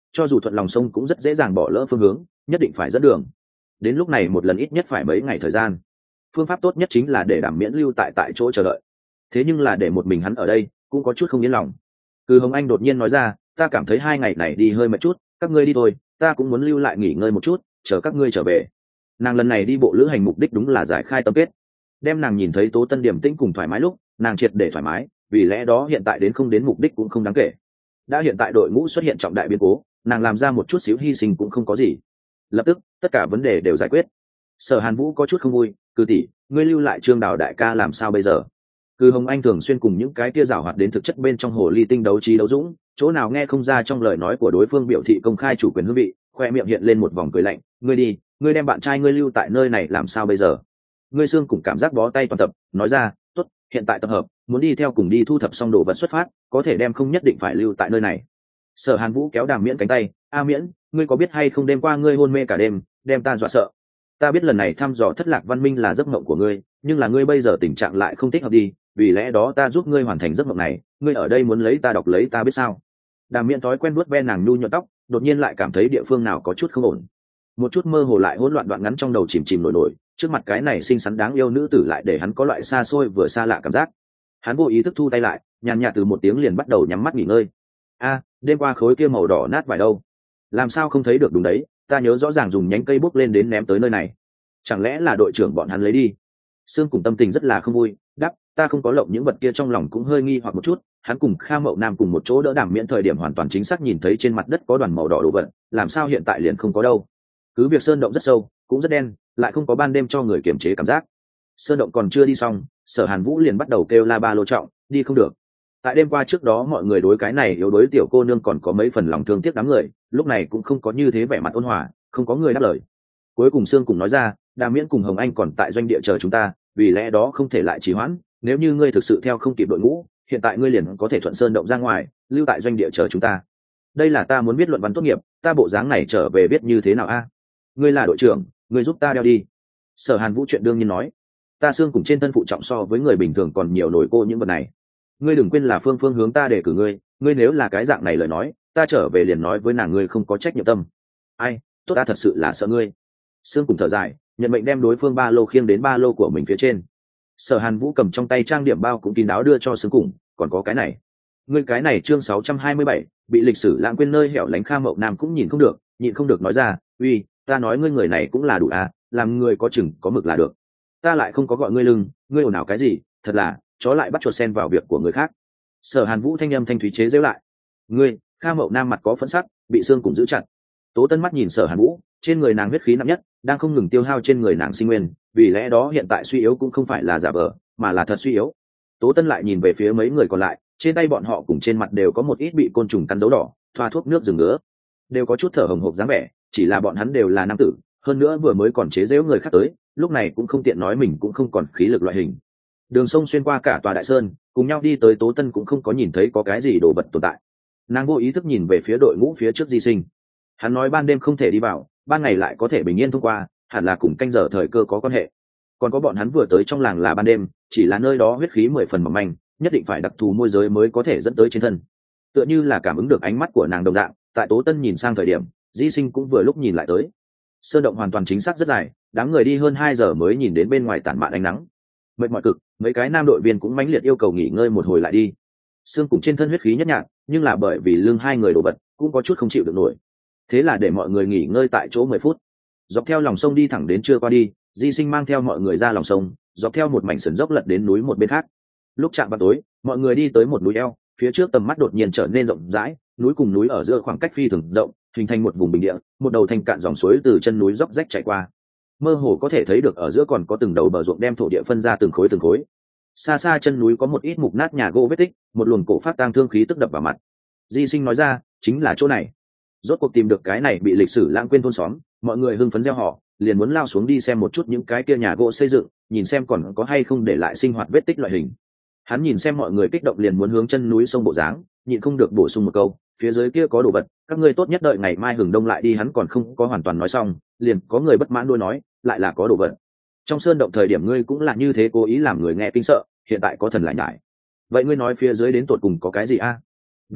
cho dù thuận lòng sông cũng rất dễ dàng bỏ lỡ phương hướng, nhất định phải dẫn đường. Đến lúc này một lần ít nhất phải mấy ngày thời gian. Phương pháp tốt nhất chính là để Đàm Miễn lưu tại tại chỗ chờ đợi. Thế nhưng là để một mình hắn ở đây cũng có chút không yên lòng. Cừ Hồng Anh đột nhiên nói ra, ta cảm thấy hai ngày này đi hơi mệt chút, các ngươi đi thôi, ta cũng muốn lưu lại nghỉ ngơi một chút, chờ các ngươi trở về. Nàng lần này đi bộ lữ hành mục đích đúng là giải khai tâm kết. Đem nàng nhìn thấy Tố Tân điềm tĩnh cùng thoải mái lúc, nàng triệt để thoải mái, vì lẽ đó hiện tại đến không đến mục đích cũng không đáng kể. Đã hiện tại đội ngũ xuất hiện trọng đại biến cố, nàng làm ra một chút xíu hy sinh cũng không có gì. Lập tức tất cả vấn đề đều giải quyết. Sở Hàn Vũ có chút không vui, Cừ tỷ, ngươi lưu lại Trương Đào đại ca làm sao bây giờ? Cừ Hồng Anh thường xuyên cùng những cái kia giảo hoạt đến thực chất bên trong hồ ly tinh đấu trí đấu dũng, chỗ nào nghe không ra trong lời nói của đối phương biểu thị công khai chủ quyền hương vị, khoe miệng hiện lên một vòng cười lạnh, ngươi đi, ngươi đem bạn trai ngươi lưu tại nơi này làm sao bây giờ? Ngươi xương cùng cảm giác bó tay toàn tập, nói ra, tốt, hiện tại tập hợp, muốn đi theo cùng đi thu thập xong đồ vật xuất phát, có thể đem không nhất định phải lưu tại nơi này. Sở Hàn Vũ kéo Đàm Miễn cánh tay, a Miễn, ngươi có biết hay không đêm qua ngươi hôn mê cả đêm, đem ta dọa sợ. Ta biết lần này thăm dò thất lạc văn minh là giấc mộng của ngươi, nhưng là ngươi bây giờ tình trạng lại không thích hợp đi, vì lẽ đó ta giúp ngươi hoàn thành giấc mộng này, ngươi ở đây muốn lấy ta đọc lấy ta biết sao? Đàm Miễn thói quen vuốt ve nàng nhu nhuận tóc, đột nhiên lại cảm thấy địa phương nào có chút không ổn. Một chút mơ hồ lại hỗn loạn đoạn ngắn trong đầu chìm chìm nổi nổi, trước mặt cái này xinh xắn đáng yêu nữ tử lại để hắn có loại xa xôi vừa xa lạ cảm giác. Hắn vô ý thức thu tay lại, nhàn nhạt từ một tiếng liền bắt đầu nhắm mắt nghỉ ngơi. A, đêm qua khối kia màu đỏ nát vải đâu? Làm sao không thấy được? Đúng đấy, ta nhớ rõ ràng dùng nhánh cây bốc lên đến ném tới nơi này. Chẳng lẽ là đội trưởng bọn hắn lấy đi? Sương cùng tâm tình rất là không vui, đáp, ta không có lộng những vật kia, trong lòng cũng hơi nghi hoặc một chút. Hắn cùng Kha Mậu Nam cùng một chỗ đỡ Đàm Miễn thời điểm hoàn toàn chính xác nhìn thấy trên mặt đất có đoàn màu đỏ đồ vật, làm sao hiện tại liền không có đâu? Cứ việc sơn động rất sâu, cũng rất đen, lại không có ban đêm cho người kiềm chế cảm giác. Sơn động còn chưa đi xong, Sở Hàn Vũ liền bắt đầu kêu la ba lô trọng, đi không được. Tại đêm qua trước đó mọi người đối cái này yếu đối tiểu cô nương còn có mấy phần lòng thương tiếc đám người, lúc này cũng không có như thế vẻ mặt ôn hòa, không có người đáp lời. Cuối cùng Sương cùng nói ra, Đàm Miễn cùng Hồng Anh còn tại doanh địa chờ chúng ta, vì lẽ đó không thể lại trì hoãn, nếu như ngươi thực sự theo không kịp đội ngũ, hiện tại ngươi liền có thể thuận sơn động ra ngoài, lưu tại doanh địa chờ chúng ta. Đây là ta muốn viết luận văn tốt nghiệp, ta bộ dáng này trở về viết như thế nào a? Ngươi là đội trưởng, ngươi giúp ta đeo đi. Sở Hàn Vũ chuyện đương nhiên nói, ta Sương cùng trên thân phụ trọng so với người bình thường còn nhiều nổi cô những vật này. Ngươi đừng quên là Phương Phương hướng ta để cử ngươi, ngươi nếu là cái dạng này lời nói, ta trở về liền nói với nàng ngươi không có trách nhiệm tâm. Ai, tốt, ta thật sự là sợ ngươi. Sương cùng thở dài, nhận mệnh đem đối phương ba lô khiêng đến ba lô của mình phía trên. Sở Hàn Vũ cầm trong tay trang điểm bao cũng kín đáo đưa cho Sương cùng, còn có cái này. Ngươi cái này chương sáu trăm hai mươi bảy, bị lịch sử lãng quên nơi hẻo lánh Kha Mậu Nam cũng nhìn không được, nhịn không được nói ra, uy, ta nói ngươi người này cũng là đủ à, làm người có chừng có mực là được. Ta lại không có gọi ngươi lưng, ngươi ồn ào cái gì, thật là chó lại bắt chuột sen vào việc của người khác. Sở Hàn Vũ thanh âm thanh thúy chế giễu lại. Ngươi, Kha Mậu Nam mặt có phẫn sắc, bị Sương cùng giữ chặt. Tố Tân mắt nhìn Sở Hàn Vũ, trên người nàng huyết khí nặng nhất, đang không ngừng tiêu hao trên người nàng sinh nguyên, vì lẽ đó hiện tại suy yếu cũng không phải là giả vờ, mà là thật suy yếu. Tố Tân lại nhìn về phía mấy người còn lại, trên tay bọn họ cùng trên mặt đều có một ít bị côn trùng cắn dấu đỏ, thoa thuốc nước rừng ngứa, đều có chút thở hồng hộc dáng vẻ, chỉ là bọn hắn đều là nam tử, hơn nữa vừa mới còn chế giễu người khác tới, lúc này cũng không tiện nói mình cũng không còn khí lực loại hình. Đường sông xuyên qua cả tòa đại sơn, cùng nhau đi tới Tố Tân cũng không có nhìn thấy có cái gì đồ vật tồn tại. Nàng vô ý thức nhìn về phía đội ngũ phía trước Di Sinh. Hắn nói ban đêm không thể đi vào, ban ngày lại có thể bình yên thông qua, hẳn là cùng canh giờ thời cơ có quan hệ. Còn có bọn hắn vừa tới trong làng là ban đêm, chỉ là nơi đó huyết khí mười phần mỏng manh, nhất định phải đặc thù môi giới mới có thể dẫn tới trên thân. Tựa như là cảm ứng được ánh mắt của nàng đồng dạng, tại Tố Tân nhìn sang thời điểm, Di Sinh cũng vừa lúc nhìn lại tới. Sơn động hoàn toàn chính xác rất dài, đám người đi hơn hai giờ mới nhìn đến bên ngoài tản mạn ánh nắng. Mệt mỏi cực, mấy cái nam đội viên cũng mãnh liệt yêu cầu nghỉ ngơi một hồi lại đi. Sương cùng trên thân huyết khí nhất nhạt, nhưng là bởi vì lưng hai người đổ vật, cũng có chút không chịu được nổi. Thế là để mọi người nghỉ ngơi tại chỗ mười phút. Dọc theo lòng sông đi thẳng đến trưa qua đi, Di Sinh mang theo mọi người ra lòng sông, dọc theo một mảnh sườn dốc lật đến núi một bên khác. Lúc chạm vào tối, mọi người đi tới một núi eo, phía trước tầm mắt đột nhiên trở nên rộng rãi, núi cùng núi ở giữa khoảng cách phi thường rộng, hình thành một vùng bình địa, một đầu thành cạn dòng suối từ chân núi dốc rách chảy qua. Mơ hồ có thể thấy được ở giữa còn có từng đầu bờ ruộng đem thổ địa phân ra từng khối từng khối. Xa xa chân núi có một ít mục nát nhà gỗ vết tích, một luồng cổ phát tang thương khí tức đập vào mặt. Di Sinh nói ra, chính là chỗ này. Rốt cuộc tìm được cái này bị lịch sử lãng quên thôn xóm, mọi người hưng phấn reo hò, liền muốn lao xuống đi xem một chút những cái kia nhà gỗ xây dựng, nhìn xem còn có hay không để lại sinh hoạt vết tích loại hình. Hắn nhìn xem mọi người kích động liền muốn hướng chân núi sông bộ dáng, nhịn không được bổ sung một câu, phía dưới kia có đồ vật, các ngươi tốt nhất đợi ngày mai hừng đông lại đi. Hắn còn không có hoàn toàn nói xong, liền có người bất mãn đuôi nói, lại là có đồ vật. Trong sơn động thời điểm ngươi cũng là như thế, cố ý làm người nghe kinh sợ, hiện tại có thần lại nhải. Vậy ngươi nói phía dưới đến tột cùng có cái gì a? Đúng à,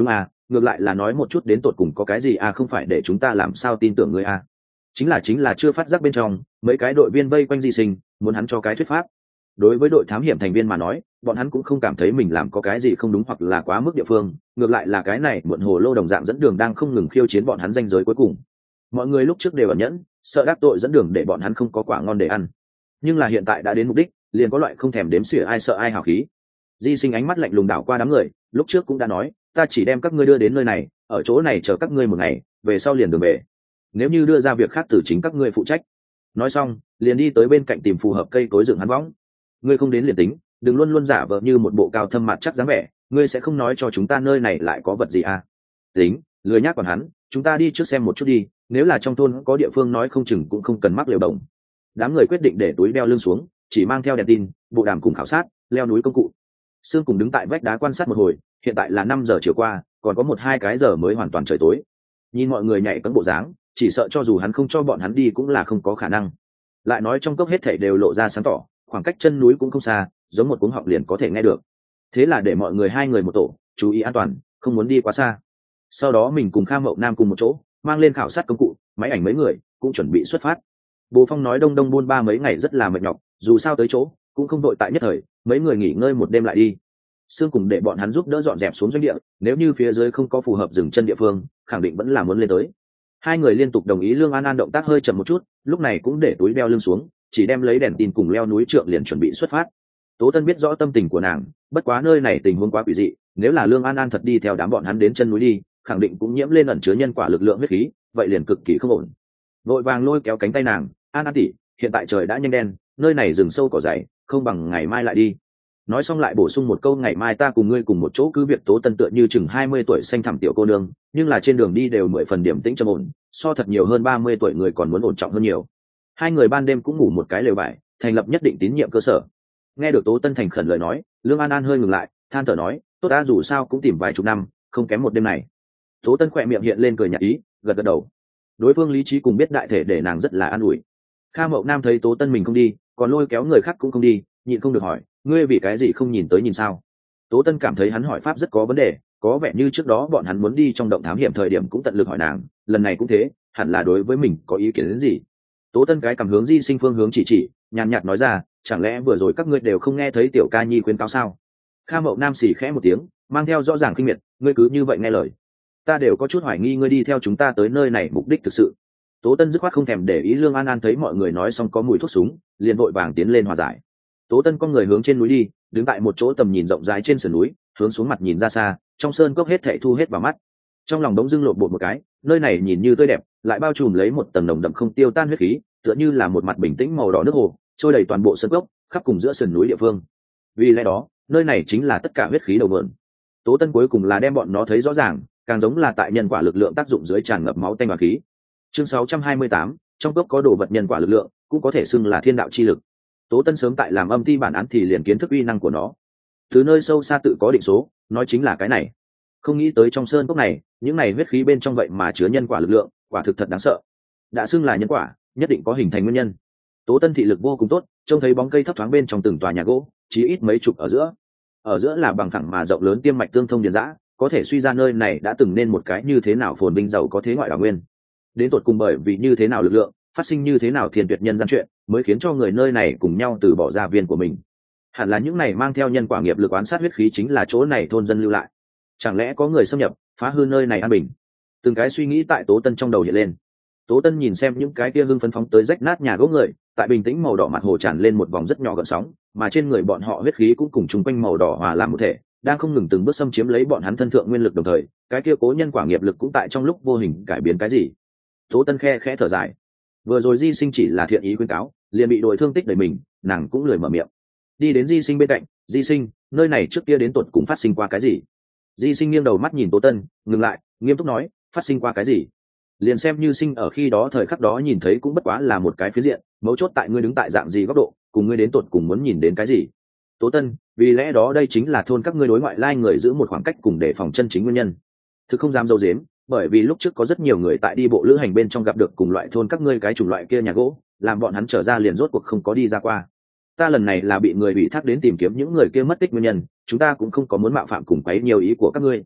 ngược lại là nói một chút đến tột cùng có cái gì à, không phải để chúng ta làm sao tin tưởng ngươi à. Chính là chính là chưa phát giác bên trong mấy cái đội viên vây quanh Di Sinh, muốn hắn cho cái thuyết pháp. Đối với đội thám hiểm thành viên mà nói, bọn hắn cũng không cảm thấy mình làm có cái gì không đúng hoặc là quá mức địa phương, ngược lại là cái này muộn hồ lô đồng dạng dẫn đường đang không ngừng khiêu chiến bọn hắn ranh giới cuối cùng. Mọi người lúc trước đều ẩn nhẫn, sợ đắc tội dẫn đường để bọn hắn không có quả ngon để ăn, nhưng là hiện tại đã đến mục đích, liền có loại không thèm đếm xỉa ai sợ ai hào khí. Di Sinh ánh mắt lạnh lùng đảo qua đám người, lúc trước cũng đã nói, ta chỉ đem các ngươi đưa đến nơi này, ở chỗ này chờ các ngươi một ngày, về sau liền đường về. Nếu như đưa ra việc khác từ chính các ngươi phụ trách. Nói xong, liền đi tới bên cạnh tìm phù hợp cây cối dựng hắn võng. Ngươi không đến liền tính, đừng luôn luôn giả vờ như một bộ cao thâm mặt chắc dáng vẻ, ngươi sẽ không nói cho chúng ta nơi này lại có vật gì à? Tính, lười nhác còn hắn, chúng ta đi trước xem một chút đi, nếu là trong thôn có địa phương nói không chừng cũng không cần mắc liều đồng. Đám người quyết định để túi đeo lưng xuống, chỉ mang theo đèn tin, bộ đàm cùng khảo sát, leo núi công cụ. Sương cùng đứng tại vách đá quan sát một hồi, hiện tại là năm giờ chiều qua, còn có một hai cái giờ mới hoàn toàn trời tối. Nhìn mọi người nhảy cẫng bộ dáng, chỉ sợ cho dù hắn không cho bọn hắn đi cũng là không có khả năng. Lại nói trong cốc hết thảy đều lộ ra sáng tỏ, khoảng cách chân núi cũng không xa, giống một cuống họng liền có thể nghe được. Thế là để mọi người hai người một tổ, chú ý an toàn, không muốn đi quá xa. Sau đó mình cùng Kha Mậu Nam cùng một chỗ, mang lên khảo sát công cụ, máy ảnh mấy người, cũng chuẩn bị xuất phát. Bố Phong nói đông đông buôn ba mấy ngày rất là mệt nhọc, dù sao tới chỗ, cũng không đội tại nhất thời, mấy người nghỉ ngơi một đêm lại đi. Sương cùng để bọn hắn giúp đỡ dọn dẹp xuống doanh địa, nếu như phía dưới không có phù hợp dừng chân địa phương, khẳng định vẫn là muốn lên tới. Hai người liên tục đồng ý. Lương An An động tác hơi chậm một chút, lúc này cũng để túi đeo lưng xuống, chỉ đem lấy đèn tin cùng leo núi trượng liền chuẩn bị xuất phát. Tố Tân biết rõ tâm tình của nàng, bất quá nơi này tình huống quá quỷ dị, nếu là Lương An An thật đi theo đám bọn hắn đến chân núi đi, khẳng định cũng nhiễm lên ẩn chứa nhân quả lực lượng huyết khí, vậy liền cực kỳ không ổn. Vội vàng lôi kéo cánh tay nàng, An An tỉ, hiện tại trời đã nhanh đen, nơi này rừng sâu cỏ dày, không bằng ngày mai lại đi. Nói xong lại bổ sung một câu, ngày mai ta cùng ngươi cùng một chỗ. Cứ việc Tố Tân tựa như chừng hai mươi tuổi xanh thẳm tiểu cô nương, nhưng là trên đường đi đều mười phần điểm tĩnh trầm ổn, so thật nhiều hơn ba mươi tuổi người còn muốn ổn trọng hơn nhiều. Hai người ban đêm cũng ngủ một cái lều vải, thành lập nhất định tín nhiệm cơ sở. Nghe được Tố Tân thành khẩn lời nói, Lương An An hơi ngừng lại, than thở nói, tốt đã, dù sao cũng tìm vài chục năm, không kém một đêm này. Tố Tân khỏe miệng hiện lên cười nhạt ý, gật gật đầu. Đối phương lý trí cùng biết đại thể để nàng rất là an ủi. Kha Mậu Nam thấy Tố Tân mình không đi, còn lôi kéo người khác cũng không đi, nhịn không được hỏi, ngươi vì cái gì không nhìn tới nhìn sao? Tố Tân cảm thấy hắn hỏi pháp rất có vấn đề, có vẻ như trước đó bọn hắn muốn đi trong động thám hiểm thời điểm cũng tận lực hỏi nàng, lần này cũng thế, hẳn là đối với mình có ý kiến đến gì. Tố Tân cái cảm hướng Di Sinh phương hướng chỉ chỉ, nhàn nhạt nói ra, chẳng lẽ vừa rồi các ngươi đều không nghe thấy tiểu ca nhi khuyên cáo sao? Kha Mậu Nam xì khẽ một tiếng, mang theo rõ ràng kinh miệt, ngươi cứ như vậy nghe lời, ta đều có chút hoài nghi ngươi đi theo chúng ta tới nơi này mục đích thực sự. Tố Tân dứt khoát không thèm để ý. Lương An An thấy mọi người nói xong có mùi thuốc súng, liền vội vàng tiến lên hòa giải. Tố Tân con người hướng trên núi đi, đứng tại một chỗ tầm nhìn rộng rãi trên sườn núi, hướng xuống mặt nhìn ra xa, trong sơn cốc hết thảy thu hết vào mắt. Trong lòng đống dưng lộn bột một cái, nơi này nhìn như tươi đẹp, lại bao trùm lấy một tầng nồng đậm không tiêu tan huyết khí, tựa như là một mặt bình tĩnh màu đỏ nước hồ, trôi đầy toàn bộ sơn cốc, khắp cùng giữa sườn núi địa phương. Vì lẽ đó, nơi này chính là tất cả huyết khí đầu nguồn. Tố Tân cuối cùng là đem bọn nó thấy rõ ràng, càng giống là tại nhân quả lực lượng tác dụng dưới tràn ngập máu tanh và khí. Chương sáu trăm hai mươi tám, trong cốc có đồ vật nhân quả lực lượng, cũng có thể xưng là thiên đạo chi lực. Tố Tân sớm tại làm âm thi bản án thì liền kiến thức uy năng của nó. Từ nơi sâu xa tự có định số, nói chính là cái này. Không nghĩ tới trong sơn cốc này, những này huyết khí bên trong vậy mà chứa nhân quả lực lượng, quả thực thật đáng sợ. Đã xưng là nhân quả, nhất định có hình thành nguyên nhân. Tố Tân thị lực vô cùng tốt, trông thấy bóng cây thấp thoáng bên trong từng tòa nhà gỗ, chỉ ít mấy chục ở giữa. Ở giữa là bằng phẳng mà rộng lớn tiêm mạch tương thông điền dã, có thể suy ra nơi này đã từng nên một cái như thế nào phồn vinh giàu có thế ngoại đảo nguyên. Đến tột cùng bởi vì như thế nào lực lượng, phát sinh như thế nào thiên tuyệt nhân gian chuyện, mới khiến cho người nơi này cùng nhau từ bỏ gia viên của mình. Hẳn là những này mang theo nhân quả nghiệp lực oán sát huyết khí chính là chỗ này thôn dân lưu lại. Chẳng lẽ có người xâm nhập, phá hư nơi này an bình? Từng cái suy nghĩ tại Tố Tân trong đầu hiện lên. Tố Tân nhìn xem những cái kia hưng phấn phóng tới rách nát nhà gỗ người, tại bình tĩnh màu đỏ mặt hồ tràn lên một vòng rất nhỏ gợn sóng, mà trên người bọn họ huyết khí cũng cùng chung quanh màu đỏ hòa làm một thể, đang không ngừng từng bước xâm chiếm lấy bọn hắn thân thượng nguyên lực, đồng thời, cái kia cố nhân quả nghiệp lực cũng tại trong lúc vô hình cải biến cái gì. Tố Tân khe khẽ thở dài. Vừa rồi Di Sinh chỉ là thiện ý khuyên cáo, liền bị đội thương tích đầy mình, nàng cũng lười mở miệng. Đi đến Di Sinh bên cạnh, Di Sinh, nơi này trước kia đến tuột cũng phát sinh qua cái gì? Di Sinh nghiêng đầu mắt nhìn Tố Tân, ngừng lại, nghiêm túc nói, phát sinh qua cái gì? Liền xem như Sinh ở khi đó thời khắc đó nhìn thấy cũng bất quá là một cái phiến diện, mấu chốt tại ngươi đứng tại dạng gì góc độ, cùng ngươi đến tuột cùng muốn nhìn đến cái gì. Tố Tân, vì lẽ đó đây chính là thôn các ngươi đối ngoại lai người giữ một khoảng cách cùng để phòng chân chính nguyên nhân. Thực không dám dâu dếm, bởi vì lúc trước có rất nhiều người tại đi bộ lữ hành bên trong gặp được cùng loại thôn các ngươi cái chủng loại kia nhà gỗ, làm bọn hắn trở ra liền rốt cuộc không có đi ra qua. Ta lần này là bị người bị thác đến tìm kiếm những người kia mất tích nguyên nhân, chúng ta cũng không có muốn mạo phạm cùng quấy nhiều ý của các ngươi.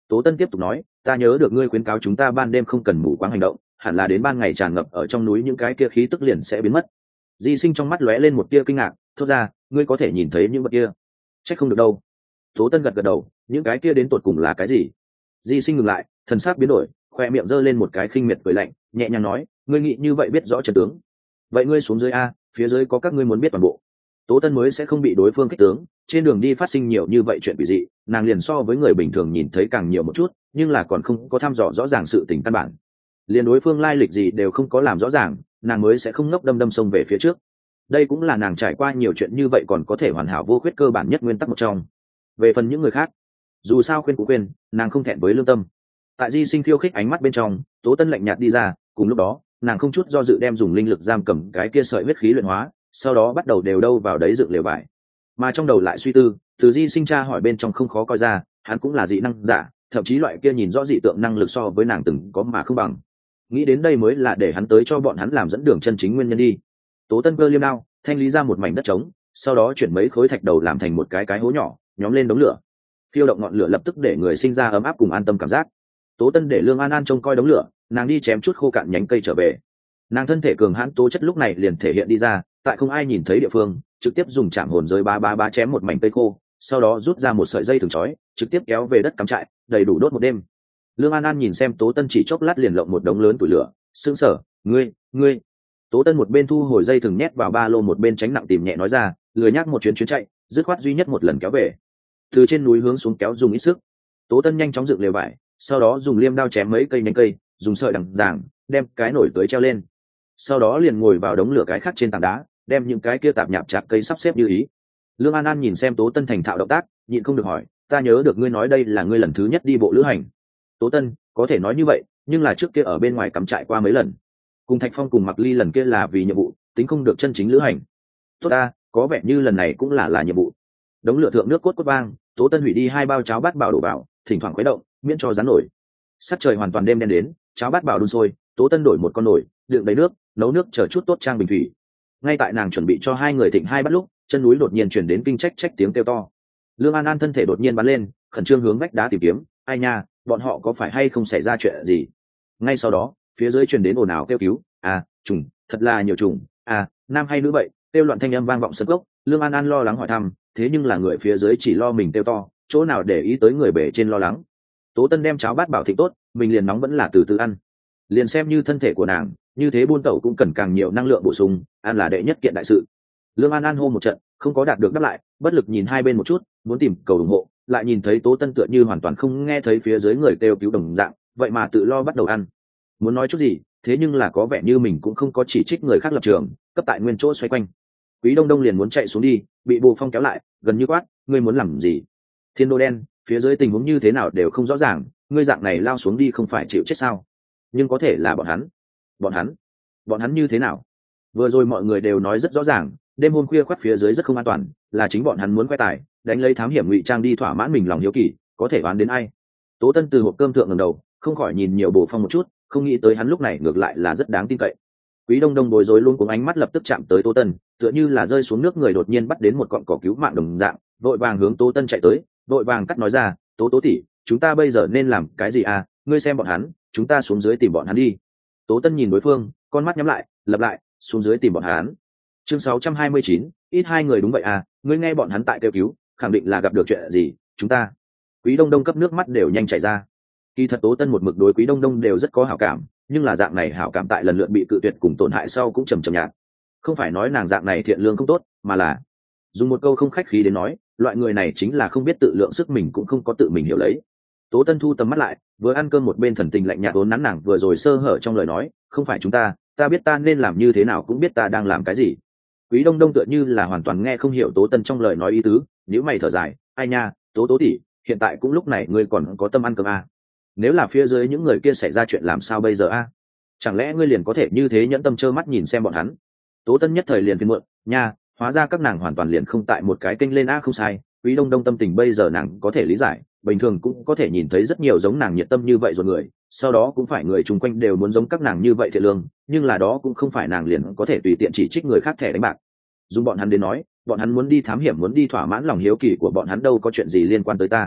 Tố Tân tiếp tục nói, ta nhớ được ngươi khuyến cáo chúng ta ban đêm không cần mù quáng hành động, hẳn là đến ban ngày tràn ngập ở trong núi những cái kia khí tức liền sẽ biến mất. Di Sinh trong mắt lóe lên một tia kinh ngạc, thốt ra, ngươi có thể nhìn thấy những vật kia? Chắc không được đâu. Tố Tân gật gật đầu, những cái kia đến tột cùng là cái gì? Di Sinh ngừng lại, thần sắc biến đổi, khoe miệng giơ lên một cái khinh miệt cười lạnh, nhẹ nhàng nói, ngươi nghĩ như vậy biết rõ trận tướng. Vậy ngươi xuống dưới a, phía dưới có các ngươi muốn biết toàn bộ. Tố Tân mới sẽ không bị đối phương kích tướng, trên đường đi phát sinh nhiều như vậy chuyện quỷ dị, nàng liền so với người bình thường nhìn thấy càng nhiều một chút, nhưng là còn không có thăm dò rõ ràng sự tình căn bản. Liền đối phương lai lịch gì đều không có làm rõ ràng, nàng mới sẽ không ngốc đâm đâm xông về phía trước. Đây cũng là nàng trải qua nhiều chuyện như vậy còn có thể hoàn hảo vô khuyết cơ bản nhất nguyên tắc một trong. Về phần những người khác, dù sao khuyên cũng khuyên, nàng không thẹn với lương tâm. Tại Di Sinh khiêu khích ánh mắt bên trong, Tố Tân lạnh nhạt đi ra, cùng lúc đó, nàng không chút do dự đem dùng linh lực giam cầm cái kia sợi huyết khí luyện hóa, sau đó bắt đầu đều đâu vào đấy dựng lều vải. Mà trong đầu lại suy tư, từ Di Sinh tra hỏi bên trong không khó coi ra, hắn cũng là dị năng giả, thậm chí loại kia nhìn rõ dị tượng năng lực so với nàng từng có mà không bằng. Nghĩ đến đây mới là để hắn tới cho bọn hắn làm dẫn đường chân chính nguyên nhân đi. Tố Tân cơ liêm đao, thanh lý ra một mảnh đất trống, sau đó chuyển mấy khối thạch đầu làm thành một cái cái hố nhỏ, nhóm lên đống lửa. Phiêu động ngọn lửa lập tức để người sinh ra ấm áp cùng an tâm cảm giác. Tố Tân để Lương An An trông coi đống lửa, nàng đi chém chút khô cạn nhánh cây trở về. Nàng thân thể cường hãn tố chất lúc này liền thể hiện đi ra, tại không ai nhìn thấy địa phương, trực tiếp dùng chạm hồn giới ba ba ba chém một mảnh cây khô, sau đó rút ra một sợi dây thừng trói, trực tiếp kéo về đất cắm trại, đầy đủ đốt một đêm. Lương An An nhìn xem Tố Tân chỉ chốc lát liền lộng một đống lớn củi lửa, sững sờ, ngươi, ngươi. Tố Tân một bên thu hồi dây thừng nhét vào ba lô, một bên tránh nặng tìm nhẹ nói ra, lười nhác một chuyến chuyến chạy, dứt khoát duy nhất một lần kéo về. Từ trên núi hướng xuống kéo dùng ít sức. Tố Tân nhanh chóng dựng lều vải, sau đó dùng liêm đao chém mấy cây nhánh cây, dùng sợi đằng giảng, đem cái nổi tới treo lên. Sau đó liền ngồi vào đống lửa cái khác trên tảng đá, đem những cái kia tạp nhạp chạc cây sắp xếp như ý. Lương An An nhìn xem Tố Tân thành thạo động tác, nhịn không được hỏi, ta nhớ được ngươi nói đây là ngươi lần thứ nhất đi bộ lữ hành. Tố Tân, có thể nói như vậy, nhưng là trước kia ở bên ngoài cắm trại qua mấy lần. Cùng Thạch Phong cùng Mặc Ly lần kia là vì nhiệm vụ, tính không được chân chính lữ hành. Tốt ta, có vẻ như lần này cũng là là nhiệm vụ. Đống lửa thượng nước cốt cốt vang, Tố Tân hủy đi hai bao cháo bát bảo đổ vào, thỉnh thoảng khuấy động, miễn cho rán nổi. Sắc trời hoàn toàn đêm đen đến, cháo bát bảo đun sôi, Tố Tân đổi một con nồi, đựng đầy nước, nấu nước chờ chút tốt trang bình thủy. Ngay tại nàng chuẩn bị cho hai người thịnh hai bát lúc, chân núi đột nhiên chuyển đến kinh trách trách tiếng kêu to. Lương An An thân thể đột nhiên bắn lên, khẩn trương hướng vách đá tìm kiếm, ai nha, bọn họ có phải hay không xảy ra chuyện gì? Ngay sau đó, phía dưới truyền đến ồn ào kêu cứu, à, trùng, thật là nhiều trùng, à, nam hay nữ vậy? Kêu loạn thanh âm vang vọng sân gốc. Lương An An lo lắng hỏi thăm, thế nhưng là người phía dưới chỉ lo mình kêu to, chỗ nào để ý tới người bề trên lo lắng. Tố Tân đem cháo bát bảo thịnh tốt, mình liền nóng vẫn là từ từ ăn. Liền xem như thân thể của nàng, như thế buôn tẩu cũng cần càng nhiều năng lượng bổ sung, ăn là đệ nhất kiện đại sự. Lương An An hô một trận, không có đạt được đáp lại, bất lực nhìn hai bên một chút, muốn tìm cầu ủng hộ, lại nhìn thấy Tố Tân tựa như hoàn toàn không nghe thấy phía dưới người kêu cứu đồng dạng, vậy mà tự lo bắt đầu ăn. Muốn nói chút gì, thế nhưng là có vẻ như mình cũng không có chỉ trích người khác lập trường, cấp tại nguyên chỗ xoay quanh. Quý Đông Đông liền muốn chạy xuống đi, bị Bồ Phong kéo lại, gần như quát, ngươi muốn làm gì? Thiên đô đen, phía dưới tình huống như thế nào đều không rõ ràng, ngươi dạng này lao xuống đi không phải chịu chết sao? Nhưng có thể là bọn hắn, bọn hắn, bọn hắn như thế nào? Vừa rồi mọi người đều nói rất rõ ràng, đêm hôm khuya khoắt phía dưới rất không an toàn, là chính bọn hắn muốn quay tài, đánh lấy thám hiểm ngụy trang đi thỏa mãn mình lòng hiếu kỳ, có thể đoán đến ai? Tố Tân từ hộp cơm thượng ngẩng đầu, không khỏi nhìn nhiều Bồ Phong một chút, không nghĩ tới hắn lúc này ngược lại là rất đáng tin cậy. Quý Đông Đông bối rối luôn cuống ánh mắt lập tức chạm tới Tố Tân, tựa như là rơi xuống nước người đột nhiên bắt đến một cọng cỏ cứu mạng đồng dạng, vội vàng hướng Tố Tân chạy tới, vội vàng cắt nói ra, Tố Tố tỷ, chúng ta bây giờ nên làm cái gì à? Ngươi xem bọn hắn, chúng ta xuống dưới tìm bọn hắn đi. Tố Tân nhìn đối phương, con mắt nhắm lại, lặp lại, xuống dưới tìm bọn hắn. Chương sáu trăm hai mươi chín, ít hai người đúng vậy à? Ngươi nghe bọn hắn tại kêu cứu, khẳng định là gặp được chuyện gì? Chúng ta. Quý Đông Đông cấp nước mắt đều nhanh chảy ra. Kỳ thật Tố Tân một mực đối Quý Đông Đông đều rất có hảo cảm, nhưng là dạng này hảo cảm tại lần lượt bị cự tuyệt cùng tổn hại sau cũng trầm trầm nhạt. Không phải nói nàng dạng này thiện lương không tốt, mà là dùng một câu không khách khí đến nói, loại người này chính là không biết tự lượng sức mình cũng không có tự mình hiểu lấy. Tố Tân thu tầm mắt lại, vừa ăn cơm một bên thần tình lạnh nhạt vốn nắn nàng vừa rồi sơ hở trong lời nói, không phải chúng ta, ta biết ta nên làm như thế nào cũng biết ta đang làm cái gì. Quý Đông Đông tựa như là hoàn toàn nghe không hiểu Tố Tân trong lời nói ý tứ, nếu mày thở dài, ai nha, Tố Tố tỷ, hiện tại cũng lúc này ngươi còn có tâm ăn cơm à? Nếu là phía dưới những người kia xảy ra chuyện làm sao bây giờ a? À? Chẳng lẽ ngươi liền có thể như thế nhẫn tâm trơ mắt nhìn xem bọn hắn? Tố Tân nhất thời liền phiền muộn, nha, hóa ra các nàng hoàn toàn liền không tại một cái kênh lên a, không sai. Quý Đông Đông tâm tình bây giờ nàng có thể lý giải, bình thường cũng có thể nhìn thấy rất nhiều giống nàng nhiệt tâm như vậy rồi người, sau đó cũng phải người chung quanh đều muốn giống các nàng như vậy thiện lương, nhưng là đó cũng không phải nàng liền có thể tùy tiện chỉ trích người khác thẻ đánh bạc. Dùng bọn hắn đến nói, bọn hắn muốn đi thám hiểm, muốn đi thỏa mãn lòng hiếu kỳ của bọn hắn đâu có chuyện gì liên quan tới ta.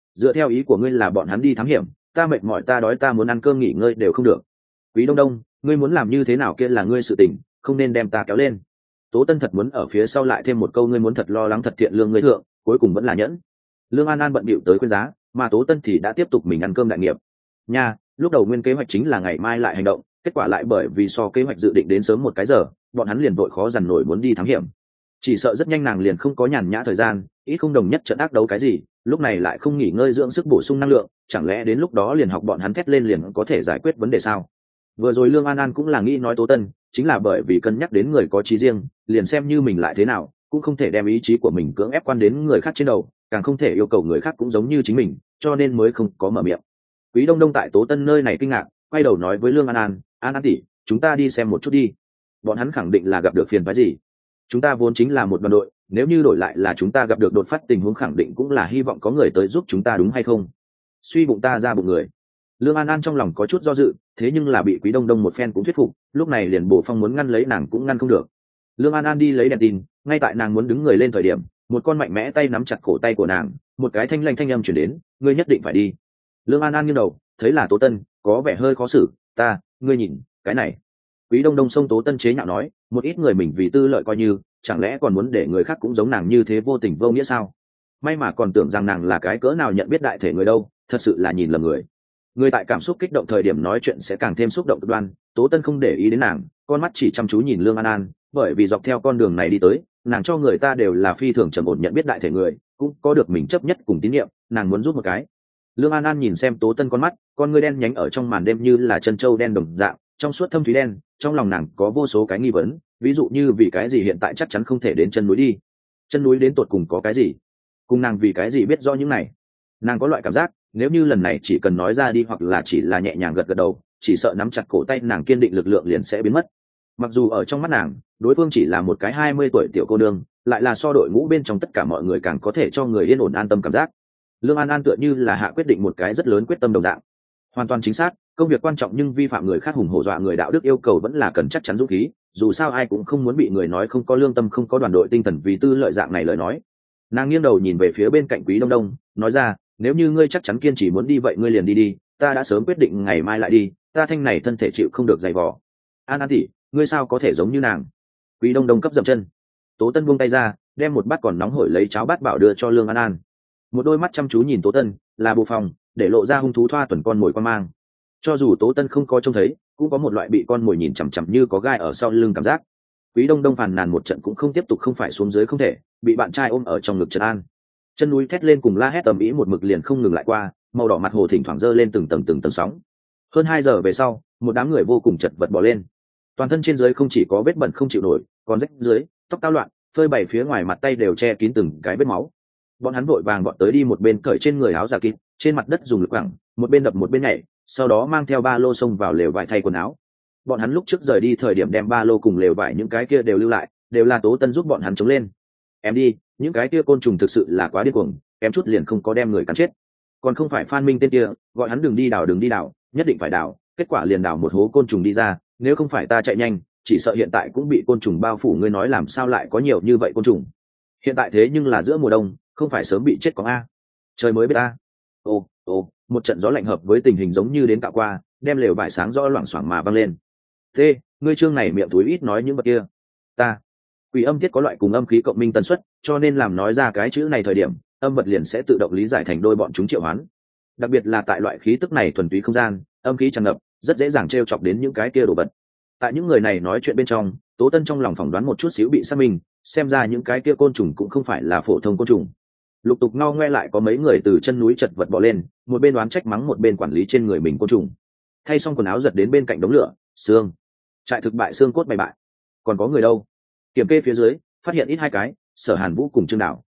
dựa theo ý của ngươi là bọn hắn đi thám hiểm, ta mệt mỏi, ta đói, ta muốn ăn cơm nghỉ ngơi đều không được. Quý Đông Đông, ngươi muốn làm như thế nào kia là ngươi sự tình, không nên đem ta kéo lên. Tố Tân thật muốn ở phía sau lại thêm một câu ngươi muốn thật lo lắng thật thiện lương ngươi thượng, cuối cùng vẫn là nhẫn. Lương An An bận bịu tới khuyên giá, mà Tố Tân thì đã tiếp tục mình ăn cơm đại nghiệp. Nha, lúc đầu nguyên kế hoạch chính là ngày mai lại hành động, kết quả lại bởi vì so kế hoạch dự định đến sớm một cái giờ, bọn hắn liền vội khó dằn nổi muốn đi thám hiểm. Chỉ sợ rất nhanh nàng liền không có nhàn nhã thời gian, ít không đồng nhất trận ác đấu cái gì, lúc này lại không nghỉ ngơi dưỡng sức bổ sung năng lượng, chẳng lẽ đến lúc đó liền học bọn hắn thét lên liền có thể giải quyết vấn đề sao? Vừa rồi Lương An An cũng là nghĩ nói Tố Tân, chính là bởi vì cân nhắc đến người có trí riêng, liền xem như mình lại thế nào, cũng không thể đem ý chí của mình cưỡng ép quan đến người khác trên đầu, càng không thể yêu cầu người khác cũng giống như chính mình, cho nên mới không có mở miệng. Quý Đông Đông tại Tố Tân nơi này kinh ngạc, quay đầu nói với Lương An An, An An tỷ, chúng ta đi xem một chút đi. Bọn hắn khẳng định là gặp được phiền phức gì. Chúng ta vốn chính là một đoàn đội, nếu như đổi lại là chúng ta gặp được đột phát tình huống, khẳng định cũng là hy vọng có người tới giúp chúng ta, đúng hay không? Suy bụng ta ra bụng người. Lương An An trong lòng có chút do dự, thế nhưng là bị Quý Đông Đông một phen cũng thuyết phục, lúc này liền Bổ Phong muốn ngăn lấy nàng cũng ngăn không được. Lương An An đi lấy đèn tin, ngay tại nàng muốn đứng người lên thời điểm, một con mạnh mẽ tay nắm chặt cổ tay của nàng, một cái thanh lanh thanh âm truyền đến, ngươi nhất định phải đi. Lương An An nghiêng đầu, thấy là Tố Tân, có vẻ hơi khó xử, ta, ngươi nhìn, cái này. Quý Đông Đông xông Tố Tân chế nhạo nói, một ít người mình vì tư lợi coi như, chẳng lẽ còn muốn để người khác cũng giống nàng như thế vô tình vô nghĩa sao? May mà còn tưởng rằng nàng là cái cỡ nào nhận biết đại thể người đâu, thật sự là nhìn lầm người. Người tại cảm xúc kích động thời điểm nói chuyện sẽ càng thêm xúc động cực đoan. Tố Tân không để ý đến nàng, con mắt chỉ chăm chú nhìn Lương An An, bởi vì dọc theo con đường này đi tới, nàng cho người ta đều là phi thường trầm ổn nhận biết đại thể người, cũng có được mình chấp nhất cùng tín nhiệm, nàng muốn giúp một cái. Lương An An nhìn xem Tố Tân con mắt, con ngươi đen nhánh ở trong màn đêm như là chân trâu đen đồng dạng, trong suốt thâm thúy đen, trong lòng nàng có vô số cái nghi vấn, ví dụ như vì cái gì hiện tại chắc chắn không thể đến chân núi đi, chân núi đến tột cùng có cái gì, cùng nàng vì cái gì biết do những này. Nàng có loại cảm giác, nếu như lần này chỉ cần nói ra đi hoặc là chỉ là nhẹ nhàng gật gật đầu, chỉ sợ nắm chặt cổ tay nàng kiên định lực lượng liền sẽ biến mất. Mặc dù ở trong mắt nàng, đối phương chỉ là một cái hai mươi tuổi tiểu cô nương, lại là so đội ngũ bên trong tất cả mọi người càng có thể cho người yên ổn an tâm cảm giác. Lương An An tựa như là hạ quyết định một cái rất lớn quyết tâm đồng dạng. Hoàn toàn chính xác, công việc quan trọng nhưng vi phạm người khác hùng hổ dọa người đạo đức yêu cầu vẫn là cần chắc chắn dũng khí, dù sao ai cũng không muốn bị người nói không có lương tâm không có đoàn đội tinh thần vì tư lợi dạng này lời nói. Nàng nghiêng đầu nhìn về phía bên cạnh Quý Đông Đông, nói ra, nếu như ngươi chắc chắn kiên trì muốn đi vậy ngươi liền đi đi, ta đã sớm quyết định ngày mai lại đi, ta thanh này thân thể chịu không được dày vò. An An tỷ, ngươi sao có thể giống như nàng? Quý Đông Đông cấp dậm chân. Tố Tân buông tay ra, đem một bát còn nóng hổi lấy cháo bát bảo đưa cho Lương An An. Một đôi mắt chăm chú nhìn Tố Tân, là Bồ Phòng, để lộ ra hung thú thoa tuần con mồi quan mang. Cho dù Tố Tân không có trông thấy, cũng có một loại bị con mồi nhìn chằm chằm như có gai ở sau lưng cảm giác. Quý Đông Đông phàn nàn một trận cũng không tiếp tục không phải xuống dưới không thể, bị bạn trai ôm ở trong ngực trấn an. Chân núi thét lên cùng la hét tầm ý một mực liền không ngừng lại qua, màu đỏ mặt hồ thỉnh thoảng dơ lên từng tầng từng tầng sóng. Hơn hai giờ về sau, một đám người vô cùng chật vật bỏ lên. Toàn thân trên dưới không chỉ có vết bẩn không chịu nổi, còn rách dưới, tóc tao loạn, phơi bày phía ngoài mặt tay đều che kín từng cái vết máu. Bọn hắn vội vàng bọn tới đi một bên cởi trên người áo giả kín, trên mặt đất dùng lực quẳng, một bên đập một bên nhảy, sau đó mang theo ba lô xông vào lều vải thay quần áo. Bọn hắn lúc trước rời đi thời điểm đem ba lô cùng lều vải những cái kia đều lưu lại, đều là Tố Tân giúp bọn hắn chống lên. Em đi, những cái kia côn trùng thực sự là quá điên cuồng, kém chút liền không có đem người cắn chết. Còn không phải Phan Minh tên kia, gọi hắn đừng đi đào đừng đi đào, nhất định phải đào, kết quả liền đào một hố côn trùng đi ra, nếu không phải ta chạy nhanh, chỉ sợ hiện tại cũng bị côn trùng bao phủ. Ngươi nói làm sao lại có nhiều như vậy côn trùng? Hiện tại thế nhưng là giữa mùa đông, không phải sớm bị chết có a. Trời mới biết a. Ô, ô, một trận gió lạnh hợp với tình hình giống như đến cạo qua, đem lều vải sáng rõ loảng xoảng mà văng lên. Thế, ngươi trương này miệng túi ít nói những vật kia. Ta, quỷ âm tiết có loại cùng âm khí cộng minh tần suất, cho nên làm nói ra cái chữ này thời điểm, âm vật liền sẽ tự động lý giải thành đôi bọn chúng triệu hoán. Đặc biệt là tại loại khí tức này thuần túy không gian, âm khí tràn ngập, rất dễ dàng trêu chọc đến những cái kia đồ vật. Tại những người này nói chuyện bên trong, Tố Tân trong lòng phỏng đoán một chút xíu bị xác minh, xem ra những cái kia côn trùng cũng không phải là phổ thông côn trùng. Lục tục ngao ngoe lại có mấy người từ chân núi chật vật bò lên, một bên đoán trách mắng một bên quản lý trên người mình côn trùng. Thay xong quần áo giật đến bên cạnh đống lửa, xương, trại thực bại xương cốt bày bại. Còn có người đâu? Kiểm kê phía dưới, phát hiện ít hai cái, Sở Hàn Vũ cùng Trương Đảo.